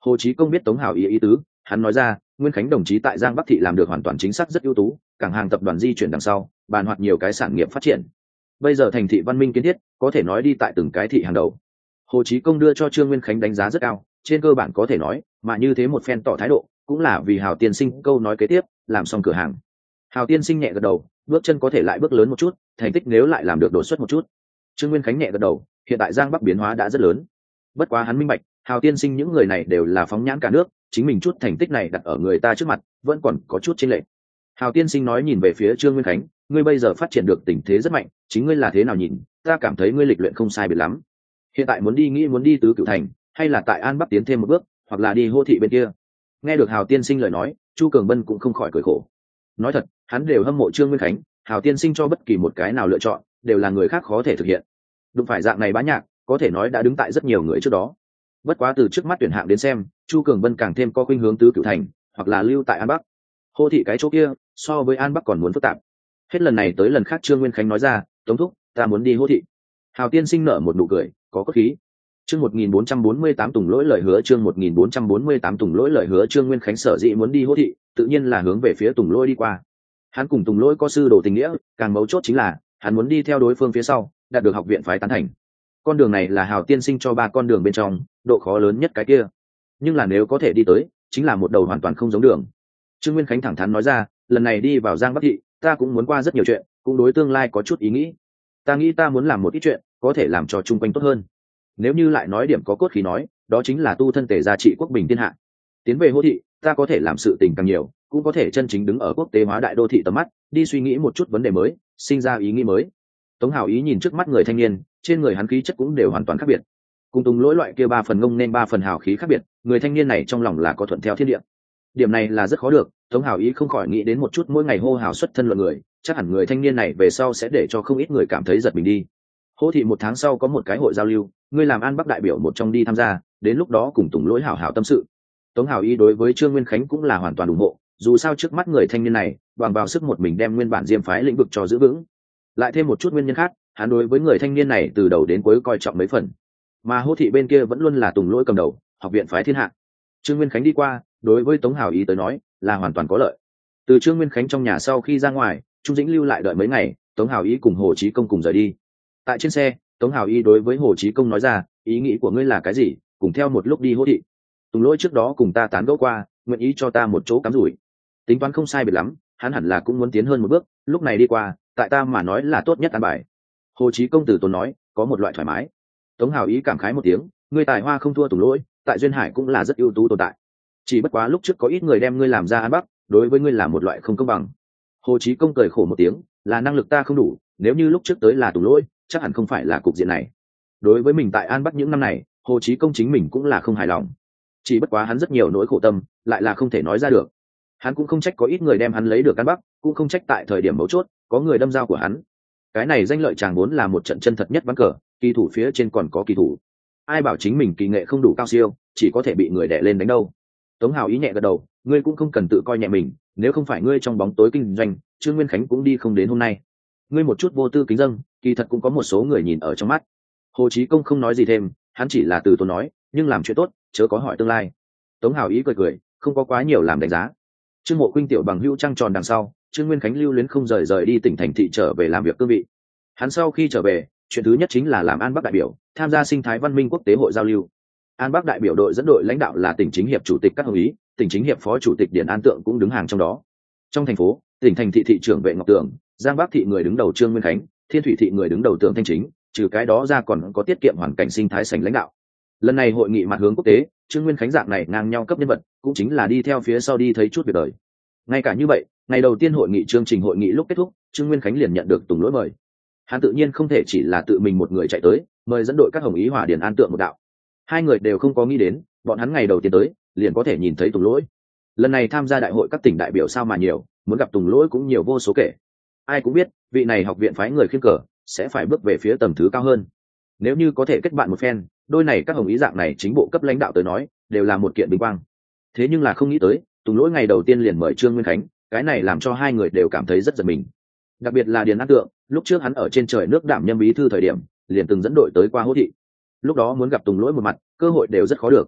Hồ Chí Công biết Tống Hào ý ý tứ, hắn nói ra, Nguyên Khánh đồng chí tại Giang Bắc thị làm được hoàn toàn chính xác rất ưu tú, cảng hàng tập đoàn di chuyển đằng sau, bàn hoạt nhiều cái sản nghiệp phát triển. Bây giờ thành thị văn minh kiến thiết, có thể nói đi tại từng cái thị hàng đầu. Hồ Chí Công đưa cho Trương Nguyên Khánh đánh giá rất cao, trên cơ bản có thể nói, mà như thế một phen tỏ thái độ, cũng là vì Hào tiên sinh câu nói kế tiếp, làm xong cửa hàng. Hào tiên sinh nhẹ gật đầu, bước chân có thể lại bước lớn một chút, thành tích nếu lại làm được đột xuất một chút. Trương Nguyên Khánh nhẹ gật đầu, hiện tại Giang Bắc biến hóa đã rất lớn. Bất quá hắn minh bạch, Hào tiên sinh những người này đều là phóng nhãn cả nước, chính mình chút thành tích này đặt ở người ta trước mặt, vẫn còn có chút chênh lệch. Hào tiên sinh nói nhìn về phía Trương Nguyên Khánh, ngươi bây giờ phát triển được tình thế rất mạnh, chính ngươi là thế nào nhìn, ta cảm thấy ngươi lịch luyện không sai biệt lắm. Hiện tại nghĩ muốn đi tứ cửu thành, hay là tại An Bắc tiến thêm một bước, hoặc là đi Hô thị bên kia. Nghe được Hào tiên sinh lời nói, Chu Cường Bân cũng không khỏi cười khổ. Nói thật, hắn đều hâm mộ Trương Nguyên Khánh, Hào tiên sinh cho bất kỳ một cái nào lựa chọn, đều là người khác khó thể thực hiện. Đúng phải dạng này bá nhạc, có thể nói đã đứng tại rất nhiều người trước đó. Bất quá từ trước mắt tuyển hạng đến xem, Chu Cường Bân càng thêm có khuynh hướng tứ cửu thành, hoặc là lưu tại An Bắc. Hô thị cái chỗ kia, so với An Bắc còn muốn phức tạp. Hết lần này tới lần khác Trương Nguyên Khánh nói ra, Tống thúc, ta muốn đi Hô thị. Hào tiên sinh nở một nụ cười, có cốt khí. Chương 1448 Tùng Lỗi lời hứa, chương 1448 Tùng Lỗi lời hứa. Trương Nguyên Khánh sở dĩ muốn đi Hô thị, tự nhiên là hướng về phía Tùng Lỗi đi qua. Hắn cùng Tùng Lỗi có sư đồ tình nghĩa, càng mấu chốt chính là hắn muốn đi theo đối phương phía sau, đạt được học viện phái tán thành. Con đường này là Hào tiên sinh cho 3 con đường bên trong, độ khó lớn nhất cái kia. Nhưng là nếu có thể đi tới, chính là một đầu hoàn toàn không giống đường. Trương Nguyên Khánh thẳng thắn nói ra, lần này đi vào Giang Bắc thị, ta cũng muốn qua rất nhiều chuyện, cũng đối tương lai có chút ý nghĩ. Ta nghĩ ta muốn làm một ít chuyện, có thể làm cho chung quanh tốt hơn. Nếu như lại nói điểm có cốt khí nói, đó chính là tu thân tể gia trị quốc bình thiên hạ. Tiến về Hô thị, ta có thể làm sự tình càng nhiều, cũng có thể chân chính đứng ở quốc tế hóa đại đô thị tầm mắt, đi suy nghĩ một chút vấn đề mới, sinh ra ý nghĩ mới. Tống Hào ý nhìn trước mắt người thanh niên, trên người hắn khí chất cũng đều hoàn toàn khác biệt. Cùng Tùng Lỗi loại kia 3 phần ngông nên 3 phần hào khí khác biệt, người thanh niên này trong lòng là có thuận theo thiên địa. Điểm này là rất khó được, Tống Hào ý không khỏi nghĩ đến một chút mỗi ngày hô hào xuất thân luận người, chắc hẳn người thanh niên này về sau sẽ để cho không ít người cảm thấy giật mình đi. Hô thị 1 tháng sau có một cái hội giao lưu, ngươi làm An Bắc đại biểu một trong đi tham gia, đến lúc đó cùng Tùng Lỗi hảo hảo tâm sự. Tống Hào ý đối với Trương Nguyên Khánh cũng là hoàn toàn ủng hộ, dù sao trước mắt người thanh niên này bằng vào sức một mình đem nguyên bản diêm phái lĩnh vực cho giữ vững. Lại thêm một chút nguyên nhân khác, hắn đối với người thanh niên này từ đầu đến cuối coi trọng mấy phần. Mà Hô thị bên kia vẫn luôn là Tùng Lỗi cầm đầu, học viện phái thiên hạ. Trương Nguyên Khánh đi qua, đối với Tống Hào ý tới nói là hoàn toàn có lợi. Từ Trương Nguyên Khánh trong nhà sau khi ra ngoài, Trung Dĩnh lưu lại đợi mấy ngày, Tống Hào ý cùng Hồ Chí Công cùng rời đi. Tại trên xe, Tống Hào ý đối với Hồ Chí Công nói ra, ý nghĩ của ngươi là cái gì, cùng theo một lúc đi Hô thị. Tùng Lỗi trước đó cùng ta tán gẫu qua, nguyện ý cho ta một chỗ cắm rủi. Tính toán không sai biệt lắm, hắn hẳn là cũng muốn tiến hơn một bước, lúc này đi qua, tại ta mà nói là tốt nhất an bài. Hồ Chí Công tử tốn nói, có một loại thoải mái. Tống Hào ý cảm khái một tiếng, ngươi tài hoa không thua Tùng Lỗi, tại duyên hải cũng là rất ưu tú tồn tại. Chỉ bất quá lúc trước có ít người đem ngươi làm ra An Bắc, đối với ngươi là một loại không công bằng. Hồ Chí Công cười khổ một tiếng, là năng lực ta không đủ, nếu như lúc trước tới là Tùng Lỗi, chắc hẳn không phải là cục diện này. Đối với mình tại An Bắc những năm này, Hồ Chí Công chính mình cũng là không hài lòng. Chỉ bất quá hắn rất nhiều nỗi khổ tâm, lại là không thể nói ra được. Hắn cũng không trách có ít người đem hắn lấy được An Bắc, cũng không trách tại thời điểm mấu chốt có người đâm dao của hắn. Cái này danh lợi chàng vốn là một trận chân thật nhất ván cờ, kỳ thủ phía trên còn có kỳ thủ. Ai bảo chính mình kỳ nghệ không đủ cao siêu, chỉ có thể bị người đè lên đánh đâu. Tống Hào ý nhẹ gật đầu, ngươi cũng không cần tự coi nhẹ mình, nếu không phải ngươi trong bóng tối kinh doanh, Trương Nguyên Khánh cũng đi không đến hôm nay. Ngươi một chút vô tư kính dâng, kỳ thật cũng có một số người nhìn ở trong mắt. Hồ Chí Công không nói gì thêm, hắn chỉ là từ tốn nói, nhưng làm chuyện tốt, chớ có hỏi tương lai. Tống Hào ý cười cười, không có quá nhiều làm đánh giá. Trương Mộ Khuynh tiểu bằng hữu trăng tròn đằng sau, Trương Nguyên Khánh lưu luyến không rời đi tỉnh thành thị trở về làm việc cương vị. Hắn sau khi trở về, chuyện thứ nhất chính là làm An Bắc đại biểu, tham gia sinh thái văn minh quốc tế hội giao lưu. An Bắc đại biểu đội dẫn đội lãnh đạo là tỉnh chính hiệp chủ tịch Các Hồng Ý, tỉnh chính hiệp phó chủ tịch Điền An Tượng cũng đứng hàng trong đó. Trong thành phố, tỉnh thành thị thị trưởng Vệ Ngọc Tượng, Giang Bắc thị người đứng đầu Trương Nguyên Khánh, Thiên Thủy thị người đứng đầu Tưởng Thanh Chính, trừ cái đó ra còn có tiết kiệm hoàn cảnh sinh thái sảnh lãnh đạo. Lần này hội nghị mặt hướng quốc tế, Trương Nguyên Khánh dạng này ngang nhau cấp nhân vật, cũng chính là đi theo phía sau đi thấy chút việc đời. Ngay cả như vậy, ngày đầu tiên hội nghị chương trình hội nghị lúc kết thúc, Trương Nguyên Khánh liền nhận được Tùng Lỗi mời. Hắn tự nhiên không thể chỉ là tự mình một người chạy tới, mời dẫn đội Các Hồng Ý hòa Điền An Tượng một đạo. Hai người đều không có nghĩ đến, bọn hắn ngày đầu tiên tới, liền có thể nhìn thấy Tùng Lỗi. Lần này tham gia đại hội các tỉnh đại biểu sao mà nhiều, muốn gặp Tùng Lỗi cũng nhiều vô số kể. Ai cũng biết, vị này học viện phái người khiêng cờ, sẽ phải bước về phía tầm thứ cao hơn. Nếu như có thể kết bạn một phen, đôi này Các Hồng Ý dạng này chính bộ cấp lãnh đạo tới nói, đều là một kiện vinh quang. Thế nhưng là không nghĩ tới, Tùng Lỗi ngày đầu tiên liền mời Trương Nguyên Khánh, cái này làm cho hai người đều cảm thấy rất giật mình. Đặc biệt là Điền An Tượng, lúc trước hắn ở trên trời nước đảm nhâm bí thư thời điểm, liền từng dẫn đội tới qua Hô thị. Lúc đó muốn gặp Tùng Lỗi một mặt, cơ hội đều rất khó được.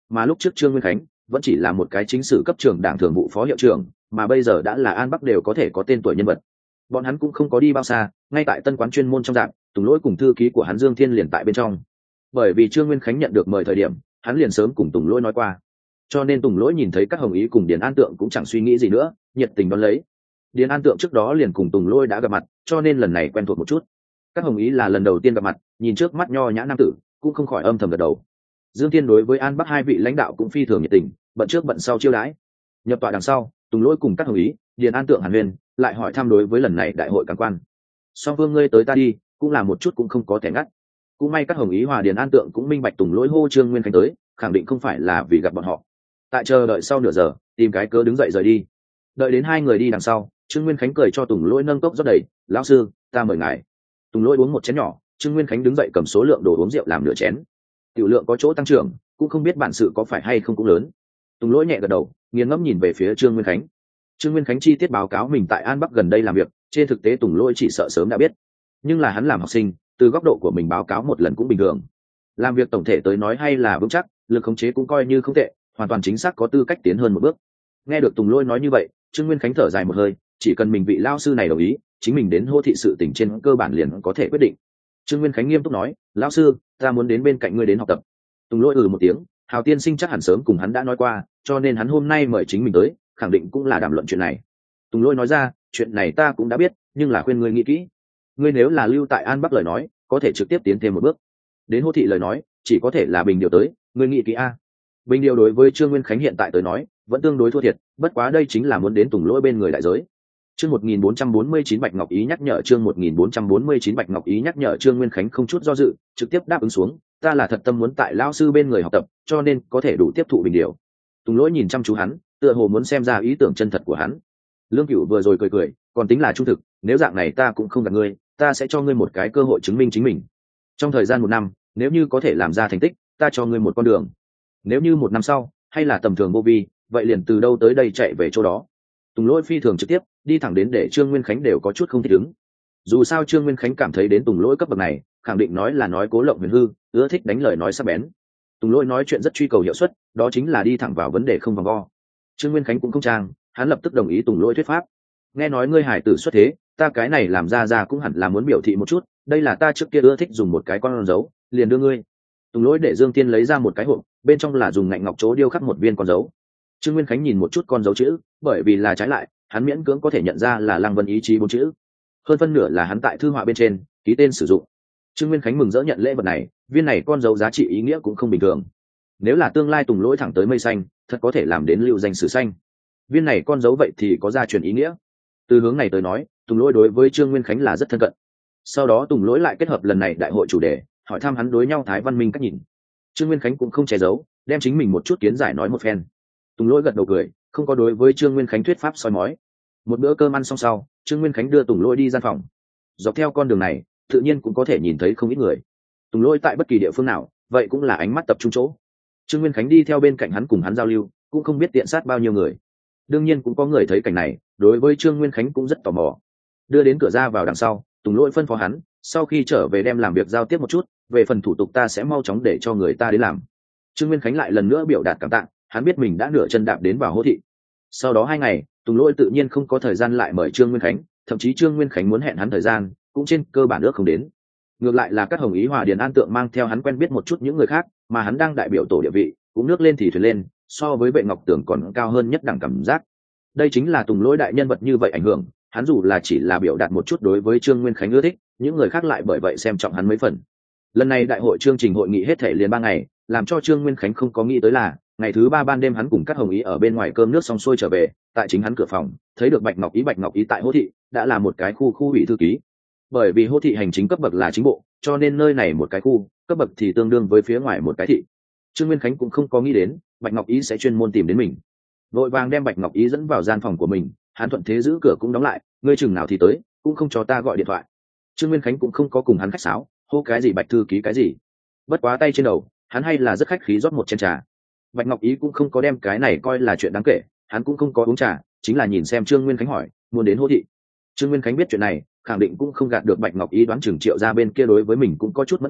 mà lúc trước Trương Nguyên Khánh vẫn chỉ là một cái chính sử cấp trường đảng thường vụ phó hiệu trưởng, mà bây giờ đã là An Bắc đều có thể có tên tuổi nhân vật. Bọn hắn cũng không có đi bao xa, ngay tại tân quán chuyên môn trong dạng, Tùng Lỗi cùng thư ký của hắn Dương Thiên liền tại bên trong. Bởi vì Trương Nguyên Khánh nhận được mời thời điểm, hắn liền sớm cùng Tùng Lỗi nói qua, cho nên Tùng Lỗi nhìn thấy các Hồng Ý cùng Điền An Tượng cũng chẳng suy nghĩ gì nữa, nhiệt tình đón lấy. Điền An Tượng trước đó liền cùng Tùng Lỗi đã gặp mặt, cho nên lần này quen thuộc một chút. Các Hồng Ý là lần đầu tiên gặp mặt, nhìn trước mắt nho nhã nam tử, cũng không khỏi âm thầm gật đầu. Dương Thiên đối với An Bắc hai vị lãnh đạo cũng phi thường nhiệt tình, bận trước bận sau chiêu đãi. Nhập tọa đằng sau, Tùng Lỗi cùng các Hồng Ý, Điền An Tượng Hàn Huyền lại hỏi thăm đối với lần này đại hội cán quan. Song Vương ngươi tới ta đi, cũng là một chút cũng không có thể ngắt. Cũng may các Hồng Ý hòa Điền An Tượng cũng minh bạch Tùng Lỗi hô Trương Nguyên Khánh tới, khẳng định không phải là vì gặp bọn họ. Tại chờ đợi sau nửa giờ, tìm cái cớ đứng dậy rời đi. Đợi đến hai người đi đằng sau, Trương Nguyên Khánh cười cho Tùng Lỗi nâng cốc rót đầy, lão sư, ta mời ngài. Tùng Lỗi uống một chén nhỏ, Trương Nguyên Khánh đứng dậy cầm số lượng đồ uống rượu làm nửa chén. Tiểu lượng có chỗ tăng trưởng, cũng không biết bản sự có phải hay không cũng lớn. Tùng Lỗi nhẹ gật đầu, nghiêng ngẫm nhìn về phía Trương Nguyên Khánh. Trương Nguyên Khánh chi tiết báo cáo mình tại An Bắc gần đây làm việc, trên thực tế Tùng Lỗi chỉ sợ sớm đã biết, nhưng là hắn làm học sinh, từ góc độ của mình báo cáo một lần cũng bình thường. Làm việc tổng thể tới nói hay là vững chắc, lực khống chế cũng coi như không tệ, hoàn toàn chính xác có tư cách tiến hơn một bước. Nghe được Tùng Lỗi nói như vậy, Trương Nguyên Khánh thở dài một hơi, chỉ cần mình vị lao sư này đồng ý, chính mình đến hô thị sự tình trên cơ bản liền có thể quyết định. Trương Nguyên Khánh nghiêm túc nói, lão sư, ta muốn đến bên cạnh ngươi đến học tập. Tùng Lỗi một tiếng, Hào tiên sinh chắc hẳn sớm cùng hắn đã nói qua, cho nên hắn hôm nay mời chính mình tới, khẳng định cũng là đàm luận chuyện này. Tùng Lỗi nói ra, chuyện này ta cũng đã biết, nhưng là khuyên ngươi nghĩ kỹ. Ngươi nếu là lưu tại An Bắc lời nói, có thể trực tiếp tiến thêm một bước. Đến hô thị lời nói, chỉ có thể là Bình Điều tới, ngươi nghĩ kỹ a. Bình Điều đối với Trương Nguyên Khánh hiện tại tới nói, vẫn tương đối thua thiệt, bất quá đây chính là muốn đến Tùng Lỗi bên người đại giới. Chương 1449 Bạch Ngọc Ý nhắc nhở, chương 1449 Bạch Ngọc Ý nhắc nhở. Trương Nguyên Khánh không chút do dự, trực tiếp đáp ứng xuống, ta là thật tâm muốn tại lão sư bên người học tập, cho nên có thể đủ tiếp thụ Bình Điều. Tùng Lỗi nhìn chăm chú hắn, tựa hồ muốn xem ra ý tưởng chân thật của hắn. Lương Cửu vừa rồi cười cười, còn tính là trung thực, nếu dạng này ta cũng không gạt ngươi, ta sẽ cho ngươi một cái cơ hội chứng minh chính mình. Trong thời gian 1 năm, nếu như có thể làm ra thành tích, ta cho ngươi một con đường. Nếu như 1 năm sau, hay là tầm thường vô vi, vậy liền từ đâu tới đây chạy về chỗ đó. Tùng Lỗi phi thường trực tiếp, đi thẳng đến để Trương Nguyên Khánh đều có chút không thích ứng. Dù sao Trương Nguyên Khánh cảm thấy đến Tùng Lỗi cấp bậc này, khẳng định nói là nói cố lộng huyền hư, ưa thích đánh lời nói sắc bén. Tùng Lỗi nói chuyện rất truy cầu hiệu suất, đó chính là đi thẳng vào vấn đề không vòng vo. Trương Nguyên Khánh cũng không trang, hắn lập tức đồng ý Tùng Lỗi thuyết pháp. Nghe nói ngươi hải tử xuất thế, ta cái này làm ra cũng hẳn là muốn biểu thị một chút, đây là ta trước kia ưa thích dùng một cái con dấu, liền đưa ngươi. Tùng Lỗi để Dương Tiên lấy ra một cái hộp, bên trong là dùng ngạnh ngọc chỗ điêu khắc một viên con dấu. Trương Nguyên Khánh nhìn một chút con dấu chữ, bởi vì là trái lại, hắn miễn cưỡng có thể nhận ra là Lăng Vân ý chí 4 chữ. Hơn phân nửa là hắn tại thư họa bên trên ký tên sử dụng. Trương Nguyên Khánh mừng rỡ nhận lễ vật này, viên này con dấu giá trị ý nghĩa cũng không bình thường. Nếu là tương lai Tùng Lỗi thẳng tới mây xanh, thật có thể làm đến lưu danh sử xanh. Viên này con dấu vậy thì có gia truyền ý nghĩa. Từ hướng này tới nói, Tùng Lỗi đối với Trương Nguyên Khánh là rất thân cận. Sau đó Tùng Lỗi lại kết hợp lần này đại hội chủ đề, hỏi thăm hắn đối nhau Thái Văn Minh cách nhìn. Trương Nguyên Khánh cũng không che giấu, đem chính mình một chút kiến giải nói một phen. Tùng Lỗi gật đầu cười, không có đối với Trương Nguyên Khánh thuyết pháp soi mói. Một bữa cơm ăn xong sau, Trương Nguyên Khánh đưa Tùng Lỗi đi gian phòng. Dọc theo con đường này, tự nhiên cũng có thể nhìn thấy không ít người. Tùng Lỗi tại bất kỳ địa phương nào, vậy cũng là ánh mắt tập trung chỗ. Trương Nguyên Khánh đi theo bên cạnh hắn cùng hắn giao lưu, cũng không biết tiện sát bao nhiêu người. Đương nhiên cũng có người thấy cảnh này, đối với Trương Nguyên Khánh cũng rất tò mò. Đưa đến cửa ra vào đằng sau, Tùng Lỗi phân phó hắn, sau khi trở về đem làm việc giao tiếp một chút, về phần thủ tục ta sẽ mau chóng để cho người ta đến làm. Trương Nguyên Khánh lại lần nữa biểu đạt cảm tạ, hắn biết mình đã nửa chân đạp đến vào hô thị. Sau đó 2 ngày, Tùng Lỗi tự nhiên không có thời gian lại mời Trương Nguyên Khánh, thậm chí Trương Nguyên Khánh muốn hẹn hắn thời gian, cũng trên cơ bản ước không đến. Ngược lại là các Hồng Ý hòa Điền An Tượng mang theo hắn quen biết một chút những người khác, mà hắn đang đại biểu tổ địa vị, cũng nước lên thì thuyền lên, so với Vệ Ngọc Tưởng còn cao hơn nhất đẳng cảm giác. Đây chính là Tùng Lỗi đại nhân vật như vậy ảnh hưởng, hắn dù là chỉ là biểu đạt một chút đối với Trương Nguyên Khánh ưa thích, những người khác lại bởi vậy xem trọng hắn mấy phần. Lần này đại hội chương trình hội nghị hết thể liền 3 ngày, làm cho Trương Nguyên Khánh không có nghĩ tới là ngày thứ 3 ban đêm hắn cùng các Hồng Ý ở bên ngoài cơm nước xong xuôi trở về, tại chính hắn cửa phòng thấy được Bạch Ngọc Ý tại Hô thị đã là một cái khu ủy thư ký. Bởi vì Hô thị hành chính cấp bậc là chính bộ, cho nên nơi này một cái khu cấp bậc thì tương đương với phía ngoài một cái thị. Trương Nguyên Khánh cũng không có nghĩ đến Bạch Ngọc Ý sẽ chuyên môn tìm đến mình, vội vàng đem Bạch Ngọc Ý dẫn vào gian phòng của mình. Hắn thuận thế giữ cửa cũng đóng lại, ngươi chừng nào thì tới, cũng không cho ta gọi điện thoại. Trương Nguyên Khánh cũng không có cùng hắn khách sáo, hô cái gì Bạch thư ký cái gì. Bất quá tay trên đầu, hắn hay là rất khách khí rót một chén trà. Bạch Ngọc Ý cũng không có đem cái này coi là chuyện đáng kể, hắn cũng không có uống trà, chính là nhìn xem Trương Nguyên Khánh hỏi, muốn đến Hô thị. Trương Nguyên Khánh biết chuyện này, khẳng định cũng không gạt được Bạch Ngọc Ý, đoán chừng Triệu gia bên kia đối với mình cũng có chút mất cảm,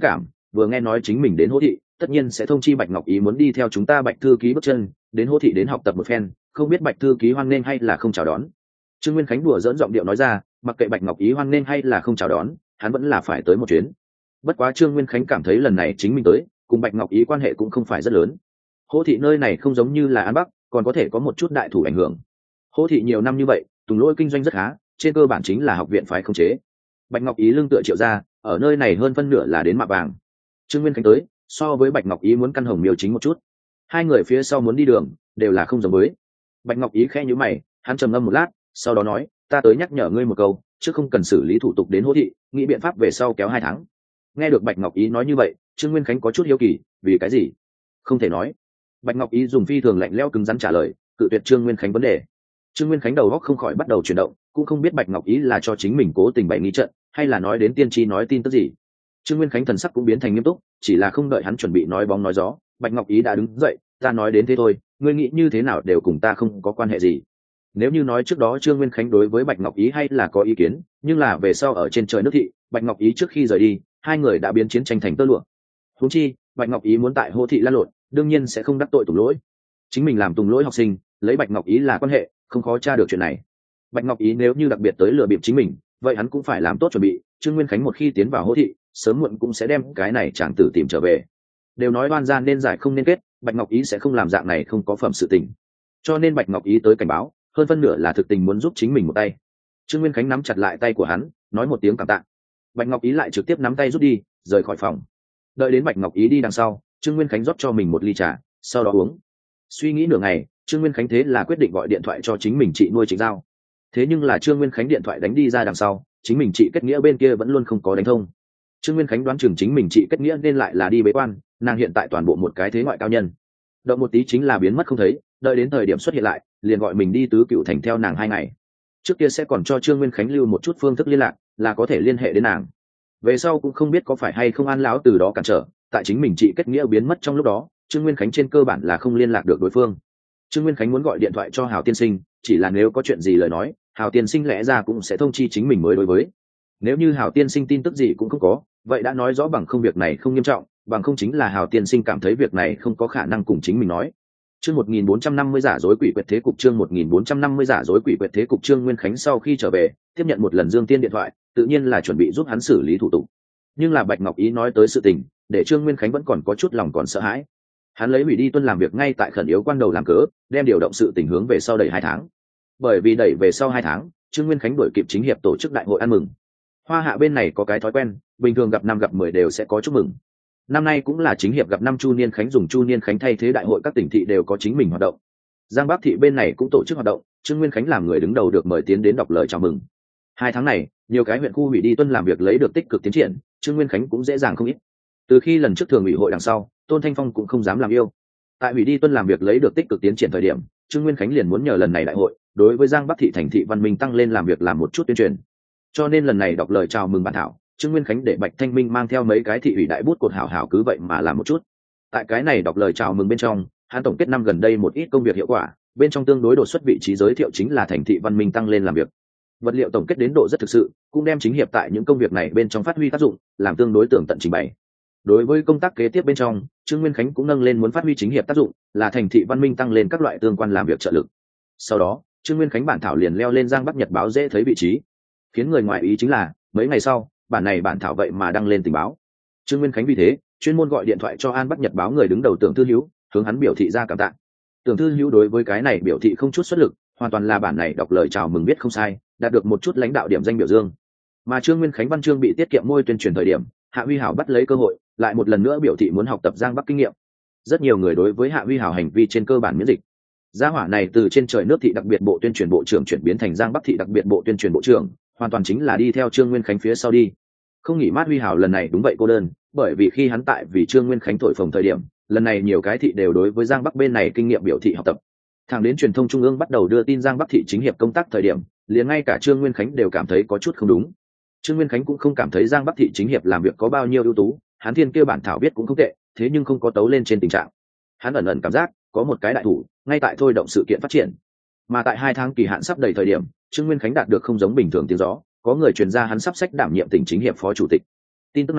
vừa nghe nói chính mình đến Hỗ Thị, tất nhiên sẽ thông chi Bạch Ngọc Ý muốn đi theo chúng ta Bạch thư ký bước chân đến Hỗ Thị đến học tập một phen, không biết Bạch thư ký hoan nghênh hay là không chào đón. Trương Nguyên Khánh đùa dỡn giọng điệu nói ra, mặc kệ Bạch Ngọc Ý hoan nghênh hay là không chào đón, hắn vẫn là phải tới một chuyến. Bất quá Trương Nguyên Khánh cảm thấy lần này chính mình tới cùng Bạch Ngọc Ý quan hệ cũng không phải rất lớn. Hỗ Thị nơi này không giống như là An Bắc, còn có thể có một chút đại thủ ảnh hưởng. Hỗ Thị nhiều năm như vậy, Tùng Lỗi kinh doanh rất khá, trên cơ bản chính là học viện phái không chế. Bạch Ngọc Ý lương tựa Triệu gia, ở nơi này hơn phân nửa là đến mạ vàng. Trương Nguyên Khánh tới, so với Bạch Ngọc Ý muốn căn hồng miêu chính một chút. Hai người phía sau muốn đi đường, đều là không giống với. Bạch Ngọc Ý khẽ nhíu mày, hắn trầm ngâm một lát, sau đó nói, ta tới nhắc nhở ngươi một câu, chứ không cần xử lý thủ tục đến Hỗ Thị, nghĩ biện pháp về sau kéo 2 tháng. Nghe được Bạch Ngọc Ý nói như vậy, Trương Nguyên Khánh có chút hiếu kỳ, vì cái gì? Không thể nói. Bạch Ngọc Ý dùng phi thường lạnh lẽo cứng rắn trả lời, cự tuyệt Trương Nguyên Khánh vấn đề. Trương Nguyên Khánh đầu óc không khỏi bắt đầu chuyển động, cũng không biết Bạch Ngọc Ý là cho chính mình cố tình bày nghi trận, hay là nói đến tiên tri nói tin tức gì. Trương Nguyên Khánh thần sắc cũng biến thành nghiêm túc, chỉ là không đợi hắn chuẩn bị nói bóng nói gió, Bạch Ngọc Ý đã đứng dậy, ta nói đến thế thôi, ngươi nghĩ như thế nào đều cùng ta không có quan hệ gì. Nếu như nói trước đó Trương Nguyên Khánh đối với Bạch Ngọc Ý hay là có ý kiến, nhưng là về sau ở trên trời nước thị, Bạch Ngọc Ý trước khi rời đi, hai người đã biến chiến tranh thành tơ lụa. Huống chi, Bạch Ngọc Ý muốn tại Hỗ Thị lan lộn, đương nhiên sẽ không đắc tội Tùng Lỗi. Chính mình làm Tùng Lỗi học sinh, lấy Bạch Ngọc Ý là quan hệ, không khó tra được chuyện này. Bạch Ngọc Ý nếu như đặc biệt tới lừa bịp chính mình, vậy hắn cũng phải làm tốt chuẩn bị. Trương Nguyên Khánh một khi tiến vào Hỗ Thị, sớm muộn cũng sẽ đem cái này chàng tử tìm trở về. Đều nói oan gian nên giải không nên kết, Bạch Ngọc Ý sẽ không làm dạng này không có phẩm sự tình. Cho nên Bạch Ngọc Ý tới cảnh báo, hơn phân nửa là thực tình muốn giúp chính mình một tay. Trương Nguyên Khánh nắm chặt lại tay của hắn, nói một tiếng cảm tạ. Bạch Ngọc Ý lại trực tiếp nắm tay rút đi, rời khỏi phòng. Đợi đến Bạch Ngọc Ý đi đằng sau, Trương Nguyên Khánh rót cho mình một ly trà, sau đó uống. Suy nghĩ nửa ngày, Trương Nguyên Khánh thế là quyết định gọi điện thoại cho chính mình chị nuôi Trịnh Giao. Thế nhưng là Trương Nguyên Khánh điện thoại đánh đi ra đằng sau, chính mình chị Kết Nghĩa bên kia vẫn luôn không có đánh thông. Trương Nguyên Khánh đoán chừng chính mình chị Kết Nghĩa nên lại là đi bế quan, nàng hiện tại toàn bộ một cái thế ngoại cao nhân. Động một tí chính là biến mất không thấy, đợi đến thời điểm xuất hiện lại, liền gọi mình đi Tứ Cựu Thành theo nàng 2 ngày. Trước kia sẽ còn cho Trương Nguyên Khánh lưu một chút phương thức liên lạc, là có thể liên hệ đến nàng. Về sau cũng không biết có phải hay không An lão từ đó cản trở, tại chính mình chị Kết Nghĩa biến mất trong lúc đó, Trương Nguyên Khánh trên cơ bản là không liên lạc được đối phương. Trương Nguyên Khánh muốn gọi điện thoại cho Hào tiên sinh, chỉ là nếu có chuyện gì lời nói, Hào tiên sinh lẽ ra cũng sẽ thông chi chính mình mới đối với. Nếu như Hào tiên sinh tin tức gì cũng không có, vậy đã nói rõ bằng không việc này không nghiêm trọng, bằng không chính là Hào tiên sinh cảm thấy việc này không có khả năng cùng chính mình nói. Chương 1450 giả dối quỷ quyệt thế cục, chương 1450 giả dối quỷ quyệt thế cục. Trương Nguyên Khánh sau khi trở về, tiếp nhận một lần Dương Tiên điện thoại, tự nhiên là chuẩn bị giúp hắn xử lý thủ tục. Nhưng là Bạch Ngọc Ý nói tới sự tình, để Trương Nguyên Khánh vẫn còn có chút lòng còn sợ hãi. Hắn lấy hủy đi tuân làm việc ngay tại khẩn yếu quan đầu làm cớ, đem điều động sự tình hướng về sau đẩy 2 tháng. Bởi vì đẩy về sau 2 tháng, Trương Nguyên Khánh đuổi kịp chính hiệp tổ chức đại hội ăn mừng. Hoa Hạ bên này có cái thói quen, bình thường gặp 5 gặp 10 đều sẽ có chúc mừng. Năm nay cũng là chính hiệp gặp 5 Chu Niên Khánh, dùng Chu Niên Khánh thay thế đại hội, các tỉnh thị đều có chính mình hoạt động. Giang Bắc thị bên này cũng tổ chức hoạt động, Trương Nguyên Khánh làm người đứng đầu được mời tiến đến đọc lời chào mừng. 2 tháng này, nhiều cái huyện khu hủy đi tuân làm việc lấy được tích cực tiến triển, Trương Nguyên Khánh cũng dễ dàng không ít. Từ khi lần trước thường ủy hội đằng sau, Tôn Thanh Phong cũng không dám làm yêu. Tại hủy đi tuân làm việc lấy được tích cực tiến triển thời điểm, Trương Nguyên Khánh liền muốn nhờ lần này đại hội, đối với Giang Bắc thị thành thị văn minh tăng lên làm việc làm một chút tuyên truyền. Cho nên lần này đọc lời chào mừng bản thảo, Trương Nguyên Khánh để Bạch Thanh Minh mang theo mấy cái thị ủy đại bút cột hảo hảo cứ vậy mà làm một chút. Tại cái này đọc lời chào mừng bên trong, hắn tổng kết năm gần đây một ít công việc hiệu quả, bên trong tương đối đột xuất vị trí giới thiệu chính là thành thị văn minh tăng lên làm việc. Vật liệu tổng kết đến độ rất thực sự, cũng đem chính hiệp tại những công việc này bên trong phát huy tác dụng, làm tương đối tường tận trình bày. Đối với công tác kế tiếp bên trong, Trương Nguyên Khánh cũng nâng lên muốn phát huy chính hiệp tác dụng, là thành thị văn minh tăng lên các loại tương quan làm việc trợ lực. Sau đó, Trương Nguyên Khánh bản thảo liền leo lên Giang Bắc Nhật báo dễ thấy vị trí. Khiến người ngoài ý chính là, mấy ngày sau, bản thảo vậy mà đăng lên tình báo. Trương Nguyên Khánh vì thế chuyên môn gọi điện thoại cho An Bắc Nhật báo người đứng đầu Tưởng Thư Hữu, hướng hắn biểu thị ra cảm tạ. Tưởng Thư Hữu đối với cái này biểu thị không chút xuất lực, hoàn toàn là bản này đọc lời chào mừng viết không sai, đạt được một chút lãnh đạo điểm danh biểu dương. Mà Trương Nguyên Khánh văn chương bị tiết kiệm môi tuyên truyền thời điểm, Hạ Huy Hảo bắt lấy cơ hội, lại một lần nữa biểu thị muốn học tập Giang Bắc kinh nghiệm. Rất nhiều người đối với Hạ Huy Hảo hành vi trên cơ bản miễn dịch. Gia hỏa này từ trên trời nước thị đặc biệt bộ tuyên truyền bộ trưởng chuyển biến thành Giang Bắc thị đặc biệt bộ tuyên truyền bộ trưởng, hoàn toàn chính là đi theo Trương Nguyên Khánh phía sau đi. Không nghỉ mát Huy Hảo lần này đúng vậy cô đơn, bởi vì khi hắn tại vì Trương Nguyên Khánh thổi phồng thời điểm, lần này nhiều cái thị đều đối với Giang Bắc bên này kinh nghiệm biểu thị học tập. Thẳng đến truyền thông trung ương bắt đầu đưa tin Giang Bắc thị chính hiệp công tác thời điểm, liền ngay cả Trương Nguyên Khánh đều cảm thấy có chút không đúng. Trương Nguyên Khánh cũng không cảm thấy Giang Bắc thị chính hiệp làm việc có bao nhiêu ưu tú, hắn thiên kia bản thảo viết cũng không tệ, thế nhưng không có tấu lên trên tình trạng. Hắn ẩn ẩn cảm giác có một cái đại thủ ngay tại thôi động sự kiện phát triển. Mà tại 2 tháng kỳ hạn sắp đầy thời điểm, Trương Nguyên Khánh đạt được không giống bình thường tiếng gió, có người truyền ra hắn sắp sách đảm nhiệm tỉnh chính hiệp phó chủ tịch. Tin tức này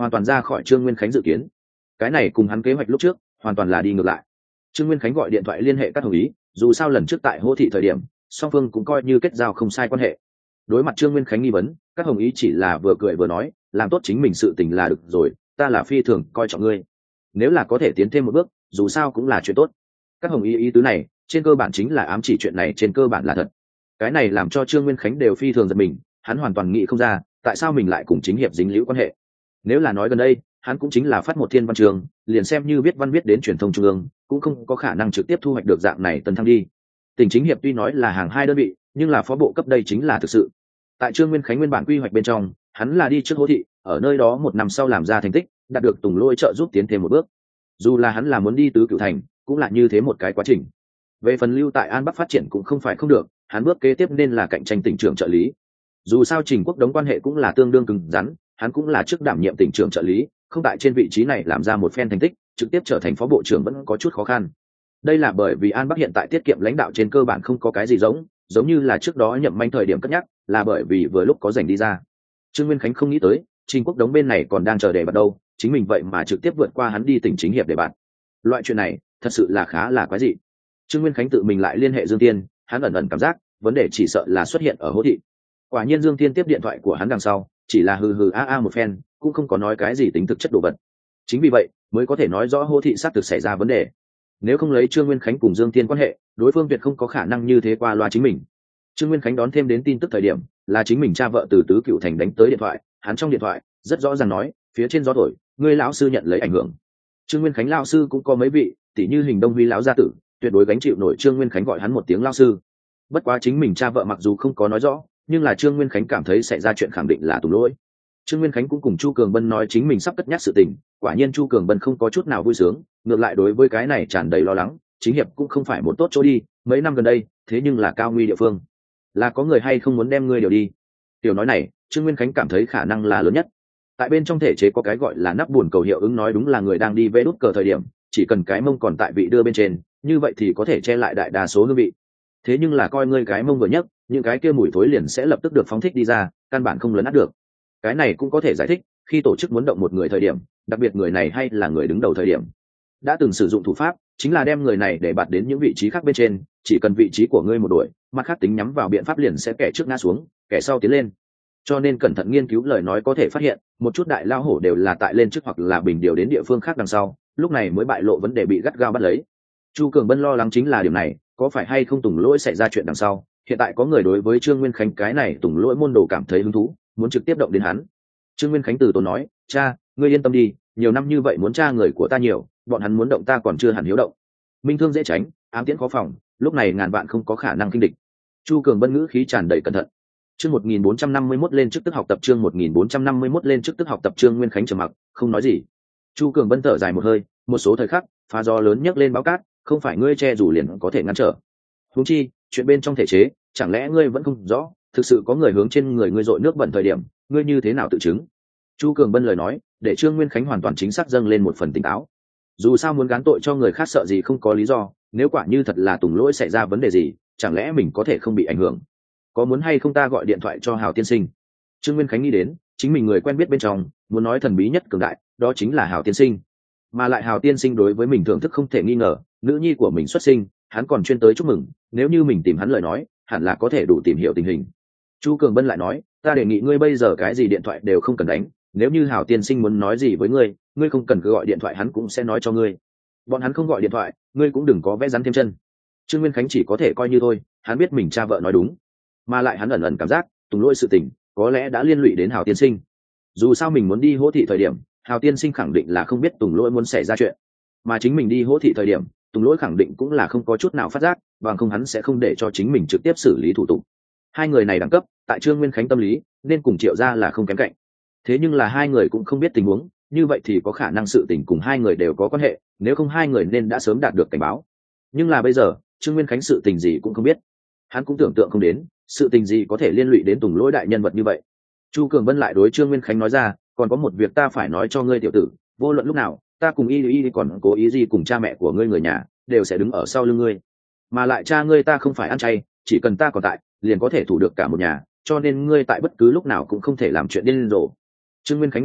hoàn toàn ra khỏi Trương Nguyên Khánh dự kiến. Cái này cùng hắn kế hoạch lúc trước hoàn toàn là đi ngược lại. Trương Nguyên Khánh gọi điện thoại liên hệ Cát Hồng Ý, dù sao lần trước tại Hô thị thời điểm, song phương cũng coi như kết giao không sai quan hệ. Đối mặt Trương Nguyên Khánh nghi vấn, Cát Hồng Ý chỉ là vừa cười vừa nói, làm tốt chính mình sự tình là được rồi, ta là phi thường coi trọng ngươi. Nếu là có thể tiến thêm một bước, dù sao cũng là chuyện tốt. Cát Hồng Ý ý tứ này, trên cơ bản chính là ám chỉ chuyện này trên cơ bản là thật. Cái này làm cho Trương Nguyên Khánh đều phi thường giật mình, hắn hoàn toàn nghĩ không ra, tại sao mình lại cùng chính hiệp dính liễu quan hệ. Nếu là nói gần đây, hắn cũng chính là phát một thiên văn trường, liền xem như viết văn viết đến truyền thông trung ương, cũng không có khả năng trực tiếp thu hoạch được dạng này tấn thăng đi. Tỉnh chính hiệp tuy nói là hàng hai đơn vị, nhưng là phó bộ cấp đây chính là thực sự. Tại Trương Nguyên Khánh nguyên bản quy hoạch bên trong, hắn là đi trước Hỗ thị, ở nơi đó một năm sau làm ra thành tích, đạt được Tùng Lỗi trợ giúp tiến thêm một bước. Dù là hắn là muốn đi tứ cửu thành, cũng là như thế một cái quá trình. Về phần lưu tại An Bắc phát triển cũng không phải không được, hắn bước kế tiếp nên là cạnh tranh tỉnh trưởng trợ lý. Dù sao Trình Quốc Đống quan hệ cũng là tương đương cứng rắn, hắn cũng là trước đảm nhiệm tỉnh trưởng trợ lý, không tại trên vị trí này làm ra một phen thành tích, trực tiếp trở thành phó bộ trưởng vẫn có chút khó khăn. Đây là bởi vì An Bắc hiện tại tiết kiệm lãnh đạo trên cơ bản không có cái gì giống như là trước đó nhậm manh thời điểm cất nhắc, là bởi vì vừa lúc có rảnh đi ra. Trương Nguyên Khánh không nghĩ tới, Trình Quốc Đống bên này còn đang chờ đề bạt đâu, chính mình vậy mà trực tiếp vượt qua hắn đi tỉnh chính hiệp đề bạt. Loại chuyện này, thật sự là khá là quái dị. Trương Nguyên Khánh tự mình lại liên hệ Dương Tiên, hắn ẩn ẩn cảm giác, vấn đề chỉ sợ là xuất hiện ở Hỗ thị. Quả nhiên Dương Tiên tiếp điện thoại của hắn đằng sau, chỉ là hừ hừ a a một phen, cũng không có nói cái gì tính thực chất đồ vật. Chính vì vậy, mới có thể nói rõ Hỗ thị xác thực xảy ra vấn đề. Nếu không lấy Trương Nguyên Khánh cùng Dương Tiên quan hệ, đối phương tuyệt không có khả năng như thế qua loa chính mình. Trương Nguyên Khánh đón thêm đến tin tức thời điểm, là chính mình cha vợ từ tứ cựu thành đánh tới điện thoại, hắn trong điện thoại rất rõ ràng nói, phía trên gió thổi, ngươi lão sư nhận lấy ảnh hưởng. Trương Nguyên Khánh lão sư cũng có mấy vị, tỷ như Hình Đông Huy lão gia tử, tuyệt đối gánh chịu nổi Trương Nguyên Khánh gọi hắn một tiếng lão sư. Bất quá chính mình cha vợ mặc dù không có nói rõ, nhưng là Trương Nguyên Khánh cảm thấy xảy ra chuyện khẳng định là Tùng Lỗi. Trương Nguyên Khánh cũng cùng Chu Cường Bân nói chính mình sắp cất nhắc sự tình, quả nhiên Chu Cường Bân không có chút nào vui sướng, ngược lại đối với cái này tràn đầy lo lắng, chính hiệp cũng không phải một tốt chỗ đi, mấy năm gần đây, thế nhưng là cao nguy địa phương. Là có người hay không muốn đem ngươi điều đi? Tiểu nói này, Trương Nguyên Khánh cảm thấy khả năng là lớn nhất. Tại bên trong thể chế có cái gọi là nắp buồn cầu hiệu ứng, nói đúng là người đang đi vẽ đút cờ thời điểm, chỉ cần cái mông còn tại vị đưa bên trên, như vậy thì có thể che lại đại đa số hương vị. Thế nhưng là coi ngươi cái mông vừa nhấc, những cái kia mùi thối liền sẽ lập tức được phóng thích đi ra, căn bản không lấn át được. Cái này cũng có thể giải thích, khi tổ chức muốn động một người thời điểm, đặc biệt người này hay là người đứng đầu thời điểm, đã từng sử dụng thủ pháp, chính là đem người này để bạt đến những vị trí khác bên trên, chỉ cần vị trí của ngươi một đuổi, mặt khác tính nhắm vào biện pháp liền sẽ kẻ trước ngã xuống, kẻ sau tiến lên. Cho nên cẩn thận nghiên cứu lời nói có thể phát hiện, một chút đại lao hổ đều là tại lên trước hoặc là bình điều đến địa phương khác đằng sau, lúc này mới bại lộ vấn đề bị gắt gao bắt lấy. Chu Cường Bân lo lắng chính là điều này, có phải hay không Tùng Lỗi xảy ra chuyện đằng sau, hiện tại có người đối với Trương Nguyên Khánh cái này Tùng Lỗi môn đồ cảm thấy hứng thú, muốn trực tiếp động đến hắn. Trương Nguyên Khánh từ tốn nói, cha, ngươi yên tâm đi, nhiều năm như vậy muốn tra người của ta nhiều, bọn hắn muốn động ta còn chưa hẳn hiếu động. Minh thương dễ tránh, ám tiễn khó phòng, lúc này ngàn vạn không có khả năng kinh địch. Chu Cường Bân ngữ khí tràn đầy cẩn thận. Chương 1451 lên chức tức học tập, chương 1451 lên chức tức học tập. Trương Nguyên Khánh trầm mặc, không nói gì. Chu Cường Bân thở dài một hơi, một số thời khắc, phá gió lớn nhấc lên báo cát, không phải ngươi che dù liền có thể ngăn trở. Huống chi, chuyện bên trong thể chế, chẳng lẽ ngươi vẫn không rõ, thực sự có người hướng trên người ngươi dội nước bẩn thời điểm, ngươi như thế nào tự chứng? Chu Cường Bân lời nói, để Trương Nguyên Khánh hoàn toàn chính xác dâng lên một phần tỉnh táo. Dù sao muốn gán tội cho người khác sợ gì không có lý do, nếu quả như thật là Tùng Lỗi xảy ra vấn đề gì, chẳng lẽ mình có thể không bị ảnh hưởng? Có muốn hay không ta gọi điện thoại cho Hào tiên sinh? Trương Nguyên Khánh nghĩ đến, chính mình người quen biết bên trong, muốn nói thần bí nhất cường đại, đó chính là Hào tiên sinh. Mà lại Hào tiên sinh đối với mình thưởng thức không thể nghi ngờ, nữ nhi của mình xuất sinh, hắn còn chuyên tới chúc mừng, nếu như mình tìm hắn lời nói, hẳn là có thể đủ tìm hiểu tình hình. Chu Cường Bân lại nói, ta đề nghị ngươi bây giờ cái gì điện thoại đều không cần đánh, nếu như Hào tiên sinh muốn nói gì với ngươi, ngươi không cần cứ gọi điện thoại, hắn cũng sẽ nói cho ngươi. Bọn hắn không gọi điện thoại, ngươi cũng đừng có vẽ rắn thêm chân. Trương Nguyên Khánh chỉ có thể coi như thôi, hắn biết mình cha vợ nói đúng, mà lại hắn ẩn ẩn cảm giác Tùng Lỗi sự tình có lẽ đã liên lụy đến Hào tiên sinh. Dù sao mình muốn đi Hỗ thị thời điểm, Hào tiên sinh khẳng định là không biết Tùng Lỗi muốn xảy ra chuyện, mà chính mình đi Hỗ thị thời điểm, Tùng Lỗi khẳng định cũng là không có chút nào phát giác, bằng không hắn sẽ không để cho chính mình trực tiếp xử lý thủ tục. Hai người này đẳng cấp, tại Trương Nguyên Khánh tâm lý nên cùng Triệu gia là không kém cạnh. Thế nhưng là hai người cũng không biết tình huống, như vậy thì có khả năng sự tình cùng hai người đều có quan hệ, nếu không hai người nên đã sớm đạt được cảnh báo. Nhưng là bây giờ, Trương Nguyên Khánh sự tình gì cũng không biết, hắn cũng tưởng tượng không đến, sự tình gì có thể liên lụy đến Tùng Lỗi đại nhân vật như vậy. Chu Cường Bân lại đối Trương Nguyên Khánh nói ra, còn có một việc ta phải nói cho ngươi tiểu tử, vô luận lúc nào, ta cùng y còn cố ý gì cùng cha mẹ của ngươi người nhà, đều sẽ đứng ở sau lưng ngươi. Mà lại cha ngươi ta không phải ăn chay, chỉ cần ta còn tại, liền có thể thủ được cả một nhà, cho nên ngươi tại bất cứ lúc nào cũng không thể làm chuyện điên rồ. Trương Nguyên Khánh nghe vậy,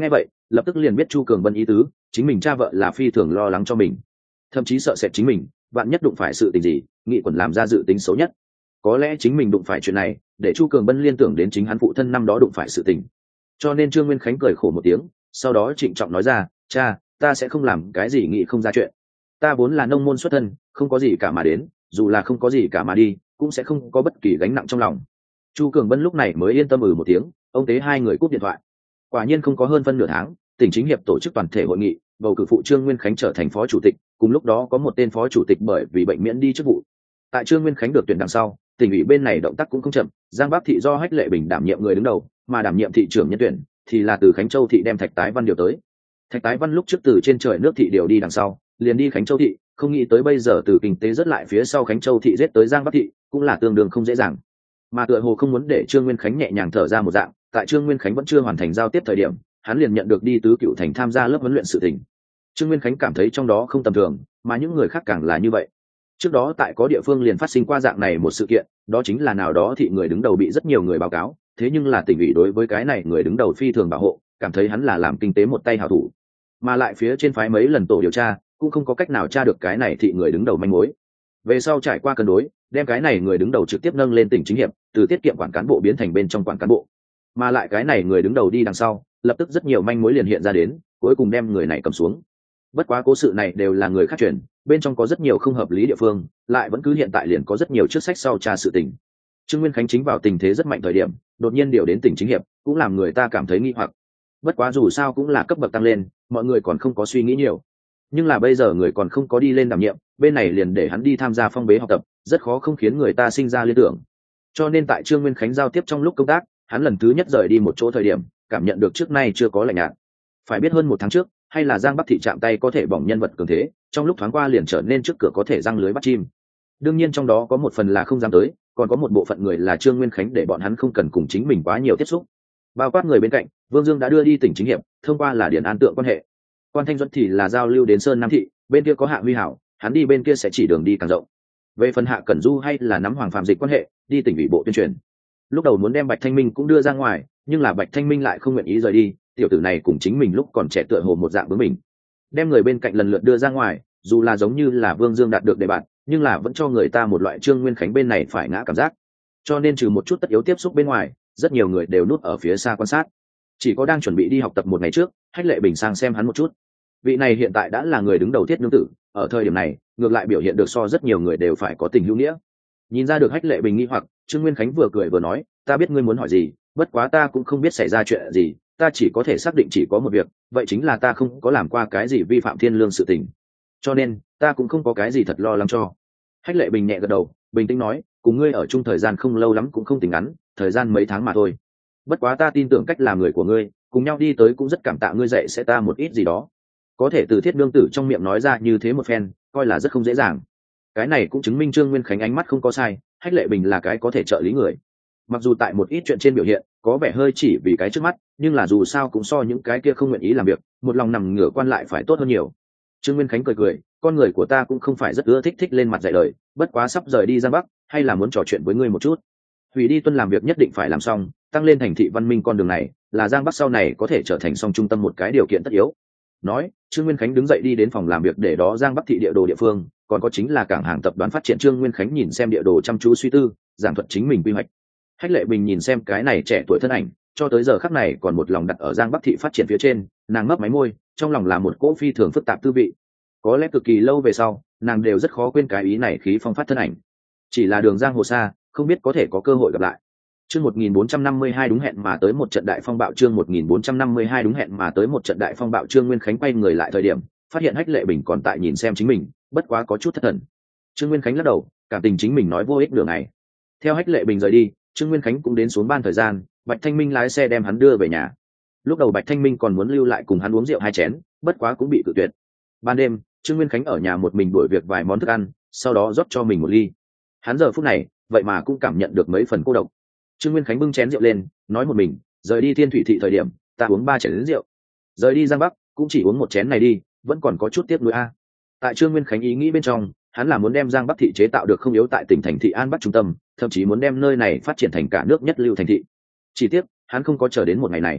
lập tức liền biết Chu Cường Bân ý tứ, chính mình cha vợ là phi thường lo lắng cho mình, thậm chí sợ sệt chính mình vạn nhất đụng phải sự tình gì, nghị quần làm ra dự tính xấu nhất. Có lẽ chính mình đụng phải chuyện này để Chu Cường Bân liên tưởng đến chính hắn phụ thân năm đó đụng phải sự tình. Cho nên Trương Nguyên Khánh cười khổ một tiếng, sau đó trịnh trọng nói ra, cha, ta sẽ không làm cái gì nghĩ không ra chuyện. Ta vốn là nông môn xuất thân, không có gì cả mà đến, dù là không có gì cả mà đi cũng sẽ không có bất kỳ gánh nặng trong lòng. Chu Cường Bân lúc này mới yên tâm một tiếng. Ông tế hai người cúp điện thoại. Quả nhiên không có hơn phân nửa tháng, tỉnh chính hiệp tổ chức toàn thể hội nghị, bầu cử phụ Trương Nguyên Khánh trở thành phó chủ tịch, cùng lúc đó có một tên phó chủ tịch bởi vì bệnh miễn đi chức vụ. Tại Trương Nguyên Khánh được tuyển đằng sau, tỉnh ủy bên này động tác cũng không chậm, Giang Bắc thị do Hách Lệ Bình đảm nhiệm người đứng đầu, mà đảm nhiệm thị trưởng nhân tuyển thì là từ Khánh Châu thị đem Thạch Tái Văn điều tới. Thạch Tái Văn lúc trước từ trên trời nước thị điều đi đằng sau, liền đi Khánh Châu thị, không nghĩ tới bây giờ từ kinh tế rất lại phía sau Khánh Châu thị giết tới Giang Bắc thị, cũng là tương đương không dễ dàng. Mà tựa hồ không muốn để Trương Nguyên Khánh nhẹ nhàng thở ra một dạng, tại Trương Nguyên Khánh vẫn chưa hoàn thành giao tiếp thời điểm, hắn liền nhận được đi Tứ Cựu Thành tham gia lớp huấn luyện sự tình. Trương Nguyên Khánh cảm thấy trong đó không tầm thường, mà những người khác càng là như vậy. Trước đó tại có địa phương liền phát sinh qua dạng này một sự kiện, đó chính là nào đó thị người đứng đầu bị rất nhiều người báo cáo, thế nhưng là tỉnh ủy đối với cái này người đứng đầu phi thường bảo hộ, cảm thấy hắn là làm kinh tế một tay hảo thủ, mà lại phía trên phái mấy lần tổ điều tra cũng không có cách nào tra được cái này thị người đứng đầu manh mối. Về sau trải qua cân đối, đem cái này người đứng đầu trực tiếp nâng lên tỉnh chính hiệp, từ tiết kiệm quản cán bộ biến thành bên trong quản cán bộ. Mà lại cái này người đứng đầu đi đằng sau, lập tức rất nhiều manh mối liền hiện ra đến, cuối cùng đem người này cầm xuống. Bất quá cố sự này đều là người khác chuyển, bên trong có rất nhiều không hợp lý địa phương, lại vẫn cứ hiện tại liền có rất nhiều trước sách sau tra sự tình. Trương Nguyên Khánh chính vào tình thế rất mạnh thời điểm, đột nhiên điều đến tỉnh chính hiệp, cũng làm người ta cảm thấy nghi hoặc. Bất quá dù sao cũng là cấp bậc tăng lên, mọi người còn không có suy nghĩ nhiều. Nhưng là bây giờ người còn không có đi lên đảm nhiệm, bên này liền để hắn đi tham gia phong bế học tập, rất khó không khiến người ta sinh ra liên tưởng. Cho nên tại Trương Nguyên Khánh giao tiếp trong lúc công tác, hắn lần thứ nhất rời đi một chỗ thời điểm, cảm nhận được trước nay chưa có lạnh nhạt. Phải biết hơn một tháng trước, hay là Giang Bắc thị chạm tay có thể bỏng nhân vật cường thế, trong lúc thoáng qua liền trở nên trước cửa có thể răng lưới bắt chim. Đương nhiên trong đó có một phần là không dám tới, còn có một bộ phận người là Trương Nguyên Khánh để bọn hắn không cần cùng chính mình quá nhiều tiếp xúc. Bao quát người bên cạnh, Vương Dương đã đưa đi tỉnh chính hiệp, thông qua là điển an tượng quan hệ. Quan Thanh Duẫn thì là giao lưu đến Sơn Nam thị, bên kia có Hạ Huy Hảo, hắn đi bên kia sẽ chỉ đường đi càng rộng. Về phần Hạ Cẩn Du hay là nắm Hoàng Phạm Dịch quan hệ, đi tỉnh ủy bộ tuyên truyền. Lúc đầu muốn đem Bạch Thanh Minh cũng đưa ra ngoài, nhưng là Bạch Thanh Minh lại không nguyện ý rời đi, tiểu tử này cùng chính mình lúc còn trẻ tựa hồ một dạng với mình. Đem người bên cạnh lần lượt đưa ra ngoài, dù là giống như là Vương Dương đạt được đề bạt, nhưng là vẫn cho người ta một loại Trương Nguyên Khánh bên này phải ngã cảm giác. Cho nên trừ một chút tất yếu tiếp xúc bên ngoài, rất nhiều người đều núp ở phía xa quan sát. Chỉ có đang chuẩn bị đi học tập một ngày trước, Hách Lệ Bình sang xem hắn một chút. Vị này hiện tại đã là người đứng đầu Thiết Nương tử, ở thời điểm này ngược lại biểu hiện được so rất nhiều người đều phải có tình hữu nghĩa. Nhìn ra được Hách Lệ Bình nghi hoặc, Trương Nguyên Khánh vừa cười vừa nói, ta biết ngươi muốn hỏi gì, bất quá ta cũng không biết xảy ra chuyện gì, ta chỉ có thể xác định chỉ có một việc, vậy chính là ta không có làm qua cái gì vi phạm thiên lương sự tình, cho nên ta cũng không có cái gì thật lo lắng cho. Hách Lệ Bình nhẹ gật đầu, bình tĩnh nói, cùng ngươi ở chung thời gian không lâu lắm cũng không tính ngắn, thời gian mấy tháng mà thôi. Bất quá ta tin tưởng cách làm người của ngươi, cùng nhau đi tới cũng rất cảm tạ ngươi dạy sẽ ta một ít gì đó. Có thể từ Thiết Nương tử trong miệng nói ra như thế một phen, coi là rất không dễ dàng. Cái này cũng chứng minh Trương Nguyên Khánh ánh mắt không có sai, Hách Lệ Bình là cái có thể trợ lý người. Mặc dù tại một ít chuyện trên biểu hiện có vẻ hơi chỉ vì cái trước mắt, nhưng là dù sao cũng so những cái kia không nguyện ý làm việc, một lòng nằm ngửa quan lại phải tốt hơn nhiều. Trương Nguyên Khánh cười cười, con người của ta cũng không phải rất ưa thích lên mặt dạy lời, bất quá sắp rời đi Giang Bắc, hay là muốn trò chuyện với ngươi một chút. Hủy đi tuân làm việc nhất định phải làm xong, tăng lên thành thị văn minh con đường này là Giang Bắc sau này có thể trở thành song trung tâm một cái điều kiện tất yếu. Nói, Trương Nguyên Khánh đứng dậy đi đến phòng làm việc để đó Giang Bắc thị địa đồ địa phương, còn có chính là cảng hàng tập đoàn phát triển. Trương Nguyên Khánh nhìn xem địa đồ chăm chú suy tư, giảng thuật chính mình quy hoạch. Hách Lệ Bình nhìn xem cái này trẻ tuổi thân ảnh, cho tới giờ khắc này còn một lòng đặt ở Giang Bắc thị phát triển phía trên, nàng mấp máy môi, trong lòng là một cỗ phi thường phức tạp tư vị. Có lẽ cực kỳ lâu về sau, nàng đều rất khó quên cái ý này khí phong phát thân ảnh. Chỉ là đường giang hồ xa, không biết có thể có cơ hội gặp lại. Chương 1452 đúng hẹn mà tới một trận đại phong bạo. Chương 1452 đúng hẹn mà tới một trận đại phong bạo. Trương Nguyên Khánh quay người lại thời điểm, phát hiện Hách Lệ Bình còn tại nhìn xem chính mình, bất quá có chút thất thần. Trương Nguyên Khánh lắc đầu, cảm tình chính mình nói vô ích đường này. Theo Hách Lệ Bình rời đi, Trương Nguyên Khánh cũng đến xuống ban thời gian, Bạch Thanh Minh lái xe đem hắn đưa về nhà. Lúc đầu Bạch Thanh Minh còn muốn lưu lại cùng hắn uống rượu hai chén, bất quá cũng bị cự tuyệt. Ban đêm, Trương Nguyên Khánh ở nhà một mình đuổi việc vài món thức ăn, sau đó rót cho mình một ly. Hắn giờ phút này, vậy mà cũng cảm nhận được mấy phần cô độc. Trương Nguyên Khánh bưng chén rượu lên, nói một mình, rời đi Thiên Thủy thị thời điểm, ta uống 3 chén rượu. Rời đi Giang Bắc, cũng chỉ uống một chén này đi, vẫn còn có chút tiếc nuối a. Tại Trương Nguyên Khánh ý nghĩ bên trong, hắn là muốn đem Giang Bắc thị chế tạo được không yếu tại tỉnh thành thị An Bắc trung tâm, thậm chí muốn đem nơi này phát triển thành cả nước nhất lưu thành thị. Chỉ tiếc, hắn không có chờ đến một ngày này.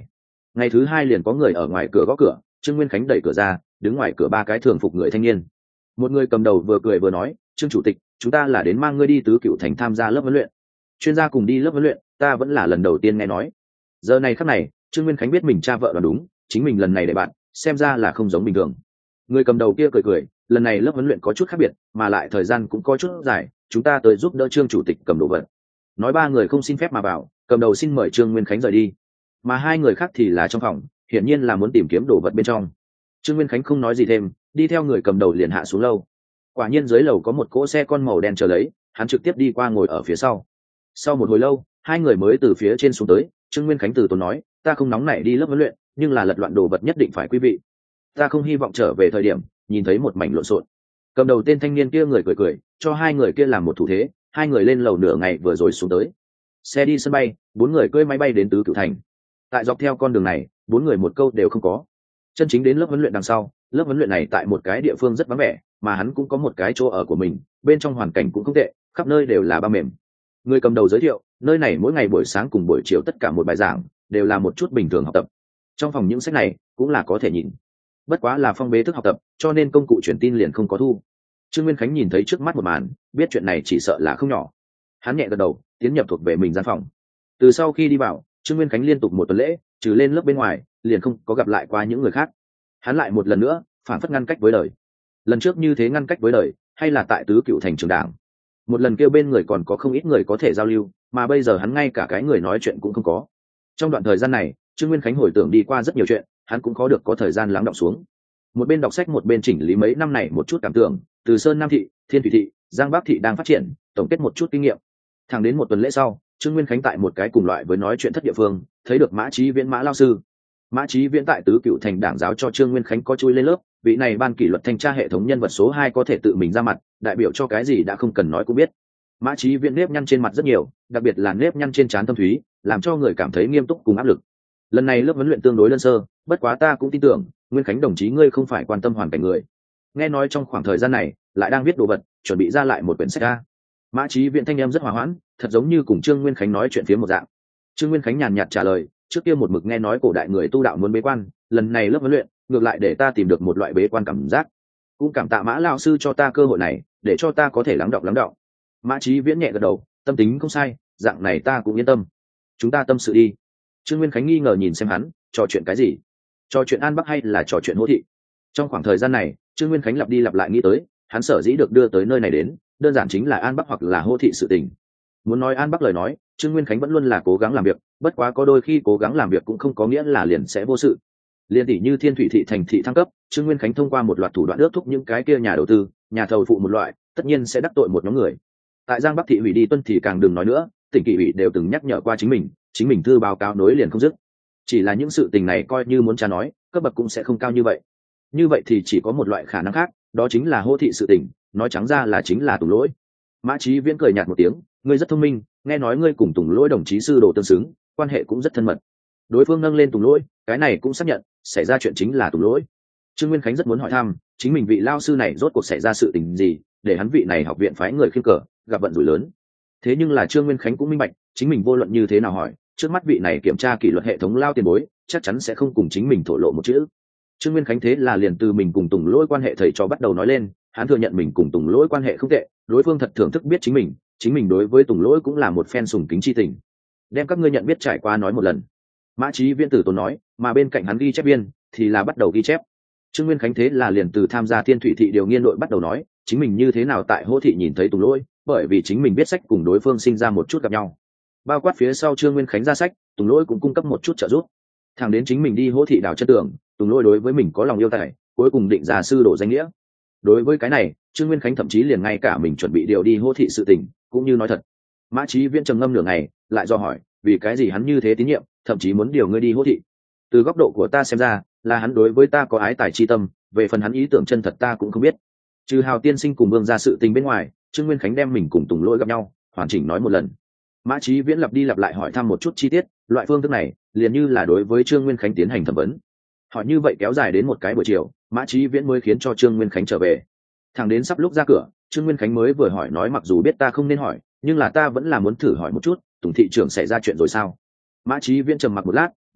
Ngày thứ hai liền có người ở ngoài cửa gõ cửa, Trương Nguyên Khánh đẩy cửa ra, đứng ngoài cửa ba cái thường phục người thanh niên. Một người cầm đầu vừa cười vừa nói, Trương chủ tịch, chúng ta là đến mang ngươi đi Tứ Cựu Thành tham gia lớp huấn luyện. Chuyên gia cùng đi lớp huấn luyện, ta vẫn là lần đầu tiên nghe nói. Giờ này khắc này, Trương Nguyên Khánh biết mình cha vợ đoán đúng, chính mình lần này để bạn, xem ra là không giống bình thường. Người cầm đầu kia cười cười, lần này lớp huấn luyện có chút khác biệt, mà lại thời gian cũng có chút dài, chúng ta tới giúp đỡ Trương chủ tịch cầm đồ vật. Nói ba người không xin phép mà vào, cầm đầu xin mời Trương Nguyên Khánh rời đi, mà hai người khác thì là trong phòng, hiển nhiên là muốn tìm kiếm đồ vật bên trong. Trương Nguyên Khánh không nói gì thêm, đi theo người cầm đầu liền hạ xuống lâu. Quả nhiên dưới lầu có một cỗ xe con màu đen chờ lấy, hắn trực tiếp đi qua ngồi ở phía sau. Sau một hồi lâu, hai người mới từ phía trên xuống tới. Trương Nguyên Khánh từ tốn nói, ta không nóng nảy đi lớp huấn luyện, nhưng là lật loạn đồ vật nhất định phải quý vị. Ta không hy vọng trở về thời điểm nhìn thấy một mảnh lộn xộn. Cầm đầu tên thanh niên kia người cười cười, cho hai người kia làm một thủ thế, hai người lên lầu nửa ngày vừa rồi xuống tới. Xe đi sân bay, bốn người cưỡi máy bay đến Tứ Cựu Thành. Tại dọc theo con đường này, bốn người một câu đều không có. Chân chính đến lớp huấn luyện đằng sau, lớp huấn luyện này tại một cái địa phương rất vắng vẻ, mà hắn cũng có một cái chỗ ở của mình, bên trong hoàn cảnh cũng không tệ, khắp nơi đều là ba mềm. Người cầm đầu giới thiệu, nơi này mỗi ngày buổi sáng cùng buổi chiều tất cả một bài giảng, đều là một chút bình thường học tập. Trong phòng những sách này cũng là có thể nhìn. Bất quá là phong bế thức học tập, cho nên công cụ truyền tin liền không có thu. Trương Nguyên Khánh nhìn thấy trước mắt một màn, biết chuyện này chỉ sợ là không nhỏ. Hắn nhẹ gật đầu, tiến nhập thuộc về mình gian phòng. Từ sau khi đi vào, Trương Nguyên Khánh liên tục một tuần lễ, trừ lên lớp bên ngoài, liền không có gặp lại qua những người khác. Hắn lại một lần nữa phản phất ngăn cách với đời. Lần trước như thế ngăn cách với đời, hay là tại Tứ Cựu Thành trường đảng. Một lần kêu bên người còn có không ít người có thể giao lưu, mà bây giờ hắn ngay cả cái người nói chuyện cũng không có. Trong đoạn thời gian này, Trương Nguyên Khánh hồi tưởng đi qua rất nhiều chuyện, hắn cũng có thời gian lắng đọng xuống. Một bên đọc sách một bên chỉnh lý mấy năm này một chút cảm tưởng, từ Sơn Nam thị, Thiên Thủy thị, Giang Bắc thị đang phát triển, tổng kết một chút kinh nghiệm. Thẳng đến một tuần lễ sau, Trương Nguyên Khánh tại một cái cùng loại với nói chuyện thất địa phương, thấy được Mã Chí Viễn Mã lão sư. Mã Chí Viễn tại Tứ Cựu Thành đảng giáo cho Trương Nguyên Khánh có chui lên lớp, vị này ban kỷ luật thanh tra hệ thống nhân vật số 2 có thể tự mình ra mặt, đại biểu cho cái gì đã không cần nói cũng biết. Mã Chí Viễn nếp nhăn trên mặt rất nhiều, đặc biệt là nếp nhăn trên trán thâm thúy, làm cho người cảm thấy nghiêm túc cùng áp lực. Lần này lớp huấn luyện tương đối đơn sơ, bất quá ta cũng tin tưởng, Nguyên Khánh đồng chí ngươi không phải quan tâm hoàn cảnh người. Nghe nói trong khoảng thời gian này, lại đang viết đồ vật, chuẩn bị ra lại một quyển sách ra. Mã Chí Viễn thanh em rất hòa hoãn, thật giống như cùng Trương Nguyên Khánh nói chuyện phía một dạng. Trương Nguyên Khánh nhàn nhạt trả lời, trước kia một mực nghe nói cổ đại người tu đạo muốn bế quan, lần này lớp huấn luyện ngược lại để ta tìm được một loại bế quan cảm giác. Cũng cảm tạ Mã lão sư cho ta cơ hội này, để cho ta có thể lắng đọng. Mã Chí Viễn nhẹ gật đầu, tâm tính không sai, dạng này ta cũng yên tâm. Chúng ta tâm sự đi. Trương Nguyên Khánh nghi ngờ nhìn xem hắn, trò chuyện cái gì? Trò chuyện An Bắc hay là trò chuyện Hô Thị? Trong khoảng thời gian này, Trương Nguyên Khánh lặp đi lặp lại nghĩ tới, hắn sở dĩ được đưa tới nơi này đến, đơn giản chính là An Bắc hoặc là Hô Thị sự tình. Muốn nói An Bắc lời nói, Trương Nguyên Khánh vẫn luôn là cố gắng làm việc, bất quá có đôi khi cố gắng làm việc cũng không có nghĩa là liền sẽ vô sự. Liên tỷ như Thiên Thủy thị thành thị thăng cấp, Trương Nguyên Khánh thông qua một loạt thủ đoạn ước thúc những cái kia nhà đầu tư, nhà thầu phụ một loại, tất nhiên sẽ đắc tội một nhóm người. Tại Giang Bắc thị hủy đi tuân thì càng đừng nói nữa, tỉnh kỷ ủy đều từng nhắc nhở qua chính mình thư báo cáo nối liền không dứt. Chỉ là những sự tình này coi như muốn cha nói, cấp bậc cũng sẽ không cao như vậy. Như vậy thì chỉ có một loại khả năng khác, đó chính là Hô Thị sự tình, nói trắng ra là chính là Tùng Lỗi. Mã Chí Viễn cười nhạt một tiếng, ngươi rất thông minh, nghe nói ngươi cùng Tùng Lỗi đồng chí sư đồ tương xứng, quan hệ cũng rất thân mật. Đối phương nâng lên Tùng Lỗi, cái này cũng xác nhận, xảy ra chuyện chính là Tùng Lỗi. Trương Nguyên Khánh rất muốn hỏi thăm, chính mình vị lao sư này rốt cuộc xảy ra sự tình gì, để hắn vị này học viện phái người khiêng cờ, gặp vận rủi lớn. Thế nhưng là Trương Nguyên Khánh cũng minh bạch, chính mình vô luận như thế nào hỏi, trước mắt vị này kiểm tra kỷ luật hệ thống lao tiền bối, chắc chắn sẽ không cùng chính mình thổ lộ một chữ. Trương Nguyên Khánh thế là liền từ mình cùng Tùng Lỗi quan hệ thầy trò bắt đầu nói lên, hắn thừa nhận mình cùng Tùng Lỗi quan hệ không tệ, đối phương thật thưởng thức biết chính mình đối với Tùng Lỗi cũng là một fan sùng kính chi tình. Đem các ngươi nhận biết trải qua nói một lần. Mã Chí Viễn tử tốn nói, mà bên cạnh hắn ghi chép viên thì là bắt đầu ghi chép. Trương Nguyên Khánh thế là liền từ tham gia Thiên Thủy thị điều nghiên đội bắt đầu nói, chính mình như thế nào tại Hô Thị nhìn thấy Tùng Lỗi, bởi vì chính mình biết sách cùng đối phương sinh ra một chút gặp nhau. Bao quát phía sau Trương Nguyên Khánh ra sách, Tùng Lỗi cũng cung cấp một chút trợ giúp. Thẳng đến chính mình đi Hô Thị đào chân tường, Tùng Lỗi đối với mình có lòng yêu tài, cuối cùng định ra sư đổ danh nghĩa. Đối với cái này, Trương Nguyên Khánh thậm chí liền ngay cả mình chuẩn bị điều đi Hô Thị sự tình, cũng như nói thật. Mã Chí Viễn trầm ngâm nửa ngày, lại do hỏi, vì cái gì hắn như thế tín nhiệm, thậm chí muốn điều ngươi đi Hô Thị? Từ góc độ của ta xem ra, là hắn đối với ta có ái tài chi tâm, về phần hắn ý tưởng chân thật ta cũng không biết. Trừ Hào tiên sinh cùng Vương gia sự tình bên ngoài, Trương Nguyên Khánh đem mình cùng Tùng Lỗi gặp nhau, hoàn chỉnh nói một lần. Mã Chí Viễn lặp đi lặp lại hỏi thăm một chút chi tiết, loại phương thức này liền như là đối với Trương Nguyên Khánh tiến hành thẩm vấn. Hỏi như vậy kéo dài đến một cái buổi chiều, Mã Chí Viễn mới khiến cho Trương Nguyên Khánh trở về. Thẳng đến sắp lúc ra cửa, Trương Nguyên Khánh mới vừa hỏi nói mặc dù biết ta không nên hỏi, nhưng là ta vẫn là muốn thử hỏi một chút, Tùng thị trưởng xảy ra chuyện rồi sao? Mã Chí Viễn trầm mặc một lát,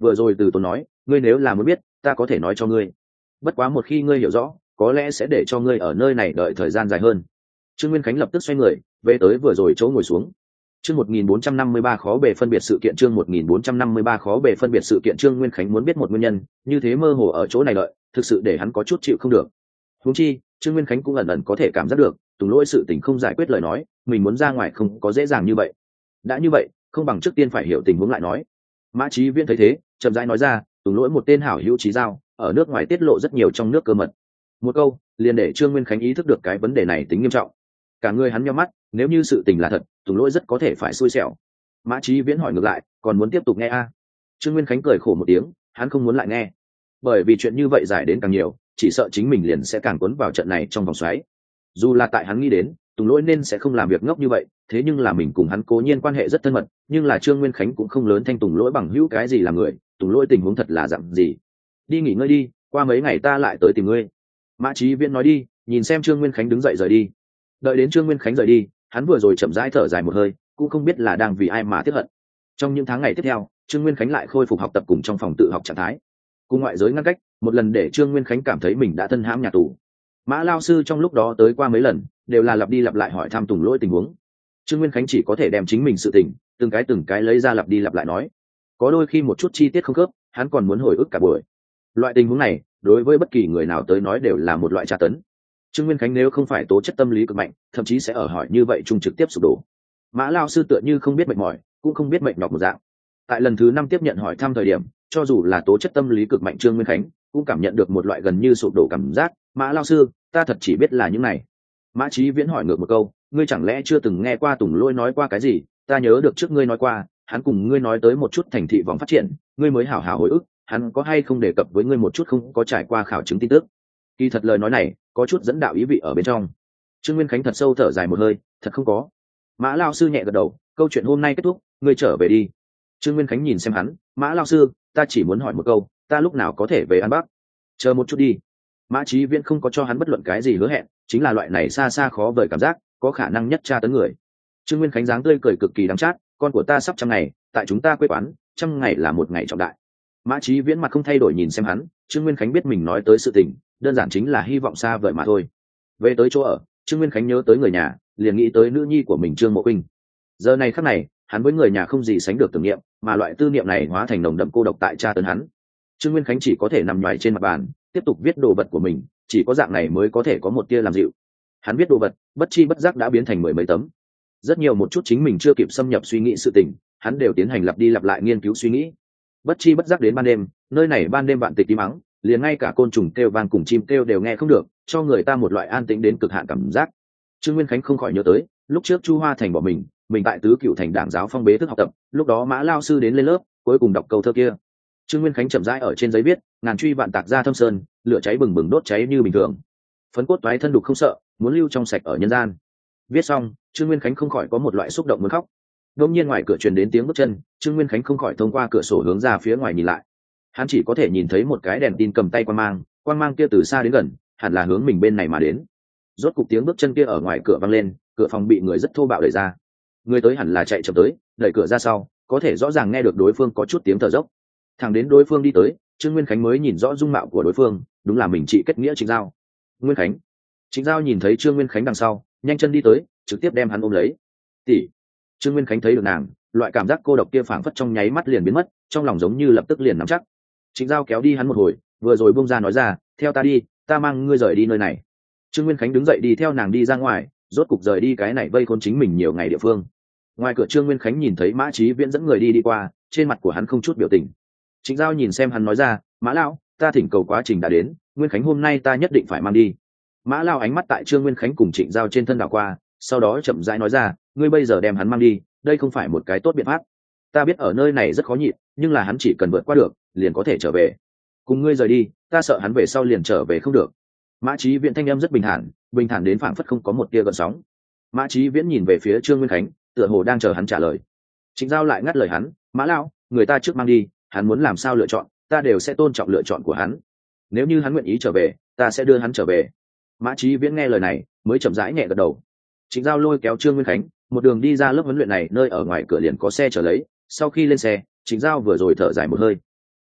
vừa rồi từ tốn nói, ngươi nếu là muốn biết ta có thể nói cho ngươi, bất quá một khi ngươi hiểu rõ có lẽ sẽ để cho ngươi ở nơi này đợi thời gian dài hơn. Trương Nguyên Khánh lập tức xoay người về tới vừa rồi chỗ ngồi xuống. Chương 1453 khó bề phân biệt sự kiện, chương 1453 khó bề phân biệt sự kiện. Trương Nguyên Khánh muốn biết một nguyên nhân, như thế mơ hồ ở chỗ này đợi, thực sự để hắn có chút chịu không được. Huống chi, Trương Nguyên Khánh cũng ẩn ẩn có thể cảm giác được, Tùng Lỗi sự tình không giải quyết lời nói, mình muốn ra ngoài không có dễ dàng như vậy. Đã như vậy, không bằng trước tiên phải hiểu tình huống lại nói. Mã Chí Viễn thấy thế, chậm rãi nói ra, Tùng Lỗi một tên hảo hữu trí giao, ở nước ngoài tiết lộ rất nhiều trong nước cơ mật. Một câu, liền để Trương Nguyên Khánh ý thức được cái vấn đề này tính nghiêm trọng. Cả người hắn nhíu mắt, nếu như sự tình là thật, Tùng Lỗi rất có thể phải xui xẻo. Mã Chí Viễn hỏi ngược lại, còn muốn tiếp tục nghe a? Trương Nguyên Khánh cười khổ một tiếng, hắn không muốn lại nghe, bởi vì chuyện như vậy giải đến càng nhiều, chỉ sợ chính mình liền sẽ càng cuốn vào trận này trong vòng xoáy. Dù là tại hắn nghĩ đến, Tùng Lỗi nên sẽ không làm việc ngốc như vậy, thế nhưng là mình cùng hắn cố nhiên quan hệ rất thân mật, nhưng là Trương Nguyên Khánh cũng không lớn thanh Tùng Lỗi bằng hữu cái gì làm người, Tùng Lỗi tình huống thật là dạng gì. Đi nghỉ ngơi đi, qua mấy ngày ta lại tới tìm ngươi. Mã Chí Viễn nói đi, nhìn xem Trương Nguyên Khánh đứng dậy rời đi. Đợi đến Trương Nguyên Khánh rời đi, hắn vừa rồi chậm rãi thở dài một hơi, cũng không biết là đang vì ai mà tiếc hận. Trong những tháng ngày tiếp theo, Trương Nguyên Khánh lại khôi phục học tập cùng trong phòng tự học trạng thái, cùng ngoại giới ngăn cách, một lần để Trương Nguyên Khánh cảm thấy mình đã thân hãm nhà tù. Mã lao sư trong lúc đó tới qua mấy lần, đều là lặp đi lặp lại hỏi thăm Tùng Lỗi tình huống. Trương Nguyên Khánh chỉ có thể đem chính mình sự tình từng cái lấy ra lặp đi lặp lại nói, có đôi khi một chút chi tiết không khớp, hắn còn muốn hồi ức cả buổi. Loại tình huống này đối với bất kỳ người nào tới nói đều là một loại tra tấn. Trương Nguyên Khánh nếu không phải tố chất tâm lý cực mạnh, thậm chí sẽ ở hỏi như vậy trung trực tiếp sụp đổ. Mã lao sư tựa như không biết mệt mỏi, cũng không biết mệt nhọc một dạng. Tại lần thứ 5 tiếp nhận hỏi thăm thời điểm, cho dù là tố chất tâm lý cực mạnh Trương Nguyên Khánh cũng cảm nhận được một loại gần như sụp đổ cảm giác. Mã lao sư, ta thật chỉ biết là những này. Mã Chí Viễn hỏi ngược một câu, ngươi chẳng lẽ chưa từng nghe qua Tùng Lỗi nói qua cái gì? Ta nhớ được trước ngươi nói qua, hắn cùng ngươi nói tới một chút thành thị vòng phát triển, ngươi mới hảo hảo hồi ức, hắn có hay không đề cập với ngươi một chút không có trải qua khảo chứng tin tức? Kỳ thật lời nói này có chút dẫn đạo ý vị ở bên trong. Trương Nguyên Khánh thật sâu thở dài một hơi, thật không có. Mã lao sư nhẹ gật đầu, câu chuyện hôm nay kết thúc, ngươi trở về đi. Trương Nguyên Khánh nhìn xem hắn, Mã lao sư, ta chỉ muốn hỏi một câu, ta lúc nào có thể về An Bắc? Chờ một chút đi. Mã Chí Viễn không có cho hắn bất luận cái gì hứa hẹn, chính là loại này xa xa khó vời cảm giác, có khả năng nhất tra tấn người. Trương Nguyên Khánh dáng tươi cười cực kỳ đắng chát, con của ta sắp 100 ngày, tại chúng ta quê quán, 100 ngày là một ngày trọng đại. Mã Chí Viễn mặt không thay đổi nhìn xem hắn, Trương Nguyên Khánh biết mình nói tới sự tình, đơn giản chính là hy vọng xa vời mà thôi. Về tới chỗ ở, Trương Nguyên Khánh nhớ tới người nhà, liền nghĩ tới nữ nhi của mình Trương Mộ Quynh. Giờ này khắc này, hắn với người nhà không gì sánh được tưởng niệm, mà loại tư niệm này hóa thành nồng đậm cô độc tại tra tấn hắn. Trương Nguyên Khánh chỉ có thể nằm nhoài trên mặt bàn, tiếp tục viết đồ vật của mình, chỉ có dạng này mới có thể có một tia làm dịu. Hắn viết đồ vật, bất chi bất giác đã biến thành 10 mấy tấm. Rất nhiều một chút chính mình chưa kịp xâm nhập suy nghĩ sự tình, hắn đều tiến hành lặp đi lặp lại nghiên cứu suy nghĩ. Bất chi bất giác đến ban đêm, nơi này ban đêm vạn tịch im mắng, liền ngay cả côn trùng kêu vang cùng chim kêu đều nghe không được, cho người ta một loại an tĩnh đến cực hạn cảm giác. Trương Nguyên Khánh không khỏi nhớ tới, lúc trước Chu Hoa Thành bỏ mình tại Tứ Cựu Thành Đảng giáo phong bế thức học tập, lúc đó Mã lao sư đến lên lớp, cuối cùng đọc câu thơ kia. Trương Nguyên Khánh chậm rãi ở trên giấy viết, ngàn truy vạn tạc ra thâm sơn, lửa cháy bừng bừng đốt cháy như bình thường. Phấn cốt toái thân đục không sợ, muốn lưu trong sạch ở nhân gian. Viết xong, Trương Nguyên Khánh không khỏi có một loại xúc động muốn khóc. Đột nhiên ngoài cửa truyền đến tiếng bước chân, Trương Nguyên Khánh không khỏi thông qua cửa sổ hướng ra phía ngoài nhìn lại. Hắn chỉ có thể nhìn thấy một cái đèn tin cầm tay quang mang kia từ xa đến gần, hẳn là hướng mình bên này mà đến. Rốt cục tiếng bước chân kia ở ngoài cửa vang lên, cửa phòng bị người rất thô bạo đẩy ra. Người tới hẳn là chạy chậm tới, đẩy cửa ra sau, có thể rõ ràng nghe được đối phương có chút tiếng thở dốc. Thẳng đến đối phương đi tới, Trương Nguyên Khánh mới nhìn rõ dung mạo của đối phương, đúng là mình chị kết nghĩa Trịnh Giao. Nguyên Khánh. Trịnh Giao nhìn thấy Trương Nguyên Khánh đằng sau, nhanh chân đi tới, trực tiếp đem hắn ôm lấy. Tỷ. Trương Nguyên Khánh thấy được nàng, loại cảm giác cô độc kia phảng phất trong nháy mắt liền biến mất, trong lòng giống như lập tức liền nắm chắc. Trịnh Giao kéo đi hắn một hồi, vừa rồi buông ra nói ra, theo ta đi, ta mang ngươi rời đi nơi này. Trương Nguyên Khánh đứng dậy đi theo nàng đi ra ngoài, rốt cục rời đi cái này vây khốn chính mình nhiều ngày địa phương. Ngoài cửa Trương Nguyên Khánh nhìn thấy Mã Chí Viễn dẫn người đi qua, trên mặt của hắn không chút biểu tình. Trịnh Giao nhìn xem hắn nói ra, Mã lão, ta thỉnh cầu quá trình đã đến, Nguyên Khánh hôm nay ta nhất định phải mang đi. Mã lão ánh mắt tại Trương Nguyên Khánh cùng Trịnh Giao trên thân đảo qua, sau đó chậm rãi nói ra, ngươi bây giờ đem hắn mang đi, đây không phải một cái tốt biện pháp. Ta biết ở nơi này rất khó nhịn, nhưng là hắn chỉ cần vượt qua được, liền có thể trở về. Cùng ngươi rời đi, ta sợ hắn về sau liền trở về không được. Mã Chí Viễn thanh âm rất bình thản đến phảng phất không có một tia gợn sóng. Mã Chí Viễn nhìn về phía Trương Nguyên Khánh, tựa hồ đang chờ hắn trả lời. Trịnh Giao lại ngắt lời hắn, Mã lão, người ta trước mang đi, hắn muốn làm sao lựa chọn, ta đều sẽ tôn trọng lựa chọn của hắn. Nếu như hắn nguyện ý trở về, ta sẽ đưa hắn trở về. Mã Chí Viễn nghe lời này, mới chậm rãi nhẹ gật đầu. Trịnh Giao lôi kéo Trương Nguyên Khánh, một đường đi ra lớp huấn luyện này, nơi ở ngoài cửa liền có xe chở lấy. Sau khi lên xe, Trịnh Giao vừa rồi thở dài một hơi.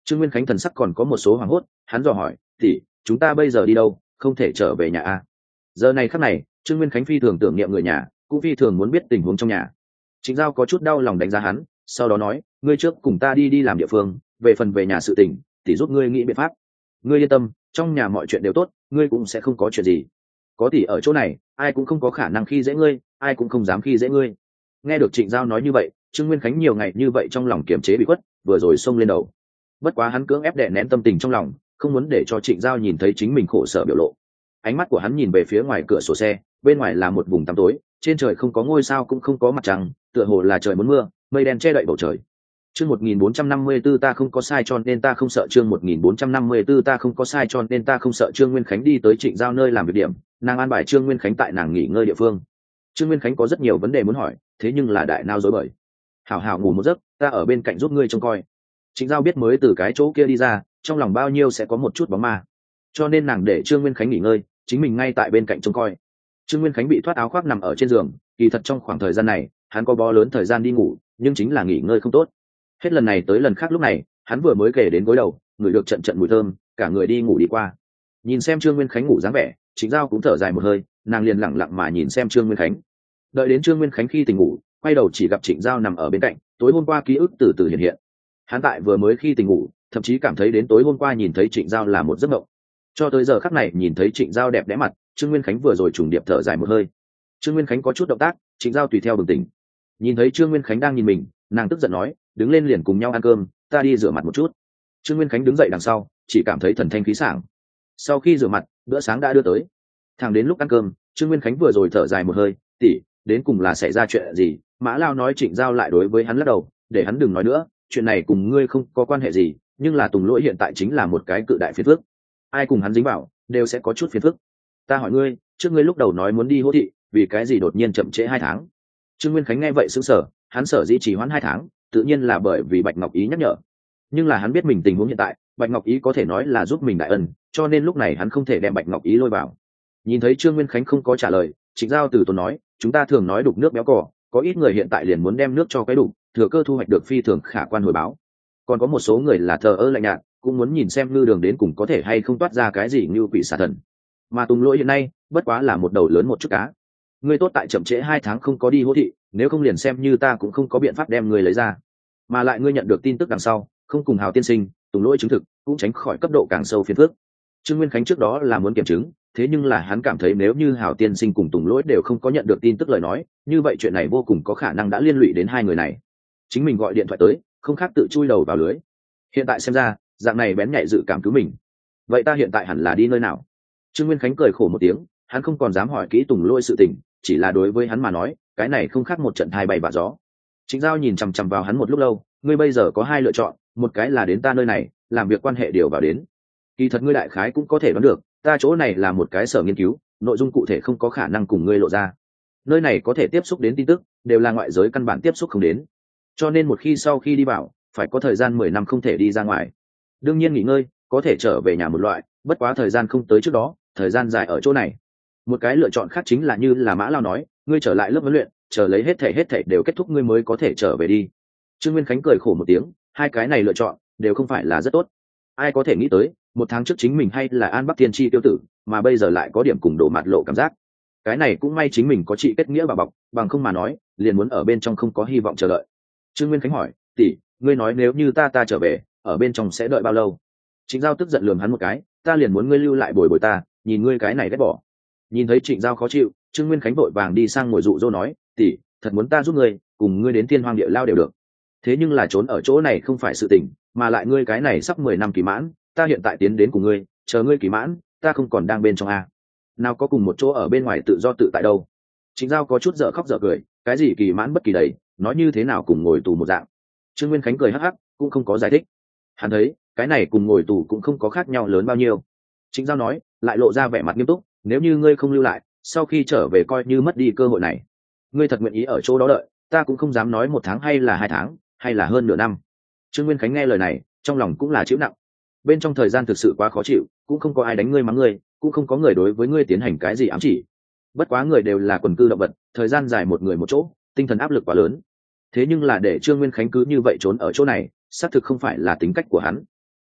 Trương Nguyên Khánh thần sắc còn có một số hoảng hốt, hắn dò hỏi, tỷ, chúng ta bây giờ đi đâu, không thể trở về nhà à? Giờ này khắc này, Trương Nguyên Khánh phi thường tưởng niệm người nhà, cũng phi thường muốn biết tình huống trong nhà. Trịnh Giao có chút đau lòng đánh giá hắn, sau đó nói, ngươi trước cùng ta đi làm địa phương, về phần về nhà sự tình, tỷ giúp ngươi nghĩ biện pháp. Ngươi yên tâm, trong nhà mọi chuyện đều tốt, ngươi cũng sẽ không có chuyện gì. Có tỷ ở chỗ này, ai cũng không có khả năng khi dễ ngươi, ai cũng không dám khi dễ ngươi. Nghe được Trịnh Giao nói như vậy, Trương Nguyên Khánh nhiều ngày như vậy trong lòng kiềm chế bị khuất, vừa rồi xông lên đầu. Bất quá hắn cưỡng ép đè nén tâm tình trong lòng, không muốn để cho Trịnh Giao nhìn thấy chính mình khổ sở biểu lộ. Ánh mắt của hắn nhìn về phía ngoài cửa sổ xe, bên ngoài là một vùng tăm tối, trên trời không có ngôi sao cũng không có mặt trăng, tựa hồ là trời muốn mưa, mây đen che đậy bầu trời. Chương 1454 ta không có sai cho nên ta không sợ. Chương 1454 ta không có sai cho nên ta không sợ. Trương Nguyên Khánh đi tới Trịnh Giao nơi làm việc điểm, nàng an bài Trương Nguyên Khánh tại nàng nghỉ ngơi địa phương. Trương Nguyên Khánh có rất nhiều vấn đề muốn hỏi, thế nhưng là đại nao rối bời. Hảo hảo ngủ một giấc, ta ở bên cạnh giúp ngươi trông coi. Trịnh Giao biết mới từ cái chỗ kia đi ra, trong lòng bao nhiêu sẽ có một chút bóng ma, cho nên nàng để Trương Nguyên Khánh nghỉ ngơi, chính mình ngay tại bên cạnh trông coi. Trương Nguyên Khánh bị thoát áo khoác nằm ở trên giường, kỳ thật trong khoảng thời gian này hắn có bó lớn thời gian đi ngủ, nhưng chính là nghỉ ngơi không tốt. Hết lần này tới lần khác lúc này hắn vừa mới kể đến gối đầu, ngửi được trận trận mùi thơm, cả người đi ngủ đi qua. Nhìn xem Trương Nguyên Khánh ngủ dáng vẻ, Trịnh Giao cũng thở dài một hơi, nàng liền lẳng lặng mà nhìn xem Trương Nguyên Khánh. Đợi đến Trương Nguyên Khánh khi tỉnh ngủ, quay đầu chỉ gặp Trịnh Giao nằm ở bên cạnh, tối hôm qua ký ức từ từ hiện hiện. Hắn tại vừa mới khi tỉnh ngủ, thậm chí cảm thấy đến tối hôm qua nhìn thấy Trịnh Giao là một giấc mộng. Cho tới giờ khắc này nhìn thấy Trịnh Giao đẹp đẽ mặt, Trương Nguyên Khánh vừa rồi trùng điệp thở dài một hơi. Trương Nguyên Khánh có chút động tác, Trịnh Giao tùy theo bừng tỉnh. Nhìn thấy Trương Nguyên Khánh đang nhìn mình, nàng tức giận nói, đứng lên liền cùng nhau ăn cơm, ta đi rửa mặt một chút. Trương Nguyên Khánh đứng dậy đằng sau, chỉ cảm thấy thần thanh khí sảng. Sau khi rửa mặt, bữa sáng đã đưa tới. Thẳng đến lúc ăn cơm, Trương Nguyên Khánh vừa rồi thở dài một hơi, tỷ, đến cùng là xảy ra chuyện gì? Mã Lao nói Trịnh Giao lại đối với hắn lắc đầu, để hắn đừng nói nữa, chuyện này cùng ngươi không có quan hệ gì, nhưng là Tùng Lỗi hiện tại chính là một cái cự đại phiền phức. Ai cùng hắn dính vào, đều sẽ có chút phiền phức. Ta hỏi ngươi, trước ngươi lúc đầu nói muốn đi Hỗ Thị, vì cái gì đột nhiên chậm trễ 2 tháng? Trương Nguyên Khánh nghe vậy sững sờ, hắn sở dĩ trì hoãn 2 tháng, tự nhiên là bởi vì Bạch Ngọc Ý nhắc nhở. Nhưng là hắn biết mình tình huống hiện tại, Bạch Ngọc Ý có thể nói là giúp mình đại ân, cho nên lúc này hắn không thể đem Bạch Ngọc Ý lôi vào. Nhìn thấy Trương Nguyên Khánh không có trả lời, Trịnh Giao từ tốn nói, chúng ta thường nói đục nước béo cỏ, có ít người hiện tại liền muốn đem nước cho cái đục, thừa cơ thu hoạch được phi thường khả quan hồi báo. Còn có một số người là thờ ơ lạnh nhạt, cũng muốn nhìn xem ngư đường đến cùng có thể hay không toát ra cái gì như quỷ xà thần. Mà Tùng Lỗi hiện nay bất quá là một đầu lớn một chút cá. Ngươi tốt tại chậm trễ 2 tháng không có đi Hỗ Thị, nếu không liền xem như ta cũng không có biện pháp đem ngươi lấy ra. Mà lại ngươi nhận được tin tức đằng sau, không cùng Hào tiên sinh, Tùng Lỗi chứng thực, cũng tránh khỏi cấp độ càng sâu phiền phức. Trương Nguyên Khánh trước đó là muốn kiểm chứng, thế nhưng là hắn cảm thấy nếu như Hào tiên sinh cùng Tùng Lỗi đều không có nhận được tin tức lời nói, như vậy chuyện này vô cùng có khả năng đã liên lụy đến hai người này. Chính mình gọi điện thoại tới, không khác tự chui đầu vào lưới. Hiện tại xem ra, dạng này bén nhạy dự cảm cứu mình. Vậy ta hiện tại hẳn là đi nơi nào? Trương Nguyên Khánh cười khổ một tiếng, hắn không còn dám hỏi kỹ Tùng Lỗi sự tình, chỉ là đối với hắn mà nói, cái này không khác một trận thai bay vạ gió. Trịnh Giao nhìn chằm chằm vào hắn một lúc lâu, ngươi bây giờ có 2 lựa chọn, một cái là đến ta nơi này, làm việc quan hệ điều vào đến. Kỳ thật ngươi đại khái cũng có thể đoán được, ta chỗ này là một cái sở nghiên cứu, nội dung cụ thể không có khả năng cùng ngươi lộ ra. Nơi này có thể tiếp xúc đến tin tức, đều là ngoại giới căn bản tiếp xúc không đến. Cho nên một khi sau khi đi vào, phải có thời gian 10 năm không thể đi ra ngoài. Đương nhiên nghỉ ngơi, có thể trở về nhà một loại, bất quá thời gian không tới trước đó, thời gian dài ở chỗ này. Một cái lựa chọn khác chính là như là Mã Lao nói, ngươi trở lại lớp huấn luyện, chờ lấy hết thảy đều kết thúc ngươi mới có thể trở về đi. Trương Nguyên Khánh cười khổ một tiếng, hai cái này lựa chọn đều không phải là rất tốt. Ai có thể nghĩ tới, 1 tháng trước chính mình hay là An Bắc Thiên Chi tiêu tử, mà bây giờ lại có điểm cùng đổ mặt lộ cảm giác. Cái này cũng may chính mình có chị kết nghĩa bà bọc, bằng không mà nói, liền muốn ở bên trong không có hy vọng chờ đợi. Trương Nguyên Khánh hỏi, tỷ, ngươi nói nếu như ta trở về, ở bên trong sẽ đợi bao lâu? Trịnh Giao tức giận lườm hắn một cái, ta liền muốn ngươi lưu lại bồi ta, nhìn ngươi cái này ghét bỏ. Nhìn thấy Trịnh Giao khó chịu, Trương Nguyên Khánh vội vàng đi sang ngồi dụ dỗ nói, tỷ, thật muốn ta giúp ngươi, cùng ngươi đến Thiên Hoang Địa Lao đều được. Thế nhưng là trốn ở chỗ này không phải sự tình, mà lại ngươi cái này sắp 10 năm kỳ mãn, ta hiện tại tiến đến cùng ngươi, chờ ngươi kỳ mãn, ta không còn đang bên trong a. Nào có cùng một chỗ ở bên ngoài tự do tự tại đâu. Trịnh Giao có chút dở khóc dở cười, cái gì kỳ mãn bất kỳ đấy, nói như thế nào cùng ngồi tù một dạng. Trương Nguyên Khánh cười hắc hắc, cũng không có giải thích. Hắn thấy, cái này cùng ngồi tù cũng không có khác nhau lớn bao nhiêu. Trịnh Giao nói, lại lộ ra vẻ mặt nghiêm túc, nếu như ngươi không lưu lại, sau khi trở về coi như mất đi cơ hội này. Ngươi thật nguyện ý ở chỗ đó đợi, ta cũng không dám nói 1 tháng hay là 2 tháng, hay là hơn nửa năm. Trương Nguyên Khánh nghe lời này, trong lòng cũng là chịu nặng. Bên trong thời gian thực sự quá khó chịu, cũng không có ai đánh ngươi mắng ngươi, cũng không có người đối với ngươi tiến hành cái gì ám chỉ. Bất quá người đều là quần cư động vật, thời gian dài một người một chỗ, tinh thần áp lực quá lớn. Thế nhưng là để Trương Nguyên Khánh cứ như vậy trốn ở chỗ này, xác thực không phải là tính cách của hắn.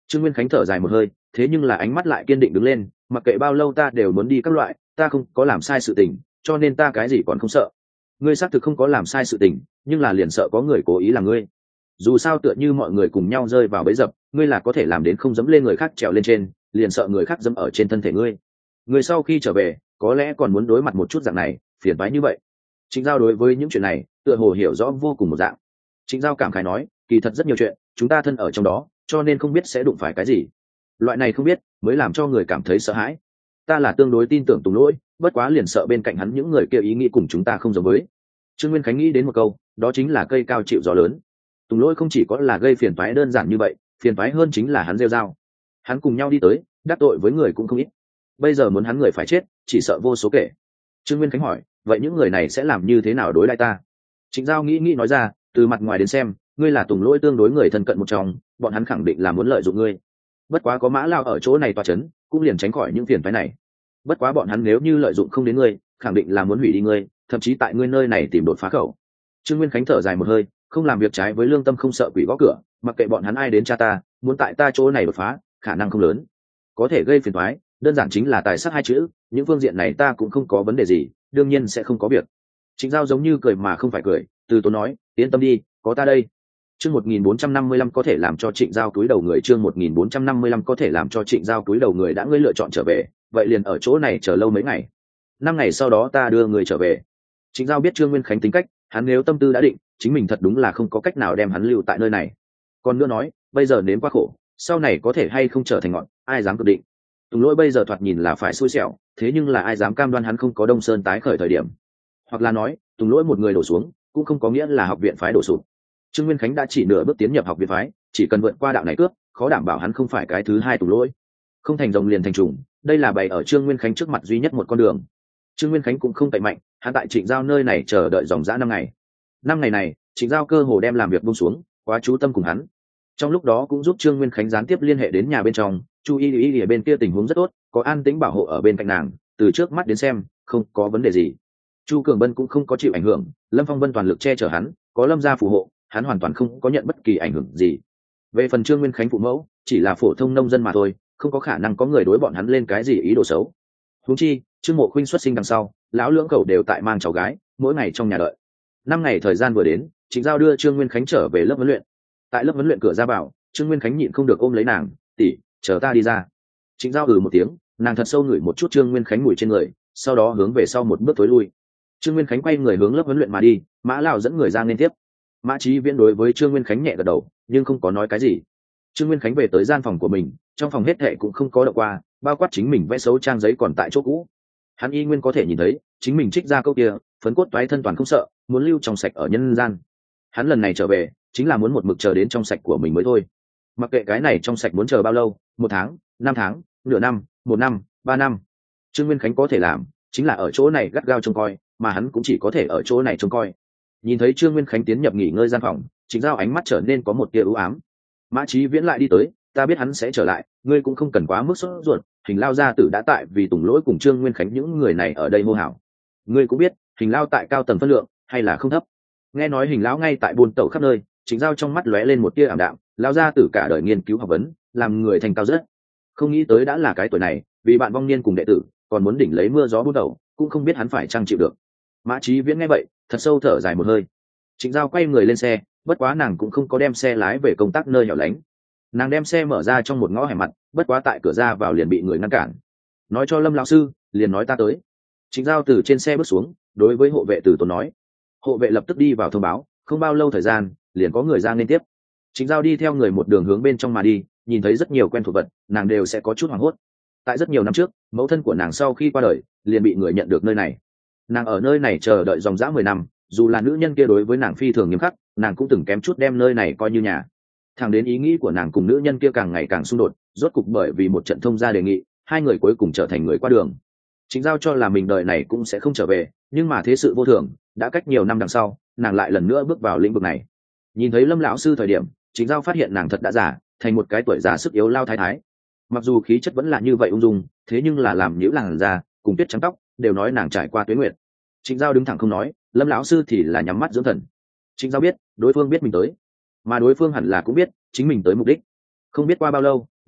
Trương Nguyên Khánh thở dài một hơi, thế nhưng là ánh mắt lại kiên định đứng lên, mặc kệ bao lâu ta đều muốn đi các loại, ta không có làm sai sự tình, cho nên ta cái gì còn không sợ. Ngươi xác thực không có làm sai sự tình, nhưng là liền sợ có người cố ý làm ngươi. Dù sao tựa như mọi người cùng nhau rơi vào bẫy dập, ngươi là có thể làm đến không dẫm lên người khác trèo lên trên, liền sợ người khác dẫm ở trên thân thể ngươi. Người sau khi trở về, có lẽ còn muốn đối mặt một chút dạng này, phiền toái như vậy. Trịnh Giao đối với những chuyện này, tựa hồ hiểu rõ vô cùng một dạng. Trịnh Giao cảm khái nói, kỳ thật rất nhiều chuyện, chúng ta thân ở trong đó, cho nên không biết sẽ đụng phải cái gì. Loại này không biết, mới làm cho người cảm thấy sợ hãi. Ta là tương đối tin tưởng Tùng Lỗi, bất quá liền sợ bên cạnh hắn những người kia ý nghĩ cùng chúng ta không giống với. Trương Nguyên Khánh nghĩ đến một câu, đó chính là cây cao chịu gió lớn. Tùng Lỗi không chỉ có là gây phiền toái đơn giản như vậy, phiền toái hơn chính là hắn rêu rao. Hắn cùng nhau đi tới, đắc tội với người cũng không ít. Bây giờ muốn hắn người phải chết, chỉ sợ vô số kể. Trương Nguyên Khánh hỏi, vậy những người này sẽ làm như thế nào đối đãi ta? Trịnh Giao nghĩ nói ra, từ mặt ngoài đến xem, ngươi là Tùng Lỗi tương đối người thân cận một trong, bọn hắn khẳng định là muốn lợi dụng ngươi. Bất quá có Mã Lao ở chỗ này tọa chấn, cũng liền tránh khỏi những phiền phái này. Bất quá bọn hắn nếu như lợi dụng không đến ngươi, khẳng định là muốn hủy đi ngươi, thậm chí tại ngươi nơi này tìm đột phá khẩu. Trương Nguyên Khánh thở dài một hơi, không làm việc trái với lương tâm không sợ quỷ gõ cửa, mặc kệ bọn hắn ai đến cha ta, muốn tại ta chỗ này đột phá, khả năng không lớn. Có thể gây phiền toái, đơn giản chính là tài sắc hai chữ, những phương diện này ta cũng không có vấn đề gì, đương nhiên sẽ không có việc. Trịnh Giao giống như cười mà không phải cười, từ tốn nói, yên tâm đi, có ta đây. Chương 1455 có thể làm cho Trịnh Giao cúi đầu người, chương 1455 có thể làm cho Trịnh Giao cúi đầu người, đã ngươi lựa chọn trở về, vậy liền ở chỗ này chờ lâu mấy ngày. 5 ngày sau đó ta đưa người trở về. Trịnh Giao biết Trương Nguyên Khánh tính cách, hắn nếu tâm tư đã định, chính mình thật đúng là không có cách nào đem hắn lưu tại nơi này. Còn nữa nói, bây giờ nếm quá khổ, sau này có thể hay không trở thành ngọn, ai dám quyết định. Tùng Lỗi bây giờ thoạt nhìn là phải xui xẻo, thế nhưng là ai dám cam đoan hắn không có Đông Sơn tái khởi thời điểm. Hoặc là nói, Tùng Lỗi một người đổ xuống, cũng không có nghĩa là học viện phái đổ sụp. Trương Nguyên Khánh đã chỉ nửa bước tiến nhập học viện phái, chỉ cần vượt qua đạo này cướp, khó đảm bảo hắn không phải cái thứ hai Tùng Lỗi. Không thành rồng liền thành trùng, đây là bày ở Trương Nguyên Khánh trước mặt duy nhất một con đường. Trương Nguyên Khánh cũng không tệ mạnh, hắn tại Trịnh Giao nơi này chờ đợi dòng dã 5 ngày. 5 ngày này, Trịnh Giao cơ hồ đem làm việc buông xuống, quá chú tâm cùng hắn. Trong lúc đó cũng giúp Trương Nguyên Khánh gián tiếp liên hệ đến nhà bên trong, Chu Y ở bên kia tình huống rất tốt, có an tĩnh bảo hộ ở bên cạnh nàng, từ trước mắt đến xem, không có vấn đề gì. Chu Cường Bân cũng không có chịu ảnh hưởng, Lâm Phong Vân toàn lực che chở hắn, có Lâm gia phù hộ, hắn hoàn toàn không có nhận bất kỳ ảnh hưởng gì. Về phần Trương Nguyên Khánh phụ mẫu, chỉ là phổ thông nông dân mà thôi, không có khả năng có người đối bọn hắn lên cái gì ý đồ xấu. Huống chi, Trương Mộ Khuynh xuất sinh đằng sau, lão lưỡng cầu đều tại mang cháu gái, mỗi ngày trong nhà đợi. 5 ngày thời gian vừa đến, Trịnh Giao đưa Trương Nguyên Khánh trở về lớp huấn luyện. Tại lớp huấn luyện cửa ra vào, Trương Nguyên Khánh nhịn không được ôm lấy nàng, "Tỷ, chờ ta đi ra." Trịnh Giao một tiếng, nàng thật sâu ngửi một chút Trương Nguyên Khánh mùi trên người, sau đó hướng về sau một bước tối lui. Trương Nguyên Khánh quay người hướng lớp huấn luyện mà đi, Mã Lão dẫn người ra nên tiếp. Mã Chí Viễn đối với Trương Nguyên Khánh nhẹ gật đầu, nhưng không có nói cái gì. Trương Nguyên Khánh về tới gian phòng của mình, trong phòng hết thệ cũng không có động qua, bao quát chính mình vẽ xấu trang giấy còn tại chỗ cũ. Hắn y nguyên có thể nhìn thấy, chính mình trích ra câu kia, phấn cốt toái thân toàn không sợ, muốn lưu trong sạch ở nhân gian. Hắn lần này trở về, chính là muốn một mực chờ đến trong sạch của mình mới thôi. Mặc kệ cái này trong sạch muốn chờ bao lâu, 1 tháng, 5 tháng, nửa năm, 1 năm, 3 năm. Trương Nguyên Khánh có thể làm, chính là ở chỗ này gắt gao trông coi, mà hắn cũng chỉ có thể ở chỗ này trông coi. Nhìn thấy Trương Nguyên Khánh tiến nhập nghỉ ngơi gian phòng, Trịnh Giao ánh mắt trở nên có một tia ưu ám. Mã Chí Viễn lại đi tới, "Ta biết hắn sẽ trở lại, ngươi cũng không cần quá mức sốt ruột, Hình Lao gia tử đã tại vì Tùng Lỗi cùng Trương Nguyên Khánh những người này ở đây hô hào. Ngươi cũng biết, Hình Lao tại cao tầng phân lượng, hay là không thấp." Nghe nói Hình lão ngay tại buôn tẩu khắp nơi, Trịnh Giao trong mắt lóe lên một tia ảm đạm, lão gia tử cả đời nghiên cứu học vấn, làm người thành cao rất. Không nghĩ tới đã là cái tuổi này, vì bạn vong niên cùng đệ tử, còn muốn đỉnh lấy mưa gió buôn tẩu, cũng không biết hắn phải chăng chịu được. Mã Chí Viễn nghe vậy, thật sâu thở dài một hơi. Trịnh Giao quay người lên xe, bất quá nàng cũng không có đem xe lái về công tác nơi hẻo lánh. Nàng đem xe mở ra trong một ngõ hẻm mặt, bất quá tại cửa ra vào liền bị người ngăn cản. "Nói cho Lâm lão sư, liền nói ta tới." Trịnh Giao từ trên xe bước xuống, đối với hộ vệ Từ Tốn nói. Hộ vệ lập tức đi vào thông báo, không bao lâu thời gian, liền có người ra nên tiếp. Trịnh Giao đi theo người một đường hướng bên trong mà đi, nhìn thấy rất nhiều quen thuộc vật, nàng đều sẽ có chút hoảng hốt. Tại rất nhiều năm trước, mẫu thân của nàng sau khi qua đời, liền bị người nhận được nơi này. Nàng ở nơi này chờ đợi dòng dã 10 năm, dù là nữ nhân kia đối với nàng phi thường nghiêm khắc, nàng cũng từng kém chút đem nơi này coi như nhà. Thẳng đến ý nghĩ của nàng cùng nữ nhân kia càng ngày càng xung đột, rốt cục bởi vì một trận thông gia đề nghị, hai người cuối cùng trở thành người qua đường. Trịnh Giao cho là mình đời này cũng sẽ không trở về, nhưng mà thế sự vô thường, đã cách nhiều năm đằng sau, nàng lại lần nữa bước vào lĩnh vực này. Nhìn thấy Lâm lão sư thời điểm, Trịnh Giao phát hiện nàng thật đã già, thành một cái tuổi già sức yếu lao thái thái. Mặc dù khí chất vẫn là như vậy ung dung, thế nhưng là làm nhũ làn da, cùng tuyết trắng tóc, đều nói nàng trải qua tuế nguyệt. Trịnh Giao đứng thẳng không nói, Lâm lão sư thì là nhắm mắt dưỡng thần. Trịnh Giao biết, đối phương biết mình tới, mà đối phương hẳn là cũng biết chính mình tới mục đích. Không biết qua bao lâu,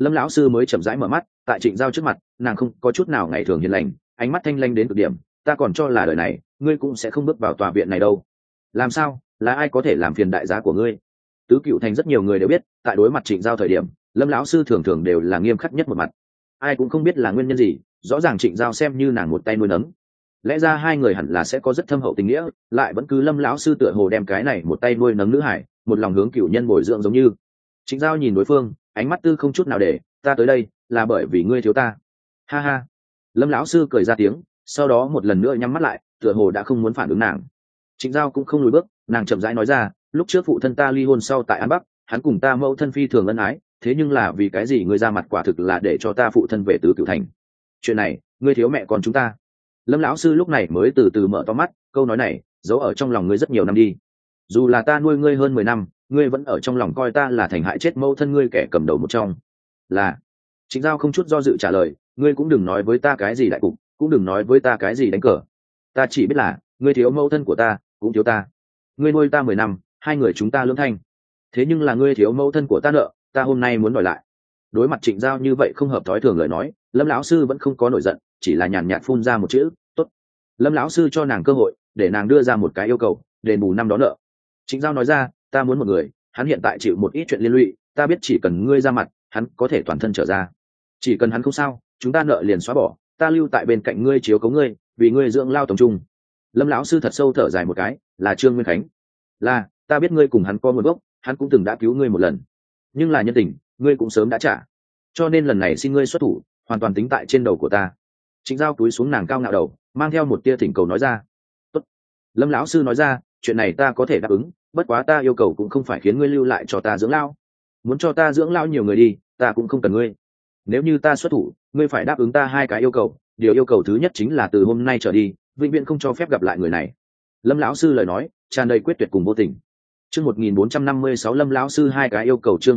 Lâm lão sư mới chậm rãi mở mắt, tại Trịnh Giao trước mặt, nàng không có chút nào ngày thường hiền lành, ánh mắt thanh lanh đến cực điểm. Ta còn cho là đời này ngươi cũng sẽ không bước vào tòa viện này đâu. Làm sao, là ai có thể làm phiền đại giá của ngươi? Tứ Cựu Thành rất nhiều người đều biết, tại đối mặt Trịnh Giao thời điểm, Lâm lão sư thường thường đều là nghiêm khắc nhất một mặt. Ai cũng không biết là nguyên nhân gì, rõ ràng Trịnh Giao xem như nàng một tay nuôi nấng, lẽ ra hai người hẳn là sẽ có rất thâm hậu tình nghĩa, lại vẫn cứ Lâm lão sư tựa hồ đem cái này một tay nuôi nấng nữ hải, một lòng hướng cửu nhân bồi dưỡng giống như. Trịnh Giao nhìn đối phương, ánh mắt tư không chút nào để, ta tới đây là bởi vì ngươi thiếu ta. Ha ha. Lâm lão sư cười ra tiếng, sau đó một lần nữa nhắm mắt lại, tựa hồ đã không muốn phản ứng nàng. Trịnh Giao cũng không lùi bước, nàng chậm rãi nói ra, lúc trước phụ thân ta ly hôn sau tại An Bắc, hắn cùng ta mẫu thân phi thường ân ái, thế nhưng là vì cái gì ngươi ra mặt quả thực là để cho ta phụ thân về Tứ Cửu Thành. Chuyện này, ngươi thiếu mẹ con chúng ta. Lâm lão sư lúc này mới từ từ mở to mắt, câu nói này giấu ở trong lòng ngươi rất nhiều năm đi. Dù là ta nuôi ngươi hơn 10 năm, ngươi vẫn ở trong lòng coi ta là thành hại chết mẫu thân ngươi kẻ cầm đầu một trong. Là. Trịnh Giao không chút do dự trả lời, ngươi cũng đừng nói với ta cái gì đại cục, cũng đừng nói với ta cái gì đánh cờ. Ta chỉ biết là, ngươi thiếu mẫu thân của ta, cũng thiếu ta. Ngươi nuôi ta 10 năm, hai người chúng ta lưỡng thanh. Thế nhưng là ngươi thiếu mẫu thân của ta nợ, ta hôm nay muốn đòi lại. Đối mặt Trịnh Giao như vậy không hợp thói thường lời nói, Lâm lão sư vẫn không có nổi giận, chỉ là nhàn nhạt phun ra một chữ, tốt. Lâm lão sư cho nàng cơ hội, để nàng đưa ra một cái yêu cầu, đền bù năm đó nợ. Trịnh Giao nói ra, ta muốn một người, hắn hiện tại chịu một ít chuyện liên lụy, ta biết chỉ cần ngươi ra mặt, hắn có thể toàn thân trở ra. Chỉ cần hắn không sao, chúng ta nợ liền xóa bỏ, ta lưu tại bên cạnh ngươi chiếu cố ngươi, vì ngươi dưỡng lao tổng trung. Lâm lão sư thật sâu thở dài một cái, là Trương Nguyên Khánh. Là, ta biết ngươi cùng hắn có nguồn gốc, hắn cũng từng đã cứu ngươi một lần, nhưng là nhân tình, ngươi cũng sớm đã trả, cho nên lần này xin ngươi xuất thủ, hoàn toàn tính tại trên đầu của ta. Trịnh Giao túi xuống nàng cao ngạo đầu, mang theo một tia thỉnh cầu nói ra. Tốt. Lâm lão sư nói ra, chuyện này ta có thể đáp ứng, bất quá ta yêu cầu cũng không phải khiến ngươi lưu lại cho ta dưỡng lao. Muốn cho ta dưỡng lao nhiều người đi, ta cũng không cần ngươi. Nếu như ta xuất thủ, ngươi phải đáp ứng ta hai cái yêu cầu. Điều yêu cầu thứ nhất chính là từ hôm nay trở đi, vĩnh viễn không cho phép gặp lại người này. Lâm lão sư lời nói tràn đầy quyết tuyệt cùng vô tình. Chương 1456 Lâm lão sư hai cái yêu cầu, chương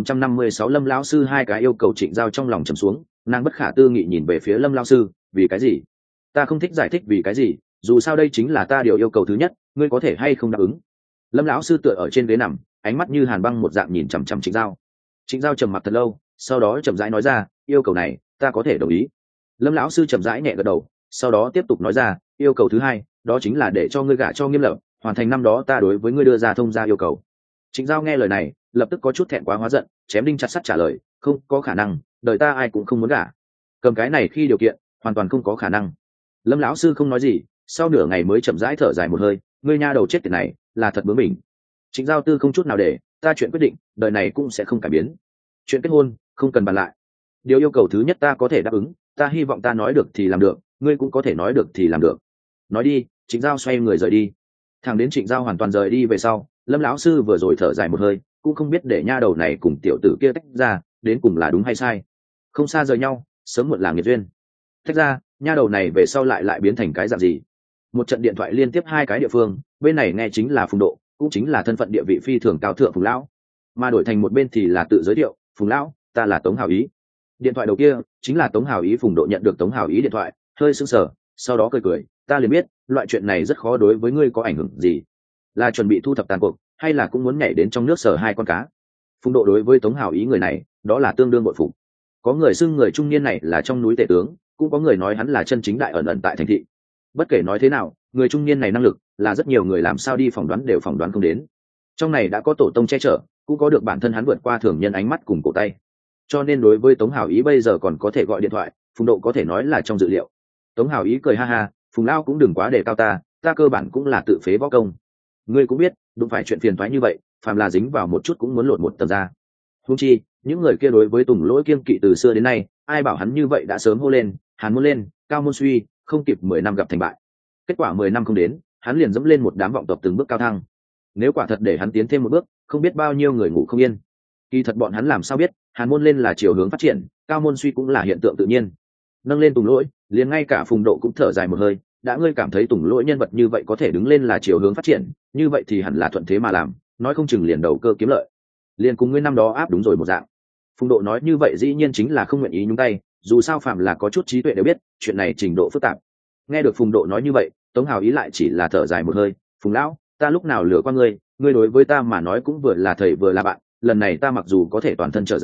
1456 Lâm lão sư hai cái yêu cầu. Trịnh Giao trong lòng trầm xuống, nàng bất khả tư nghị nhìn về phía Lâm lão sư, vì cái gì? Ta không thích giải thích vì cái gì, dù sao đây chính là ta điều yêu cầu thứ nhất, ngươi có thể hay không đáp ứng? Lâm lão sư tựa ở trên ghế nằm, ánh mắt như hàn băng một dạng nhìn chằm chằm Trịnh Giao. Trịnh Giao trầm mặc thật lâu, sau đó chậm rãi nói ra, yêu cầu này ta có thể đồng ý. Lâm lão sư chậm rãi nhẹ gật đầu, sau đó tiếp tục nói ra, yêu cầu thứ hai, đó chính là để cho ngươi gả cho Nghiêm Lập, hoàn thành năm đó ta đối với ngươi đưa ra thông gia yêu cầu. Trịnh Giao nghe lời này, lập tức có chút thẹn quá hóa giận, chém đinh chặt sắt trả lời, không có khả năng, đời ta ai cũng không muốn gả. Cầm cái này khi điều kiện, hoàn toàn không có khả năng. Lâm lão sư không nói gì, sau nửa ngày mới chậm rãi thở dài một hơi, ngươi nha đầu chết tiệt này, là thật bướng bỉnh. Trịnh Giao tư không chút nào để, ta chuyện quyết định, đời này cũng sẽ không cải biến. Chuyện kết hôn, không cần bàn lại. Điều yêu cầu thứ nhất ta có thể đáp ứng, ta hy vọng ta nói được thì làm được, ngươi cũng có thể nói được thì làm được. Nói đi. Trịnh Giao xoay người rời đi. Thằng đến Trịnh Giao hoàn toàn rời đi về sau, Lâm lão sư vừa rồi thở dài một hơi, cũng không biết để nha đầu này cùng tiểu tử kia tách ra, đến cùng là đúng hay sai. Không xa rời nhau, sớm muộn là nghiệt duyên. Tách ra, nha đầu này về sau lại biến thành cái dạng gì? Một trận điện thoại liên tiếp hai cái địa phương, bên này nghe chính là Phùng Độ, cũng chính là thân phận địa vị phi thường cao thượng Phùng lão, mà đổi thành một bên thì là tự giới thiệu, Phùng lão, ta là Tống Hào Ý. Điện thoại đầu kia chính là Tống Hào Ý. Phùng Độ nhận được Tống Hào Ý điện thoại, hơi sững sờ, sau đó cười cười, ta liền biết loại chuyện này rất khó đối với ngươi có ảnh hưởng gì, là chuẩn bị thu thập tàn cuộc, hay là cũng muốn nhảy đến trong nước sở hai con cá? Phùng Độ đối với Tống Hào Ý người này, đó là tương đương bội phục. Có người xưng người trung niên này là trong núi tể tướng, cũng có người nói hắn là chân chính đại ẩn tại thành thị. Bất kể nói thế nào, người trung niên này năng lực là rất nhiều người làm sao đi phỏng đoán đều phỏng đoán không đến. Trong này đã có tổ tông che chở, cũng có được bản thân hắn vượt qua thường nhân ánh mắt cùng cổ tay, cho nên đối với Tống Hào Ý bây giờ còn có thể gọi điện thoại, Phùng Độ có thể nói là trong dự liệu. Tống Hào Ý cười ha ha, Phùng lao cũng đừng quá đề cao ta cơ bản cũng là tự phế võ công. Ngươi cũng biết, đúng phải chuyện phiền toái như vậy, phàm là dính vào một chút cũng muốn lột một tầng ra. Huống chi, những người kia đối với Tùng Lỗi kiêng kỵ từ xưa đến nay, ai bảo hắn như vậy đã sớm hô lên, Hàn môn lên, Cao môn suy, không kịp 10 năm gặp thành bại. Kết quả 10 năm không đến, hắn liền dẫm lên một đám vọng tộc từng bước cao thăng. Nếu quả thật để hắn tiến thêm một bước, không biết bao nhiêu người ngủ không yên. Kỳ thật bọn hắn làm sao biết, Hàn môn lên là chiều hướng phát triển, Cao môn suy cũng là hiện tượng tự nhiên. Nâng lên Tùng Lỗi, liền ngay cả Phùng Độ cũng thở dài một hơi, đã ngươi cảm thấy Tùng Lỗi nhân vật như vậy có thể đứng lên là chiều hướng phát triển, như vậy thì hẳn là thuận thế mà làm, nói không chừng liền đầu cơ kiếm lợi, liền cùng ngươi năm đó áp đúng rồi một dạng. Phùng Độ nói như vậy dĩ nhiên chính là không nguyện ý nhúng tay, dù sao phạm là có chút trí tuệ đều biết chuyện này trình độ phức tạp. Nghe được Phùng Độ nói như vậy, Tống Hào Ý lại chỉ là thở dài một hơi, Phùng lão, ta lúc nào lừa qua ngươi đối với ta mà nói cũng vừa là thầy vừa là bạn, lần này ta mặc dù có thể toàn thân trở ra,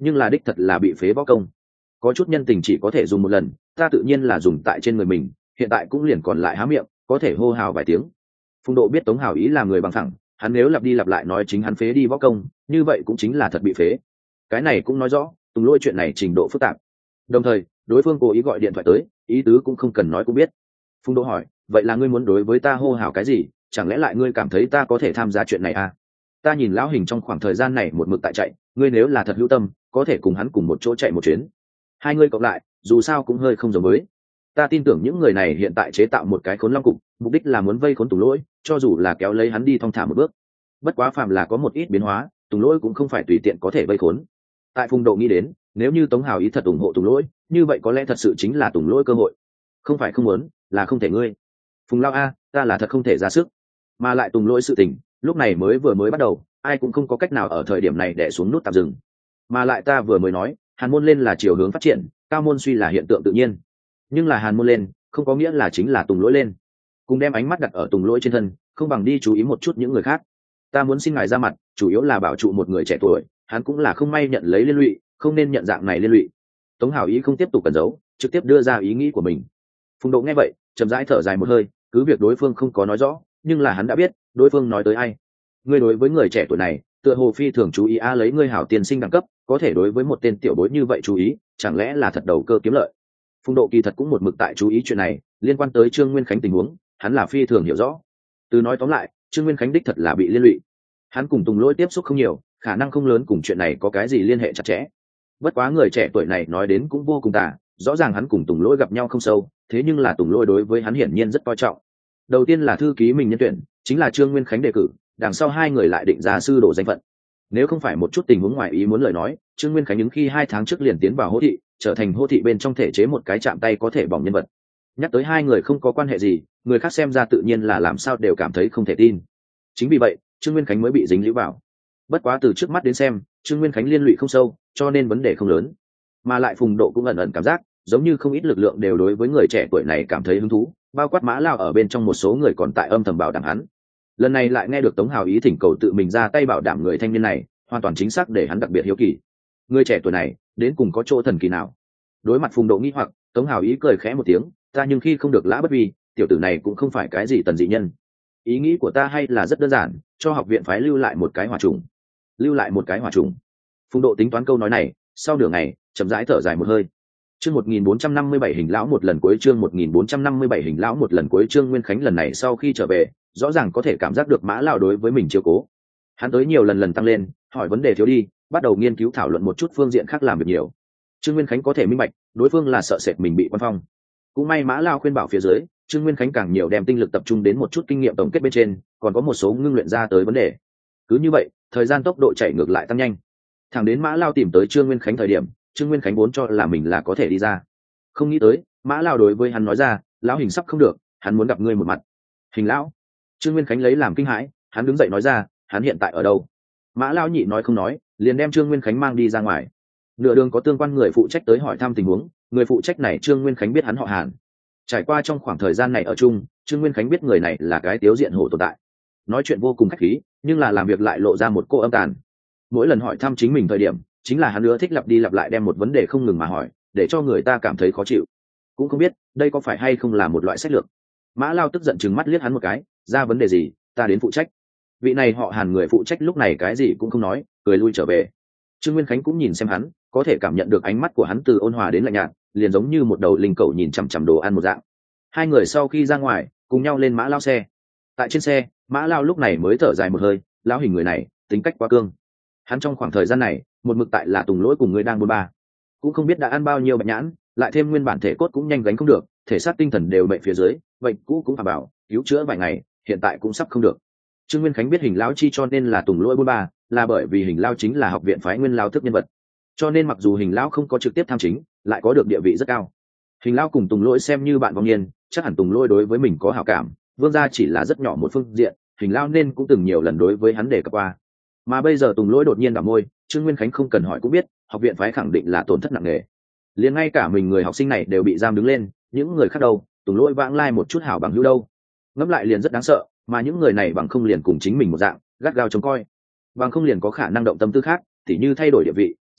nhưng là đích thật là bị phế võ công. Có chút nhân tình chỉ có thể dùng một lần, ta tự nhiên là dùng tại trên người mình, hiện tại cũng liền còn lại há miệng có thể hô hào vài tiếng. Phùng Độ biết Tống Hào Ý là người bằng thẳng, hắn nếu lặp đi lặp lại nói chính hắn phế đi võ công, như vậy cũng chính là thật bị phế. Cái này cũng nói rõ Tùng Lỗi chuyện này trình độ phức tạp. Đồng thời đối phương cố ý gọi điện thoại tới, ý tứ cũng không cần nói cũng biết. Phùng Độ hỏi, vậy là ngươi muốn đối với ta hô hào cái gì? Chẳng lẽ lại ngươi cảm thấy ta có thể tham gia chuyện này à? Ta nhìn lão Hình trong khoảng thời gian này một mực tại chạy, ngươi nếu là thật hữu tâm có thể cùng hắn cùng một chỗ chạy một chuyến, hai ngươi cộng lại dù sao cũng hơi không giống với. Ta tin tưởng những người này hiện tại chế tạo một cái khốn long cục, mục đích là muốn vây khốn Tùng Lỗi, cho dù là kéo lấy hắn đi thong thả một bước. Bất quá phàm là có một ít biến hóa, Tùng Lỗi cũng không phải tùy tiện có thể vây khốn. Tại Phùng Độ nghĩ đến, nếu như Tống Hào Ý thật ủng hộ Tùng Lỗi, như vậy có lẽ thật sự chính là Tùng Lỗi cơ hội. Không phải không muốn, là không thể ngươi. Phùng Lao a, ta là thật không thể ra sức. Mà lại Tùng Lỗi sự tình, lúc này vừa mới bắt đầu, ai cũng không có cách nào ở thời điểm này để xuống nút tạm dừng. Mà lại ta vừa mới nói, Hàn môn lên là chiều hướng phát triển, cao môn suy là hiện tượng tự nhiên. Nhưng là Hàn môn lên, không có nghĩa là chính là Tùng Lỗi lên. Cùng đem ánh mắt đặt ở Tùng Lỗi trên thân, không bằng đi chú ý một chút những người khác. Ta muốn xin ngài ra mặt, chủ yếu là bảo trụ một người trẻ tuổi, hắn cũng là không may nhận lấy liên lụy, không nên nhận dạng này liên lụy. Tống Hào Ý không tiếp tục cẩn giấu, trực tiếp đưa ra ý nghĩ của mình. Phùng Độ nghe vậy, chậm rãi thở dài một hơi, cứ việc đối phương không có nói rõ, nhưng là hắn đã biết đối phương nói tới ai. Ngươi đối với người trẻ tuổi này, tựa hồ phi thường chú ý lấy ngươi hảo tiền sinh đẳng cấp, có thể đối với một tên tiểu bối như vậy chú ý, chẳng lẽ là thật đầu cơ kiếm lợi. Phùng Độ kỳ thật cũng một mực tại chú ý chuyện này, liên quan tới Trương Nguyên Khánh tình huống, hắn là phi thường hiểu rõ. Từ nói tóm lại, Trương Nguyên Khánh đích thật là bị liên lụy. Hắn cùng Tùng Lỗi tiếp xúc không nhiều, khả năng không lớn cùng chuyện này có cái gì liên hệ chặt chẽ. Bất quá người trẻ tuổi này nói đến cũng vô cùng tà, rõ ràng hắn cùng Tùng Lỗi gặp nhau không sâu, thế nhưng là Tùng Lỗi đối với hắn hiển nhiên rất coi trọng. Đầu tiên là thư ký mình nhân tuyển, chính là Trương Nguyên Khánh đề cử, đằng sau hai người lại định ra sư đồ danh phận. Nếu không phải một chút tình huống ngoài ý muốn lời nói, Trương Nguyên Khánh những khi 2 tháng trước liền tiến vào Hô thị, trở thành Hô thị bên trong thể chế một cái chạm tay có thể bỏng nhân vật. Nhắc tới hai người không có quan hệ gì, người khác xem ra tự nhiên là làm sao đều cảm thấy không thể tin. Chính vì vậy, Trương Nguyên Khánh mới bị dính líu vào. Bất quá từ trước mắt đến xem, Trương Nguyên Khánh liên lụy không sâu, cho nên vấn đề không lớn. Mà lại Phùng Độ cũng ẩn ẩn cảm giác, giống như không ít lực lượng đều đối với người trẻ tuổi này cảm thấy hứng thú, bao quát Mã Lao ở bên trong một số người còn tại âm thầm bảo đảm hắn. Lần này lại nghe được Tống Hào Ý thỉnh cầu tự mình ra tay bảo đảm người thanh niên này, hoàn toàn chính xác để hắn đặc biệt hiếu kỳ. Người trẻ tuổi này đến cùng có chỗ thần kỳ nào? Đối mặt Phùng Độ nghi hoặc, Tống Hào Ý cười khẽ một tiếng, ta nhưng khi không được lã bất vi, tiểu tử này cũng không phải cái gì tần dị nhân. Ý nghĩ của ta hay là rất đơn giản, cho học viện phái lưu lại một cái hỏa trùng. Lưu lại một cái hỏa trùng. Phùng Độ tính toán câu nói này, sau nửa ngày chậm rãi thở dài một hơi. Chương 1457 hình lão một lần cuối, chương 1457 hình lão một lần cuối. Trương Nguyên Khánh lần này sau khi trở về, rõ ràng có thể cảm giác được Mã Lão đối với mình chiếu cố. Hắn tới nhiều lần tăng lên, hỏi vấn đề thiếu đi, bắt đầu nghiên cứu thảo luận một chút phương diện khác làm việc nhiều. Trương Nguyên Khánh có thể minh bạch, đối phương là sợ sệt mình bị quan phong. Cũng may Mã Lão khuyên bảo phía dưới, Trương Nguyên Khánh càng nhiều đem tinh lực tập trung đến một chút kinh nghiệm tổng kết bên trên, còn có một số ngưng luyện ra tới vấn đề. Cứ như vậy, thời gian tốc độ chạy ngược lại tăng nhanh. Thẳng đến Mã Lão tìm tới Trương Nguyên Khánh thời điểm, Trương Nguyên Khánh vốn cho là mình là có thể đi ra, không nghĩ tới Mã Lão đối với hắn nói ra, lão Hình sắp không được, hắn muốn gặp ngươi một mặt. Hình lão? Trương Nguyên Khánh lấy làm kinh hãi, hắn đứng dậy nói ra, hắn hiện tại ở đâu? Mã Lão nhị nói không nói, liền đem Trương Nguyên Khánh mang đi ra ngoài. Nửa đường có tương quan người phụ trách tới hỏi thăm tình huống, người phụ trách này Trương Nguyên Khánh biết hắn họ Hàn. Trải qua trong khoảng thời gian này ở chung, Trương Nguyên Khánh biết người này là cái tiếu diện hổ tồn tại, nói chuyện vô cùng khách khí, nhưng là làm việc lại lộ ra một cô âm tàn. Mỗi lần hỏi thăm chính mình thời điểm, chính là hắn ưa thích lặp đi lặp lại đem một vấn đề không ngừng mà hỏi, để cho người ta cảm thấy khó chịu. Cũng không biết đây có phải hay không là một loại sách lược. Mã Lao tức giận chừng mắt liếc hắn một cái, ra vấn đề gì ta đến phụ trách. Vị này họ Hàn người phụ trách lúc này cái gì cũng không nói, cười lui trở về. Trương Nguyên Khánh cũng nhìn xem hắn, có thể cảm nhận được ánh mắt của hắn từ ôn hòa đến lạnh nhạt, liền giống như một đầu linh cẩu nhìn chằm chằm đồ ăn một dạng. Hai người sau khi ra ngoài cùng nhau lên Mã Lao xe. Tại trên xe, Mã Lao lúc này mới thở dài một hơi, lão Hình người này tính cách quá cương. Hắn trong khoảng thời gian này một mực tại là Tùng Lỗi cùng người đang bôn ba, cũng không biết đã ăn bao nhiêu bạch nhãn, lại thêm nguyên bản thể cốt cũng nhanh gánh không được, thể xác tinh thần đều bệnh phía dưới, bệnh cũ cũng bảo cứu chữa vài ngày, hiện tại cũng sắp không được. Trương Nguyên Khánh biết Hình lão chi cho nên là Tùng Lỗi bôn ba, là bởi vì Hình lão chính là học viện phái nguyên lao thức nhân vật, cho nên mặc dù Hình lão không có trực tiếp tham chính, lại có được địa vị rất cao. Hình lão cùng Tùng Lỗi xem như bạn vong niên, chắc hẳn Tùng Lỗi đối với mình có hảo cảm, Vương gia chỉ là rất nhỏ một phương diện, Hình lão nên cũng từng nhiều lần đối với hắn đề cập qua. Mà bây giờ Tùng Lỗi đột nhiên đảo môi, Trương Nguyên Khánh không cần hỏi cũng biết, học viện phái khẳng định là tổn thất nặng nề. Liền ngay cả mình người học sinh này đều bị giam đứng lên, những người khác đâu, Tùng Lỗi vãng lai một chút hảo bằng hữu đâu. Ngẫm lại liền rất đáng sợ, mà những người này bằng không liền cùng chính mình một dạng, gắt gao trông coi. Bằng không liền có khả năng động tâm tư khác, tỉ như thay đổi địa vị,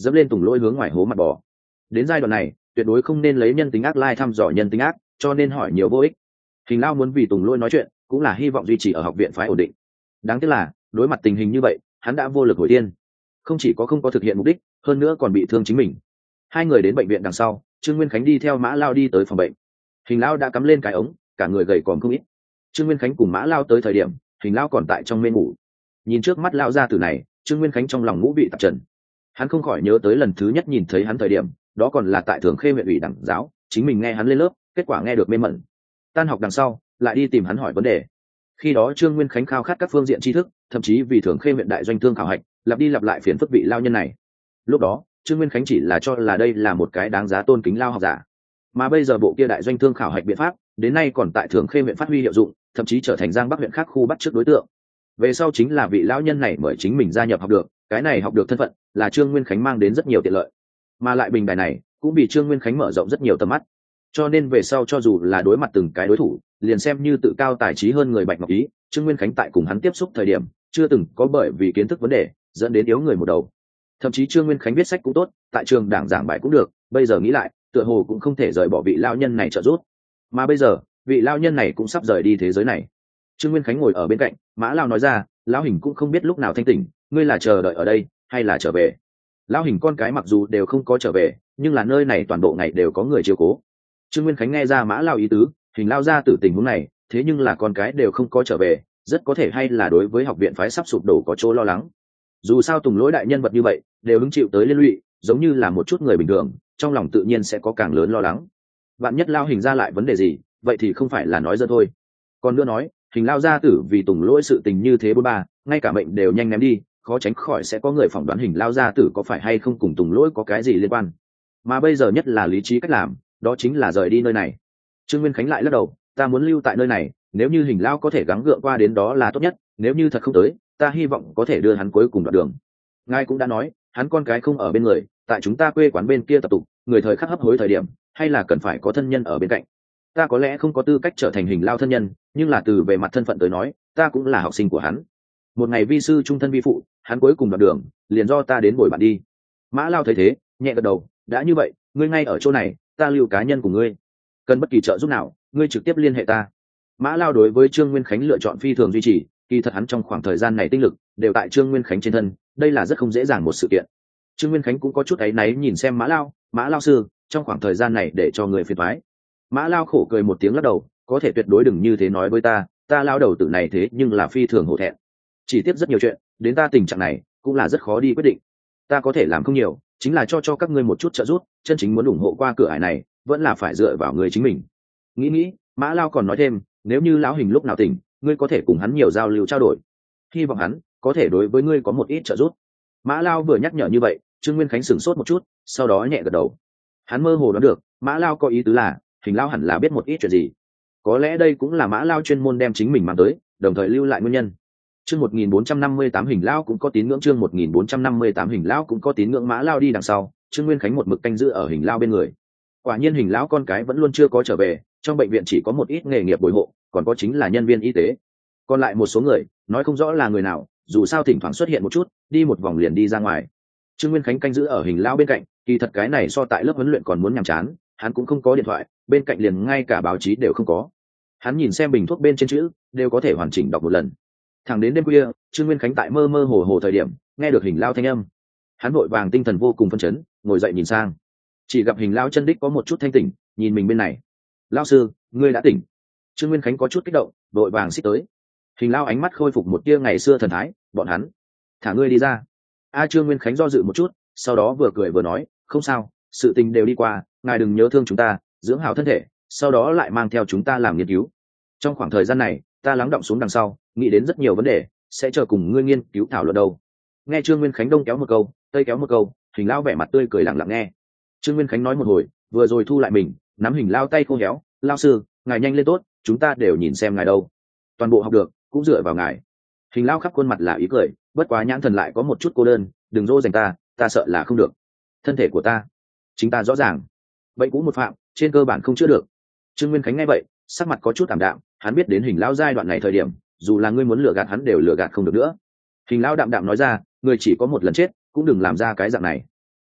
dẫm lên Tùng Lỗi hướng ngoài hố mặt bò. Đến giai đoạn này tuyệt đối không nên lấy nhân tính ác lai thăm dò nhân tính ác, cho nên hỏi nhiều vô ích. Hình Lao muốn vì Tùng Lỗi nói chuyện cũng là hy vọng duy trì ở học viện phái ổn định. Đáng tiếc là đối mặt tình hình như vậy hắn đã vô lực hồi tiên, không chỉ có không có thực hiện mục đích, hơn nữa còn bị thương chính mình. Hai người đến bệnh viện đằng sau, Trương Nguyên Khánh đi theo Mã Lao đi tới phòng bệnh. Hình Lao đã cắm lên cái ống, cả người gầy còm không ít. Trương Nguyên Khánh cùng Mã Lao tới thời điểm Hình Lao còn tại trong mê ngủ. Nhìn trước mắt Lao gia tử này, Trương Nguyên Khánh trong lòng ngũ vị tạp trần. Hắn không khỏi nhớ tới lần thứ nhất nhìn thấy hắn thời điểm, đó còn là tại Thường Khê huyện ủy đảng giáo, chính mình nghe hắn lên lớp, kết quả nghe được mê mẩn. Tan học đằng sau lại đi tìm hắn hỏi vấn đề. Khi đó Trương Nguyên Khánh khao khát các phương diện tri thức, thậm chí vì Thường Khê huyện đại doanh thương khảo hạch lặp đi lặp lại phiền phức vị lao nhân này. Lúc đó Trương Nguyên Khánh chỉ là cho là đây là một cái đáng giá tôn kính lao học giả, mà bây giờ bộ kia đại doanh thương khảo hạch biện pháp đến nay còn tại Thường Khê huyện phát huy hiệu dụng, thậm chí trở thành Giang Bắc huyện khác khu bắt trước đối tượng. Về sau chính là vị lão nhân này mời chính mình gia nhập học được, cái này học được thân phận là Trương Nguyên Khánh mang đến rất nhiều tiện lợi, mà lại bình đài này cũng bị Trương Nguyên Khánh mở rộng rất nhiều tầm mắt, cho nên về sau cho dù là đối mặt từng cái đối thủ, liền xem như tự cao tài trí hơn người Bạch Ngọc Ý, Trương Nguyên Khánh tại cùng hắn tiếp xúc thời điểm chưa từng có bởi vì kiến thức vấn đề dẫn đến yếu người một đầu. Thậm chí Trương Nguyên Khánh viết sách cũng tốt, tại trường đảng giảng bài cũng được, bây giờ nghĩ lại tựa hồ cũng không thể rời bỏ vị lão nhân này trợ giúp. Mà bây giờ vị lão nhân này cũng sắp rời đi thế giới này. Trương Nguyên Khánh ngồi ở bên cạnh, Mã Lao nói ra, lão Hình cũng không biết lúc nào thanh tỉnh, ngươi là chờ đợi ở đây hay là trở về? Lão Hình con cái mặc dù đều không có trở về, nhưng là nơi này toàn bộ ngày đều có người chiếu cố. Trương Nguyên Khánh nghe ra Mã Lao ý tứ, Hình lao ra từ tình huống này, thế nhưng là con cái đều không có trở về, rất có thể hay là đối với học viện phái sắp sụp đổ có chỗ lo lắng. Dù sao Tùng Lỗi đại nhân vật như vậy đều hứng chịu tới liên lụy, giống như là một chút người bình thường, trong lòng tự nhiên sẽ có càng lớn lo lắng. Vạn nhất Lao Hình ra lại vấn đề gì, vậy thì không phải là nói dơ thôi. Còn nữa nói, Hình lao gia tử vì Tùng Lỗi sự tình như thế bôn ba, ngay cả mệnh đều nhanh ném đi, khó tránh khỏi sẽ có người phỏng đoán Hình lao gia tử có phải hay không cùng Tùng Lỗi có cái gì liên quan. Mà bây giờ nhất là lý trí cách làm, đó chính là rời đi nơi này. Trương Nguyên Khánh lại lắc đầu, ta muốn lưu tại nơi này, nếu như Hình lao có thể gắng gượng qua đến đó là tốt nhất, nếu như thật không tới, ta hy vọng có thể đưa hắn cuối cùng đoạn đường. Ngài cũng đã nói, hắn con cái không ở bên người, tại chúng ta quê quán bên kia tập tục, người thời khắc hấp hối thời điểm, hay là cần phải có thân nhân ở bên cạnh. Ta có lẽ không có tư cách trở thành Hình lao thân nhân, nhưng là từ về mặt thân phận tới nói, ta cũng là học sinh của hắn. Một ngày vi sư trung thân vi phụ, hắn cuối cùng đoạn đường, liền do ta đến bồi bạn đi. Mã Lao thấy thế, nhẹ gật đầu, đã như vậy, ngươi ngay ở chỗ này, ta lưu cá nhân của ngươi. Cần bất kỳ trợ giúp nào, ngươi trực tiếp liên hệ ta. Mã Lao đối với Trương Nguyên Khánh lựa chọn phi thường duy trì, kỳ thật hắn trong khoảng thời gian này tinh lực đều tại Trương Nguyên Khánh trên thân, đây là rất không dễ dàng một sự kiện. Trương Nguyên Khánh cũng có chút áy náy nhìn xem Mã Lao sư, trong khoảng thời gian này để cho người phiền toái. Mã Lao khổ cười một tiếng lắc đầu, có thể tuyệt đối đừng như thế nói với ta lao đầu tử này thế nhưng là phi thường hổ thẹn. Chỉ tiếp rất nhiều chuyện, đến ta tình trạng này cũng là rất khó đi quyết định. Ta có thể làm không nhiều, chính là cho các ngươi một chút trợ giúp, chân chính muốn ủng hộ qua cửa ải này, vẫn là phải dựa vào người chính mình. Nghĩ, Mã Lao còn nói thêm, nếu như lão Hình lúc nào tỉnh, ngươi có thể cùng hắn nhiều giao lưu trao đổi, hy vọng hắn có thể đối với ngươi có một ít trợ giúp. Mã Lao vừa nhắc nhở như vậy, Trương Nguyên Khánh sửng sốt một chút, sau đó nhẹ gật đầu. Hắn mơ hồ đoán được Mã Lao có ý tứ là Hình lao hẳn là biết một ít chuyện gì, có lẽ đây cũng là Mã Lao chuyên môn đem chính mình mang tới, đồng thời lưu lại nguyên nhân. Chương 1458 Hình lao cũng có tín ngưỡng, chương 1458 Hình lao cũng có tín ngưỡng. Mã Lao đi đằng sau, Trương Nguyên Khánh một mực canh giữ ở Hình lao bên người. Quả nhiên Hình lão con cái vẫn luôn chưa có trở về, trong bệnh viện chỉ có một ít nghề nghiệp bồi hộ, còn có chính là nhân viên y tế, còn lại một số người nói không rõ là người nào, dù sao thỉnh thoảng xuất hiện một chút, đi một vòng liền đi ra ngoài. Trương Nguyên Khánh canh giữ ở Hình lao bên cạnh, kỳ thật cái này so tại lớp huấn luyện còn muốn nhàm chán, hắn cũng không có điện thoại, bên cạnh liền ngay cả báo chí đều không có. Hắn nhìn xem bình thuốc bên trên chữ đều có thể hoàn chỉnh đọc một lần. Thẳng đến đêm khuya, Trương Nguyên Khánh tại mơ mơ hồ hồ thời điểm nghe được Hình lao thanh âm, hắn vội vàng tinh thần vô cùng phấn chấn, ngồi dậy nhìn sang, chỉ gặp Hình lao chân đích có một chút thanh tỉnh, nhìn mình bên này. Lao sư, ngươi đã tỉnh. Trương Nguyên Khánh có chút kích động, vội vàng xích tới. Hình lao ánh mắt khôi phục một tia ngày xưa thần thái, bọn hắn thả ngươi đi ra. Trương Nguyên Khánh do dự một chút, sau đó vừa cười vừa nói, không sao, sự tình đều đi qua, ngài đừng nhớ thương chúng ta, dưỡng hảo thân thể, sau đó lại mang theo chúng ta làm nghiên cứu. Trong khoảng thời gian này ta lắng đọng xuống đằng sau, nghĩ đến rất nhiều vấn đề, sẽ chờ cùng ngươi nghiên cứu thảo luận đâu. Nghe Trương Nguyên Khánh đông kéo một câu, tây kéo một câu, Hình lao vẻ mặt tươi cười lặng lặng nghe. Trương Nguyên Khánh nói một hồi, vừa rồi thu lại mình, nắm Hình lao tay khô héo, lao sư, ngài nhanh lên tốt, chúng ta đều nhìn xem ngài đâu, toàn bộ học được cũng dựa vào ngài. Hình lao khắp khuôn mặt là ý cười, bất quá nhãn thần lại có một chút cô đơn, đừng dỗ dành ta sợ là không được. Thân thể của ta chính ta rõ ràng, bệnh cũ một phạm, trên cơ bản không chữa được. Trương Nguyên Khánh nghe vậy, sắc mặt có chút tạm đạm, hắn biết đến Hình lao giai đoạn này thời điểm, dù là ngươi muốn lừa gạt hắn đều lừa gạt không được nữa. Hình lao đạm đạm nói ra, người chỉ có một lần chết, cũng đừng làm ra cái dạng này.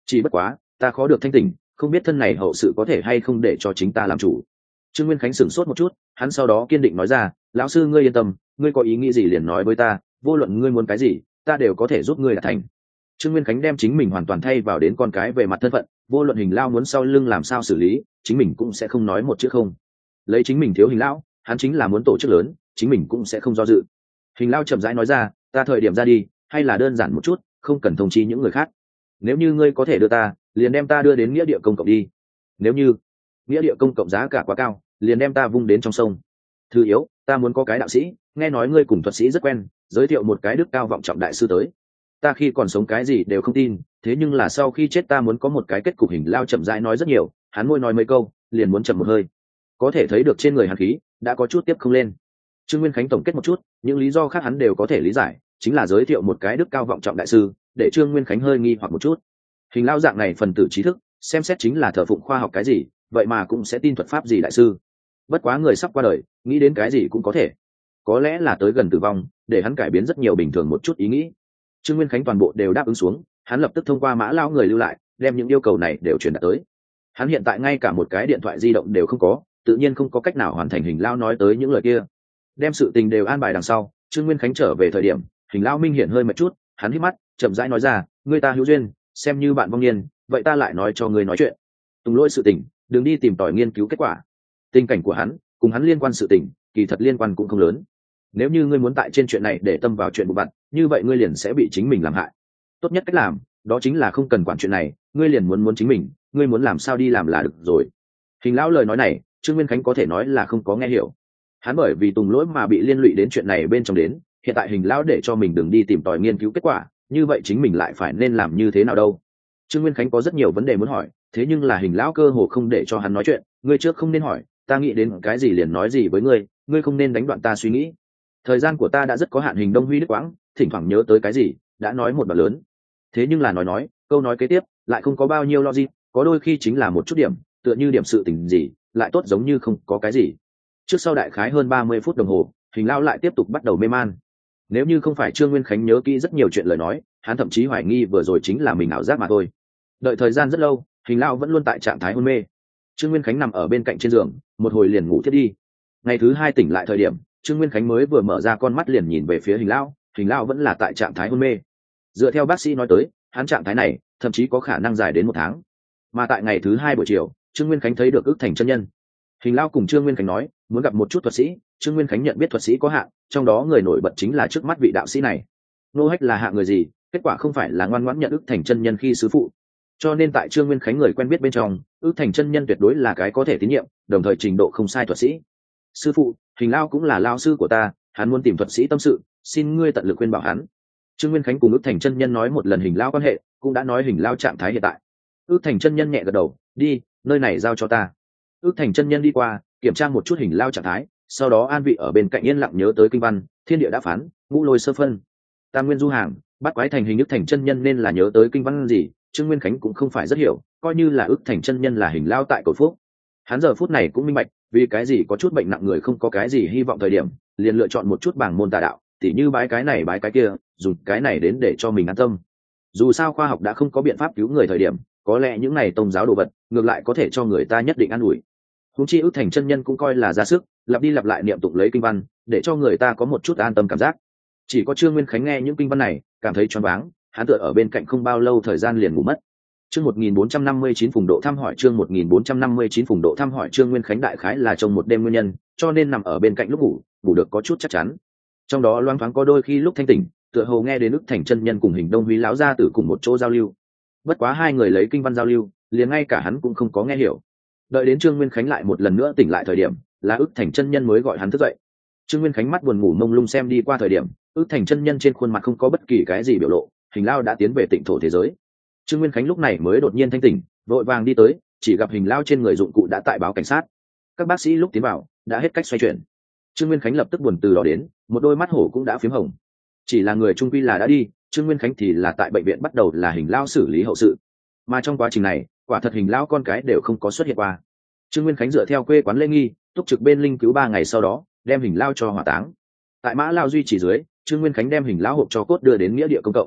chỉ bất quá ta khó được thanh tỉnh, không biết thân này hậu sự có thể hay không để cho chính ta làm chủ. Trương Nguyên Khánh sửng sốt một chút, hắn sau đó kiên định nói ra, lão sư ngươi yên tâm, ngươi có ý nghĩ gì liền nói với ta, vô luận ngươi muốn cái gì ta đều có thể giúp ngươi đạt thành. Trương Nguyên Khánh đem chính mình hoàn toàn thay vào đến con cái về mặt thân phận, vô luận Hình Lao muốn sau lưng làm sao xử lý, chính mình cũng sẽ không nói một chữ không. Lấy chính mình thiếu Hình Lão, hắn chính là muốn tổ chức lớn, chính mình cũng sẽ không do dự. Hình Lao chậm rãi nói ra, ta thời điểm ra đi hay là đơn giản một chút, không cần thông chi những người khác. Nếu như ngươi có thể đưa ta, liền đem ta đưa đến nghĩa địa công cộng đi. Nếu như nghĩa địa công cộng giá cả quá cao, liền đem ta vung đến trong sông. Thứ yếu, ta muốn có cái đạo sĩ, nghe nói ngươi cùng thuật sĩ rất quen, giới thiệu một cái đức cao vọng trọng đại sư tới. Ta khi còn sống cái gì đều không tin, thế nhưng là sau khi chết ta muốn có một cái kết cục. Hình Lao chậm rãi nói rất nhiều, hắn môi nói mấy câu liền muốn chậm một hơi, có thể thấy được trên người hắn khí đã có chút tiếp không lên. Trương Nguyên Khánh tổng kết một chút, những lý do khác hắn đều có thể lý giải, chính là giới thiệu một cái đức cao vọng trọng đại sư, để Trương Nguyên Khánh hơi nghi hoặc một chút. Hình Lao dạng này phần tử trí thức, xem xét chính là thờ phụng khoa học cái gì, vậy mà cũng sẽ tin thuật pháp gì đại sư. Bất quá người sắp qua đời, nghĩ đến cái gì cũng có thể, có lẽ là tới gần tử vong, để hắn cải biến rất nhiều bình thường một chút ý nghĩ. Trương Nguyên Khánh toàn bộ đều đáp ứng xuống, hắn lập tức thông qua Mã Lao người lưu lại, đem những yêu cầu này đều truyền đạt tới. Hắn hiện tại ngay cả một cái điện thoại di động đều không có, tự nhiên không có cách nào hoàn thành Hình Lao nói tới những lời kia. Đem sự tình đều an bài đằng sau, Trương Nguyên Khánh trở về thời điểm, Hình Lao minh hiện hơi mệt chút, hắn hít mắt chậm rãi nói ra, ngươi ta hữu duyên, xem như bạn vong niên, vậy ta lại nói cho ngươi nói chuyện. Tùng lỗi sự tình đừng đi tìm tòi nghiên cứu kết quả, tình cảnh của hắn cùng hắn liên quan sự tình kỳ thật liên quan cũng không lớn. Nếu như ngươi muốn tại trên chuyện này để tâm vào chuyện vụ vặt, như vậy ngươi liền sẽ bị chính mình làm hại. Tốt nhất cách làm đó chính là không cần quản chuyện này, ngươi liền muốn chính mình, ngươi muốn làm sao đi làm là được rồi. Hình Lão lời nói này Trương Nguyên Khánh có thể nói là không có nghe hiểu, hắn bởi vì Tùng lỗi mà bị liên lụy đến chuyện này bên trong đến. Hiện tại Hình Lão để cho mình đừng đi tìm tòi nghiên cứu kết quả, như vậy chính mình lại phải nên làm như thế nào đâu. Trương Nguyên Khánh có rất nhiều vấn đề muốn hỏi, thế nhưng là Hình Lão cơ hồ không để cho hắn nói chuyện. Ngươi trước không nên hỏi, ta nghĩ đến cái gì liền nói gì với ngươi, ngươi không nên đánh đoạn ta suy nghĩ. Thời gian của ta đã rất có hạn. Hình Đông Huy đứt quãng, thỉnh thoảng nhớ tới cái gì đã nói một đoạn lớn, thế nhưng là nói câu nói kế tiếp lại không có bao nhiêu logic, có đôi khi chính là một chút điểm, tựa như điểm sự tình gì lại tốt giống như không có cái gì. Trước sau đại khái hơn 30 phút đồng hồ, Hình Lão lại tiếp tục bắt đầu mê man. Nếu như không phải Trương Nguyên Khánh nhớ kỹ rất nhiều chuyện lời nói, hắn thậm chí hoài nghi vừa rồi chính là mình ảo giác mà thôi. Đợi thời gian rất lâu, Hình Lão vẫn luôn tại trạng thái hôn mê. Trương Nguyên Khánh nằm ở bên cạnh trên giường, một hồi liền ngủ thiết đi. Ngày thứ hai tỉnh lại thời điểm, Trương Nguyên Khánh mới vừa mở ra con mắt liền nhìn về phía Hình Lão, Hình Lão vẫn là tại trạng thái hôn mê. Dựa theo bác sĩ nói tới, hắn trạng thái này thậm chí có khả năng dài đến 1 tháng. Mà tại ngày thứ hai buổi chiều, Trương Nguyên Khánh thấy được Ức Thành chân nhân. Hình Lão cùng Trương Nguyên Khánh nói muốn gặp một chút thuật sĩ. Trương Nguyên Khánh nhận biết thuật sĩ có hạn, trong đó người nổi bật chính là trước mắt vị đạo sĩ này. Nô Hách là hạng người gì, kết quả không phải là ngoan ngoãn nhận Ức Thành chân nhân khi sư phụ, cho nên tại Trương Nguyên Khánh người quen biết bên trong, Ức Thành chân nhân tuyệt đối là cái có thể tín nhiệm, đồng thời trình độ không sai thuật sĩ. Sư phụ, Hình Lão cũng là lao sư của ta, hắn muốn tìm thuật sĩ tâm sự, xin ngươi tận lực khuyên bảo hắn. Trương Nguyên Khánh cùng Ức Thành chân nhân nói một lần Hình Lão quan hệ, cũng đã nói Hình Lão trạng thái hiện tại. Ức Thành chân nhân nhẹ gật đầu, đi, nơi này giao cho ta. Ức Thành chân nhân đi qua kiểm tra một chút Hình Lão trạng thái, sau đó an vị ở bên cạnh yên lặng nhớ tới kinh văn, thiên địa đã phán, ngũ lôi sơ phân, tam nguyên du hàng, bắt quái thành hình. Ức Thành chân nhân nên là nhớ tới kinh văn gì, Trương Nguyên Khánh cũng không phải rất hiểu, coi như là Ức Thành chân nhân là Hình Lão tại cầu phúc. Hắn giờ phút này cũng minh bạch, vì cái gì có chút bệnh nặng người không có cái gì hy vọng thời điểm, liền lựa chọn một chút bảng môn tà đạo, tỉ như bái cái này bái cái kia, dùng cái này đến để cho mình an tâm. Dù sao khoa học đã không có biện pháp cứu người thời điểm, có lẽ những này tôn giáo đồ vật ngược lại có thể cho người ta nhất định an ủi. Huống chi Ức Thành chân nhân cũng coi là ra sức, lặp đi lặp lại niệm tụng lấy kinh văn, để cho người ta có một chút an tâm cảm giác. Chỉ có Trương Nguyên Khánh nghe những kinh văn này, cảm thấy choáng váng, hắn tựa ở bên cạnh không bao lâu thời gian liền ngủ mất. Chương 1459 Phùng Độ thăm hỏi. Chương 1459 Phùng Độ thăm hỏi. Trương Nguyên Khánh đại khái là trong một đêm nguyên nhân, cho nên nằm ở bên cạnh lúc ngủ được có chút chắc chắn. Trong đó loáng thoáng có đôi khi lúc thanh tỉnh, tựa hồ nghe đến Ức Thành chân nhân cùng Hình Đông Huy lão gia tử cùng một chỗ giao lưu. Bất quá hai người lấy kinh văn giao lưu, liền ngay cả hắn cũng không có nghe hiểu. Đợi đến Trương Nguyên Khánh lại một lần nữa tỉnh lại thời điểm, là Ức Thành chân nhân mới gọi hắn thức dậy. Trương Nguyên Khánh mắt buồn ngủ mông lung xem đi qua thời điểm, Ức Thành chân nhân trên khuôn mặt không có bất kỳ cái gì biểu lộ, Hình Lão đã tiến về Tịnh thổ thế giới. Trương Nguyên Khánh lúc này mới đột nhiên thanh tỉnh, vội vàng đi tới, chỉ gặp Hình Lão trên người dụng cụ đã tại báo cảnh sát. Các bác sĩ lúc tiến vào đã hết cách xoay chuyển. Trương Nguyên Khánh lập tức buồn từ đó đến, một đôi mắt hổ cũng đã phím hồng. Chỉ là người trung quy là đã đi, Trương Nguyên Khánh thì là tại bệnh viện bắt đầu là Hình Lão xử lý hậu sự. Mà trong quá trình này, quả thật Hình Lão con cái đều không có xuất hiện qua. Trương Nguyên Khánh dựa theo quê quán lễ nghi, túc trực bên linh cứu 3 ngày sau đó, đem Hình Lão cho hỏa táng. Tại Mã Lao duy trì dưới, Trương Nguyên Khánh đem Hình Lão hộp cho cốt đưa đến nghĩa địa công cộng.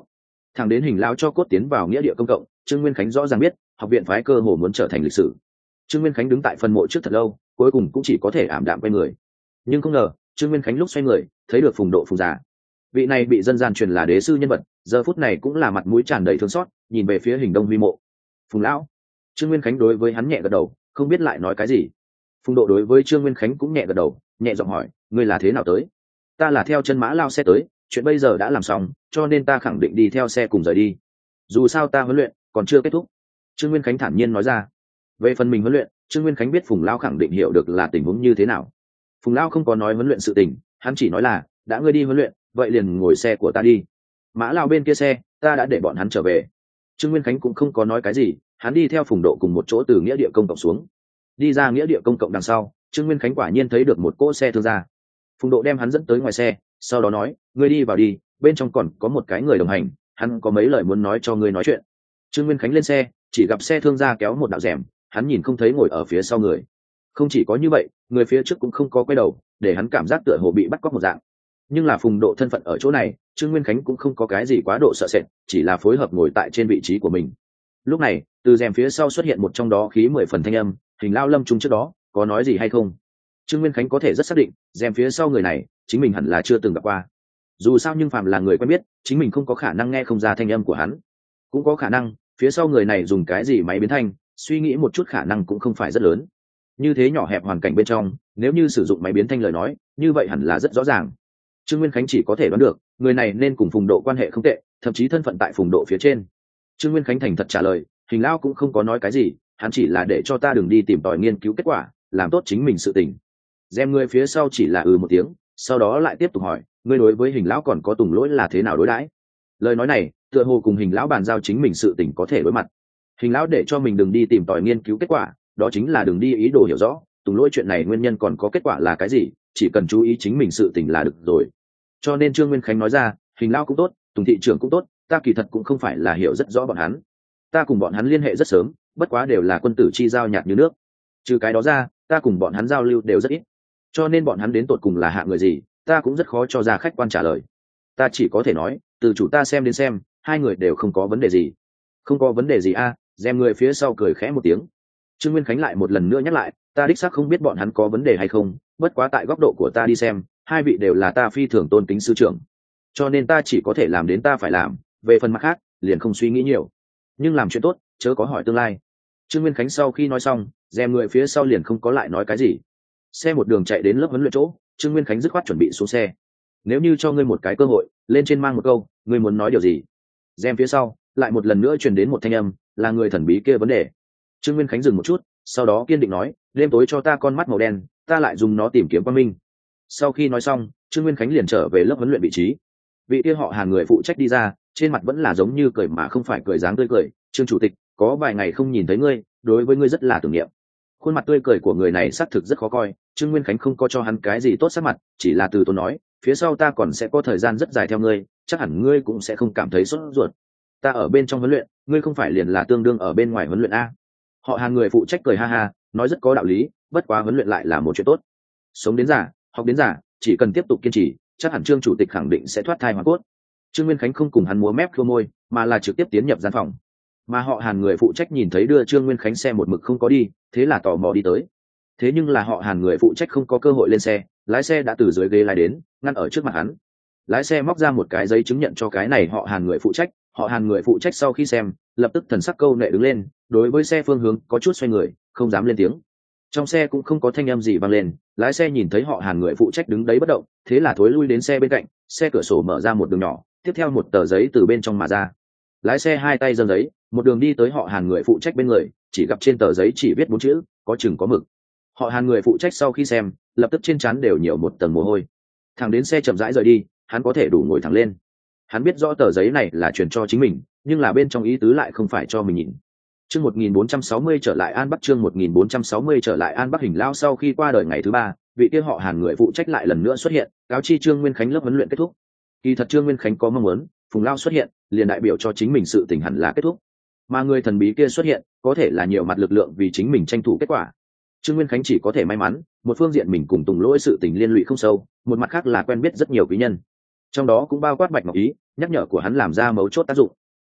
Thẳng đến hình lão cho cốt tiến vào nghĩa địa công cộng, Trương Nguyên Khánh rõ ràng biết học viện phái cơ hồ muốn trở thành lịch sử. Trương Nguyên Khánh đứng tại phần mộ trước thật lâu, cuối cùng cũng chỉ có thể ảm đạm quay người. Nhưng không ngờ Trương Nguyên Khánh lúc xoay người thấy được Phùng Độ Phùng già. Vị này bị dân gian truyền là đế sư nhân vật, giờ phút này cũng là mặt mũi tràn đầy thương xót, nhìn về phía Hình Đông Huy mộ. Phùng lão. Trương Nguyên Khánh đối với hắn nhẹ gật đầu, không biết lại nói cái gì. Phùng Độ đối với Trương Nguyên Khánh cũng nhẹ gật đầu, nhẹ giọng hỏi, ngươi là thế nào tới? Ta là theo chân mã lao xe tới, chuyện bây giờ đã làm xong, cho nên ta khẳng định đi theo xe cùng rời đi. Dù sao ta huấn luyện còn chưa kết thúc. Trương Nguyên Khánh thản nhiên nói ra. Về phần mình huấn luyện, Trương Nguyên Khánh biết Phùng lão khẳng định hiểu được là tình huống như thế nào. Phùng lão không có nói huấn luyện sự tình, hắn chỉ nói là, đã ngươi đi huấn luyện, vậy liền ngồi xe của ta đi. Mã lao bên kia xe, ta đã để bọn hắn trở về. Trương Nguyên Khánh cũng không có nói cái gì, hắn đi theo Phùng Độ cùng một chỗ từ nghĩa địa công cộng xuống. Đi ra nghĩa địa công cộng đằng sau, Trương Nguyên Khánh quả nhiên thấy được một cỗ xe thương gia. Phùng Độ đem hắn dẫn tới ngoài xe, sau đó nói, ngươi đi vào đi, bên trong còn có một cái người đồng hành, hắn có mấy lời muốn nói cho ngươi nói chuyện. Trương Nguyên Khánh lên xe, chỉ gặp xe thương gia kéo một đạo rèm, hắn nhìn không thấy ngồi ở phía sau người. Không chỉ có như vậy, người phía trước cũng không có quay đầu, để hắn cảm giác tựa hồ bị bắt cóc một dạng. Nhưng là Phùng Độ thân phận ở chỗ này, Trương Nguyên Khánh cũng không có cái gì quá độ sợ sệt, chỉ là phối hợp ngồi tại trên vị trí của mình. Lúc này, từ rèm phía sau xuất hiện một trong đó khí 10 phần thanh âm, Hình Lao Lâm Trung trước đó có nói gì hay không? Trương Nguyên Khánh có thể rất xác định, rèm phía sau người này, chính mình hẳn là chưa từng gặp qua. Dù sao nhưng phàm là người quen biết, chính mình không có khả năng nghe không ra thanh âm của hắn. Cũng có khả năng, phía sau người này dùng cái gì máy biến thanh, suy nghĩ một chút khả năng cũng không phải rất lớn. Như thế nhỏ hẹp hoàn cảnh bên trong, nếu như sử dụng máy biến thanh lời nói, như vậy hẳn là rất rõ ràng. Trương Nguyên Khánh chỉ có thể đoán được, người này nên cùng Phùng Độ quan hệ không tệ, thậm chí thân phận tại Phùng Độ phía trên. Trương Nguyên Khánh thành thật trả lời, Hình Lao cũng không có nói cái gì, hắn chỉ là để cho ta đừng đi tìm tòi nghiên cứu kết quả, làm tốt chính mình sự tình. Dèm người phía sau chỉ là một tiếng, sau đó lại tiếp tục hỏi, ngươi đối với Hình Lão còn có Tùng Lỗi là thế nào đối đãi? Lời nói này, tựa hồ cùng Hình Lão bàn giao chính mình sự tình có thể đối mặt. Hình Lão để cho mình đừng đi tìm tòi nghiên cứu kết quả, đó chính là đừng đi ý đồ hiểu rõ, Tùng Lỗi chuyện này nguyên nhân còn có kết quả là cái gì, chỉ cần chú ý chính mình sự tình là được rồi. Cho nên Trương Nguyên Khánh nói ra, Hình Lão cũng tốt, Tùng thị trưởng cũng tốt, ta kỳ thật cũng không phải là hiểu rất rõ bọn hắn. Ta cùng bọn hắn liên hệ rất sớm, bất quá đều là quân tử chi giao nhạt như nước. Trừ cái đó ra, ta cùng bọn hắn giao lưu đều rất ít. Cho nên bọn hắn đến tột cùng là hạ người gì, ta cũng rất khó cho ra khách quan trả lời. Ta chỉ có thể nói, từ chủ ta xem đến xem, hai người đều không có vấn đề gì. Không có vấn đề gì a? Dèm người phía sau cười khẽ một tiếng. Trương Nguyên Khánh lại một lần nữa nhắc lại, ta đích xác không biết bọn hắn có vấn đề hay không, bất quá tại góc độ của ta đi xem, hai vị đều là ta phi thường tôn kính sư trưởng. Cho nên ta chỉ có thể làm đến ta phải làm, về phần mặt khác, liền không suy nghĩ nhiều. Nhưng làm chuyện tốt, chớ có hỏi tương lai. Trương Nguyên Khánh sau khi nói xong, dèm người phía sau liền không có lại nói cái gì. Xe một đường chạy đến lớp huấn luyện chỗ, Trương Nguyên Khánh dứt khoát chuẩn bị xuống xe. Nếu như cho ngươi một cái cơ hội, lên trên mang một câu, ngươi muốn nói điều gì? Dèm phía sau lại một lần nữa truyền đến một thanh âm, là người thần bí kia vấn đề. Trương Nguyên Khánh dừng một chút, sau đó kiên định nói, đêm tối cho ta con mắt màu đen, ta lại dùng nó tìm kiếm quang minh. Sau khi nói xong, Trương Nguyên Khánh liền trở về lớp huấn luyện vị trí. Vị kia họ Hàn người phụ trách đi ra, trên mặt vẫn là giống như cười mà không phải cười, dáng tươi cười. Trương chủ tịch, có vài ngày không nhìn thấy ngươi, đối với ngươi rất là tưởng niệm. Khuôn mặt tươi cười của người này xác thực rất khó coi. Trương Nguyên Khánh không có cho hắn cái gì tốt sắc mặt, chỉ là từ tốn nói, phía sau ta còn sẽ có thời gian rất dài theo ngươi, chắc hẳn ngươi cũng sẽ không cảm thấy sốt ruột. Ta ở bên trong huấn luyện, ngươi không phải liền là tương đương ở bên ngoài huấn luyện a? Họ Hàn người phụ trách cười ha ha, nói rất có đạo lý, bất quá huấn luyện lại là một chuyện tốt. Sống đến già, học đến già, chỉ cần tiếp tục kiên trì, chắc hẳn Trương chủ tịch khẳng định sẽ thoát thai hoàn cốt. Trương Nguyên Khánh không cùng hắn múa mép khua môi, mà là trực tiếp tiến nhập gian phòng. Mà họ Hàn người phụ trách nhìn thấy đưa Trương Nguyên Khánh xe một mực không có đi, thế là tò mò đi tới. Thế nhưng là họ Hàn người phụ trách không có cơ hội lên xe, lái xe đã từ dưới ghế lái đến, ngăn ở trước mặt hắn. Lái xe móc ra một cái giấy chứng nhận cho cái này họ Hàn người phụ trách. Họ Hàn người phụ trách sau khi xem, lập tức thần sắc câu nệ đứng lên, đối với xe phương hướng có chút xoay người, không dám lên tiếng. Trong xe cũng không có thanh âm gì vang lên, lái xe nhìn thấy họ Hàn người phụ trách đứng đấy bất động, thế là thối lui đến xe bên cạnh, xe cửa sổ mở ra một đường nhỏ, tiếp theo một tờ giấy từ bên trong mà ra. Lái xe hai tay giơ giấy, một đường đi tới họ Hàn người phụ trách bên người, chỉ gặp trên tờ giấy chỉ viết 4 chữ, có chừng có mực. Họ Hàn người phụ trách sau khi xem, lập tức trên trán đều nhiều một tầng mồ hôi. Thẳng đến xe chậm rãi rời đi, hắn có thể đủ ngồi thẳng lên. Hắn biết rõ tờ giấy này là truyền cho chính mình, nhưng là bên trong ý tứ lại không phải cho mình nhìn. Chương 1460 trở lại An Bắc, chương 1460 trở lại An Bắc. Hình Lao sau khi qua đời ngày thứ 3, vị kia họ Hàn người phụ trách lại lần nữa xuất hiện, cáo chi Trương Nguyên Khánh lớp huấn luyện kết thúc. Kỳ thật Trương Nguyên Khánh có mong muốn, Phùng Lao xuất hiện, liền đại biểu cho chính mình sự tình hẳn là kết thúc. Mà người thần bí kia xuất hiện, có thể là nhiều mặt lực lượng vì chính mình tranh thủ kết quả. Trương Nguyên Khánh chỉ có thể may mắn, một phương diện mình cùng Tùng Lỗi sự tình liên lụy không sâu, một mặt khác là quen biết rất nhiều quý nhân. Trong đó cũng bao quát Bạch Ngọc Ý, nhắc nhở của hắn làm ra mấu chốt tác dụng.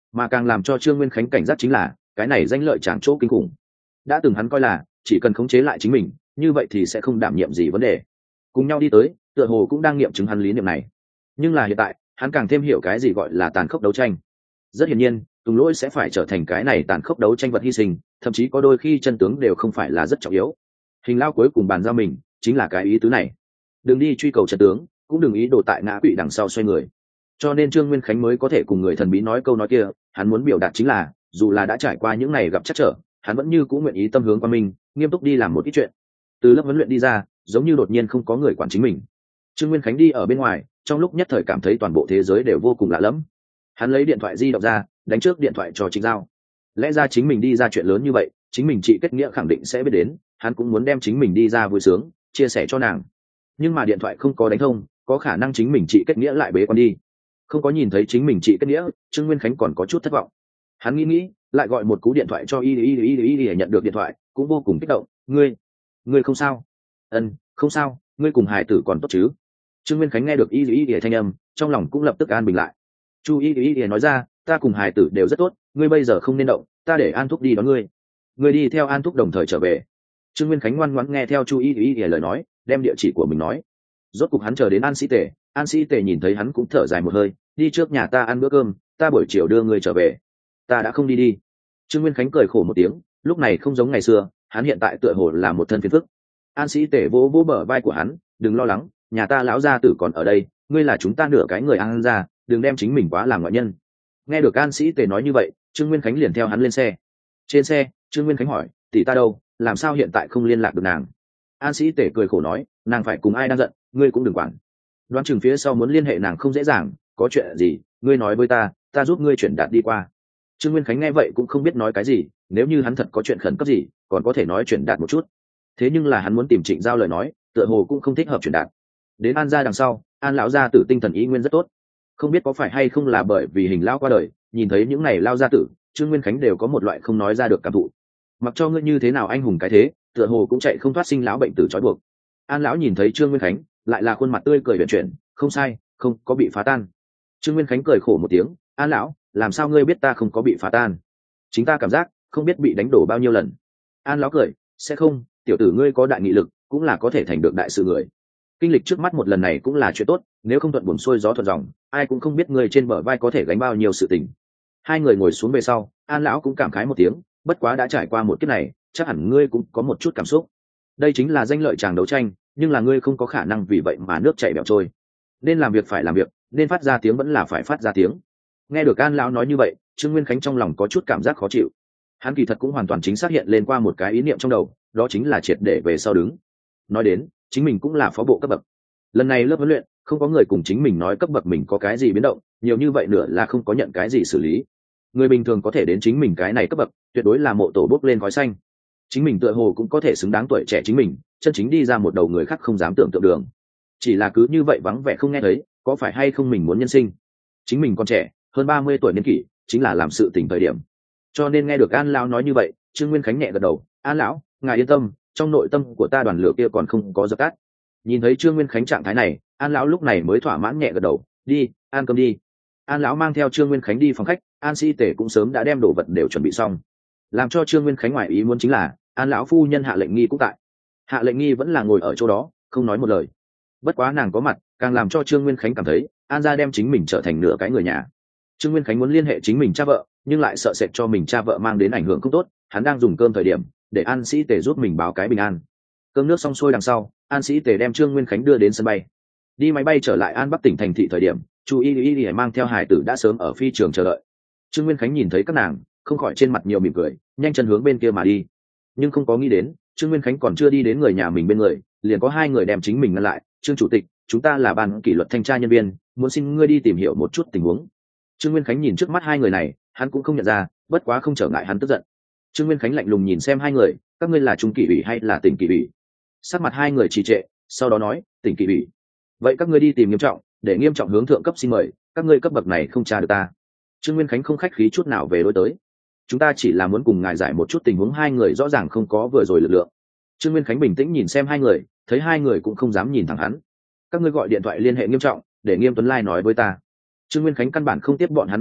mà càng làm cho trương nguyên khánh cảnh giác chính là cái này danh lợi chẳng chỗ kinh khủng. Đã từng hắn coi là chỉ cần khống chế lại chính mình như vậy thì sẽ không đảm nhiệm gì vấn đề, cùng nhau đi tới tựa hồ cũng đang nghiệm chứng hắn lý niệm này. Nhưng là hiện tại hắn càng thêm hiểu cái gì gọi là tàn khốc đấu tranh. Rất hiển nhiên Tùng Lỗi sẽ phải trở thành cái này tàn khốc đấu tranh vật hy sinh, thậm chí có đôi khi chân tướng đều không phải là rất trọng yếu. Hình Lao cuối cùng bàn giao mình chính là cái ý tứ này. Đừng đi truy cầu chân tướng, cũng đừng ý đồ tại ngã quỵ đằng sau xoay người. Cho nên Trương Nguyên Khánh mới có thể cùng người thần bí nói câu nói kia, hắn muốn biểu đạt chính là dù là đã trải qua những ngày gặp chắc trở, hắn vẫn như cũng nguyện ý tâm hướng qua mình, nghiêm túc đi làm một ít chuyện. Từ lớp huấn luyện đi ra, giống như đột nhiên không có người quản chính mình. Trương Nguyên Khánh đi ở bên ngoài, trong lúc nhất thời cảm thấy toàn bộ thế giới đều vô cùng lạ lẫm. Hắn lấy điện thoại di động ra, đánh trước điện thoại cho Trịnh Giao. Lẽ ra chính mình đi ra chuyện lớn như vậy, chính mình chị kết nghĩa khẳng định sẽ biết đến, hắn cũng muốn đem chính mình đi ra vui sướng chia sẻ cho nàng. Nhưng mà điện thoại không có đánh thông, có khả năng chính mình chị kết nghĩa lại bế con đi, không có nhìn thấy chính mình chị kết nghĩa. Trương Nguyên Khánh còn có chút thất vọng. Hắn nghĩ lại gọi một cú điện thoại cho y nhận được điện thoại cũng vô cùng kích động. Ngươi không sao? Không sao, ngươi cùng hải tử còn tốt chứ? Trương Nguyên Khánh nghe được y thanh âm, trong lòng cũng lập tức an bình lại. Chu y nói ra, ta cùng hải tử đều rất tốt, ngươi bây giờ không nên động, ta để An Thúc đi đón ngươi. Ngươi đi theo An Thúc đồng thời trở về. Trương Nguyên Khánh ngoan ngoãn nghe theo Chu y lời nói, đem địa chỉ của mình nói. Rốt cục hắn chờ đến An Sĩ Tề. An Sĩ Tề nhìn thấy hắn cũng thở dài một hơi, đi trước nhà ta ăn bữa cơm, ta buổi chiều đưa ngươi trở về. Ta đã không đi. Trương Nguyên Khánh cười khổ một tiếng, lúc này không giống ngày xưa, hắn hiện tại tựa hồ là một thân phiền phức. An Sĩ Tề vỗ bờ vai của hắn, đừng lo lắng, nhà ta lão gia tử còn ở đây, ngươi là chúng ta nửa cái người An gia, đừng đem chính mình quá làm ngoại nhân. Nghe được An Sĩ Tề nói như vậy, Trương Nguyên Khánh liền theo hắn lên xe. Trên xe, Trương Nguyên Khánh hỏi, tỷ ta đâu, làm sao hiện tại không liên lạc được nàng? An Sĩ Tề cười khổ nói, nàng phải cùng ai đang giận, ngươi cũng đừng quản. Đoán chừng phía sau muốn liên hệ nàng không dễ dàng, có chuyện gì, ngươi nói với ta giúp ngươi chuyển đạt đi qua. Trương Nguyên Khánh nghe vậy cũng không biết nói cái gì, nếu như hắn thật có chuyện khẩn cấp gì, còn có thể nói chuyển đạt một chút. Thế nhưng là hắn muốn tìm Trịnh Giao lời nói, tựa hồ cũng không thích hợp chuyển đạt. Đến An gia đằng sau, An lão gia tử tinh thần ý nguyên rất tốt. Không biết có phải hay không là bởi vì Hình lão qua đời, nhìn thấy những này lao gia tử, Trương Nguyên Khánh đều có một loại không nói ra được cảm thụ. Mặc cho ngươi như thế nào anh hùng cái thế, tựa hồ cũng chạy không thoát sinh lão bệnh tử trói buộc. An lão nhìn thấy Trương Nguyên Khánh, lại là khuôn mặt tươi cười huyền chuyển, không sai, không có bị phá tan. Trương Nguyên Khánh cười khổ một tiếng, An lão, làm sao ngươi biết ta không có bị phá tan? Chính ta cảm giác không biết bị đánh đổ bao nhiêu lần. An lão cười, sẽ không, tiểu tử ngươi có đại nghị lực, cũng là có thể thành được đại sự người. Kinh lịch trước mắt một lần này cũng là chuyện tốt, nếu không thuận buồm xuôi gió thuận dòng, ai cũng không biết người trên bờ vai có thể gánh bao nhiêu sự tình. Hai người ngồi xuống về sau, An lão cũng cảm khái một tiếng, bất quá đã trải qua một kiếp này, chắc hẳn ngươi cũng có một chút cảm xúc. Đây chính là danh lợi chàng đấu tranh, nhưng là ngươi không có khả năng vì vậy mà nước chảy bẻo trôi. Nên làm việc phải làm việc, nên phát ra tiếng vẫn là phải phát ra tiếng. Nghe được An lão nói như vậy, Trương Nguyên Khánh trong lòng có chút cảm giác khó chịu. Hắn kỳ thật cũng hoàn toàn chính xác hiện lên qua một cái ý niệm trong đầu, đó chính là triệt để về sau đứng. Nói đến, chính mình cũng là phó bộ cấp bậc. Lần này lớp huấn luyện, không có người cùng chính mình nói cấp bậc mình có cái gì biến động, nhiều như vậy nữa là không có nhận cái gì xử lý. Người bình thường có thể đến chính mình cái này cấp bậc, tuyệt đối là mộ tổ bốc lên khói xanh. Chính mình tựa hồ cũng có thể xứng đáng tuổi trẻ chính mình, chân chính đi ra một đầu người khác không dám tưởng tượng đường. Chỉ là cứ như vậy vắng vẻ không nghe thấy, có phải hay không mình muốn nhân sinh? Chính mình còn trẻ, hơn 30 tuổi niên kỷ, chính là làm sự tình thời điểm. Cho nên nghe được An lão nói như vậy, Trương Nguyên Khánh nhẹ gật đầu, An lão, ngài yên tâm, trong nội tâm của ta đoàn lửa kia còn không có dập tắt. Nhìn thấy Trương Nguyên Khánh trạng thái này, An lão lúc này mới thỏa mãn nhẹ gật đầu, đi, ăn cơm đi. An lão mang theo Trương Nguyên Khánh đi phòng khách, An Sĩ Tề cũng sớm đã đem đồ vật đều chuẩn bị xong. Làm cho Trương Nguyên Khánh ngoài ý muốn chính là, An lão phu nhân Hạ Lệnh Nghi cũng tại. Hạ Lệnh Nghi vẫn là ngồi ở chỗ đó, không nói một lời. Bất quá nàng có mặt, càng làm cho Trương Nguyên Khánh cảm thấy, An gia đem chính mình trở thành nửa cái người nhà. Trương Nguyên Khánh muốn liên hệ chính mình cha vợ, nhưng lại sợ sệt cho mình cha vợ mang đến ảnh hưởng không tốt, hắn đang dùng cơm thời điểm, để An Sĩ Tề giúp mình báo cái bình an. Cơm nước xong xuôi đằng sau, An Sĩ Tề đem Trương Nguyên Khánh đưa đến sân bay. Đi máy bay trở lại An Bắc tỉnh thành thị thời điểm, Chu Y mang theo hải tử đã sớm ở phi trường chờ đợi. Trương Nguyên Khánh nhìn thấy các nàng, không khỏi trên mặt nhiều mỉm cười, nhanh chân hướng bên kia mà đi. Nhưng không có nghĩ đến, Trương Nguyên Khánh còn chưa đi đến người nhà mình bên người, liền có hai người đem chính mình ngăn lại. Trương chủ tịch, chúng ta là ban kỷ luật thanh tra nhân viên, muốn xin ngươi đi tìm hiểu một chút tình huống. Trương Nguyên Khánh nhìn trước mắt hai người này, hắn cũng không nhận ra, bất quá không trở ngại hắn tức giận. Trương Nguyên Khánh lạnh lùng nhìn xem hai người, các ngươi là trung kỷ ủy hay là tỉnh kỷ ủy? Sắc mặt hai người trì trệ, sau đó nói, tỉnh kỷ ủy. Vậy các ngươi đi tìm Nghiêm Trọng, để Nghiêm Trọng hướng thượng cấp xin mời, các ngươi cấp bậc này không tra được ta. Trương Nguyên Khánh không khách khí chút nào về đối tới. Chúng ta chỉ là muốn cùng ngài giải một chút tình huống, hai người rõ ràng không có vừa rồi lực lượng. Trương Nguyên Khánh bình tĩnh nhìn xem hai người, thấy hai người cũng không dám nhìn thẳng hắn. Các ngươi gọi điện thoại liên hệ Nghiêm Trọng, để Nghiêm Tuấn Lai nói với ta. Trương Nguyên Khánh căn bản không tiếp bọn hắn gốc dạng,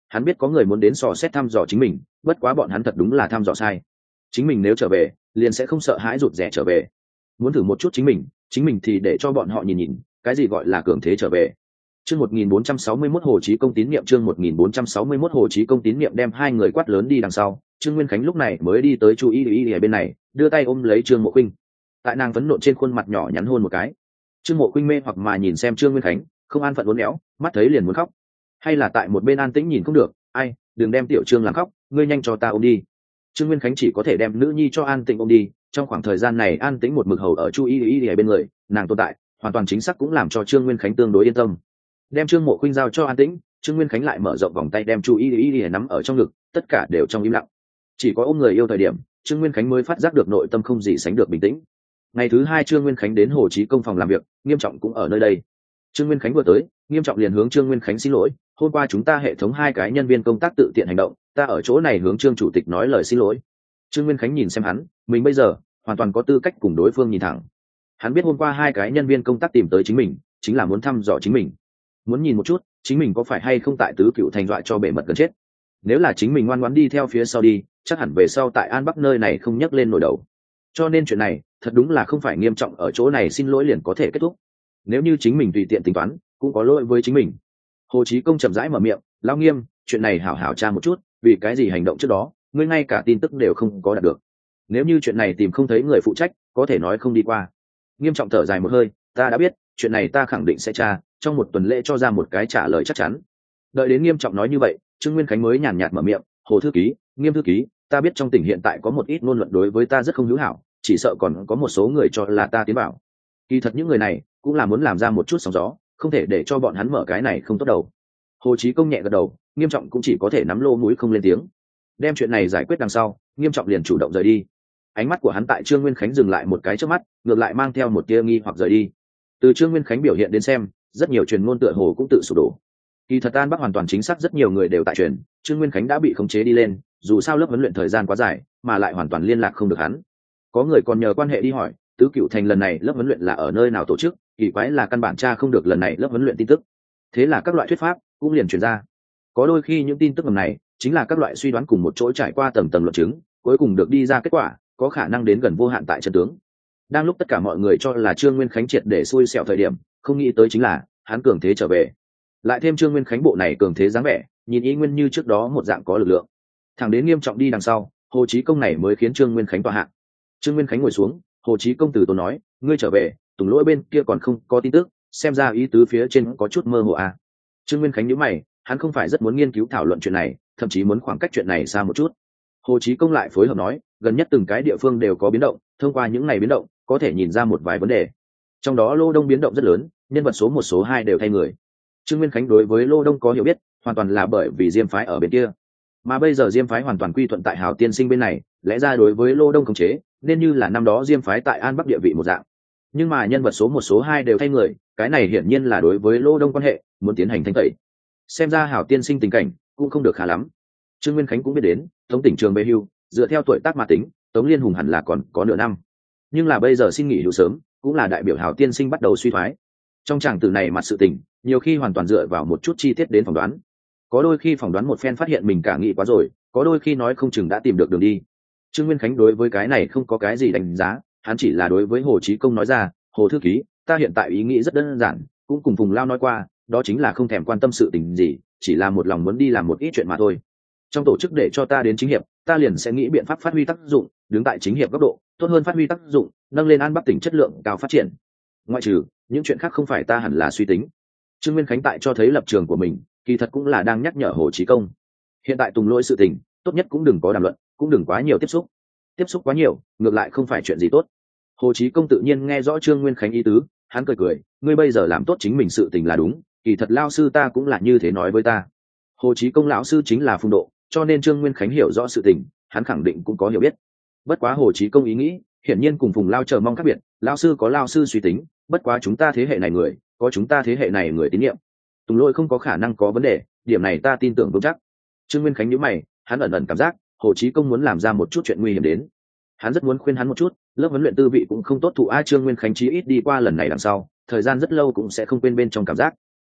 hắn biết có người muốn đến dò xét thăm dò chính mình, bất quá bọn hắn thật đúng là thăm dò sai. Chính mình nếu trở về liền sẽ không sợ hãi rụt rè trở về, muốn thử một chút chính mình thì để cho bọn họ nhìn nhìn cái gì gọi là cường thế trở về. Chương 1461 Hồ Chí Công tín nhiệm, chương 1461 Hồ Chí Công tín nhiệm. Đem hai người quát lớn đi đằng sau, Trương Nguyên Khánh lúc này mới đi tới Chu Y ở bên này, đưa tay ôm lấy Trương Mộ Khuynh. Tại nàng phấn nộ trên khuôn mặt nhỏ nhắn hôn một cái. Trương Mộ Khuynh mê hoặc mà nhìn xem Trương Nguyên Khánh, không an phận uốn éo, mắt thấy liền muốn khóc. Hay là tại một bên an tĩnh nhìn không được, ai, đừng đem tiểu Trương làm khóc, ngươi nhanh cho ta ôm đi. Trương Nguyên Khánh chỉ có thể đem nữ nhi cho An Tĩnh ôm đi. Trong khoảng thời gian này An Tĩnh một mực hầu ở Chu Y ở bên người, nàng tồn tại hoàn toàn chính xác cũng làm cho Trương Nguyên Khánh tương đối yên tâm. Đem Trương Mộ Khuynh giao cho An Tĩnh, Trương Nguyên Khánh lại mở rộng vòng tay đem Chu Y nắm ở trong ngực, tất cả đều trong im lặng. Chỉ có ôm người yêu thời điểm, Trương Nguyên Khánh mới phát giác được nội tâm không gì sánh được bình tĩnh. Ngày thứ hai Trương Nguyên Khánh đến Hồ Chí Công phòng làm việc, Nghiêm Trọng cũng ở nơi đây. Trương Nguyên Khánh vừa tới, Nghiêm Trọng liền hướng Trương Nguyên Khánh xin lỗi, hôm qua chúng ta hệ thống hai cái nhân viên công tác tự tiện hành động, ta ở chỗ này hướng Trương chủ tịch nói lời xin lỗi. Trương Nguyên Khánh nhìn xem hắn, mình bây giờ hoàn toàn có tư cách cùng đối phương nhìn thẳng. Hắn biết hôm qua hai cái nhân viên công tác tìm tới chính mình, chính là muốn thăm dò chính mình, muốn nhìn một chút chính mình có phải hay không tại Tứ Cựu Thành dọa cho bể mật gần chết. Nếu là chính mình ngoan ngoãn đi theo phía sau đi, chắc hẳn về sau tại An Bắc nơi này không nhấc lên nổi đầu. Cho nên chuyện này thật đúng là không phải Nghiêm Trọng ở chỗ này xin lỗi liền có thể kết thúc. Nếu như chính mình tùy tiện tính toán, cũng có lỗi với chính mình. Hồ Chí Công chậm rãi mở miệng, lão Nghiêm, chuyện này hảo hảo tra một chút, vì cái gì hành động trước đó ngươi ngay cả tin tức đều không có đạt được. Nếu như chuyện này tìm không thấy người phụ trách, có thể nói không đi qua. Nghiêm Trọng thở dài một hơi, ta đã biết, chuyện này ta khẳng định sẽ tra, trong một tuần lễ cho ra một cái trả lời chắc chắn. Đợi đến Nghiêm Trọng nói như vậy, Trương Nguyên Khánh mới nhàn nhạt mở miệng, Hồ thư ký, Nghiêm thư ký, ta biết trong tỉnh hiện tại có một ít ngôn luận đối với ta rất không hữu hảo, chỉ sợ còn có một số người cho là ta tiến vào. Kỳ thật những người này cũng là muốn làm ra một chút sóng gió, không thể để cho bọn hắn mở cái này không tốt đầu. Hồ Chí Công nhẹ gật đầu, Nghiêm Trọng cũng chỉ có thể nắm lô mũi không lên tiếng. Đem chuyện này giải quyết đằng sau, Nghiêm Trọng liền chủ động rời đi. Ánh mắt của hắn tại Trương Nguyên Khánh dừng lại một cái trước mắt, ngược lại mang theo một tia nghi hoặc rời đi. Từ Trương Nguyên Khánh biểu hiện đến xem, rất nhiều truyền ngôn tựa hồ cũng tự sụp đổ. Kỳ thật An Bắc hoàn toàn chính xác rất nhiều người đều tại truyền, Trương Nguyên Khánh đã bị khống chế đi lên, dù sao lớp huấn luyện thời gian quá dài, mà lại hoàn toàn liên lạc không được hắn. Có người còn nhờ quan hệ đi hỏi, Tứ Cựu Thành lần này lớp huấn luyện là ở nơi nào tổ chức, kỳ quái là căn bản tra không được lần này lớp huấn luyện tin tức. Thế là các loại thuyết pháp cũng liền truyền ra. Có đôi khi những tin tức ngầm này chính là các loại suy đoán cùng một chỗ trải qua tầng tầng luận chứng, cuối cùng được đi ra kết quả, có khả năng đến gần vô hạn tại chân tướng. Đang lúc tất cả mọi người cho là Trương Nguyên Khánh triệt để xui xẻo thời điểm, không nghĩ tới chính là hắn cường thế trở về. Lại thêm Trương Nguyên Khánh bộ này cường thế dáng vẻ, nhìn ý nguyên như trước đó một dạng có lực lượng. Thẳng đến Nghiêm Trọng đi đằng sau, Hồ Chí Công này mới khiến Trương Nguyên Khánh tọa hạng. Trương Nguyên Khánh ngồi xuống, Hồ Chí Công từ tốn nói, ngươi trở về, Tùng Lỗi bên kia còn không có tin tức, xem ra ý tứ phía trên có chút mơ hồ à. Trương Nguyên Khánh nhíu mày, hắn không phải rất muốn nghiên cứu thảo luận chuyện này, thậm chí muốn khoảng cách chuyện này xa một chút. Hồ Chí Công lại phối hợp nói, gần nhất từng cái địa phương đều có biến động, thông qua những ngày biến động có thể nhìn ra một vài vấn đề. Trong đó Lô Đông biến động rất lớn, nhân vật số 1 số 2 đều thay người. Trương Nguyên Khánh đối với Lô Đông có hiểu biết, hoàn toàn là bởi vì Diêm phái ở bên kia, mà bây giờ Diêm phái hoàn toàn quy thuận tại Hào Tiên Sinh bên này, lẽ ra đối với Lô Đông khống chế nên như là năm đó Diêm phái tại An Bắc địa vị một dạng. Nhưng mà nhân vật số 1 số 2 đều thay người, cái này hiển nhiên là đối với Lô Đông quan hệ muốn tiến hành thanh tẩy. Xem ra Hào Tiên Sinh tình cảnh cũng không được khá lắm. Trương Nguyên Khánh cũng biết đến, Tống Tỉnh Trường về hưu, dựa theo tuổi tác mà tính, Tống Liên Hùng hẳn là còn có nửa năm. Nhưng là bây giờ xin nghỉ hưu sớm, cũng là đại biểu Hào Tiên Sinh bắt đầu suy thoái. Trong tràng tử này mặt sự tình, nhiều khi hoàn toàn dựa vào một chút chi tiết đến phỏng đoán. Có đôi khi phỏng đoán một phen phát hiện mình cả nghĩ quá rồi, có đôi khi nói không chừng đã tìm được đường đi. Trương Nguyên Khánh đối với cái này không có cái gì đánh giá, hắn chỉ là đối với Hồ Chí Công nói ra, Hồ thư ký, ta hiện tại ý nghĩ rất đơn giản, cũng cùng Phùng Lao nói qua, đó chính là không thèm quan tâm sự tình gì, chỉ là một lòng muốn đi làm một ít chuyện mà thôi. Trong tổ chức để cho ta đến chính hiệp, ta liền sẽ nghĩ biện pháp phát huy tác dụng, đứng tại chính hiệp góc độ, tốt hơn phát huy tác dụng, nâng lên An Bắc tỉnh chất lượng cao phát triển. Ngoại trừ những chuyện khác không phải ta hẳn là suy tính. Trương Nguyên Khánh tại cho thấy lập trường của mình, kỳ thật cũng là đang nhắc nhở Hồ Chí Công. Hiện tại Tùng Lỗi sự tình, tốt nhất cũng đừng có đàm luận, cũng đừng quá nhiều tiếp xúc quá nhiều, ngược lại không phải chuyện gì tốt. Hồ Chí Công tự nhiên nghe rõ Trương Nguyên Khánh ý tứ, hắn cười cười, ngươi bây giờ làm tốt chính mình sự tình là đúng, kỳ thật lao sư ta cũng là như thế nói với ta. Hồ Chí Công lão sư chính là Phùng Độ, cho nên Trương Nguyên Khánh hiểu rõ sự tình, hắn khẳng định cũng có hiểu biết. Bất quá Hồ Chí Công ý nghĩ, hiển nhiên cùng Phùng Lao chờ mong khác biệt, lão sư có lão sư suy tính, bất quá chúng ta thế hệ này người, có chúng ta thế hệ này người tín nhiệm. Tùng Lỗi không có khả năng có vấn đề, điểm này ta tin tưởng vững chắc. Trương Nguyên Khánh nhíu mày, hắn ẩn ẩn cảm giác Hồ Chí Công muốn làm ra một chút chuyện nguy hiểm đến. Hắn rất muốn khuyên hắn một chút, lớp huấn luyện tư vị cũng không tốt thụ. Trương Nguyên Khánh chí ít đi qua lần này đằng sau, thời gian rất lâu cũng sẽ không quên bên trong cảm giác.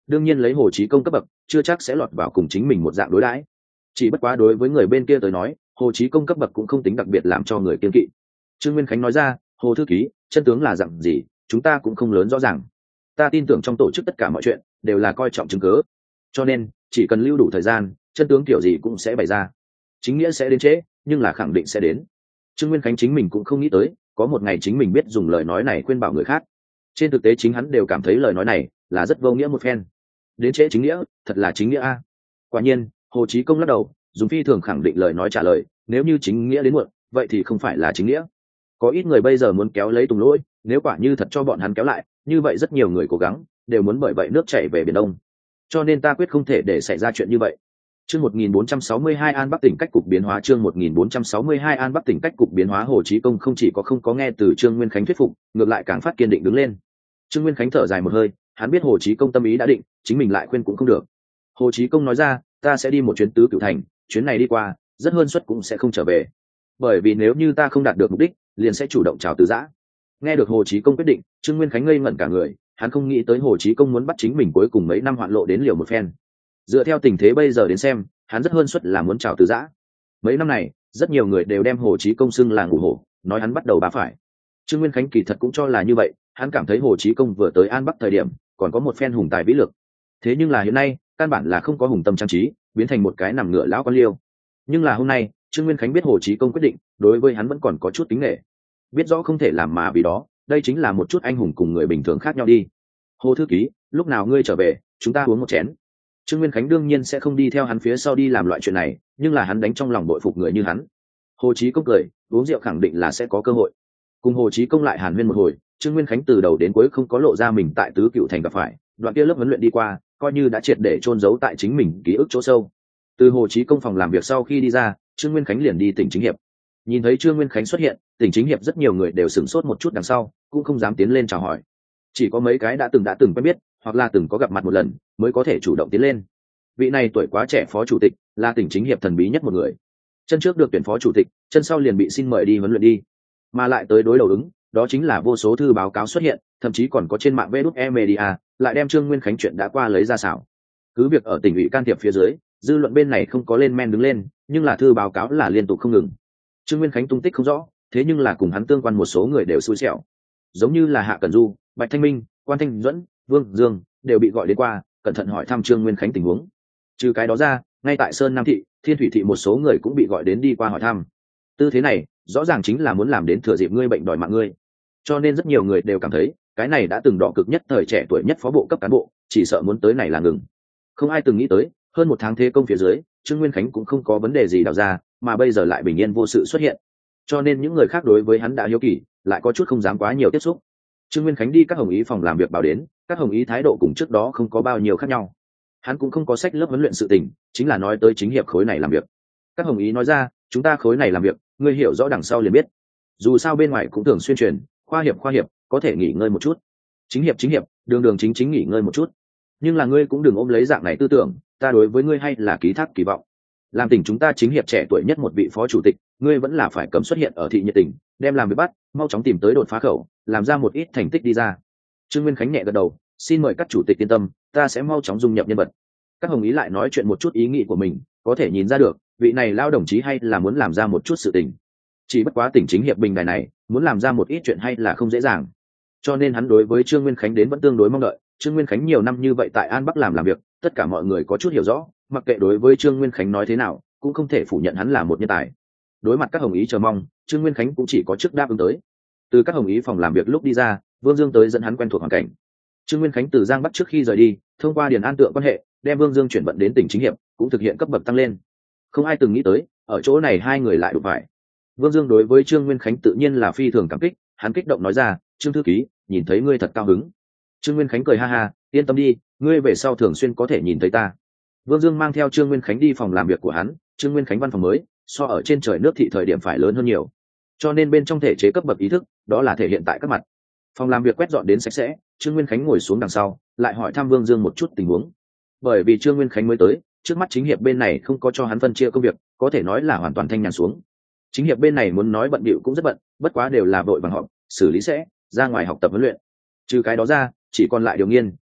đương nhiên lấy Hồ Chí Công cấp bậc chưa chắc sẽ lọt vào cùng chính mình một dạng đối đãi. Chỉ bất quá đối với người bên kia tới nói, Hồ Chí Công cấp bậc cũng không tính đặc biệt làm cho người kiêng kỵ. Trương Nguyên Khánh nói ra, Hồ thư ký, chân tướng là dạng gì chúng ta cũng không lớn rõ ràng, ta tin tưởng trong tổ chức tất cả mọi chuyện đều là coi trọng chứng cứ, cho nên chỉ cần lưu đủ thời gian, chân tướng kiểu gì cũng sẽ bày ra. Chính nghĩa sẽ đến trễ, nhưng là khẳng định sẽ đến. Trương Nguyên Khánh chính mình cũng không nghĩ tới có một ngày chính mình biết dùng lời nói này khuyên bảo người khác. Trên thực tế chính hắn đều cảm thấy lời nói này là rất vô nghĩa một phen. Đến trễ chính nghĩa, thật là chính nghĩa a. Quả nhiên, Hồ Chí Công lắc đầu, dùng phi thường khẳng định lời nói trả lời, nếu như chính nghĩa đến muộn, vậy thì không phải là chính nghĩa. Có ít người bây giờ muốn kéo lấy Tùng Lỗi, nếu quả như thật cho bọn hắn kéo lại, như vậy rất nhiều người cố gắng đều muốn bởi vậy nước chảy về biển Đông. Cho nên ta quyết không thể để xảy ra chuyện như vậy. Chương 1462 An Bắc tỉnh cách cục biến hóa. Chương 1462 An Bắc tỉnh cách cục biến hóa. Hồ Chí Công không chỉ có không có nghe từ Trương Nguyên Khánh thuyết phục, ngược lại càng phát kiên định đứng lên. Trương Nguyên Khánh thở dài một hơi, hắn biết Hồ Chí Công tâm ý đã định, chính mình lại khuyên cũng không được. Hồ Chí Công nói ra, ta sẽ đi một chuyến tứ cửu thành, chuyến này đi qua, rất hơn suất cũng sẽ không trở về. Bởi vì nếu như ta không đạt được mục đích, liền sẽ chủ động chào từ giã. Nghe được Hồ Chí Công quyết định, Trương Nguyên Khánh ngây ngẩn cả người, hắn không nghĩ tới Hồ Chí Công muốn bắt chính mình cuối cùng mấy năm hoạn lộ đến liều một phen. Dựa theo tình thế bây giờ đến xem, hắn rất hơn suất là muốn chào từ giã. Mấy năm này, rất nhiều người đều đem Hồ Chí Công xưng là ngủ hổ, nói hắn bắt đầu bá phải. Trương Nguyên Khánh kỳ thật cũng cho là như vậy, hắn cảm thấy Hồ Chí Công vừa tới An Bắc thời điểm, còn có một phen hùng tài vĩ lực. Thế nhưng là hiện nay, căn bản là không có hùng tâm trang trí, biến thành một cái nằm ngựa lão con liêu. Nhưng là hôm nay, Trương Nguyên Khánh biết Hồ Chí Công quyết định, đối với hắn vẫn còn có chút kính nể. Biết rõ không thể làm mà vì đó, đây chính là một chút anh hùng cùng người bình thường khác nhau đi. Hồ thư ký, lúc nào ngươi trở về, chúng ta uống một chén. Trương Nguyên Khánh đương nhiên sẽ không đi theo hắn phía sau đi làm loại chuyện này, nhưng là hắn đánh trong lòng bội phục người như hắn. Hồ Chí Công cười, uống rượu khẳng định là sẽ có cơ hội. Cùng Hồ Chí Công lại hàn huyên một hồi, Trương Nguyên Khánh từ đầu đến cuối không có lộ ra mình tại tứ cựu thành gặp phải, đoạn kia lớp huấn luyện đi qua, coi như đã triệt để chôn giấu tại chính mình ký ức chỗ sâu. Từ Hồ Chí Công phòng làm việc sau khi đi ra, Trương Nguyên Khánh liền đi tỉnh chính hiệp. Nhìn thấy Trương Nguyên Khánh xuất hiện, tỉnh chính hiệp rất nhiều người đều sửng sốt một chút đằng sau, cũng không dám tiến lên chào hỏi. Chỉ có mấy cái đã từng quen biết, hoặc là từng có gặp mặt một lần, mới có thể chủ động tiến lên. Vị này tuổi quá trẻ phó chủ tịch, là tỉnh chính hiệp thần bí nhất một người. Chân trước được tuyển phó chủ tịch, chân sau liền bị xin mời đi huấn luyện đi, mà lại tới đối đầu ứng, đó chính là vô số thư báo cáo xuất hiện, thậm chí còn có trên mạng VđE Media, lại đem Trương Nguyên Khánh chuyện đã qua lấy ra xảo. Cứ việc ở tỉnh ủy can thiệp phía dưới, dư luận bên này không có lên men đứng lên, nhưng là thư báo cáo là liên tục không ngừng. Trương Nguyên Khánh tung tích không rõ, thế nhưng là cùng hắn tương quan một số người đều xui xẻo, giống như là Hạ Cẩn Du, Bạch Thanh Minh, Quan Thanh Duẫn, Vương Dương đều bị gọi đến qua, cẩn thận hỏi thăm Trương Nguyên Khánh tình huống. Trừ cái đó ra, ngay tại Sơn Nam thị, Thiên Thủy thị một số người cũng bị gọi đến đi qua hỏi thăm. Tư thế này, rõ ràng chính là muốn làm đến thừa dịp ngươi bệnh đòi mạng ngươi. Cho nên rất nhiều người đều cảm thấy, cái này đã từng đỏ cực nhất thời trẻ tuổi nhất phó bộ cấp cán bộ, chỉ sợ muốn tới này là ngừng. Không ai từng nghĩ tới, hơn một tháng thế công phía dưới, Trương Nguyên Khánh cũng không có vấn đề gì đào ra, mà bây giờ lại bình yên vô sự xuất hiện. Cho nên những người khác đối với hắn đã hiếu kỳ, lại có chút không dám quá nhiều tiếp xúc. Trương Nguyên Khánh đi các hồng ý phòng làm việc bảo đến, các hồng ý thái độ cùng trước đó không có bao nhiêu khác nhau. Hắn cũng không có sách lớp huấn luyện sự tình, chính là nói tới chính hiệp khối này làm việc. Các hồng ý nói ra, chúng ta khối này làm việc, ngươi hiểu rõ đằng sau liền biết. Dù sao bên ngoài cũng thường xuyên truyền, khoa hiệp có thể nghỉ ngơi một chút, chính hiệp đường chính nghỉ ngơi một chút. Nhưng là ngươi cũng đừng ôm lấy dạng này tư tưởng, ta đối với ngươi hay là ký thác kỳ vọng. Làm tỉnh chúng ta chính hiệp trẻ tuổi nhất một vị phó chủ tịch, ngươi vẫn là phải cầm xuất hiện ở thị nhiệt tỉnh, đem làm việc bắt, mau chóng tìm tới đột phá khẩu, làm ra một ít thành tích đi ra. Trương Nguyên Khánh nhẹ gật đầu, xin mời các chủ tịch yên tâm, ta sẽ mau chóng dung nhập nhân vật. Các hồng ý lại nói chuyện một chút ý nghĩ của mình, có thể nhìn ra được, vị này lao đồng chí hay là muốn làm ra một chút sự tình. Chỉ bất quá tỉnh chính hiệp bình đài này, muốn làm ra một ít chuyện hay là không dễ dàng. Cho nên hắn đối với Trương Nguyên Khánh đến vẫn tương đối mong đợi. Trương Nguyên Khánh nhiều năm như vậy tại An Bắc làm việc, tất cả mọi người có chút hiểu rõ, mặc kệ đối với Trương Nguyên Khánh nói thế nào, cũng không thể phủ nhận hắn là một nhân tài. Đối mặt các hồng ý chờ mong, Trương Nguyên Khánh cũng chỉ có chức đáp ứng tới. Từ các hồng ý phòng làm việc lúc đi ra, Vương Dương tới dẫn hắn quen thuộc hoàn cảnh. Trương Nguyên Khánh từ Giang Bắc trước khi rời đi, thông qua Điền An Tượng quan hệ, đem Vương Dương chuyển vận đến tỉnh chính hiệp, cũng thực hiện cấp bậc tăng lên. Không ai từng nghĩ tới, ở chỗ này hai người lại đụng phải. Vương Dương đối với Trương Nguyên Khánh tự nhiên là phi thường cảm kích, hắn kích động nói ra, Trương thư ký, nhìn thấy ngươi thật cao hứng. Trương Nguyên Khánh cười ha ha, yên tâm đi, ngươi về sau thường xuyên có thể nhìn thấy ta. Vương Dương mang theo Trương Nguyên Khánh đi phòng làm việc của hắn. Trương Nguyên Khánh văn phòng mới, so ở trên trời nước thị thời điểm phải lớn hơn nhiều, cho nên bên trong thể chế cấp bậc ý thức, đó là thể hiện tại các mặt. Phòng làm việc quét dọn đến sạch sẽ, Trương Nguyên Khánh ngồi xuống đằng sau, lại hỏi thăm Vương Dương một chút tình huống. Bởi vì Trương Nguyên Khánh mới tới, trước mắt chính hiệp bên này không có cho hắn phân chia công việc, có thể nói là hoàn toàn thanh nhàn xuống. Chính hiệp bên này muốn nói bận bịu cũng rất bận, bất quá đều là vội vàng họp, xử lý sẽ ra ngoài học tập huấn luyện. Trừ cái đó ra, chỉ còn lại Điều Nghiên,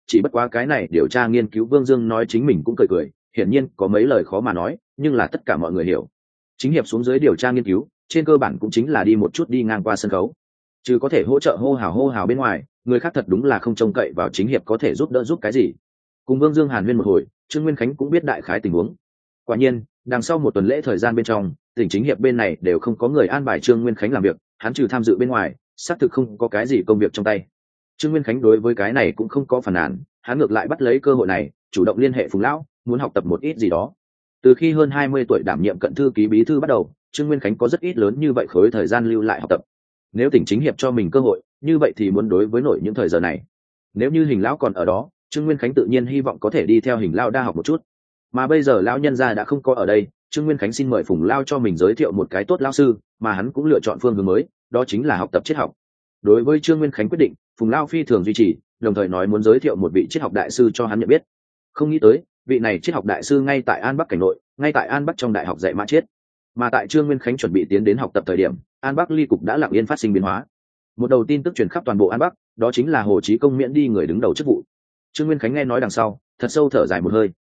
chỉ bất quá cái này điều tra nghiên cứu Vương Dương nói chính mình cũng cười cười, hiển nhiên có mấy lời khó mà nói, nhưng là tất cả mọi người hiểu. Chính hiệp xuống dưới điều tra nghiên cứu, trên cơ bản cũng chính là đi một chút đi ngang qua sân khấu, chứ có thể hỗ trợ hô hào bên ngoài, người khác thật đúng là không trông cậy vào chính hiệp có thể giúp đỡ giúp cái gì. Cùng Vương Dương hàn huyên một hồi, Trương Nguyên Khánh cũng biết đại khái tình huống. Quả nhiên, đằng sau một tuần lễ thời gian bên trong, tỉnh chính hiệp bên này đều không có người an bài Trương Nguyên Khánh làm việc, hắn trừ tham dự bên ngoài, xác thực không có cái gì công việc trong tay. Trương Nguyên Khánh đối với cái này cũng không có phản nàn, hắn ngược lại bắt lấy cơ hội này, chủ động liên hệ Phùng lão, muốn học tập một ít gì đó. Từ khi hơn 20 tuổi đảm nhiệm cận thư ký bí thư bắt đầu, Trương Nguyên Khánh có rất ít lớn như vậy khối thời gian lưu lại học tập. Nếu tỉnh chính hiệp cho mình cơ hội, như vậy thì muốn đối với nổi những thời giờ này. Nếu như Hình lão còn ở đó, Trương Nguyên Khánh tự nhiên hy vọng có thể đi theo Hình lão đa học một chút. Mà bây giờ lão nhân gia đã không có ở đây, Trương Nguyên Khánh xin mời Phùng lão cho mình giới thiệu một cái tốt lão sư, mà hắn cũng lựa chọn phương hướng mới, đó chính là học tập triết học. Đối với Trương Nguyên Khánh quyết định, Phùng lão phi thường duy trì, đồng thời nói muốn giới thiệu một vị triết học đại sư cho hắn nhận biết. Không nghĩ tới, vị này triết học đại sư ngay tại An Bắc cảnh nội, ngay tại An Bắc trong đại học dạy mã triết. Mà tại Trương Nguyên Khánh chuẩn bị tiến đến học tập thời điểm, An Bắc ly cục đã lặng yên phát sinh biến hóa. Một đầu tin tức truyền khắp toàn bộ An Bắc, đó chính là Hồ Chí Công miễn đi người đứng đầu chức vụ. Trương Nguyên Khánh nghe nói đằng sau, thật sâu thở dài một hơi,